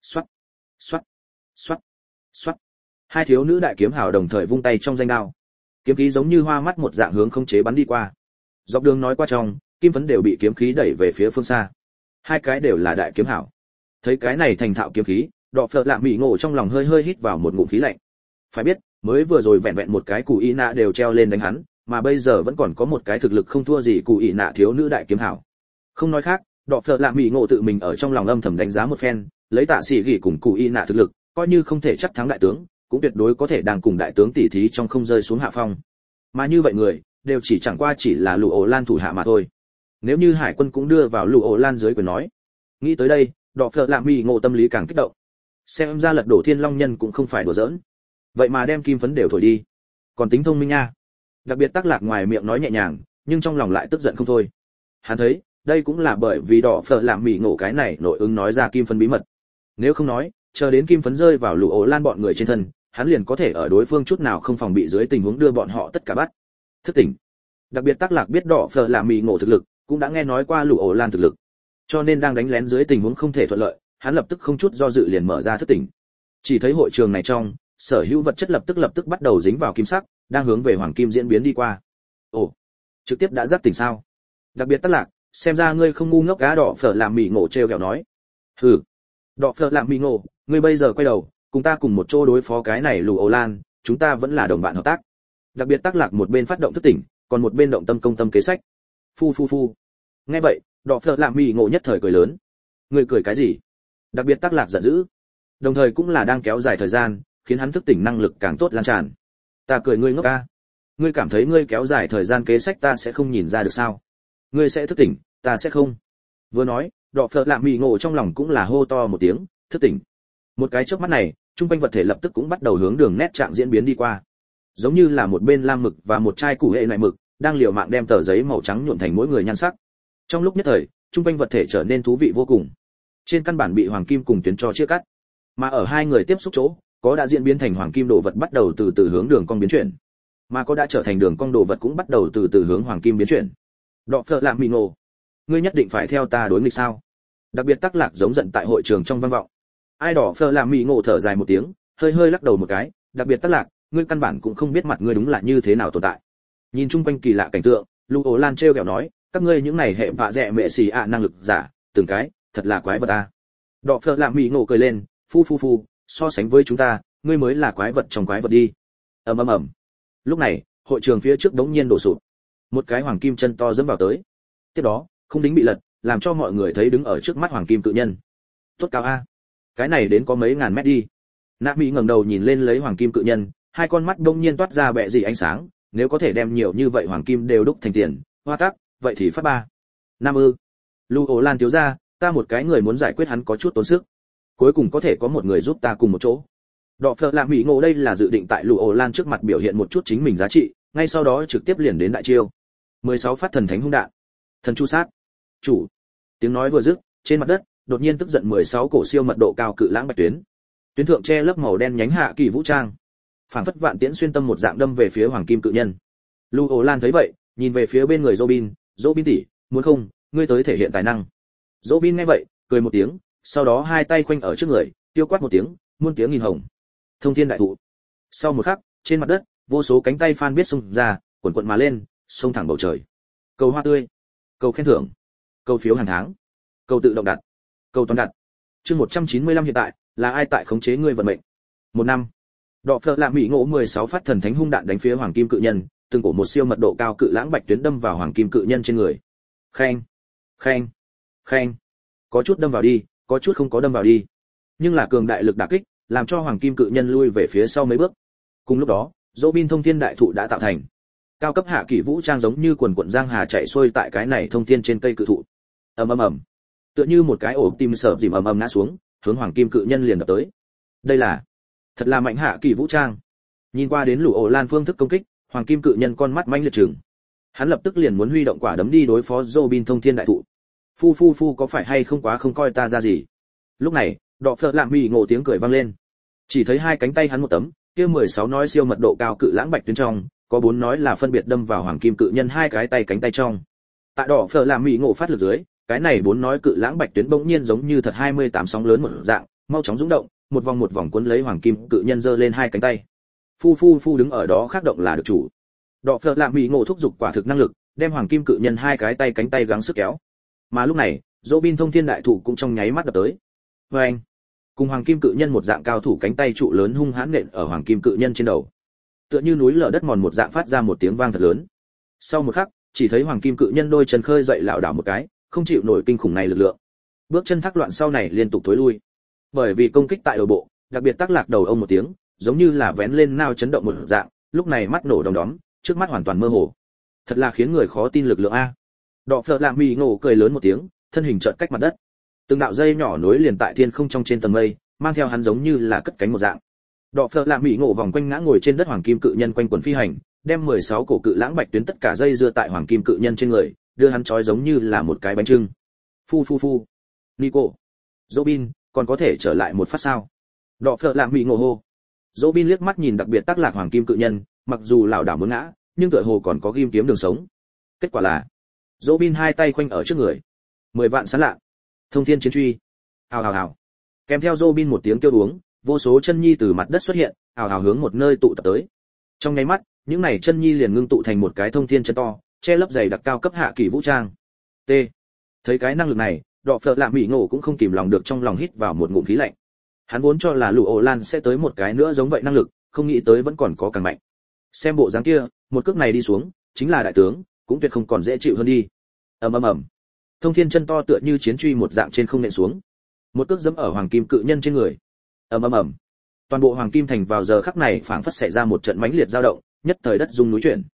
Xoát. Hai thiếu nữ đại kiếm hào đồng thời vung tay trong danh đao. Kiếm khí giống như hoa mắt một dạng hướng không chế bắn đi qua. Dọc đường nói qua trong, kim phấn đều bị kiếm khí đẩy về phía phương xa. Hai cái đều là đại kiếm hảo. Thấy cái này thành thạo kiếm khí, Đọ Phở làm mì ngộ trong lòng hơi hít vào một ngụm khí lạnh. Phải biết, mới vừa rồi vẹn vẹn một cái Cù Y Nạ đều treo lên đánh hắn, mà bây giờ vẫn còn có một cái thực lực không thua gì Cù Y Nạ thiếu nữ đại kiếm hảo. Không nói khác, Đọ Phở làm mì ngộ tự mình ở trong lòng âm thầm đánh giá một phen, lấy Tạ Sĩ Gỉ cùng Cù Y Nạ thực lực, coi như không thể chắc thắng đại tướng, cũng tuyệt đối có thể đang cùng đại tướng tỉ thí trong không rơi xuống hạ phong. Mà như vậy người, đều chẳng qua chỉ là Lù Ổ Lan thủ hạ mà thôi. Nếu như hải quân cũng đưa vào Lù Ổ Lan dưới quyền nói. Nghĩ tới đây, Đọ Phở làm mì ngộ tâm lý càng kích động. Xem ra lật đổ Thiên Long Nhân cũng không phải đùa giỡn. Vậy mà đem kim phấn đều thổi đi. Còn tính thông minh nha. Đặc biệt tác lạc ngoài miệng nói nhẹ nhàng, nhưng trong lòng lại tức giận không thôi. Hắn thấy, đây cũng là bởi vì Đọ Phở làm mì ngộ cái này nội ứng nói ra kim phấn bí mật. Nếu không nói, chờ đến kim phấn rơi vào Lù Ổ Lan bọn người trên thân, hắn liền có thể ở đối phương chút nào không phòng bị dưới tình huống đưa bọn họ tất cả bắt. Thức tỉnh. Đặc biệt tác lạc biết Đọ Phở làm mì ngộ thực lực, cũng đã nghe nói qua Lù Ổ Lan thực lực, cho nên đang đánh lén dưới tình huống không thể thuận lợi, hắn lập tức không chút do dự liền mở ra thức tỉnh. Chỉ thấy hội trường này trong, sở hữu vật chất lập tức bắt đầu dính vào kim sắc, đang hướng về hoàng kim diễn biến đi qua. Ồ, trực tiếp đã giác tỉnh sao? Đặc biệt tác lạc, xem ra ngươi không ngu ngốc gá. Đọ Phở làm mì ngộ trêu ghẹo nói. Hừ, Đọ Phở làm mì ngộ, ngươi bây giờ quay đầu, cùng ta cùng một chỗ đối phó cái này Lù Ổ Lan, chúng ta vẫn là đồng bạn hợp tác. Đặc biệt tác lạc một bên phát động thức tỉnh, còn một bên động tâm công tâm kế sách. Phu. Nghe vậy, Đọ Phở làm mì ngộ nhất thời cười lớn. Ngươi cười cái gì? Đặc biệt tác lạc giận dữ, đồng thời cũng là đang kéo dài thời gian, khiến hắn thức tỉnh năng lực càng tốt lan tràn. Ta cười ngươi ngốc a. Ngươi cảm thấy ngươi kéo dài thời gian kế sách ta sẽ không nhìn ra được sao? Ngươi sẽ thức tỉnh, ta sẽ không. Vừa nói, đọ phợ lạ mì ngộ trong lòng cũng là hô to một tiếng, thức tỉnh. Một cái chớp mắt này, trung quanh vật thể lập tức cũng bắt đầu hướng đường nét trạng diễn biến đi qua. Giống như là một bên lam mực và một chai củ hệ loại mực, đang liều mạng đem tờ giấy màu trắng nhuộm thành mỗi người nhan sắc. Trong lúc nhất thời, trung quanh vật thể trở nên thú vị vô cùng. Trên căn bản bị hoàng kim cùng tuyến cho chia cắt, mà ở hai người tiếp xúc chỗ, có đã diễn biến thành hoàng kim đồ vật bắt đầu từ từ hướng đường cong biến chuyển, mà có đã trở thành đường cong đồ vật cũng bắt đầu từ từ hướng hoàng kim biến chuyển. Đọ phợ lạ mì ngộ, ngươi nhất định phải theo ta đối nghịch sao? Đặc biệt Tắc Lạc giống giận tại hội trường trong vang vọng. Ai đỏ phơ làm mị ngộ thở dài một tiếng, hơi hơi lắc đầu một cái, đặc biệt Tắc Lạc, ngươi căn bản cũng không biết mặt ngươi đúng là như thế nào tồn tại. Nhìn chung quanh kỳ lạ cảnh tượng, Lưu Ổ Lan trêu ghẹo nói, các ngươi những này hệ vạ dẹ mẹ xì ạ năng lực giả, từng cái, thật là quái vật ta. Đỏ phơ làm mị ngộ cười lên, phu, so sánh với chúng ta, ngươi mới là quái vật trong quái vật đi. Ầm. Lúc này, hội trường phía trước đống nhiên đổ sụp. Một cái hoàng kim chân to dẫm vào tới. Tiếp đó, không đính bị lật, làm cho mọi người thấy đứng ở trước mắt hoàng kim cự nhân. Tốt cao a. Cái này đến có mấy ngàn mét đi. Nạ Mỹ ngẩng đầu nhìn lên lấy hoàng kim cự nhân, hai con mắt đông nhiên toát ra bẹ gì ánh sáng, nếu có thể đem nhiều như vậy hoàng kim đều đúc thành tiền, hoa tác, vậy thì phát ba. Nam ư? Lưu Ổ Lan thiếu gia, ta một cái người muốn giải quyết hắn có chút tốn sức. Cuối cùng có thể có một người giúp ta cùng một chỗ. Đọ phợ lạ Mỹ ngộ đây là dự định tại Lưu Ổ Lan trước mặt biểu hiện một chút chính mình giá trị, ngay sau đó trực tiếp liền đến đại chiêu. 16 phát thần thánh hung đạn. Thần chu sát. Chủ. Tiếng nói vừa dứt, trên mặt đất đột nhiên tức giận 16 cổ siêu mật độ cao cự lãng bạch tuyến. Tuyến thượng che lớp màu đen nhánh hạ kỳ vũ trang, phản phất vạn tiễn xuyên tâm một dạng đâm về phía hoàng kim cự nhân. Lưu Ổ Lan thấy vậy, nhìn về phía bên người Robin tỷ, muốn không, ngươi tới thể hiện tài năng. Robin nghe vậy, cười một tiếng, sau đó hai tay khoanh ở trước người, tiêu quát một tiếng, muôn tiếng nghìn hồng. Thông thiên đại thụ. Sau một khắc, trên mặt đất, vô số cánh tay fan biết xông ra, quần quần mà lên, xông thẳng bầu trời. Cầu hoa tươi, cầu khen thưởng, cầu phiếu hàng tháng, cầu tự động đặt, cầu toàn đặt. Chương 195 hiện tại, là ai tại khống chế ngươi vận mệnh? Một năm. Đọ phợ lạ Mỹ ngộ 16 phát thần thánh hung đạn đánh phía hoàng kim cự nhân, từng cổ một siêu mật độ cao cự lãng bạch tuyến đâm vào hoàng kim cự nhân trên người. Khen. Có chút đâm vào đi, có chút không có đâm vào đi. Nhưng là cường đại lực đả kích, làm cho hoàng kim cự nhân lui về phía sau mấy bước. Cùng lúc đó, Robin thông thiên đại thụ đã tạo thành. Cao cấp hạ kỳ vũ trang giống như quần quần giang hà chạy xuôi tại cái này thông thiên trên cây cự thụ. Ầm. Tựa như một cái ổ tim sợp dìm ầm ngã xuống, hướng hoàng kim cự nhân liền đập tới. Đây là thật là mạnh hạ kỳ vũ trang. Nhìn qua đến Lũ Ổ Lan phương thức công kích, hoàng kim cự nhân con mắt manh liệt trừng. Hắn lập tức liền muốn huy động quả đấm đi đối phó Robin thông thiên đại thụ. Phu có phải hay không quá không coi ta ra gì? Lúc này, Đọ phợ lạ Mỹ ngộ tiếng cười vang lên. Chỉ thấy hai cánh tay hắn một tấm, kia 16 nói siêu mật độ cao cự lãng bạch tuyến trong, có 4 nói là phân biệt đâm vào hoàng kim cự nhân hai cái tay cánh tay trong. Tại Đọ phợ lạ Mỹ ngộ phát lực dưới, cái này 4 nói cự lãng bạch tuyến bỗng nhiên giống như thật 28 sóng lớn một dạng, mau chóng rung động, một vòng cuốn lấy hoàng kim cự nhân giơ lên hai cánh tay. Phu đứng ở đó khác động là được chủ. Đọ phợ lạ Mỹ ngộ thúc giục quả thực năng lực, đem hoàng kim cự nhân hai cái tay cánh tay gắng sức kéo. Mà lúc này, Robin thông thiên đại thụ cũng trong nháy mắt đập tới. Oeng! Cùng hoàng kim cự nhân một dạng cao thủ cánh tay trụ lớn hung hãn nện ở hoàng kim cự nhân trên đầu. Tựa như núi lở đất mòn một dạng phát ra một tiếng vang thật lớn. Sau một khắc, chỉ thấy hoàng kim cự nhân đôi chân khơi dậy lảo đảo một cái, không chịu nổi kinh khủng này lực lượng. Bước chân thác loạn sau này liên tục thối lui. Bởi vì công kích tại đầu bộ, đặc biệt Tắc Lạc đầu ông một tiếng, giống như là vén lên nao chấn động một dạng, lúc này mắt nổ đom đóm, trước mắt hoàn toàn mơ hồ. Thật là khiến người khó tin lực lượng a. Đọ phợ lạ Mỹ ngộ cười lớn một tiếng, thân hình chợt cách mặt đất. Từng đạo dây nhỏ nối liền tại thiên không trong trên tầng mây, mang theo hắn giống như là cất cánh một dạng. Đọ phợ lạ Mỹ ngộ vòng quanh ngã ngồi trên đất hoàng kim cự nhân quanh quần phi hành, đem 16 cổ cự lãng bạch tuyến tất cả dây dưa tại hoàng kim cự nhân trên người, đưa hắn trói giống như là một cái bánh trưng. Phu. Nico. Robin, còn có thể trở lại một phát sao? Đọ phợ lạ Mỹ ngộ hô. Robin liếc mắt nhìn đặc biệt Tắc Lạc hoàng kim cự nhân, mặc dù lảo đảo muốn ngã, nhưng tựa hồ còn có ghim kiếm đường sống. Kết quả là, Robin hai tay khoanh ở trước người. 10 vạn sán lạ. Thông thiên chiến truy. Hào. Kèm theo Robin một tiếng kêu uống, vô số chân nhi từ mặt đất xuất hiện, hào hướng một nơi tụ tập tới. Trong nháy mắt, những này chân nhi liền ngưng tụ thành một cái thông thiên chân to, che lấp dày đặc cao cấp hạ kỳ vũ trang. T. Thấy cái năng lực này, Đọ phợ lạ Mỹ ngộ cũng không kìm lòng được trong lòng hít vào một ngụm khí lạnh. Hắn vốn cho là Lũ Ổ Lan sẽ tới một cái nữa giống vậy năng lực, không nghĩ tới vẫn còn có càng mạnh. Xem bộ dáng kia, một cước này đi xuống, chính là đại tướng, cũng tuyệt không còn dễ chịu hơn đi. Ầm. Thông thiên chân to tựa như chiến truy một dạng trên không nện xuống. Một cước giẫm ở hoàng kim cự nhân trên người. Ầm. Toàn bộ hoàng kim thành vào giờ khắc này phảng phất xảy ra một trận mãnh liệt dao động, nhất thời đất rung núi chuyển.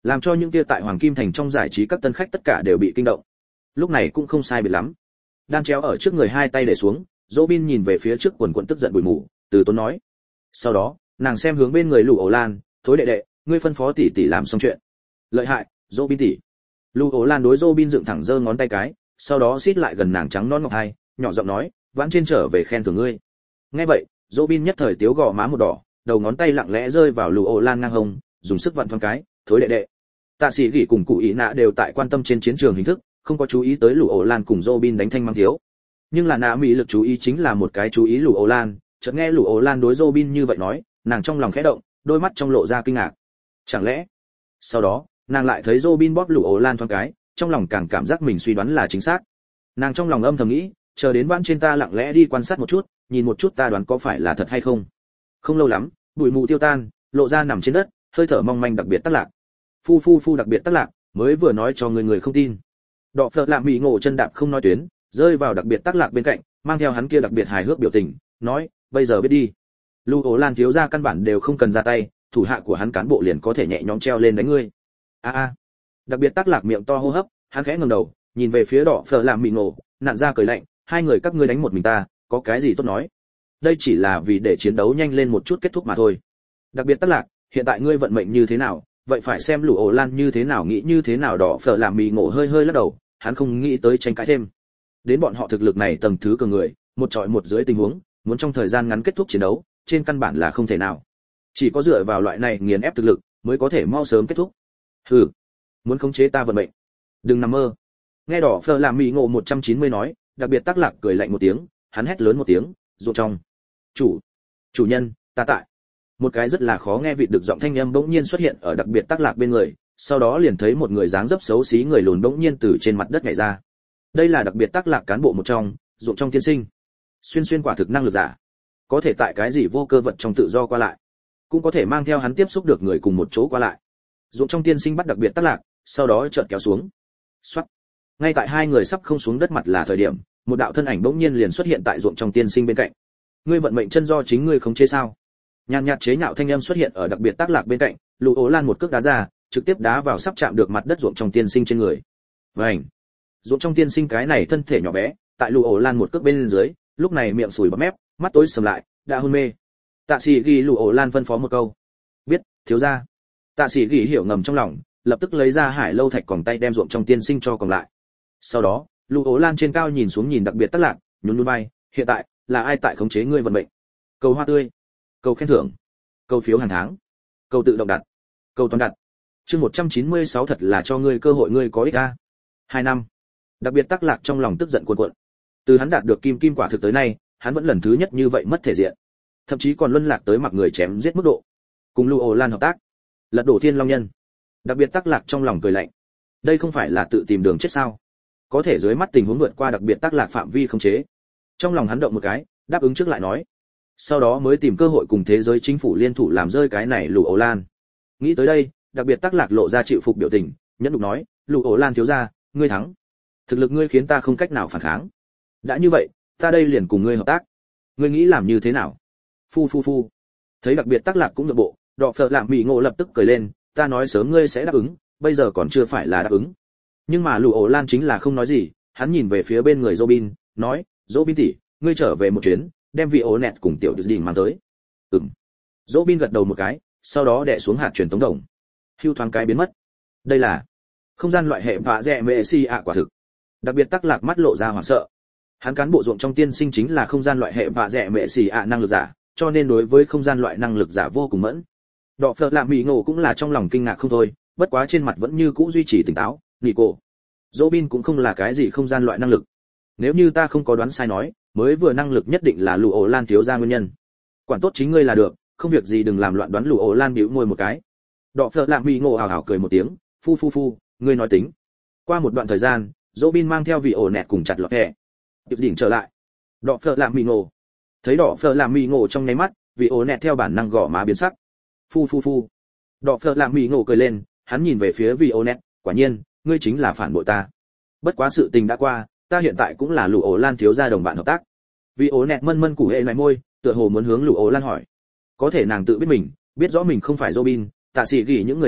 làm cho những kia tại Hoàng Kim Thành trong giải trí các tân khách tất cả đều bị kinh động. Lúc này cũng không sai biệt lắm. Đan chéo ở trước người hai tay để xuống, Robin nhìn về phía trước quần quần tức giận bụi mù, từ tốn nói. Sau đó, nàng xem hướng bên người Lù Ổ Lan, "Thối đệ đệ, ngươi phân phó tỷ tỷ làm xong chuyện." "Lợi hại, Robin tỷ." Lù Ổ Lan đối Robin dựng thẳng giơ ngón tay cái, sau đó xít lại gần nàng trắng non ngọc hai, nhỏ giọng nói, "Vãn trên trở về khen thưởng ngươi." Nghe vậy, Robin nhất thời tiếu gò má một đỏ, đầu ngón tay lặng lẽ rơi vào Lù Ổ Lan ngang hông, dùng sức vặn thoáng cái, "Thối đệ đệ." Tạ Sĩ Gỉ cùng Cụ Ý Nạ đều tại quan tâm trên chiến trường hình thức, không có chú ý tới Lù Ổ Lan cùng Robin đánh thanh mang thiếu. Nhưng là Nạ Mỹ lực chú ý chính là một cái chú ý Lù Ổ Lan, chợt nghe Lù Ổ Lan đối Robin như vậy nói, nàng trong lòng khẽ động, đôi mắt trong lộ ra kinh ngạc. Chẳng lẽ? Sau đó, nàng lại thấy Robin bóp Lù Ổ Lan thoáng cái, trong lòng càng cảm giác mình suy đoán là chính xác. Nàng trong lòng âm thầm nghĩ, chờ đến vãn trên ta lặng lẽ đi quan sát một chút, nhìn một chút ta đoán có phải là thật hay không. Không lâu lắm, bụi mù tiêu tan, lộ ra nằm trên đất, hơi thở mong manh đặc biệt Tắc Lạc. Phu đặc biệt Tắc Lạc, mới vừa nói cho người không tin. Đọ Phật Lạm Mỹ ngộ chân đạp không nói tuyến, rơi vào đặc biệt Tắc Lạc bên cạnh, mang theo hắn kia đặc biệt hài hước biểu tình, nói, bây giờ biết đi. Lù Ổ Lan thiếu gia căn bản đều không cần ra tay, thủ hạ của hắn cán bộ liền có thể nhẹ nhõm treo lên đánh ngươi. Đặc biệt Tắc Lạc miệng to hô hấp, hắn khẽ ngẩng đầu, nhìn về phía Đọ Phật Lạm Mỹ ngộ, nặn ra cười lạnh, hai người các ngươi đánh một mình ta, có cái gì tốt nói? Đây chỉ là vì để chiến đấu nhanh lên một chút kết thúc mà thôi. Đặc biệt Tắc Lạc, hiện tại ngươi vận mệnh như thế nào, vậy phải xem Lù Ổ Lan như thế nào nghĩ như thế nào. Đọ Phở làm mì ngộ hơi lắc đầu, hắn không nghĩ tới tranh cãi thêm. Đến bọn họ thực lực này tầng thứ cường người, một trọi một dưới tình huống, muốn trong thời gian ngắn kết thúc chiến đấu, trên căn bản là không thể nào. Chỉ có dựa vào loại này nghiền ép thực lực, mới có thể mau sớm kết thúc. Hừ, muốn khống chế ta vận mệnh, đừng nằm mơ. Nghe Đọ Phở làm mì ngộ 190 nói, đặc biệt Tắc Lạc cười lạnh một tiếng, hắn hét lớn một tiếng, ruộng trong. Chủ nhân, ta tại. Một cái rất là khó nghe vịt được giọng thanh âm bỗng nhiên xuất hiện ở đặc biệt Tắc Lạc bên người, sau đó liền thấy một người dáng dấp xấu xí người lùn bỗng nhiên từ trên mặt đất nhảy ra. Đây là đặc biệt Tắc Lạc cán bộ một trong, ruộng trong tiên sinh. Xuyên quả thực năng lực giả, có thể tại cái gì vô cơ vật trong tự do qua lại, cũng có thể mang theo hắn tiếp xúc được người cùng một chỗ qua lại. Ruộng trong tiên sinh bắt đặc biệt Tắc Lạc, sau đó chợt kéo xuống. Xoát. Ngay tại hai người sắp không xuống đất mặt là thời điểm, một đạo thân ảnh bỗng nhiên liền xuất hiện tại ruộng trong tiên sinh bên cạnh. Ngươi vận mệnh chân do chính ngươi khống chế sao? Nhàn nhạt chế nhạo thanh âm xuất hiện ở đặc biệt Tắc Lạc bên cạnh, Lù Ổ Lan một cước đá ra, trực tiếp đá vào sắp chạm được mặt đất ruộng trong tiên sinh trên người. Vành. Ruộng trong tiên sinh cái này thân thể nhỏ bé, tại Lù Ổ Lan một cước bên dưới, lúc này miệng sùi bọt mép, mắt tối sầm lại, đã hôn mê. Tạ Sĩ Gỉ Lù Ổ Lan phân phó một câu. Biết, thiếu gia. Tạ Sĩ Gỉ hiểu ngầm trong lòng, lập tức lấy ra hải lâu thạch còng tay đem ruộng trong tiên sinh cho còn lại. Sau đó, Lù Ổ Lan trên cao nhìn xuống nhìn đặc biệt Tắc Lạc, nhún nhún vai, hiện tại là ai tại khống chế ngươi vận mệnh? Cầu hoa tươi, cầu khen thưởng, cầu phiếu hàng tháng, cầu tự động đặt, cầu toàn đặt. Chương 196 thật là cho ngươi cơ hội ngươi có ích a. 2 năm. Đặc biệt Tắc Lạc trong lòng tức giận cuồn cuộn. Từ hắn đạt được kim quả thực tới nay, hắn vẫn lần thứ nhất như vậy mất thể diện. Thậm chí còn luân lạc tới mặc người chém giết mức độ. Cùng Lù Ổ Lan hợp tác, lật đổ Thiên Long Nhân. Đặc biệt Tắc Lạc trong lòng cười lạnh. Đây không phải là tự tìm đường chết sao? Có thể dưới mắt tình huống vượt qua đặc biệt Tắc Lạc phạm vi không chế. Trong lòng hắn động một cái, đáp ứng trước lại nói. Sau đó mới tìm cơ hội cùng thế giới chính phủ liên thủ làm rơi cái này Lù Ổ Lan. Nghĩ tới đây, đặc biệt Tắc Lạc lộ ra chịu phục biểu tình, nhẫn nhục nói, Lù Ổ Lan thiếu gia, ngươi thắng. Thực lực ngươi khiến ta không cách nào phản kháng. Đã như vậy, ta đây liền cùng ngươi hợp tác. Ngươi nghĩ làm như thế nào? Phu. Thấy đặc biệt Tắc Lạc cũng nhượng bộ, Đọ Phật Lạm Mỹ ngộ lập tức cười lên, ta nói sớm ngươi sẽ đáp ứng, bây giờ còn chưa phải là đáp ứng. Nhưng mà Lù Ổ Lan chính là không nói gì, hắn nhìn về phía bên người Robin, nói, Robin tỷ, ngươi trở về một chuyến, đem vị ố nẹt cùng tiểu đình mang tới. Robin gật đầu một cái, sau đó đè xuống hạt truyền tống đồng. Hưu thoáng cái biến mất. Đây là không gian loại hệ vạ rẻ mệ si ạ quả thực. Đặc biệt Tắc Lạc mắt lộ ra hoảng sợ. Hắn cán bộ ruộng trong tiên sinh chính là không gian loại hệ vạ rẻ mệ si ạ năng lực giả, cho nên đối với không gian loại năng lực giả vô cùng mẫn. Đọ Phật Lạm Mỹ ngộ cũng là trong lòng kinh ngạc không thôi, bất quá trên mặt vẫn như cũ duy trì tỉnh táo, nghỉ cổ. Robin cũng không là cái gì không gian loại năng lực. Nếu như ta không có đoán sai nói, mới vừa năng lực nhất định là Lù Ổ Lan thiếu gia nguyên nhân. Quản tốt chính ngươi là được, không việc gì đừng làm loạn đoán. Lù Ổ Lan bĩu môi một cái. Đọ Phật Lạm Mỹ ngộ hào hào cười một tiếng, phu, ngươi nói tính. Qua một đoạn thời gian, Robin mang theo vị ổ nẹt cùng chặt lọt hẹ. Điệp đỉnh trở lại. Đọ Phật Lạm Mỹ ngộ. Thấy Đọ Phật Lạm Mỹ ngộ trong nháy mắt, vị ổ nẹt theo bản năng gõ má biến sắc. Phu. Đọ Phật Lạm Mỹ ngộ cười lên, hắn nhìn về phía vị ổ nẹt, quả nhiên, ngươi chính là phản bội ta. Bất quá sự tình đã qua, ta hiện tại cũng là Lù Ổ Lan thiếu gia đồng bạn hợp tác. Vị ổ nẹt mân củ hệ lại môi, tựa hồ muốn hướng Lù Ổ Lan hỏi. Có thể nàng tự biết mình, biết rõ mình không phải Robin, Tạ Sĩ Gỉ những người này,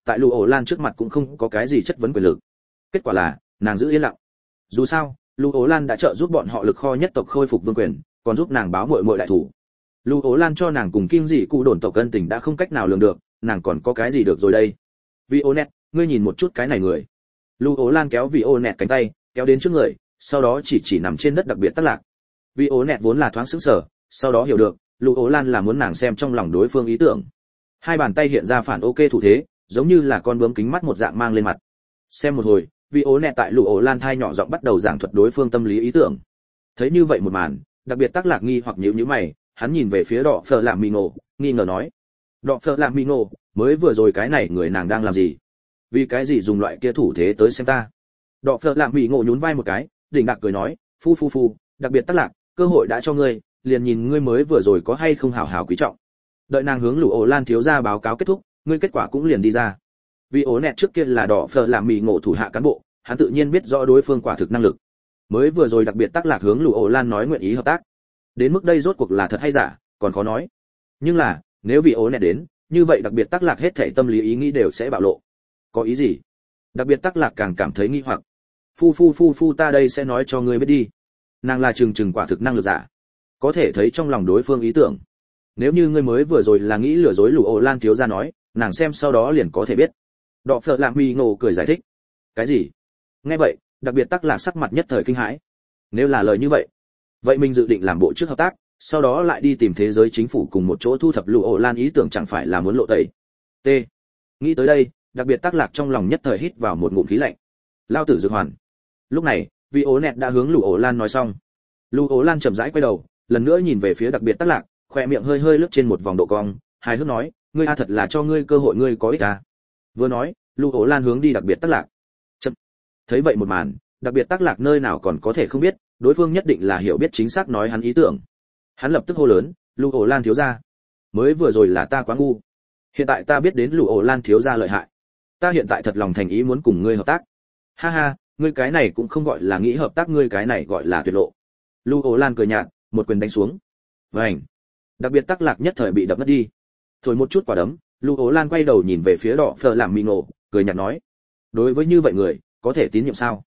tại Lù Ổ Lan trước mặt cũng không có cái gì chất vấn quyền lực. Kết quả là nàng giữ yên lặng. Dù sao Lù Ổ Lan đã trợ giúp bọn họ lực kho nhất tộc khôi phục vương quyền, còn giúp nàng báo muội muội đại thủ. Lù Ổ Lan cho nàng cùng Kim Dị Cụ đồn tộc ân tình đã không cách nào lường được, nàng còn có cái gì được rồi đây? Vionet, ngươi nhìn một chút cái này người. Lù Ổ Lan kéo Vionet cánh tay, kéo đến trước người, sau đó chỉ nằm trên đất đặc biệt Tắc Lạc. Vionet vốn là thoáng sững sờ, sau đó hiểu được, Lù Ổ Lan là muốn nàng xem trong lòng đối phương ý tưởng. Hai bàn tay hiện ra phản ok thủ thế, giống như là con bướm kính mắt một dạng mang lên mặt. Xem một hồi, Vionet tại Lù Ổ Lan thai nhỏ giọng bắt đầu giảng thuật đối phương tâm lý ý tưởng. Thấy như vậy một màn, đặc biệt Tắc Lạc nghi hoặc nhíu mày, hắn nhìn về phía Đọ Phở Lạm Mì Ngộ, nghi ngờ nói: "Đọ Phở Lạm Mì Ngộ, mới vừa rồi cái này người nàng đang làm gì? Vì cái gì dùng loại kia thủ thế tới xem ta?" Đọ Phở Lạm Mì Ngộ nhún vai một cái, đỉnh đặc cười nói: "Phu, đặc biệt Tắc Lạc, cơ hội đã cho ngươi, liền nhìn ngươi mới vừa rồi có hay không hảo hảo quý trọng." Đợi nàng hướng Lù Ổ Lan thiếu gia báo cáo kết thúc, ngươi kết quả cũng liền đi ra. Vì ố nẹt trước kia là Đọ Phở Lạm Mì Ngộ thủ hạ cán bộ, hắn tự nhiên biết rõ đối phương quả thực năng lực. Mới vừa rồi đặc biệt Tắc Lạc hướng Lù Ổ Lan nói nguyện ý hợp tác. Đến mức đây rốt cuộc là thật hay giả, còn khó nói. Nhưng là, nếu vì ố nẹt đến, như vậy đặc biệt Tắc Lạc hết thảy tâm lý ý nghĩ đều sẽ bạo lộ. Có ý gì? Đặc biệt Tắc Lạc càng cảm thấy nghi hoặc. Phu ta đây sẽ nói cho ngươi biết đi. Nàng là chừng quả thực năng lực giả, có thể thấy trong lòng đối phương ý tưởng. Nếu như ngươi mới vừa rồi là nghĩ lừa dối Lù Ổ Lan thiếu gia nói, nàng xem sau đó liền có thể biết. Đọ Phở Lạm Mì Ngộ cười giải thích. Cái gì? Nghe vậy, đặc biệt Tắc Lạc sắc mặt nhất thời kinh hãi. Nếu là lời như vậy, vậy mình dự định làm bộ trước hợp tác, sau đó lại đi tìm thế giới chính phủ cùng một chỗ thu thập Lù Ổ Lan ý tưởng chẳng phải là muốn lộ tẩy. T. Nghĩ tới đây, đặc biệt Tắc Lạc trong lòng nhất thời hít vào một ngụm khí lạnh. Lao tử dược hoàn. Lúc này, vì ố nẹt đã hướng Lù Ổ Lan nói xong. Lù Ổ Lan chậm rãi quay đầu, lần nữa nhìn về phía đặc biệt Tắc Lạc, khóe miệng hơi lướt trên một vòng độ cong, hài hước nói: "Ngươi a thật là cho ngươi cơ hội ngươi có ích à?" Vừa nói, Lù Ổ Lan hướng đi đặc biệt Tắc Lạc. Chậm. Thấy vậy một màn, đặc biệt Tắc Lạc nơi nào còn có thể không biết, đối phương nhất định là hiểu biết chính xác nói hắn ý tưởng. Hắn lập tức hô lớn: "Lù Ổ Lan thiếu gia, mới vừa rồi là ta quá ngu. Hiện tại ta biết đến Lù Ổ Lan thiếu gia lợi hại. Ta hiện tại thật lòng thành ý muốn cùng ngươi hợp tác." Ha ha, ngươi cái này cũng không gọi là nghĩ hợp tác, ngươi cái này gọi là tuyệt lộ. Lù Ổ Lan cười nhạt, một quyền đánh xuống. Vành. Đặc biệt Tắc Lạc nhất thời bị đập mất đi. Thổi một chút quả đấm, Lù Ổ Lan quay đầu nhìn về phía Đọ Phở Lạm Mì Ngộ, cười nhạt nói: "Đối với như vậy người, có thể tín nhiệm sao?"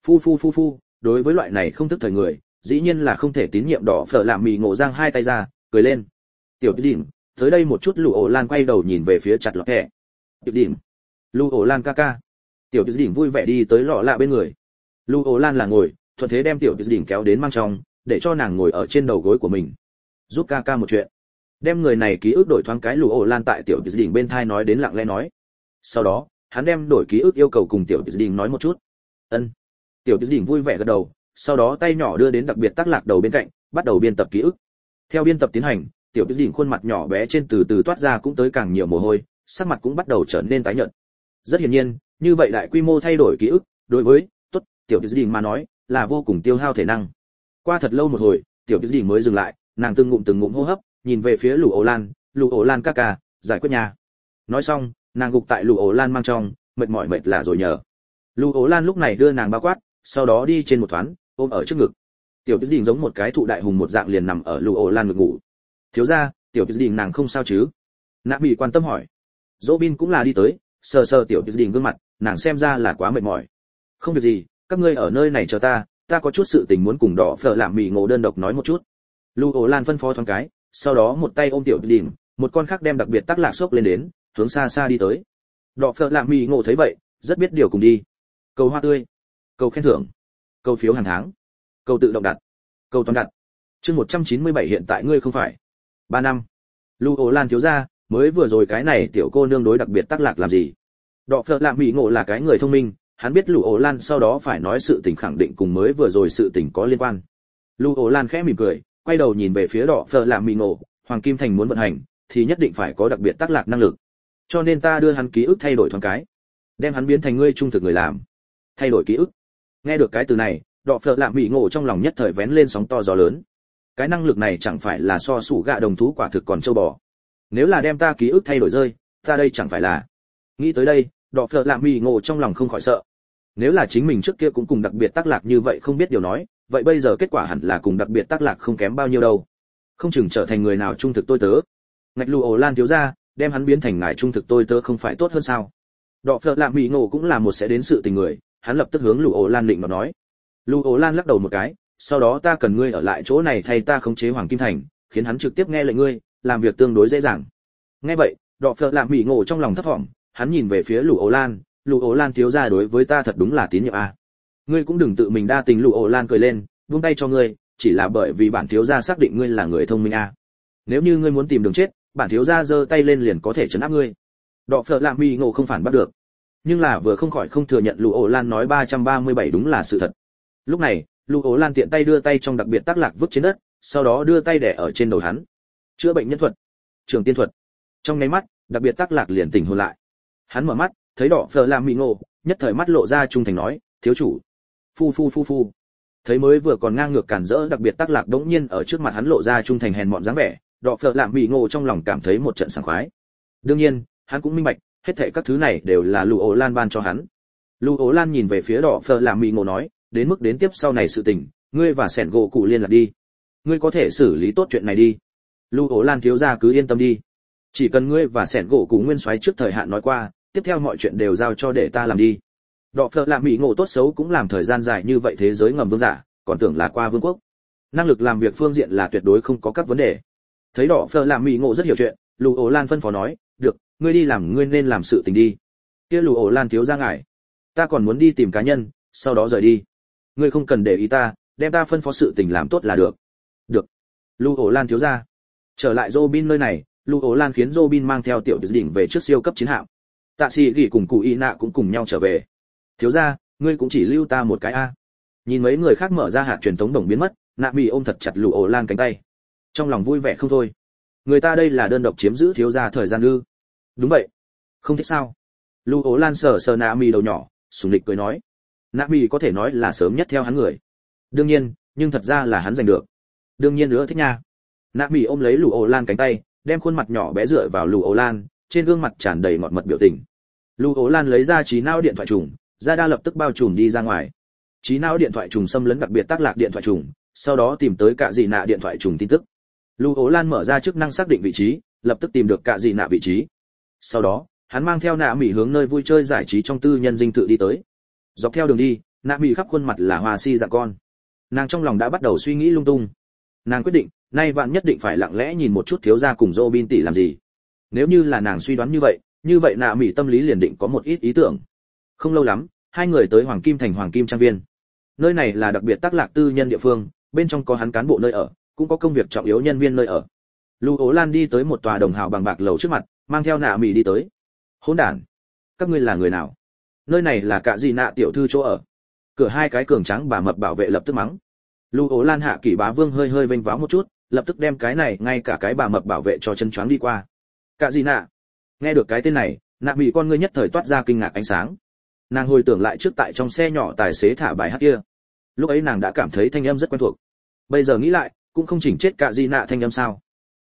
Phu, đối với loại này không thức thời người, dĩ nhiên là không thể tín nhiệm. Đọ Phở Lạm Mì Ngộ giang hai tay ra, cười lên: "Tiểu Đỉnh, tới đây một chút." Lù Ổ Lan quay đầu nhìn về phía chặt lọt kẻ. "Tiểu Đỉnh." Lù Ổ Lan ca. Tiểu Đỉnh vui vẻ đi tới lọ lạ bên người. Lù Ổ Lan là ngồi, thuận thế đem Tiểu Đỉnh kéo đến mang trong, để cho nàng ngồi ở trên đầu gối của mình. Giúp ca một chuyện. Đem người này ký ức đổi thoáng cái. Lù Ổ Lan tại Tiểu Đỉnh bên thai nói đến lặng lẽ nói. Sau đó, hắn đem đổi ký ức yêu cầu cùng Tiểu Đỉnh nói một chút. Ân. Tiểu Đỉnh vui vẻ gật đầu, sau đó tay nhỏ đưa đến đặc biệt Tắc Lạc đầu bên cạnh, bắt đầu biên tập ký ức. Theo biên tập tiến hành, Tiểu Đỉnh khuôn mặt nhỏ bé trên từ từ toát ra cũng tới càng nhiều mồ hôi, sắc mặt cũng bắt đầu trở nên tái nhợt. Rất hiển nhiên, như vậy đại quy mô thay đổi ký ức, đối với Tiểu Đỉnh mà nói, là vô cùng tiêu hao thể năng. Qua thật lâu một hồi, Tiểu Đỉnh mới dừng lại, nàng từng ngụm hô hấp, nhìn về phía Lù Ổ Lan ca, giải quyết nhà. Nói xong, nàng gục tại Lù Ổ Lan mang trong, mệt là rồi nhờ. Lù Ổ Lan lúc này đưa nàng bao quát, sau đó đi trên một thoáng, ôm ở trước ngực. Tiểu Đỉnh giống một cái thụ đại hùng một dạng liền nằm ở Lù Ổ Lan ngực ngủ. Thiếu gia, Tiểu Đỉnh nàng không sao chứ? Nạ Bị quan tâm hỏi. Robin cũng là đi tới, sờ Tiểu Đỉnh gương mặt, nàng xem ra là quá mệt mỏi. Không việc gì, các ngươi ở nơi này chờ ta có chút sự tình muốn cùng Đọ Phở Lạm Mì Ngộ đơn độc nói một chút. Lù Ổ Lan phân phó thoáng cái, sau đó một tay ôm Tiểu Đỉnh, một con khác đem đặc biệt Tắc Lạc xốc lên đến, hướng xa đi tới. Đọ Phở Lạm Mì Ngộ thấy vậy, rất biết điều cùng đi. Cầu hoa tươi, cầu khen thưởng, cầu phiếu hàng tháng, cầu tự động đặt, cầu toàn đặt. Chương 197 hiện tại ngươi không phải. 3 năm. Lù Ổ Lan thiếu gia, mới vừa rồi cái này tiểu cô nương đối đặc biệt Tắc Lạc làm gì? Đọ Phở Lạm Mì Ngộ là cái người thông minh, hắn biết Lù Ổ Lan sau đó phải nói sự tình khẳng định cùng mới vừa rồi sự tình có liên quan. Lù Ổ Lan khẽ mỉm cười, quay đầu nhìn về phía Đọ Phở Lạm Mì Ngộ, Hoàng Kim Thành muốn vận hành, thì nhất định phải có đặc biệt Tắc Lạc năng lực. Cho nên ta đưa hắn ký ức thay đổi thoáng cái, đem hắn biến thành ngươi trung thực người làm. Thay đổi ký ức. Nghe được cái từ này, Đọ Phở Lạm Mì Ngộ trong lòng nhất thời vén lên sóng to gió lớn. Cái năng lực này chẳng phải là so sủ gạ đồng thú quả thực còn trâu bò. Nếu là đem ta ký ức thay đổi rơi, ta đây chẳng phải là. Nghĩ tới đây, Đọ Phở Lạm Mì Ngộ trong lòng không khỏi sợ. Nếu là chính mình trước kia cũng cùng đặc biệt Tắc Lạc như vậy không biết điều nói, vậy bây giờ kết quả hẳn là cùng đặc biệt Tắc Lạc không kém bao nhiêu đâu. Không chừng trở thành người nào trung thực tôi tớ. Ngạch Lù Ổ Lan thiếu gia, đem hắn biến thành ngài trung thực tôi tớ không phải tốt hơn sao? Đọ phợ lạ mỹ ngộ cũng là một sẽ đến sự tình người, hắn lập tức hướng Lù Ổ Lan định mà nói. Lù Ổ Lan lắc đầu một cái, sau đó ta cần ngươi ở lại chỗ này thay ta khống chế Hoàng Kim Thành, khiến hắn trực tiếp nghe lệnh ngươi, làm việc tương đối dễ dàng. Nghe vậy, Đọ phợ lạ mỹ ngộ trong lòng thấp thỏm, hắn nhìn về phía Lù Ổ Lan thiếu gia đối với ta thật đúng là tín nhiệm a. Ngươi cũng đừng tự mình đa tình. Lù Ổ Lan cười lên, buông tay cho ngươi, chỉ là bởi vì bản thiếu gia xác định ngươi là người thông minh a. Nếu như ngươi muốn tìm đường chết, bản thiếu gia giơ tay lên liền có thể trấn áp ngươi. Đọ phợ lạ mỹ ngộ không phản bắt được, nhưng là vừa không khỏi không thừa nhận Lù Ổ Lan nói 337 đúng là sự thật. Lúc này, Lù Ổ Lan tiện tay đưa tay trong đặc biệt tác lạc vứt trên đất, sau đó đưa tay đè ở trên đầu hắn. Chữa bệnh nhân thuật, trường tiên thuật. Trong nháy mắt, đặc biệt tác lạc liền tỉnh hồn lại. Hắn mở mắt, thấy Đọ phợ lạ mỹ ngộ, nhất thời mắt lộ ra trung thành nói, thiếu chủ. Phu. Thấy mới vừa còn ngang ngược cản rỡ đặc biệt tác lạc đống nhiên ở trước mặt hắn lộ ra trung thành hèn mọn dáng vẻ, Đọ phợ lạ mỹ ngộ trong lòng cảm thấy một trận sảng khoái. Đương nhiên, hắn cũng minh bạch, hết thảy các thứ này đều là Lù Ổ Lan ban cho hắn. Lù Ổ Lan nhìn về phía Đọ phợ lạ mỹ ngộ nói, đến mức đến tiếp sau này sự tình, ngươi và Sẻn gỗ cụ liên lạc đi. Ngươi có thể xử lý tốt chuyện này đi. Lù Ổ Lan thiếu gia cứ yên tâm đi. Chỉ cần ngươi và Sẻn gỗ cụ nguyên soái trước thời hạn nói qua, tiếp theo mọi chuyện đều giao cho để ta làm đi. Đọ phợ lạ mỹ ngộ tốt xấu cũng làm thời gian dài như vậy thế giới ngầm vương giả, còn tưởng là qua vương quốc. Năng lực làm việc phương diện là tuyệt đối không có các vấn đề. Thấy Đọ phợ lạ mỹ ngộ rất hiểu chuyện, Lù Ổ Lan phân phó nói, được, ngươi đi làm ngươi nên làm sự tình đi. Kia Lù Ổ Lan thiếu gia ngài, ta còn muốn đi tìm cá nhân, sau đó rời đi. Ngươi không cần để ý ta, đem ta phân phó sự tình làm tốt là được. Được. Lù Ổ Lan thiếu gia. Trở lại Robin nơi này, Lù Ổ Lan khiến Robin mang theo tiểu đỉnh về trước siêu cấp chiến hạm. Tạ Sĩ Gỉ cùng Cụ Y Nạ cũng cùng nhau trở về. Thiếu gia, ngươi cũng chỉ lưu ta một cái a. Nhìn mấy người khác mở ra hạt truyền thống đồng biến mất, Nạ Mị ôm thật chặt Lù Ổ Lan cánh tay. Trong lòng vui vẻ không thôi. Người ta đây là đơn độc chiếm giữ thiếu gia thời gian ư? Đúng vậy. Không thích sao? Lù Ổ Lan sờ sờ Nạ Mị đầu nhỏ, sủng lịch cười nói. Nạ Mị có thể nói là sớm nhất theo hắn người. Đương nhiên, nhưng thật ra là hắn giành được. Đương nhiên nữa thích nha. Nạ Mị ôm lấy Lù Ổ Lan cánh tay, đem khuôn mặt nhỏ bé dựa vào Lù Ổ Lan, trên gương mặt tràn đầy ngọt mật biểu tình. Lù Ổ Lan lấy ra trí não điện thoại trùng, ra đa lập tức bao trùm đi ra ngoài. Trí não điện thoại trùng xâm lấn đặc biệt tác lạc điện thoại trùng, sau đó tìm tới cả dị nạ điện thoại trùng tin tức. Lù Ổ Lan mở ra chức năng xác định vị trí, lập tức tìm được cả dị nạ vị trí. Sau đó, hắn mang theo Nạ Mị hướng nơi vui chơi giải trí trong tư nhân dinh thự đi tới. Dọc theo đường đi, Nạ Mị khắp khuôn mặt là hoa si dạng con. Nàng trong lòng đã bắt đầu suy nghĩ lung tung. Nàng quyết định, nay vạn nhất định phải lặng lẽ nhìn một chút thiếu gia cùng Robin tỷ làm gì. Nếu như là nàng suy đoán như vậy Nạ Mị tâm lý liền định có một ít ý tưởng. Không lâu lắm, hai người tới Hoàng Kim Thành Hoàng Kim Trang Viên. Nơi này là đặc biệt tác lạc tư nhân địa phương, bên trong có hắn cán bộ nơi ở, cũng có công việc trọng yếu nhân viên nơi ở. Lù Ổ Lan đi tới một tòa đồng hào bằng bạc lầu trước mặt, mang theo Nạ Mị đi tới. Hỗn đản, các ngươi là người nào? Nơi này là cả gì nạ tiểu thư chỗ ở. Cửa hai cái cường tráng bà mập bảo vệ lập tức mắng. Lù Ổ Lan hạ kỷ bá vương hơi hơi vênh váo một chút, lập tức đem cái này ngay cả cái bà mập bảo vệ cho chân choáng đi qua. Cả gì nạ? Nghe được cái tên này, Nạ Mị con ngươi nhất thời toát ra kinh ngạc ánh sáng. Nàng hồi tưởng lại trước tại trong xe nhỏ tài xế thả bài hát kia, lúc ấy nàng đã cảm thấy thanh âm rất quen thuộc. Bây giờ nghĩ lại, cũng không chỉnh chết cả gì nạ thanh âm sao?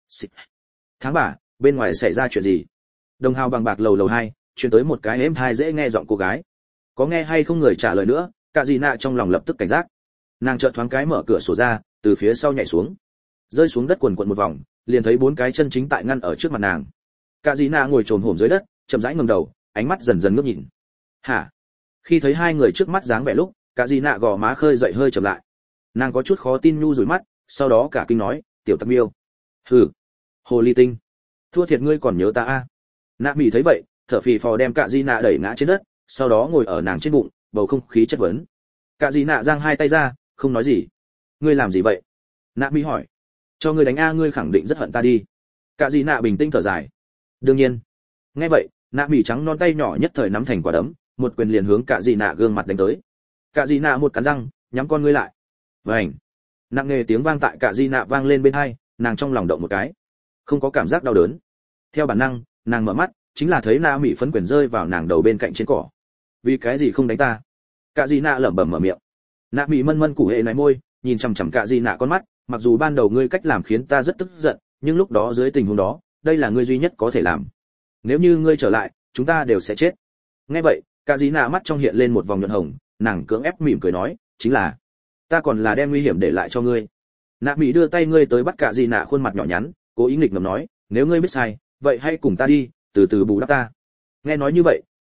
Tháng bà, bên ngoài xảy ra chuyện gì? Đồng hào bằng bạc lầu 2, truyền tới một cái êm tai dễ nghe giọng cô gái. Có nghe hay không người trả lời nữa, cả gì nạ trong lòng lập tức cảnh giác. Nàng chợt thoáng cái mở cửa sổ ra, từ phía sau nhảy xuống, rơi xuống đất quần quật một vòng, liền thấy 4 cái chân chính tại ngăn ở trước mặt nàng. Cả gì nạ ngồi chồm hổm dưới đất, chậm rãi ngẩng đầu, ánh mắt dần dần ngước nhìn. Hả? Khi thấy hai người trước mắt dáng vẻ lúc, cả gì nạ gò má khơi dậy hơi chậm lại. Nàng có chút khó tin nhu rủi mắt, sau đó cả kinh nói, tiểu tắc miêu. Hừ, hồ ly tinh, thua thiệt ngươi còn nhớ ta a. Nạ Mị thấy vậy, thở phì phò đem cả gì nạ đẩy ngã trên đất, sau đó ngồi ở nàng trên bụng, bầu không khí chất vấn. Cả gì nạ giang hai tay ra, không nói gì. Ngươi làm gì vậy? Nạ Mị hỏi. Cho ngươi đánh a, ngươi khẳng định rất hận ta đi. Cả gì nạ bình tĩnh thở dài. Đương nhiên. Nghe vậy, Nạ Mị trắng non tay nhỏ nhất thời nắm thành quả đấm, một quyền liền hướng cả gì nạ gương mặt đánh tới. Cả gì nạ một cắn răng, nhắm con ngươi lại. Vành. Nặng nề tiếng vang tại cả gì nạ vang lên bên tai, nàng trong lòng động một cái, không có cảm giác đau đớn. Theo bản năng, nàng mở mắt, chính là thấy Nạ Mị phấn quyền rơi vào nàng đầu bên cạnh trên cỏ. Vì cái gì không đánh ta? Cả gì nạ lẩm bẩm mở miệng. Nạ Mị mân mân củ hệ này môi, nhìn chằm chằm cả gì nạ con mắt, mặc dù ban đầu ngươi cách làm khiến ta rất tức giận, nhưng lúc đó dưới tình huống đó, đây là ngươi duy nhất có thể làm. Nếu như ngươi trở lại, chúng ta đều sẽ chết. Nghe vậy, cả gì nạ mắt trong hiện lên một vòng nhuận hồng, nàng cưỡng ép mỉm cười nói, chính là ta còn là đem nguy hiểm để lại cho ngươi. Nạ Mị đưa tay ngươi tới bắt cả gì nạ khuôn mặt nhỏ nhắn, cố ý nghịch ngợm nói, nếu ngươi biết sai, vậy hãy cùng ta đi, từ từ bù đắp ta. Nghe nói như vậy,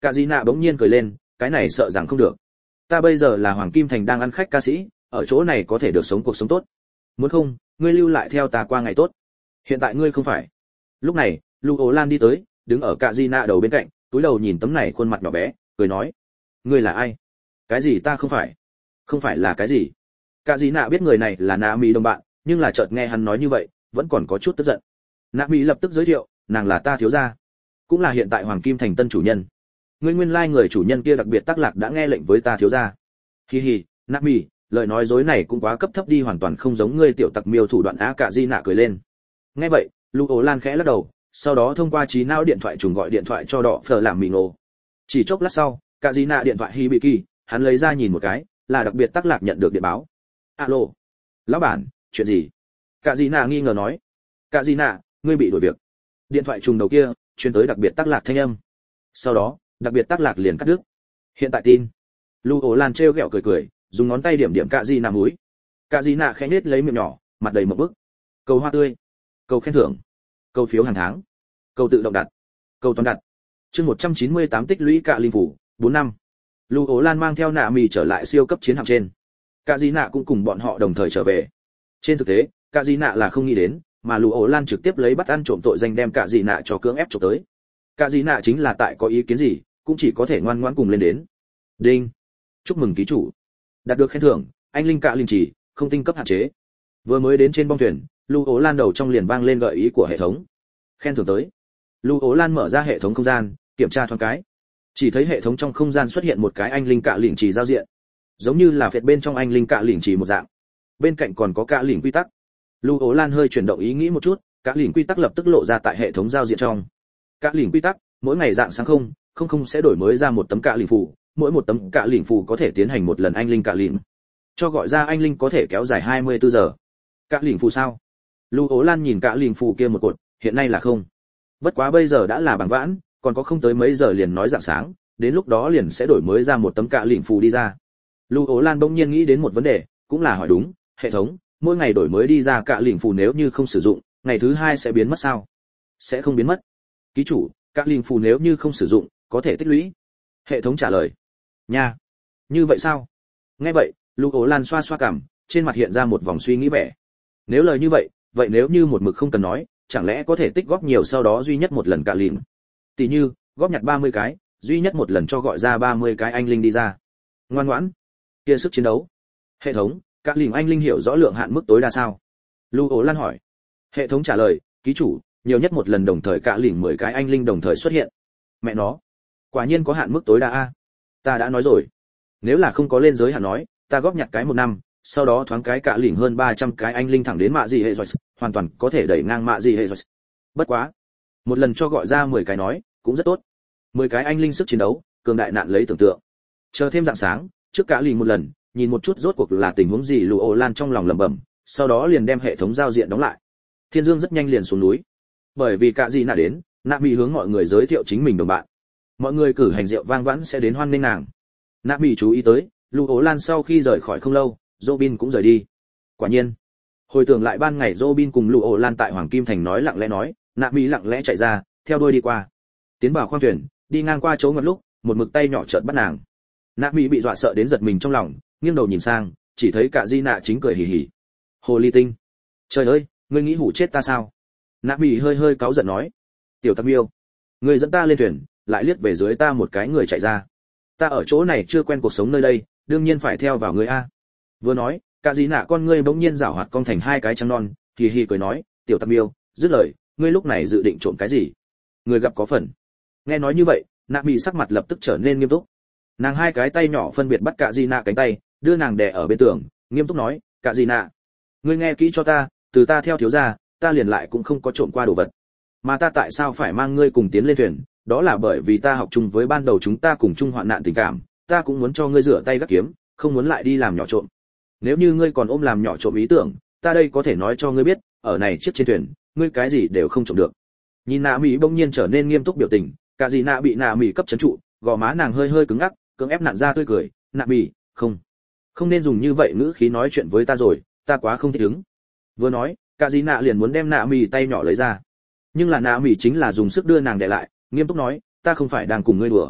Cả Di Nạ bỗng nhiên cười lên, cái này sợ rằng không được. Ta bây giờ là Hoàng Kim Thành đang ăn khách ca sĩ, ở chỗ này có thể được sống cuộc sống tốt. Muốn không, ngươi lưu lại theo ta qua ngày tốt. Hiện tại ngươi không phải. Lúc này, Lưu Ố Lan đi tới, đứng ở Cả Di Nạ đầu bên cạnh, túi đầu nhìn tấm này khuôn mặt nhỏ bé, cười nói: ngươi là ai? Cái gì ta không phải? Không phải là cái gì? Cả Di Nạ biết người này là Na Mi đồng bạn, nhưng là chợt nghe hắn nói như vậy, vẫn còn có chút tức giận. Na Mi lập tức giới thiệu, nàng là ta thiếu gia, cũng là hiện tại Hoàng Kim Thành tân chủ nhân. Ngươi nguyên lai người chủ nhân kia đặc biệt tác lạc đã nghe lệnh với ta thiếu gia. Hi hi, Na Mi, lời nói dối này cũng quá cấp thấp đi, hoàn toàn không giống ngươi tiểu tặc miêu thủ đoạn á. Cả Di Nạ cười lên. Nghe vậy, Lưu Ố Lan khẽ lắc đầu, sau đó thông qua trí não điện thoại trùng gọi điện thoại cho Đỏ Phở làm mì ngộ. Chỉ chốc lát sau, Cả Di Nạ điện thoại hi bị kỳ, hắn lấy ra nhìn một cái, là đặc biệt tác lạc nhận được điện báo. Alo, lão bản, chuyện gì? Cả Di Nạ nghi ngờ nói. Cả Di Nạ, ngươi bị đuổi việc. Điện thoại trùng đầu kia truyền tới đặc biệt tác lạc thanh âm. Sau đó, đặc biệt tác lạc liền cắt đứt. Hiện tại tin. Lưu Ố Lan trêu ghẹo cười cười, dùng ngón tay điểm điểm Cả Di Nạ mũi. Cả Di Nạ khẽ nhếch lấy miệng nhỏ, mặt đầy mộng bức. Cầu hoa tươi, cầu khen thưởng, cầu phiếu hàng tháng, cầu tự động đặt, cầu toàn đặt. Chương 198 tích lũy Cạ Linh phủ, 4 năm. Lưu Ố Lan mang theo Nạ Mì trở lại siêu cấp chiến hạm trên. Cả Di Nạ cũng cùng bọn họ đồng thời trở về. Trên thực tế, Cả Di Nạ là không nghĩ đến, mà Lưu Ố Lan trực tiếp lấy bắt ăn trộm tội danh đem Cả Di Nạ cho cưỡng ép trộm tới. Cả Di Nạ chính là tại có ý kiến gì, cũng chỉ có thể ngoan ngoãn cùng lên đến. Đinh. Chúc mừng ký chủ. Đạt được khen thưởng, anh linh Cạ Linh chỉ, không tinh cấp hạn chế. Vừa mới đến trên bong thuyền, Lưu Ố Lan đầu trong liền vang lên gợi ý của hệ thống. Khen thưởng tới. Lưu Ố Lan mở ra hệ thống không gian, kiểm tra thoáng cái. Chỉ thấy hệ thống trong không gian xuất hiện một cái anh linh Cạ Linh chỉ giao diện, giống như là phiệt bên trong anh linh Cạ Linh chỉ một dạng. Bên cạnh còn có Cạ Linh quy tắc. Lưu Ố Lan hơi chuyển động ý nghĩ một chút, Cạ Linh quy tắc lập tức lộ ra tại hệ thống giao diện trong. Cạ Linh quy tắc, mỗi ngày dạng sáng không sẽ đổi mới ra một tấm Cạ Linh phù, mỗi một tấm Cạ Linh phù có thể tiến hành một lần anh linh Cạ Linh. Cho gọi ra anh linh có thể kéo dài 24 giờ. Cạ Linh phù sao? Lưu Ố Lan nhìn Cạ Linh phù kia một cột, hiện nay là không. Bất quá bây giờ đã là bằng vãn, còn có không tới mấy giờ liền nói dạng sáng, đến lúc đó liền sẽ đổi mới ra một tấm Cạ Linh phù đi ra. Lưu Ố Lan bỗng nhiên nghĩ đến một vấn đề, cũng là hỏi đúng, hệ thống, mỗi ngày đổi mới đi ra Cạ Linh phù nếu như không sử dụng, ngày thứ hai sẽ biến mất sao? Sẽ không biến mất. Ký chủ, Cạ Linh phù nếu như không sử dụng, có thể tích lũy. Hệ thống trả lời. Nha. Như vậy sao? Nghe vậy, Lưu Ố Lan xoa xoa cằm, trên mặt hiện ra một vòng suy nghĩ vẻ. Nếu lời như vậy, vậy nếu như một mực không cần nói, chẳng lẽ có thể tích góp nhiều sau đó duy nhất một lần Cạ Linh. Tỷ như, góp nhặt 30 cái, duy nhất một lần cho gọi ra 30 cái anh linh đi ra. Ngoan ngoãn. Kia sức chiến đấu. Hệ thống, Cạ Linh anh linh hiểu rõ lượng hạn mức tối đa sao? Lưu Ố Lan hỏi. Hệ thống trả lời, ký chủ, nhiều nhất một lần đồng thời Cạ Linh 10 cái anh linh đồng thời xuất hiện. Mẹ nó, quả nhiên có hạn mức tối đa a. Ta đã nói rồi, nếu là không có lên giới hạn nói, ta góp nhặt cái một năm, sau đó thoáng cái Cạ Linh hơn 300 cái anh linh thẳng đến mạ gì hệ rồi, hoàn toàn có thể đẩy ngang mạ gì hệ rồi. Bất quá, một lần cho gọi ra 10 cái nói, cũng rất tốt. 10 cái anh linh sức chiến đấu, cường đại nạn lấy tưởng tượng. Chờ thêm dạng sáng, trước Cạ Linh một lần, nhìn một chút rốt cuộc là tình huống gì. Lưu Ố Lan trong lòng lẩm bẩm, sau đó liền đem hệ thống giao diện đóng lại. Thiên Dương rất nhanh liền xuống núi, bởi vì Cạ Di Nạ đến, Nạ Mỹ hướng mọi người giới thiệu chính mình đồng bạn. Mọi người cử hành rượu vang vãn sẽ đến hoan nghênh nàng. Nạ Mỹ chú ý tới, Lưu Ố Lan sau khi rời khỏi không lâu, Robin cũng rời đi. Quả nhiên, hồi tưởng lại ban ngày Robin cùng Lưu Ố Lan tại Hoàng Kim Thành nói lặng lẽ nói, Nạ Mỹ lặng lẽ chạy ra, theo đuôi đi qua. Tiến vào khoang thuyền, đi ngang qua chỗ ngặt lúc, một mực tay nhỏ chợt bắt nàng. Nạ Mỹ bị dọa sợ đến giật mình trong lòng, nghiêng đầu nhìn sang, chỉ thấy Cạ Di Nạ chính cười hì hì. Hồ ly tinh, trời ơi, ngươi nghĩ hủ chết ta sao? Nạ Mỹ hơi hơi cáu giận nói. Tiểu Tắc Miêu, ngươi dẫn ta lên thuyền, lại liếc về dưới ta một cái người chạy ra. Ta ở chỗ này chưa quen cuộc sống nơi đây, đương nhiên phải theo vào ngươi a. Vừa nói, Cạ Di Nạ con ngươi bỗng nhiên giảo hoạt cong thành hai cái trăng non, hì hì cười nói, Tiểu Tắc Miêu, dứt lời, ngươi lúc này dự định trộm cái gì? Người gặp có phần. Nghe nói như vậy, Nạ Mỹ sắc mặt lập tức trở nên nghiêm túc. Nàng hai cái tay nhỏ phân biệt bắt Cạ Di Nạ cánh tay, đưa nàng đè ở bên tường, nghiêm túc nói, Cạ Di Nạ, ngươi nghe kỹ cho ta, từ ta theo thiếu gia, ta liền lại cũng không có trộm qua đồ vật. Mà ta tại sao phải mang ngươi cùng tiến lên thuyền, đó là bởi vì ta học chung với ban đầu chúng ta cùng chung hoạn nạn tình cảm, ta cũng muốn cho ngươi rửa tay gác kiếm, không muốn lại đi làm nhỏ trộm. Nếu như ngươi còn ôm làm nhỏ trộm ý tưởng, ta đây có thể nói cho ngươi biết, ở này chiếc trên thuyền, ngươi cái gì đều không trộm được. Nhìn Nạ Mỹ bỗng nhiên trở nên nghiêm túc biểu tình, Cạ Di Nạ bị Nạ Mỹ cấp trấn trụ, gò má nàng hơi hơi cứng ngắc, cưỡng ép nặn ra tươi cười, Nạ Mỹ, không nên dùng như vậy ngữ khí nói chuyện với ta rồi, ta quá không thích ứng. Vừa nói, Cạ Di Nạ liền muốn đem Nạ Mỹ tay nhỏ lấy ra, nhưng là Nạ Mỹ chính là dùng sức đưa nàng đè lại, nghiêm túc nói, ta không phải đang cùng ngươi đùa.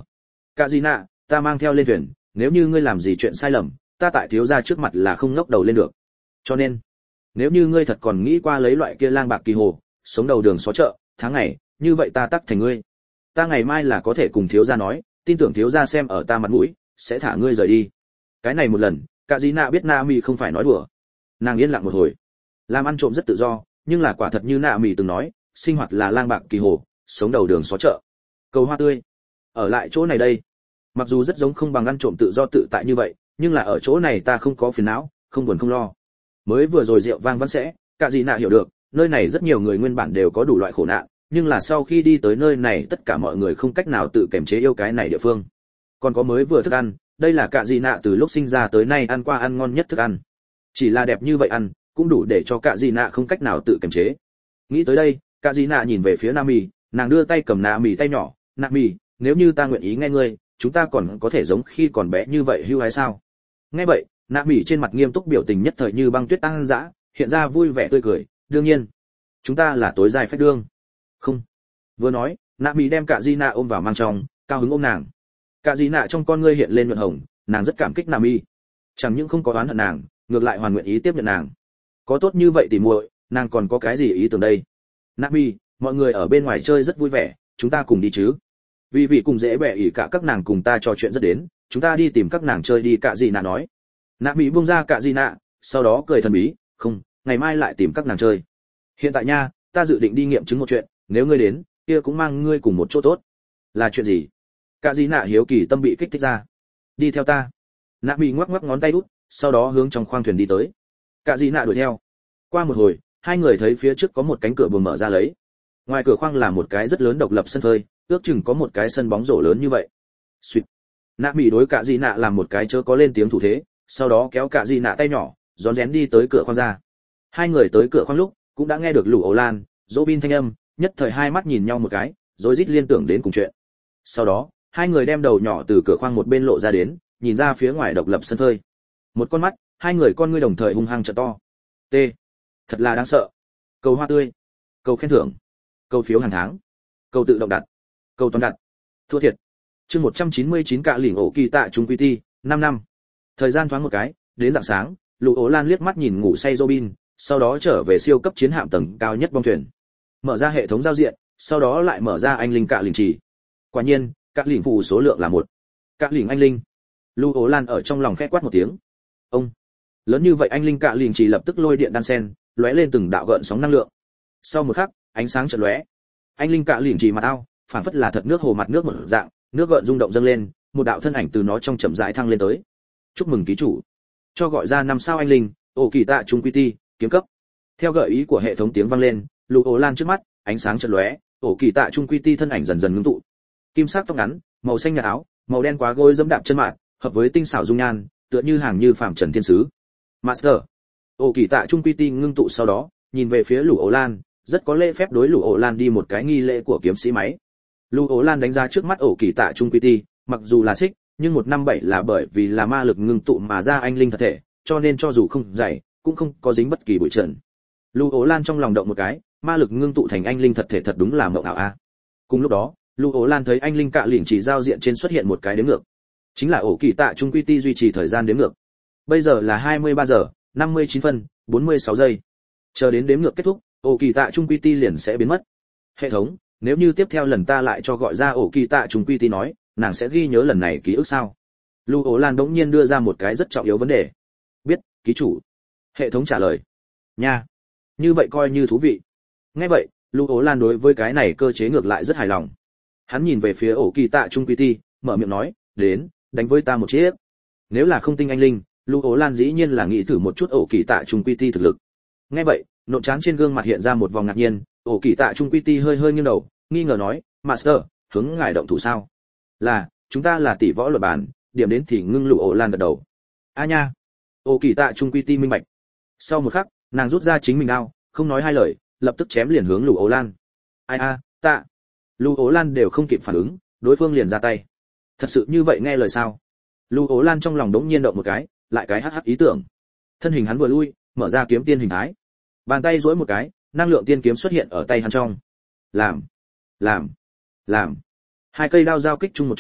Cạ Dị Nạ, ta mang theo lên thuyền, nếu như ngươi làm gì chuyện sai lầm, ta tại thiếu gia trước mặt là không ngóc đầu lên được. Cho nên, nếu như ngươi thật còn nghĩ qua lấy loại kia lang bạc kỳ hồ, sống đầu đường xó chợ, tháng ngày, như vậy ta tắc thành ngươi. Ta ngày mai là có thể cùng thiếu gia nói, tin tưởng thiếu gia xem ở ta mặt mũi, sẽ thả ngươi rời đi. Cái này một lần, Cạ Dị Nạ biết Na Mi không phải nói đùa. Nàng yên lặng một hồi. Làm ăn trộm rất tự do, nhưng là quả thật như Na Mi từng nói, sinh hoạt là lang bạc kỳ hồ, sống đầu đường xó chợ. Cầu hoa tươi. Ở lại chỗ này đây. Mặc dù rất giống không bằng ăn trộm tự do tự tại như vậy, nhưng là ở chỗ này ta không có phiền não, không buồn không lo. Mới vừa rồi rượu vang vắn sẽ, Cạ Dị Nạ hiểu được, nơi này rất nhiều người nguyên bản đều có đủ loại khổ nạn, nhưng là sau khi đi tới nơi này tất cả mọi người không cách nào tự kiềm chế yêu cái này địa phương. Còn có mới vừa thức ăn, đây là Cạ Dị Nạ từ lúc sinh ra tới nay ăn qua ăn ngon nhất thức ăn. Chỉ là đẹp như vậy ăn, cũng đủ để cho Cạ Dị Nạ không cách nào tự kiềm chế. Nghĩ tới đây, Cạ Dị Nạ nhìn về phía Nam Mì, nàng đưa tay cầm Nam Mì tay nhỏ, "Nam Mì, nếu như ta nguyện ý nghe ngươi, chúng ta còn có thể giống khi còn bé như vậy hưu hái sao?" Nghe vậy, Nam Mì trên mặt nghiêm túc biểu tình nhất thời như băng tuyết tăng dã, hiện ra vui vẻ tươi cười, "Đương nhiên, chúng ta là tối dài phách đương." Không. Vừa nói, Nam Mì đem Cạ Dị Nạ ôm vào mang trong, cao hứng ôm nàng. Cạ Dị Nạ trong con ngươi hiện lên nhuận hồng, nàng rất cảm kích Nam Mì, chẳng những không có oán hận nàng, ngược lại hoàn nguyện ý tiếp nhận nàng. Có tốt như vậy thì muội, nàng còn có cái gì ý tưởng đây? Nam Mì, mọi người ở bên ngoài chơi rất vui vẻ, chúng ta cùng đi chứ? Vì vị cùng dễ bẻ ỉ cả các nàng cùng ta trò chuyện rất đến, chúng ta đi tìm các nàng chơi đi, Cạ Dị Nạ nói. Nam Mì buông ra Cạ Dị Nạ, sau đó cười thần bí, "Không, ngày mai lại tìm các nàng chơi. Hiện tại nha, ta dự định đi nghiệm chứng một chuyện, nếu ngươi đến, kia cũng mang ngươi cùng một chỗ tốt." "Là chuyện gì?" Cạ Dị Nạ hiếu kỳ tâm bị kích thích ra. "Đi theo ta." Nam Mì ngoắc ngoắc ngón tay út, sau đó hướng trong khoang thuyền đi tới. Cạ Dị Nạ đuổi theo. Qua một hồi, hai người thấy phía trước có một cánh cửa buồng mở ra lấy. Ngoài cửa khoang là một cái rất lớn độc lập sân phơi, ước chừng có một cái sân bóng rổ lớn như vậy. Xuyệt. Nạ Mị đối Cạ Dị Nạ làm một cái chớ có lên tiếng thủ thế, sau đó kéo Cạ Dị Nạ tay nhỏ, rón rén đi tới cửa khoang ra. Hai người tới cửa khoang lúc, cũng đã nghe được Lũ Ổ Lan, Robin thanh âm, nhất thời hai mắt nhìn nhau một cái, rối rít liên tưởng đến cùng chuyện. Sau đó, hai người đem đầu nhỏ từ cửa khoang một bên lộ ra đến, nhìn ra phía ngoài độc lập sân phơi. Một con mắt, hai người con ngươi đồng thời hung hăng trợ to. T. Thật là đáng sợ. Cầu hoa tươi, cầu khen thưởng, cầu phiếu hàng tháng, cầu tự động đặt, cầu toàn đặt. Thua thiệt. Chương 199 Cạ Lỉnh Ổ Kỳ Tạ Trung Quy Ti, 5 năm. Thời gian thoáng một cái, đến rạng sáng, Lũ Ổ Lan liếc mắt nhìn ngủ say Robin, sau đó trở về siêu cấp chiến hạm tầng cao nhất bong thuyền. Mở ra hệ thống giao diện, sau đó lại mở ra anh linh Cạ Lỉnh chỉ. Quả nhiên, Cạ Lỉnh phù số lượng là 1. Cạ Lỉnh anh linh. Lũ Ổ Lan ở trong lòng khẽ quát một tiếng. Ông. Lớn như vậy anh linh Cạ Lỉnh chỉ lập tức lôi điện đan sen, lóe lên từng đạo gợn sóng năng lượng. Sau một khắc, ánh sáng chợt lóe. Anh linh Cạ Lỉnh chỉ mặt ao, phản phất là thật nước hồ mặt nước một dạng, nước gợn rung động dâng lên, một đạo thân ảnh từ nó trong chậm rãi thăng lên tới. Chúc mừng ký chủ, cho gọi ra 5 sao anh linh, Ổ Kỳ Tạ Trung Quy Ti, kiếm cấp. Theo gợi ý của hệ thống tiếng vang lên, Lũ Ổ Lan trước mắt, ánh sáng chợt lóe, Ổ Kỳ Tạ Trung Quy Ti thân ảnh dần dần ngưng tụ. Kim sắc tóc ngắn, màu xanh nhạt áo, màu đen quá gối dẫm đạp chân mạn, hợp với tinh xảo dung nhan, tựa như hàng như phàm trần thiên sứ. Master. Ổ Kỳ Tạ Trung Quy Ti ngưng tụ sau đó, nhìn về phía Lũ Ổ Lan, rất có lễ phép đối Lũ Ổ Lan đi một cái nghi lễ của kiếm sĩ máy. Lũ Ổ Lan đánh giá trước mắt Ổ Kỳ Tạ Trung Quy Ti, mặc dù là xích, nhưng 157 là bởi vì là ma lực ngưng tụ mà ra anh linh thật thể, cho nên cho dù không dày, cũng không có dính bất kỳ bụi trần. Lũ Ổ Lan trong lòng động một cái, ma lực ngưng tụ thành anh linh thật thể thật đúng là mộng ảo a. Cùng lúc đó, Lũ Ổ Lan thấy anh linh Cạ Lỉnh chỉ giao diện trên xuất hiện một cái đếm ngược. Chính là Ổ Kỳ Tạ Trung Quy Ti duy trì thời gian đếm ngược. Bây giờ là 23 giờ, 59 phân, 46 giây. Chờ đến đếm ngược kết thúc, Ổ Kỳ Tạ Trung Quy Ti liền sẽ biến mất. Hệ thống, nếu như tiếp theo lần ta lại cho gọi ra Ổ Kỳ Tạ Trung Quy Ti nói, nàng sẽ ghi nhớ lần này ký ức sao? Lũ Ổ Lan đống nhiên đưa ra một cái rất trọng yếu vấn đề. Biết, ký chủ. Hệ thống trả lời. Nha, như vậy coi như thú vị. Nghe vậy, Lũ Ổ Lan đối với cái này cơ chế ngược lại rất hài lòng. Hắn nhìn về phía Ổ Kỳ Tạ Trung Quy Ti, mở miệng nói, đến, đánh với ta một chiếc. Nếu là không tinh anh linh, Lũ Ổ Lan dĩ nhiên là nghĩ thử một chút Ổ Kỳ Tạ Trung Quy Ti thực lực. Nghe vậy, nộn trán trên gương mặt hiện ra một vòng ngạc nhiên, Ổ Kỳ Tạ Trung Quy Ti hơi hơi nghiêng đầu, nghi ngờ nói, Master, hướng ngài động thủ sao? Là, chúng ta là tỷ võ luật bản, điểm đến thì ngưng. Lũ Ổ Lan gật đầu. A nha. Ổ Kỳ Tạ Trung Quy Ti minh bạch. Sau một khắc, nàng rút ra chính mình đao, không nói hai lời, lập tức chém liền hướng Lũ Ổ Lan. Ai a, tạ. Lũ Ổ Lan đều không kịp phản ứng, đối phương liền ra tay. Thật sự như vậy nghe lời sao? Lũ Ổ Lan trong lòng đống nhiên động một cái, lại cái hắc ý tưởng. Thân hình hắn vừa lui, mở ra kiếm tiên hình thái. Bàn tay duỗi một cái, năng lượng tiên kiếm xuất hiện ở tay hắn trong. Làm. Hai cây đao giao kích chung một chỗ,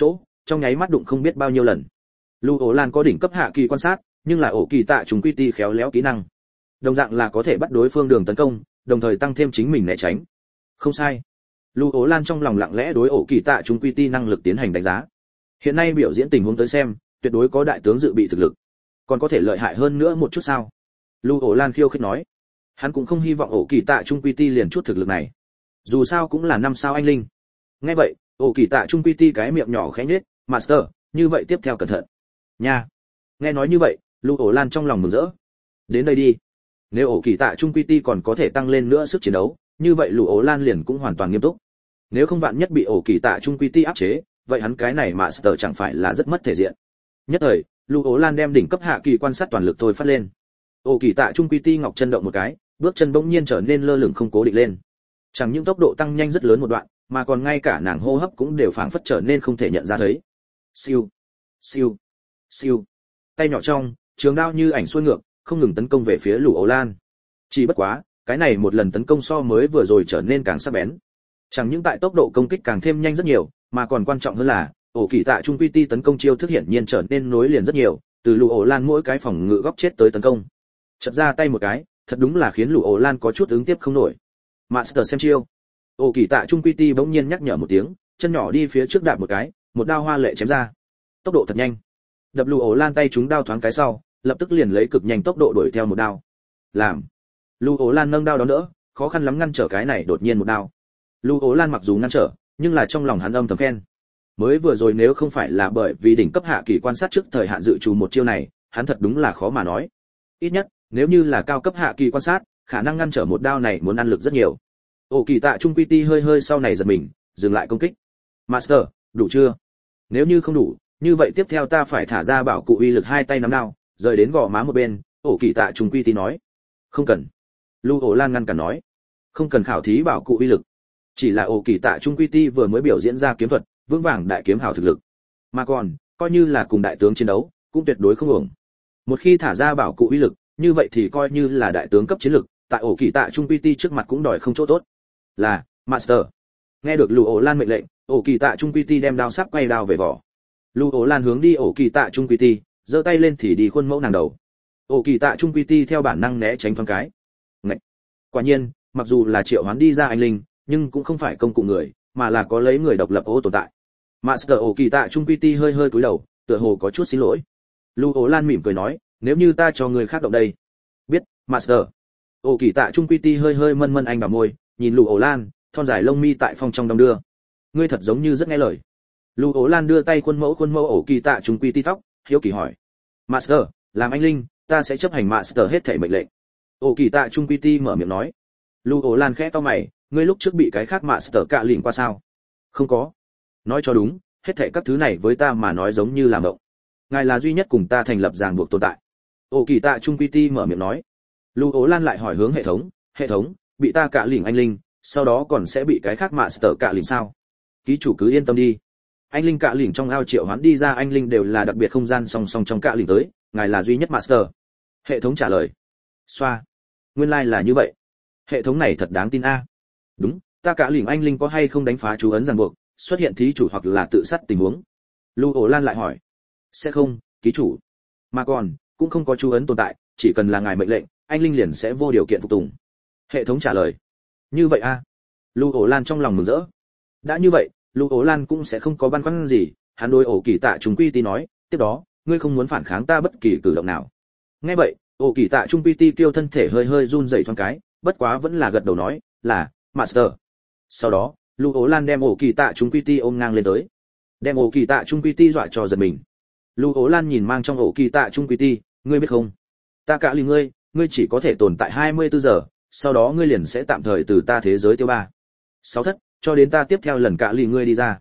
trong nháy mắt đụng không biết bao nhiêu lần. Lưu Ố Lan có đỉnh cấp hạ kỳ quan sát, nhưng là ổ kỳ tạ chúng quy ti khéo léo kỹ năng, đồng dạng là có thể bắt đối phương đường tấn công, đồng thời tăng thêm chính mình né tránh. Không sai. Lưu Ố Lan trong lòng lặng lẽ đối ổ kỳ tạ chúng quy ti năng lực tiến hành đánh giá. Hiện nay biểu diễn tình huống tới xem, tuyệt đối có đại tướng dự bị thực lực. Còn có thể lợi hại hơn nữa một chút sao? Lưu Ố Lan khiêu khích nói. Hắn cũng không hy vọng ổ kỳ tạ trung quy ti liền chút thực lực này. Dù sao cũng là 5 sao anh linh. Nghe vậy, ổ kỳ tạ trung quy ti cái miệng nhỏ khẽ nhếch, "Master, như vậy tiếp theo cẩn thận." Nha. Nghe nói như vậy, Lưu Ổ Lan trong lòng mừng rỡ. Đến đây đi. Nếu ổ kỳ tạ trung quy ti còn có thể tăng lên nữa sức chiến đấu, như vậy Lưu Ổ Lan liền cũng hoàn toàn nghiêm túc. Nếu không vạn nhất bị ổ kỳ tạ trung quy ti áp chế, vậy hắn cái này Master chẳng phải là rất mất thể diện. Nhất thời, Lưu Ổ Lan đem đỉnh cấp hạ kỳ quan sát toàn lực thôi phát lên. Ổ kỳ tạ trung quy ti ngọc chân động một cái, bước chân bỗng nhiên trở nên lơ lửng không cố định lên. Chẳng những tốc độ tăng nhanh rất lớn một đoạn, mà còn ngay cả nàng hô hấp cũng đều phảng phất trở nên không thể nhận ra thấy. Siêu, siêu, siêu. Tay nhỏ trong, trường đao như ảnh xuôi ngược, không ngừng tấn công về phía Lưu Ổ Lan. Chỉ bất quá, cái này một lần tấn công so mới vừa rồi trở nên càng sắc bén. Chẳng những tại tốc độ công kích càng thêm nhanh rất nhiều, mà còn quan trọng hơn là, ổ kỳ tạ trung quy ti tấn công chiêu thức hiển nhiên trở nên nối liền rất nhiều, từ Lưu Ổ Lan mỗi cái phòng ngự góc chết tới tấn công. Chợt ra tay một cái, thật đúng là khiến Lưu Ổ Lan có chút ứng tiếp không nổi. Master xem chiêu. Ổ kỳ tạ trung quy ti bỗng nhiên nhắc nhở một tiếng, chân nhỏ đi phía trước đạp một cái, một đao hoa lệ chém ra. Tốc độ thật nhanh. Đập Lưu Ổ Lan tay trúng đao thoáng cái sau, lập tức liền lấy cực nhanh tốc độ đuổi theo một đao. Làm. Lưu Ổ Lan nâng đao đón đỡ, khó khăn lắm ngăn trở cái này đột nhiên một đao. Lưu Ổ Lan mặc dù ngăn trở, nhưng là trong lòng hắn âm thầm khen. Mới vừa rồi nếu không phải là bởi vì đỉnh cấp hạ kỳ quan sát trước thời hạn dự trù một chiêu này, hắn thật đúng là khó mà nói. Ít nhất, nếu như là cao cấp hạ kỳ quan sát, khả năng ngăn trở một đao này muốn ăn lực rất nhiều. Ổ kỳ tạ trung quy ti hơi sau này giật mình, dừng lại công kích. Master, đủ chưa? Nếu như không đủ, như vậy tiếp theo ta phải thả ra bảo cụ uy lực hai tay nắm đao, rời đến gò má một bên. Ổ kỳ tạ trung quy ti nói. Không cần. Lưu Ổ Lan ngăn cản nói. Không cần khảo thí bảo cụ uy lực. Chỉ là ổ kỳ tạ trung quy ti vừa mới biểu diễn ra kiếm thuật, vững vàng đại kiếm hào thực lực. Mà còn, coi như là cùng đại tướng chiến đấu, cũng tuyệt đối không uổng. Một khi thả ra bảo cụ uy lực, như vậy thì coi như là đại tướng cấp chiến lực, tại ổ kỳ tạ trung quy ti trước mặt cũng đòi không chỗ tốt. Là, Master. Nghe được Lưu Ổ Lan mệnh lệnh, ổ kỳ tạ trung quy ti đem đao sắp quay đao về vỏ. Lưu Ổ Lan hướng đi ổ kỳ tạ trung quy ti, giơ tay lên thì đi khuôn mẫu nàng đầu. Ổ kỳ tạ trung quy ti theo bản năng né tránh thoáng cái. Ngậy. Quả nhiên, mặc dù là triệu hoán đi ra anh linh, nhưng cũng không phải công cụ người, mà là có lấy người độc lập ô tồn tại. Master ổ kỳ tạ trung quy ti hơi cúi đầu, tựa hồ có chút xin lỗi. Lưu Ổ Lan mỉm cười nói, nếu như ta cho người khác động đây. Biết, Master. Ổ kỳ tạ trung quy ti hơi mân anh vào môi, nhìn Lưu Ổ Lan, thon dài lông mi tại phong trong đong đưa. Ngươi thật giống như rất nghe lời. Lưu Ổ Lan đưa tay khuôn mẫu ổ kỳ tạ trung quy ti tóc, hiếu kỳ hỏi. Master, làm anh linh, ta sẽ chấp hành Master hết thảy mệnh lệnh. Ổ kỳ tạ trung quy ti mở miệng nói. Lưu Ổ Lan khẽ cau mày, ngươi lúc trước bị cái khác Master cạ lỉnh qua sao? Không có. Nói cho đúng, hết thảy các thứ này với ta mà nói giống như là mộng. Ngài là duy nhất cùng ta thành lập ràng buộc tồn tại. Ổ kỳ tạ trung quy ti mở miệng nói. Lưu Ổ Lan lại hỏi hướng hệ thống, bị ta cạ lỉnh anh linh, sau đó còn sẽ bị cái khác Master cạ lỉnh sao? Ký chủ cứ yên tâm đi. Anh linh cạ lỉnh trong ao triệu hoán đi ra anh linh đều là đặc biệt không gian song song trong cạ lỉnh tới, ngài là duy nhất Master. Hệ thống trả lời. Xoa. Nguyên lai là như vậy. Hệ thống này thật đáng tin a. Đúng, ta cạ lỉnh anh linh có hay không đánh phá chú ấn ràng buộc, xuất hiện thí chủ hoặc là tự sát tình huống? Lưu Ổ Lan lại hỏi. Sẽ không, ký chủ. Mà còn, cũng không có chú ấn tồn tại, chỉ cần là ngài mệnh lệnh, anh linh liền sẽ vô điều kiện phục tùng. Hệ thống trả lời. Như vậy a. Lưu Ổ Lan trong lòng mừng rỡ. Đã như vậy, Lưu Ổ Lan cũng sẽ không có băn khoăn gì, hắn đối ổ kỳ tạ trung quy ti nói, tiếp đó, ngươi không muốn phản kháng ta bất kỳ cử động nào. Nghe vậy, ổ kỳ tạ trung quy ti kêu thân thể hơi run rẩy thoáng cái, bất quá vẫn là gật đầu nói, là, Master. Sau đó, Lưu Ổ Lan đem ổ kỳ tạ trung quy ti ôm ngang lên tới, đem ổ kỳ tạ trung quy ti dọa cho giật mình. Lưu Ổ Lan nhìn mang trong ổ kỳ tạ trung quy ti, ngươi biết không, ta cạ lì ngươi chỉ có thể tồn tại 24 giờ, sau đó ngươi liền sẽ tạm thời từ ta thế giới tiêu ba. 6 thất, cho đến ta tiếp theo lần cạ lì ngươi đi ra.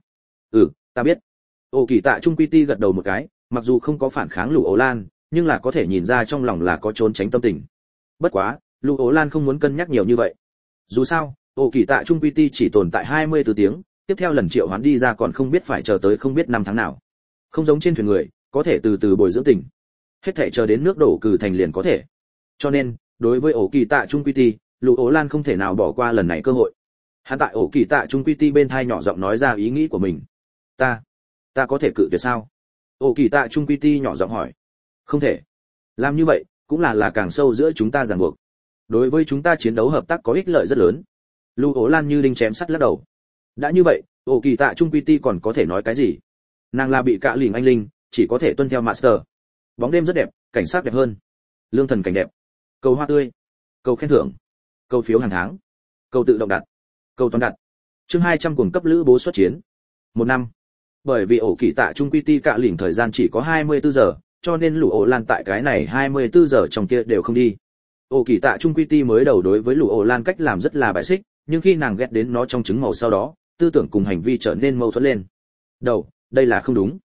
Ta biết. Ổ kỳ tạ trung quy ti gật đầu một cái, mặc dù không có phản kháng Lưu Ổ Lan, nhưng là có thể nhìn ra trong lòng là có trốn tránh tâm tình. Bất quá, Lưu Ổ Lan không muốn cân nhắc nhiều như vậy. Dù sao, ổ kỳ tạ trung quy ti chỉ tồn tại 24 tiếng, tiếp theo lần triệu hoán đi ra còn không biết phải chờ tới không biết năm tháng nào. Không giống trên thuyền người, có thể từ từ bồi dưỡng tình. Hết thảy chờ đến nước đổ cừ thành liền có thể. Cho nên, đối với ổ kỳ tạ trung quy ti, Lưu Ổ Lan không thể nào bỏ qua lần này cơ hội. Hắn tại ổ kỳ tạ trung quy ti bên thai nhỏ giọng nói ra ý nghĩ của mình. Ta ta có thể cự tuyệt sao? Ổ kỳ tạ trung quy ti nhỏ giọng hỏi. Không thể. Làm như vậy cũng là càng sâu giữa chúng ta ràng buộc. Đối với chúng ta chiến đấu hợp tác có ích lợi rất lớn. Lưu Ố Lan như đinh chém sắt lắc đầu. Đã như vậy, ổ kỳ tạ trung quy ti còn có thể nói cái gì? Nàng là bị cạ lỉnh anh linh, chỉ có thể tuân theo master. Bóng đêm rất đẹp, cảnh sát đẹp hơn. Lương thần cảnh đẹp. Cầu hoa tươi. Cầu khen thưởng. Cầu phiếu hàng tháng. Cầu tự động đặt. Cầu toàn đặt. Chương 200 cuồng cấp lữ bố xuất chiến. 1 năm. Bởi vì ổ kỳ tạ trung quy ti cạ lỉnh thời gian chỉ có 24 giờ, cho nên Lũ Ổ Lan tại cái này 24 giờ trong kia đều không đi. Ổ kỳ tạ trung quy ti mới đầu đối với Lũ Ổ Lan cách làm rất là bài xích, nhưng khi nàng ghét đến nó trong trứng màu sau đó, tư tưởng cùng hành vi trở nên mâu thuẫn lên. Đầu, đây là không đúng.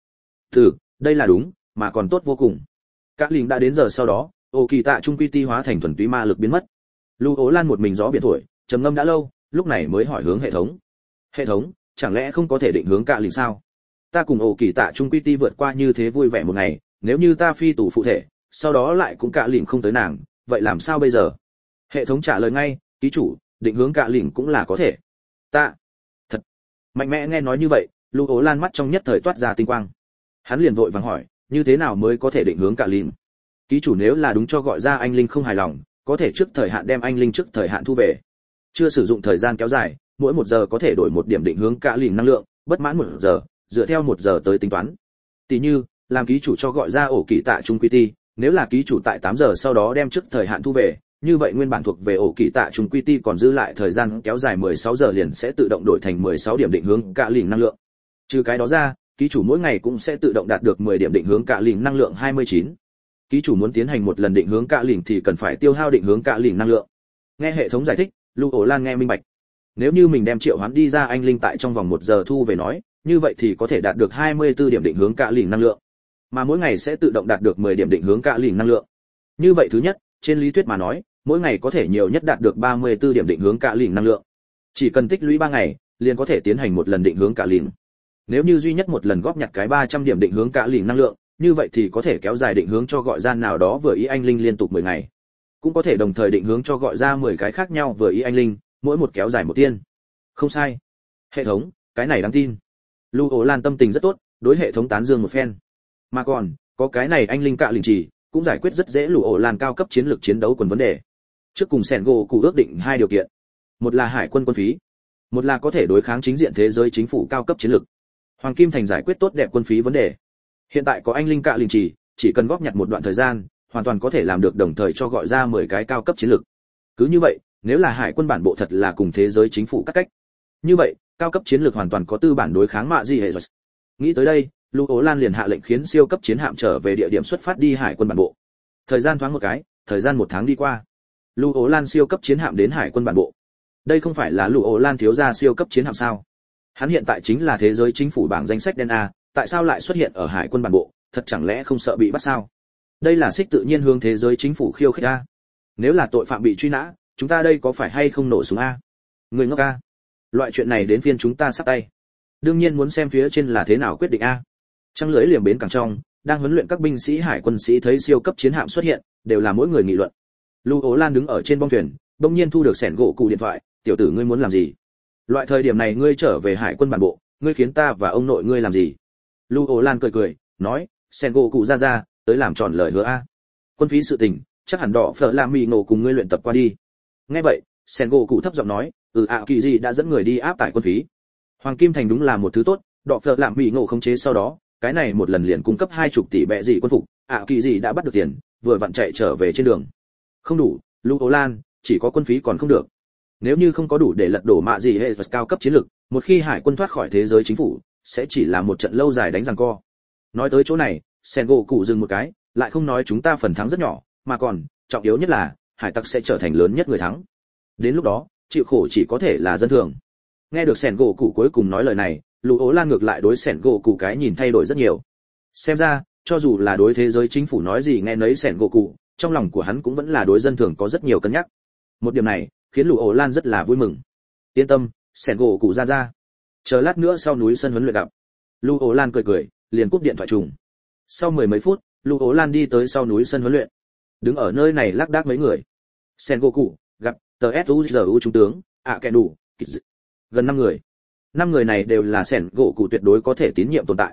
Đây là đúng, mà còn tốt vô cùng. Các linh đã đến giờ sau đó, ổ kỳ tạ trung quy ti hóa thành thuần túy ma lực biến mất. Lũ Ổ Lan một mình gió biển thổi, trầm ngâm đã lâu, lúc này mới hỏi hướng hệ thống. Hệ thống, chẳng lẽ không có thể định hướng cạ lỉnh sao? Ta cùng ổ kỳ tạ trung quy ti vượt qua như thế vui vẻ một ngày, nếu như ta phi tù phụ thể, sau đó lại cũng cạ lỉnh không tới nàng, vậy làm sao bây giờ? Hệ thống trả lời ngay, ký chủ, định hướng cạ lỉnh cũng là có thể. Ta, thật, mạnh mẽ nghe nói như vậy, Lũ Ố Lan mắt trong nhất thời toát ra tinh quang. Hắn liền vội vàng hỏi, như thế nào mới có thể định hướng cạ lỉnh? Ký chủ nếu là đúng cho gọi ra anh linh không hài lòng, có thể trước thời hạn đem anh linh trước thời hạn thu về. Chưa sử dụng thời gian kéo dài, mỗi 1 giờ có thể đổi 1 điểm định hướng cạ lỉnh năng lượng, bất mãn 1 giờ, dựa theo 1 giờ tới tính toán. Tỷ như, làm ký chủ cho gọi ra ổ kỳ tạ trung quy ti, nếu là ký chủ tại 8 giờ sau đó đem trước thời hạn thu về, như vậy nguyên bản thuộc về ổ kỳ tạ trung quy ti còn dư lại thời gian kéo dài 16 giờ liền sẽ tự động đổi thành 16 điểm định hướng cạ lỉnh năng lượng. Trừ cái đó ra, ký chủ mỗi ngày cũng sẽ tự động đạt được 10 điểm định hướng cạ lỉnh năng lượng 29. Ký chủ muốn tiến hành một lần định hướng cạ lỉnh thì cần phải tiêu hao định hướng cạ lỉnh năng lượng. Nghe hệ thống giải thích, Lũ Ổ Lan nghe minh bạch. Nếu như mình đem triệu hoán đi ra anh linh tại trong vòng 1 giờ thu về nói, như vậy thì có thể đạt được 24 điểm định hướng cạ lỉnh năng lượng, mà mỗi ngày sẽ tự động đạt được 10 điểm định hướng cạ lỉnh năng lượng. Như vậy thứ nhất, trên lý thuyết mà nói, mỗi ngày có thể nhiều nhất đạt được 34 điểm định hướng cạ lỉnh năng lượng. Chỉ cần tích lũy 3 ngày, liền có thể tiến hành một lần định hướng cạ lỉnh. Nếu như duy nhất một lần góp nhặt cái 300 điểm định hướng cạ lỉnh năng lượng, như vậy thì có thể kéo dài định hướng cho gọi ra nào đó vừa ý anh linh liên tục 10 ngày. Cũng có thể đồng thời định hướng cho gọi ra 10 cái khác nhau vừa ý anh linh, mỗi một kéo dài một tiên. Không sai. Hệ thống, cái này đáng tin. Lũ Ổ Lan tâm tình rất tốt, đối hệ thống tán dương một phen. Mà còn, có cái này anh linh cạ lỉnh chỉ, cũng giải quyết rất dễ Lũ Ổ Lan cao cấp chiến lược chiến đấu quần vấn đề. Trước cùng Sẻn gỗ cụ ước định 2 điều kiện. Một là hải quân quân phí, một là có thể đối kháng chính diện thế giới chính phủ cao cấp chiến lược. Hoàng Kim Thành giải quyết tốt đẹp quân phí vấn đề. Hiện tại có anh linh cạ lỉnh chỉ cần góp nhặt một đoạn thời gian, hoàn toàn có thể làm được đồng thời cho gọi ra 10 cái cao cấp chiến lược. Cứ như vậy, nếu là hải quân bản bộ thật là cùng thế giới chính phủ cắt cách, như vậy, cao cấp chiến lược hoàn toàn có tư bản đối kháng mạ gì hệ rồi. Nghĩ tới đây, Lũ Ố Lan liền hạ lệnh khiến siêu cấp chiến hạm trở về địa điểm xuất phát đi hải quân bản bộ. Thời gian thoáng một cái, thời gian 1 tháng đi qua. Lũ Ố Lan siêu cấp chiến hạm đến hải quân bản bộ. Đây không phải là Lũ Ố Lan thiếu gia siêu cấp chiến hạm sao? Hắn hiện tại chính là thế giới chính phủ bảng danh sách đen a, tại sao lại xuất hiện ở hải quân bản bộ, thật chẳng lẽ không sợ bị bắt sao? Đây là xích tự nhiên hướng thế giới chính phủ khiêu khích a. Nếu là tội phạm bị truy nã, chúng ta đây có phải hay không nổ súng a? Người ngốc a. Loại chuyện này đến phiên chúng ta sắp tay. Đương nhiên muốn xem phía trên là thế nào quyết định a. Trăng lưới liềm bến càng trong, đang huấn luyện các binh sĩ hải quân sĩ thấy siêu cấp chiến hạm xuất hiện, đều là mỗi người nghị luận. Lũ Ố Lan đứng ở trên bong thuyền, bỗng nhiên thu được Sẻn gỗ cụ điện thoại, "Tiểu tử ngươi muốn làm gì? Loại thời điểm này ngươi trở về hải quân bản bộ, ngươi khiến ta và ông nội ngươi làm gì?" Lũ Ố Lan cười cười, nói, "Sẻn gỗ cụ ra, tới làm tròn lời hứa a. Quân phí sự tình, chắc hẳn đỏ phở làm mì nổ cùng ngươi luyện tập qua đi." Nghe vậy, Sẻn gỗ cụ thấp giọng nói, Kỳ gì đã dẫn người đi áp tải quân phí. Hoàng Kim Thành đúng là một thứ tốt, đọ phở làm mì nổ khống chế sau đó, cái này một lần liền cung cấp 20 tỷ bẹ gì quân phục, Kỳ gì đã bắt được tiền, vừa vặn chạy trở về trên đường. Không đủ, Lũ Ố Lan, chỉ có quân phí còn không được. Nếu như không có đủ để lật đổ mạ gì hệ vật cao cấp chiến lược, một khi hải quân thoát khỏi thế giới chính phủ, sẽ chỉ là một trận lâu dài đánh giằng co. Nói tới chỗ này, Sengo cụ dừng một cái, lại không nói chúng ta phần thắng rất nhỏ, mà còn, trọng yếu nhất là, hải tặc sẽ trở thành lớn nhất người thắng. Đến lúc đó, chịu khổ chỉ có thể là dân thường. Nghe được Sengo cụ cuối cùng nói lời này, Lũ Ố Lan ngược lại đối Sengo cụ cái nhìn thay đổi rất nhiều. Xem ra, cho dù là đối thế giới chính phủ nói gì nghe nấy Sengo cụ, trong lòng của hắn cũng vẫn là đối dân thường có rất nhiều cân nhắc. Một điểm này, khiến Lũ Ố Lan rất là vui mừng. Yên tâm, Sengo cụ ra. Chờ lát nữa sau núi sân huấn luyện gặp. Lũ Ố Lan cười cười, liền cúp điện thoại trùng. Sau 10 mấy phút, Lũ Ố Lan đi tới sau núi sân huấn luyện. Đứng ở nơi này lác đác mấy người. Sengoku, gặp tờ SUZU trung tướng, kẻ đủ, gần 5 người. 5 người này đều là Sengoku tuyệt đối có thể tín nhiệm tồn tại.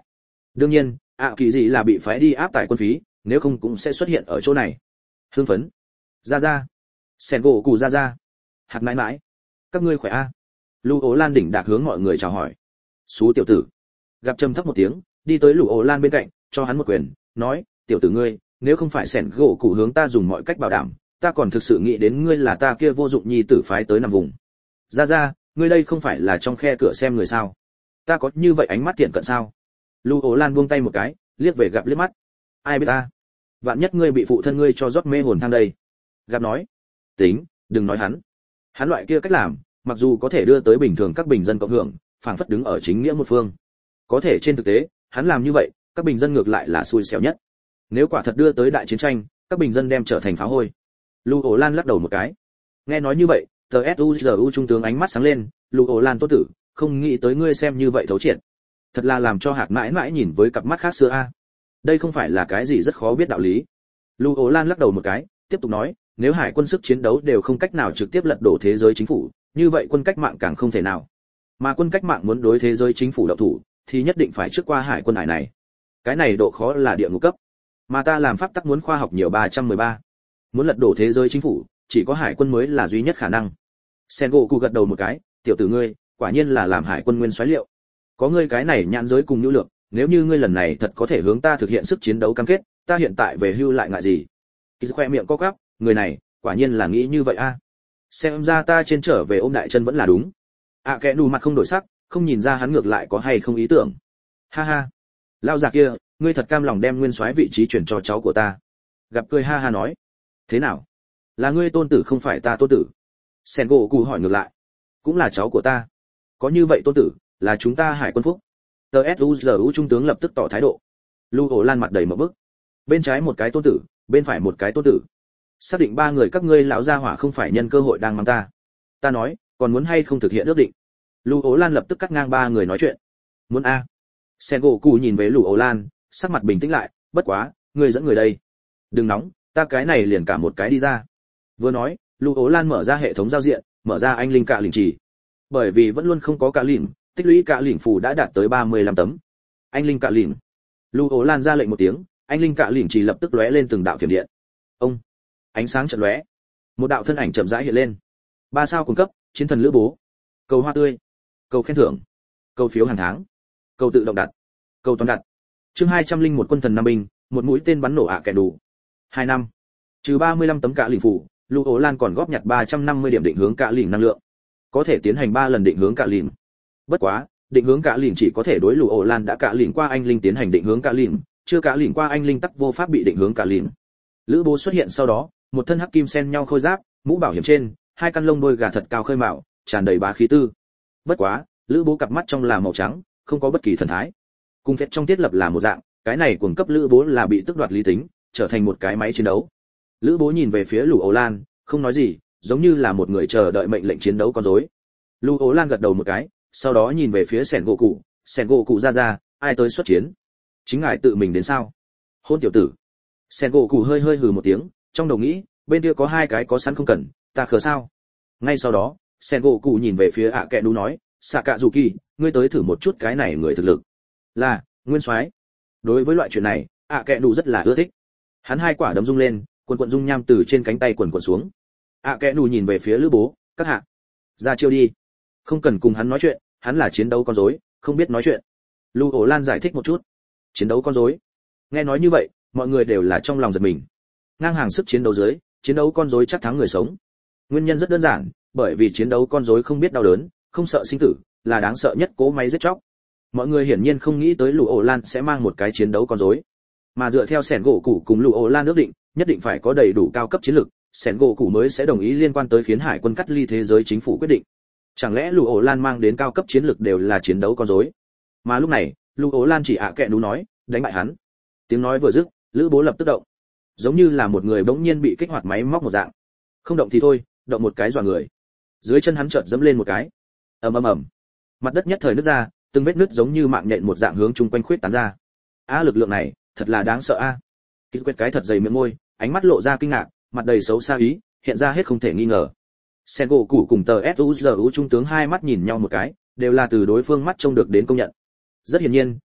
Đương nhiên ạ kỳ gì là bị phái đi áp tải quân phí, nếu không cũng sẽ xuất hiện ở chỗ này. Hưng phấn. Ra sen gỗ cụ ra hạt mãi mãi, các ngươi khỏe a? Lưu Ố Lan đỉnh đạc hướng mọi người chào hỏi. Xú tiểu tử. Gặp trầm thấp một tiếng, đi tới Lưu Ố Lan bên cạnh, cho hắn một quyền, nói, tiểu tử ngươi, nếu không phải sen gỗ cụ hướng ta dùng mọi cách bảo đảm, ta còn thực sự nghĩ đến ngươi là ta kia vô dụng nhi tử phái tới nằm vùng. Ra, ngươi đây không phải là trong khe cửa xem người sao? Ta có như vậy ánh mắt tiện cận sao? Lưu Ố Lan buông tay một cái, liếc về Gặp liếc mắt. Ai biết ta? Vạn nhất ngươi bị phụ thân ngươi cho rót mê hồn thang đây. Gặp nói, tính, đừng nói hắn. Hắn loại kia cách làm, mặc dù có thể đưa tới bình thường các bình dân cộng hưởng, phảng phất đứng ở chính nghĩa một phương. Có thể trên thực tế, hắn làm như vậy, các bình dân ngược lại là xui xẻo nhất. Nếu quả thật đưa tới đại chiến tranh, các bình dân đem trở thành phá hôi. Lưu Ổ Lan lắc đầu một cái. Nghe nói như vậy, TSUZU trung tướng ánh mắt sáng lên, Lưu Ổ Lan tốt tử, không nghĩ tới ngươi xem như vậy thấu triệt. Thật là làm cho Hạc mãi mãi nhìn với cặp mắt khác xưa a. Đây không phải là cái gì rất khó biết đạo lý. Lưu Ổ Lan lắc đầu một cái, tiếp tục nói, nếu hải quân sức chiến đấu đều không cách nào trực tiếp lật đổ thế giới chính phủ, như vậy quân cách mạng càng không thể nào. Mà quân cách mạng muốn đối thế giới chính phủ động thủ, thì nhất định phải trước qua hải quân hải này. Cái này độ khó là địa ngục cấp. Mà ta làm pháp tắc muốn khoa học nhiều 313. Muốn lật đổ thế giới chính phủ, chỉ có hải quân mới là duy nhất khả năng. Sengoku gật đầu một cái, tiểu tử ngươi, quả nhiên là làm hải quân nguyên soái liệu. Có ngươi cái này nhãn giới cùng nhu lượng, nếu như ngươi lần này thật có thể hướng ta thực hiện sức chiến đấu cam kết, ta hiện tại về hưu lại ngại gì? Kịch khoe miệng co quắp, người này, quả nhiên là nghĩ như vậy a. Xem ra ta trên trở về ôm đại chân vẫn là đúng. Kẻ đù mặt không đổi sắc, không nhìn ra hắn ngược lại có hay không ý tưởng. Ha ha, lao già kia, ngươi thật cam lòng đem nguyên soái vị trí chuyển cho cháu của ta. Gặp cười ha ha nói, thế nào? Là ngươi tôn tử không phải ta tôn tử. Sengoku hỏi ngược lại, cũng là cháu của ta. Có như vậy tôn tử, là chúng ta hải quân phúc. TSUZU trung tướng lập tức tỏ thái độ. Lưu Ổ Lan mặt đầy mở bức. Bên trái một cái tôn tử, bên phải một cái tôn tử. Xác định ba người các ngươi lão gia hỏa không phải nhân cơ hội đang mang ta. Ta nói, còn muốn hay không thực hiện ước định? Lưu Ổ Lan lập tức cắt ngang ba người nói chuyện. Muốn a? Sengoku nhìn về Lưu Ổ Lan, sắc mặt bình tĩnh lại, bất quá, ngươi dẫn người đây. Đừng nóng, ta cái này liền cả một cái đi ra. Vừa nói, Lưu Ổ Lan mở ra hệ thống giao diện, mở ra anh linh cạ lỉnh chỉ. Bởi vì vẫn luôn không có cạ lỉnh, tích lũy cạ lỉnh phù đã đạt tới 35 tấm. Anh linh cạ lỉnh. Lưu Ổ Lan ra lệnh một tiếng, anh linh cạ lỉnh chỉ lập tức lóe lên từng đạo thiểm điện. Ông, ánh sáng chợt lóe, một đạo thân ảnh chậm rãi hiện lên. 3 sao cung cấp, chiến thần lữ bố. Cầu hoa tươi, cầu khen thưởng, cầu phiếu hàng tháng, cầu tự động đặt, cầu toàn đặt. Chương 201 quân thần năm binh, một mũi tên bắn nổ kẻ đủ. 2 năm. Trừ 35 tấm cạ lỉnh phù, Lưu Ổ Lan còn góp nhặt 350 điểm định hướng cạ lỉnh năng lượng. Có thể tiến hành 3 lần định hướng cạ lỉnh. Bất quá, định hướng cạ lỉnh chỉ có thể đối Lưu Ổ Lan đã cạ lỉnh qua anh linh tiến hành định hướng cạ lỉnh, chưa cạ lỉnh qua anh linh tắc vô pháp bị định hướng cạ lỉnh. Lữ bố xuất hiện sau đó, một thân hắc kim xen nhau khôi giáp, mũ bảo hiểm trên, 2 căn lông đuôi gà thật cao khơi mạo, tràn đầy bá khí tư. Bất quá, Lữ bố cặp mắt trong là màu trắng, không có bất kỳ thần thái. Cùng phép trong tiết lập là một dạng, cái này cuồng cấp Lữ bố là bị tức đoạt lý tính, trở thành một cái máy chiến đấu. Lữ bố nhìn về phía Lưu Ổ Lan, không nói gì, giống như là một người chờ đợi mệnh lệnh chiến đấu con rối. Lưu Ổ Lan gật đầu một cái, sau đó nhìn về phía Sengoku ra, ai tới xuất chiến? Chính ngài tự mình đến sao? Hôn tiểu tử. Sengoku hơi hừ một tiếng, trong đầu nghĩ, bên kia có 2 cái có sẵn không cần, ta khờ sao? Ngay sau đó, Sengoku nhìn về phía kẻ đú nói, Sakazuki, ngươi tới thử một chút cái này người thực lực. Là, nguyên soái. Đối với loại chuyện này, kẻ đú rất là ưa thích. Hắn 2 quả đấm rung lên, quần dung nham từ trên cánh tay quần xuống. Kẻ đú nhìn về phía Lữ bố, các hạ, ra chiêu đi. Không cần cùng hắn nói chuyện, hắn là chiến đấu con rối, không biết nói chuyện. Lưu Ổ Lan giải thích một chút. Chiến đấu con rối. Nghe nói như vậy, mọi người đều là trong lòng giật mình. Ngang hàng sức chiến đấu dưới, chiến đấu con rối chắc thắng người sống. Nguyên nhân rất đơn giản, bởi vì chiến đấu con rối không biết đau đớn, không sợ sinh tử, là đáng sợ nhất cỗ máy giết chóc. Mọi người hiển nhiên không nghĩ tới Lưu Ổ Lan sẽ mang một cái chiến đấu con rối. Mà dựa theo Sengoku cùng Lưu Ổ Lan ước định, nhất định phải có đầy đủ cao cấp chiến lược, Sengoku mới sẽ đồng ý liên quan tới khiến hải quân cắt ly thế giới chính phủ quyết định. Chẳng lẽ Lưu Ổ Lan mang đến cao cấp chiến lược đều là chiến đấu con rối? Mà lúc này, Lưu Ổ Lan chỉ kẹ đú nói, đánh bại hắn. Tiếng nói vừa dứt, Lữ bố lập tức động, giống như là một người bỗng nhiên bị kích hoạt máy móc một dạng. Không động thì thôi, động một cái dọa người. Dưới chân hắn chợt giẫm lên một cái, ầm ầm ầm, mặt đất nhất thời nứt ra, từng vết nứt giống như mạng nhện một dạng hướng chung quanh khuyết tán ra. Lực lượng này, thật là đáng sợ a. Kích quét cái thật dày miệng môi, ánh mắt lộ ra kinh ngạc, mặt đầy xấu xa ý, hiện ra hết không thể nghi ngờ. Sengoku cùng TSUZU trung tướng 2 mắt nhìn nhau một cái, đều là từ đối phương mắt trông được đến công nhận. Rất hiển nhiên,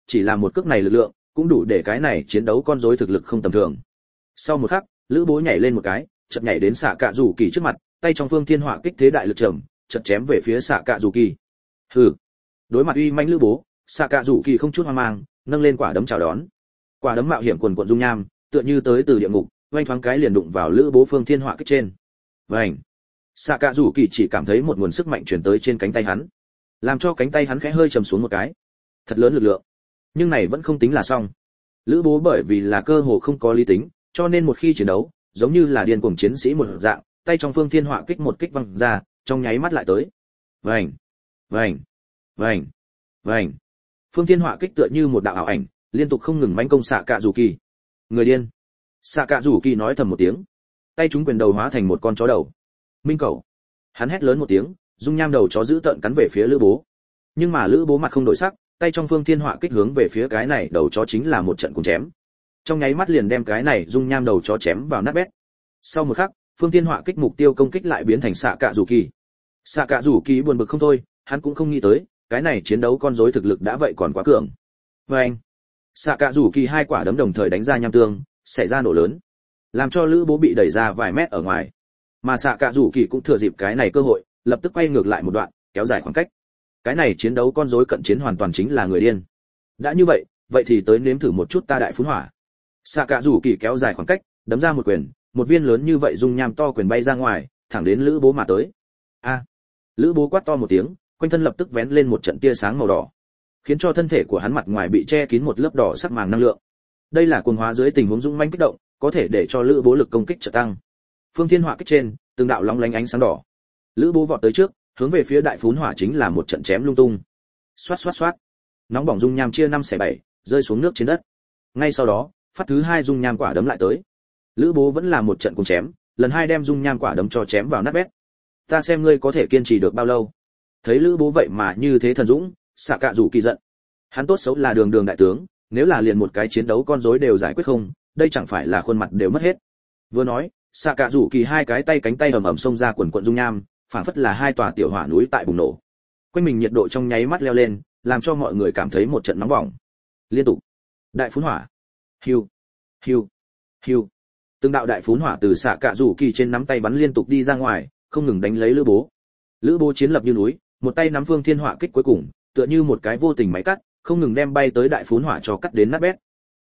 chỉ là một cước này lực lượng cũng đủ để cái này chiến đấu con rối thực lực không tầm thường. Sau một khắc, lữ bố nhảy lên một cái, chợt nhảy đến xạ cạ rủ kỳ trước mặt, tay trong phương thiên hỏa kích thế đại lực trầm, chợt chém về phía xạ cạ rủ kỳ. Hừ. Đối mặt uy mãnh lữ bố, xạ cạ rủ kỳ không chút hoang mang, nâng lên quả đấm chào đón. Quả đấm mạo hiểm quần quần dung nham, tựa như tới từ địa ngục, vang thoáng cái liền đụng vào lữ bố phương thiên hỏa kích trên. Vành. Xạ cạ rủ kỳ chỉ cảm thấy một nguồn sức mạnh truyền tới trên cánh tay hắn, làm cho cánh tay hắn khẽ hơi trầm xuống một cái. Thật lớn lực lượng. Nhưng này vẫn không tính là xong. Lữ bố bởi vì là cơ hồ không có lý tính, cho nên một khi chiến đấu, giống như là điên cuồng chiến sĩ một dạng, tay trong phương thiên hỏa kích một kích văng ra, trong nháy mắt lại tới. Vành, vành, vành, vành. Phương thiên hỏa kích tựa như một đạo ảo ảnh, liên tục không ngừng mãnh công xạ cạ rủ kỳ. Người điên. Xạ cạ rủ kỳ nói thầm một tiếng, tay chúng quyền đầu hóa thành một con chó đầu. Minh cẩu. Hắn hét lớn một tiếng, dung nham đầu chó giữ tợn cắn về phía lữ bố. Nhưng mà lữ bố mặt không đổi sắc, tay trong phương thiên hỏa kích hướng về phía cái này đầu chó chính là một trận cùng chém. Trong nháy mắt liền đem cái này dung nham đầu chó chém vào nát bét. Sau một khắc, phương thiên hỏa kích mục tiêu công kích lại biến thành xạ cạ rủ kỳ. Xạ cạ rủ kỳ buồn bực không thôi, hắn cũng không nghĩ tới, cái này chiến đấu con rối thực lực đã vậy còn quá cường. Và anh, xạ cạ rủ kỳ hai quả đấm đồng thời đánh ra nham tương, xảy ra nổ lớn, làm cho lữ bố bị đẩy ra vài mét ở ngoài. Mà xạ cạ rủ kỳ cũng thừa dịp cái này cơ hội, lập tức quay ngược lại một đoạn, kéo dài khoảng cách. Cái này chiến đấu con rối cận chiến hoàn toàn chính là người điên. Đã như vậy, vậy thì tới nếm thử một chút ta đại phun hỏa. Xạ cạ rủ kỳ kéo dài khoảng cách, đấm ra một quyền, một viên lớn như vậy dung nham to quyền bay ra ngoài, thẳng đến lữ bố mà tới. A! Lữ bố quát to một tiếng, quanh thân lập tức vén lên một trận tia sáng màu đỏ, khiến cho thân thể của hắn mặt ngoài bị che kín một lớp đỏ sắc màng năng lượng. Đây là cuồng hóa dưới tình huống dũng mãnh kích động, có thể để cho lữ bố lực công kích trở tăng. Phương thiên hỏa kích trên, từng đạo lóng lánh ánh sáng đỏ. Lữ bố vọt tới trước, hướng về phía đại phún hỏa chính là một trận chém lung tung. Xoát xoát xoát. Nóng bỏng dung nham chia 5/7, rơi xuống nước trên đất. Ngay sau đó, phát thứ hai dung nham quả đấm lại tới. Lữ bố vẫn là một trận cùng chém, lần hai đem dung nham quả đấm cho chém vào nát bét. Ta xem ngươi có thể kiên trì được bao lâu. Thấy lữ bố vậy mà như thế thần dũng, xạ cạ rủ kỳ giận. Hắn tốt xấu là đường đường đại tướng, nếu là liền một cái chiến đấu con rối đều giải quyết không, đây chẳng phải là khuôn mặt đều mất hết. Vừa nói, xạ cạ rủ kỳ hai cái tay cánh tay ầm ầm xông ra quần quần dung nham, phảng phất là hai tòa tiểu hỏa núi tại bùng nổ. Quanh mình nhiệt độ trong nháy mắt leo lên, làm cho mọi người cảm thấy một trận nóng bỏng. Liên tục, đại phun hỏa, hiu, hiu, hiu. Từng đạo đại phun hỏa từ xạ cạ rủ kỳ trên nắm tay bắn liên tục đi ra ngoài, không ngừng đánh lấy lữ bố. Lữ bố chiến lập như núi, một tay nắm phương thiên hỏa kích cuối cùng, tựa như một cái vô tình máy cắt, không ngừng đem bay tới đại phun hỏa cho cắt đến nát bét.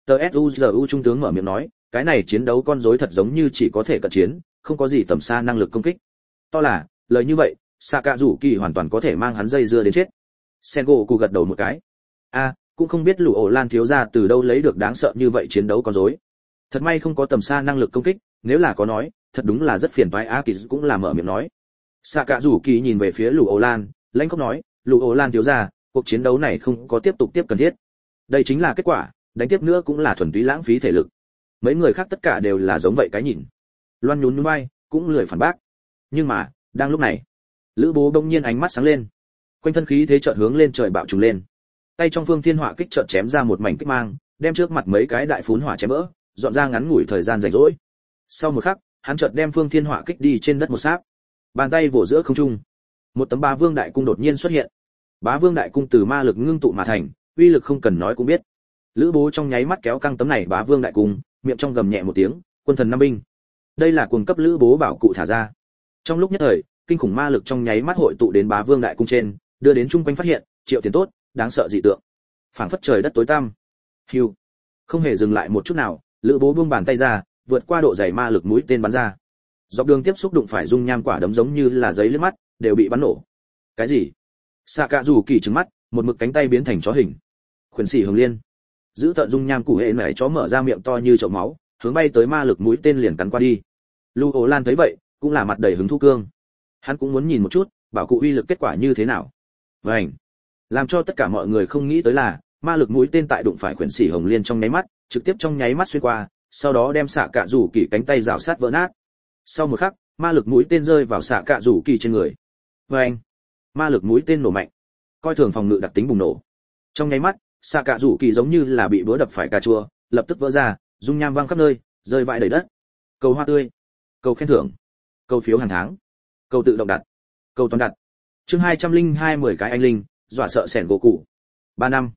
TSUZU trung tướng mở miệng nói, cái này chiến đấu con rối thật giống như chỉ có thể cận chiến, không có gì tầm xa năng lực công kích. To là, lời như vậy, xạ cạ rủ kỳ hoàn toàn có thể mang hắn dây dưa đến chết. Sengoku gật đầu một cái. Cũng không biết lũ ổ lan thiếu gia từ đâu lấy được đáng sợ như vậy chiến đấu con rối. Thật may không có tầm xa năng lực công kích, nếu là có nói, thật đúng là rất phiền toái. Kỳ cũng là mở miệng nói. Xạ cạ rủ kỳ nhìn về phía lũ ổ lan, lãnh khóc nói, lũ ổ lan thiếu gia, cuộc chiến đấu này không có tiếp tục tiếp cần thiết. Đây chính là kết quả, đánh tiếp nữa cũng là thuần túy lãng phí thể lực. Mấy người khác tất cả đều là giống vậy cái nhìn. Loan nhún nhún vai, cũng lười phản bác. Nhưng mà, đang lúc này, lữ bố bỗng nhiên ánh mắt sáng lên, quanh thân khí thế chợt hướng lên trời bạo trùng lên, tay trong phương thiên hỏa kích chợt chém ra một mảnh kích mang, đem trước mặt mấy cái đại phún hỏa chém vỡ, dọn ra ngắn ngủi thời gian rảnh rỗi. Sau một khắc, hắn chợt đem phương thiên hỏa kích đi trên đất một sáp, bàn tay vỗ giữa không trung, một tấm bá vương đại cung đột nhiên xuất hiện. Bá vương đại cung từ ma lực ngưng tụ mà thành, uy lực không cần nói cũng biết. Lữ bố trong nháy mắt kéo căng tấm này bá vương đại cung, miệng trong gầm nhẹ một tiếng, quân thần năm binh. Đây là cuồng cấp lữ bố bảo cụ thả ra. Trong lúc nhất thời, kinh khủng ma lực trong nháy mắt hội tụ đến bá vương đại cung trên, đưa đến trung quanh phát hiện, triệu tiền tốt, đáng sợ dị tượng. Phảng phất trời đất tối tăm. Hưu. Không hề dừng lại một chút nào, lữ bố buông bàn tay ra, vượt qua độ dày ma lực mũi tên bắn ra. Dọc đường tiếp xúc đụng phải dung nham quả đấm giống như là giấy lướt mắt, đều bị bắn nổ. Cái gì? Xạ cạ rủ kỳ trừng mắt, một mực cánh tay biến thành chó hình. Khuyển xỉ hồng liên. Giữ tận dung nham củ hệ mẻ chó mở ra miệng to như chậu máu, hướng bay tới ma lực mũi tên liền cắn qua đi. Lưu Ố Lan thấy vậy, cũng là mặt đầy hứng thú cương. Hắn cũng muốn nhìn một chút, bảo cụ uy lực kết quả như thế nào. Vành. Làm cho tất cả mọi người không nghĩ tới là, ma lực mũi tên tại đụng phải khuyển xỉ hồng liên trong nháy mắt, trực tiếp trong nháy mắt xuyên qua, sau đó đem xạ cạ rủ kỳ cánh tay rào sát vỡ nát. Sau một khắc, ma lực mũi tên rơi vào xạ cạ rủ kỳ trên người. Vành. Ma lực mũi tên nổ mạnh, coi thường phòng ngự đặc tính bùng nổ. Trong nháy mắt, xạ cạ rủ kỳ giống như là bị búa đập phải cà chua, lập tức vỡ ra, dung nham văng khắp nơi, rơi vãi đầy đất. Cầu hoa tươi, cầu khen thưởng, cầu phiếu hàng tháng, cầu tự động đặt, cầu toàn đặt. Chương 202 10 cái anh linh, dọa sợ sẻn gỗ cụ. 3 năm.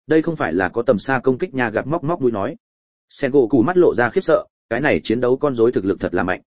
đây không phải là có tầm xa công kích nhà gặp móc móc mũi nói. Sengoku mắt lộ ra khiếp sợ, cái này chiến đấu con rối thực lực thật là mạnh.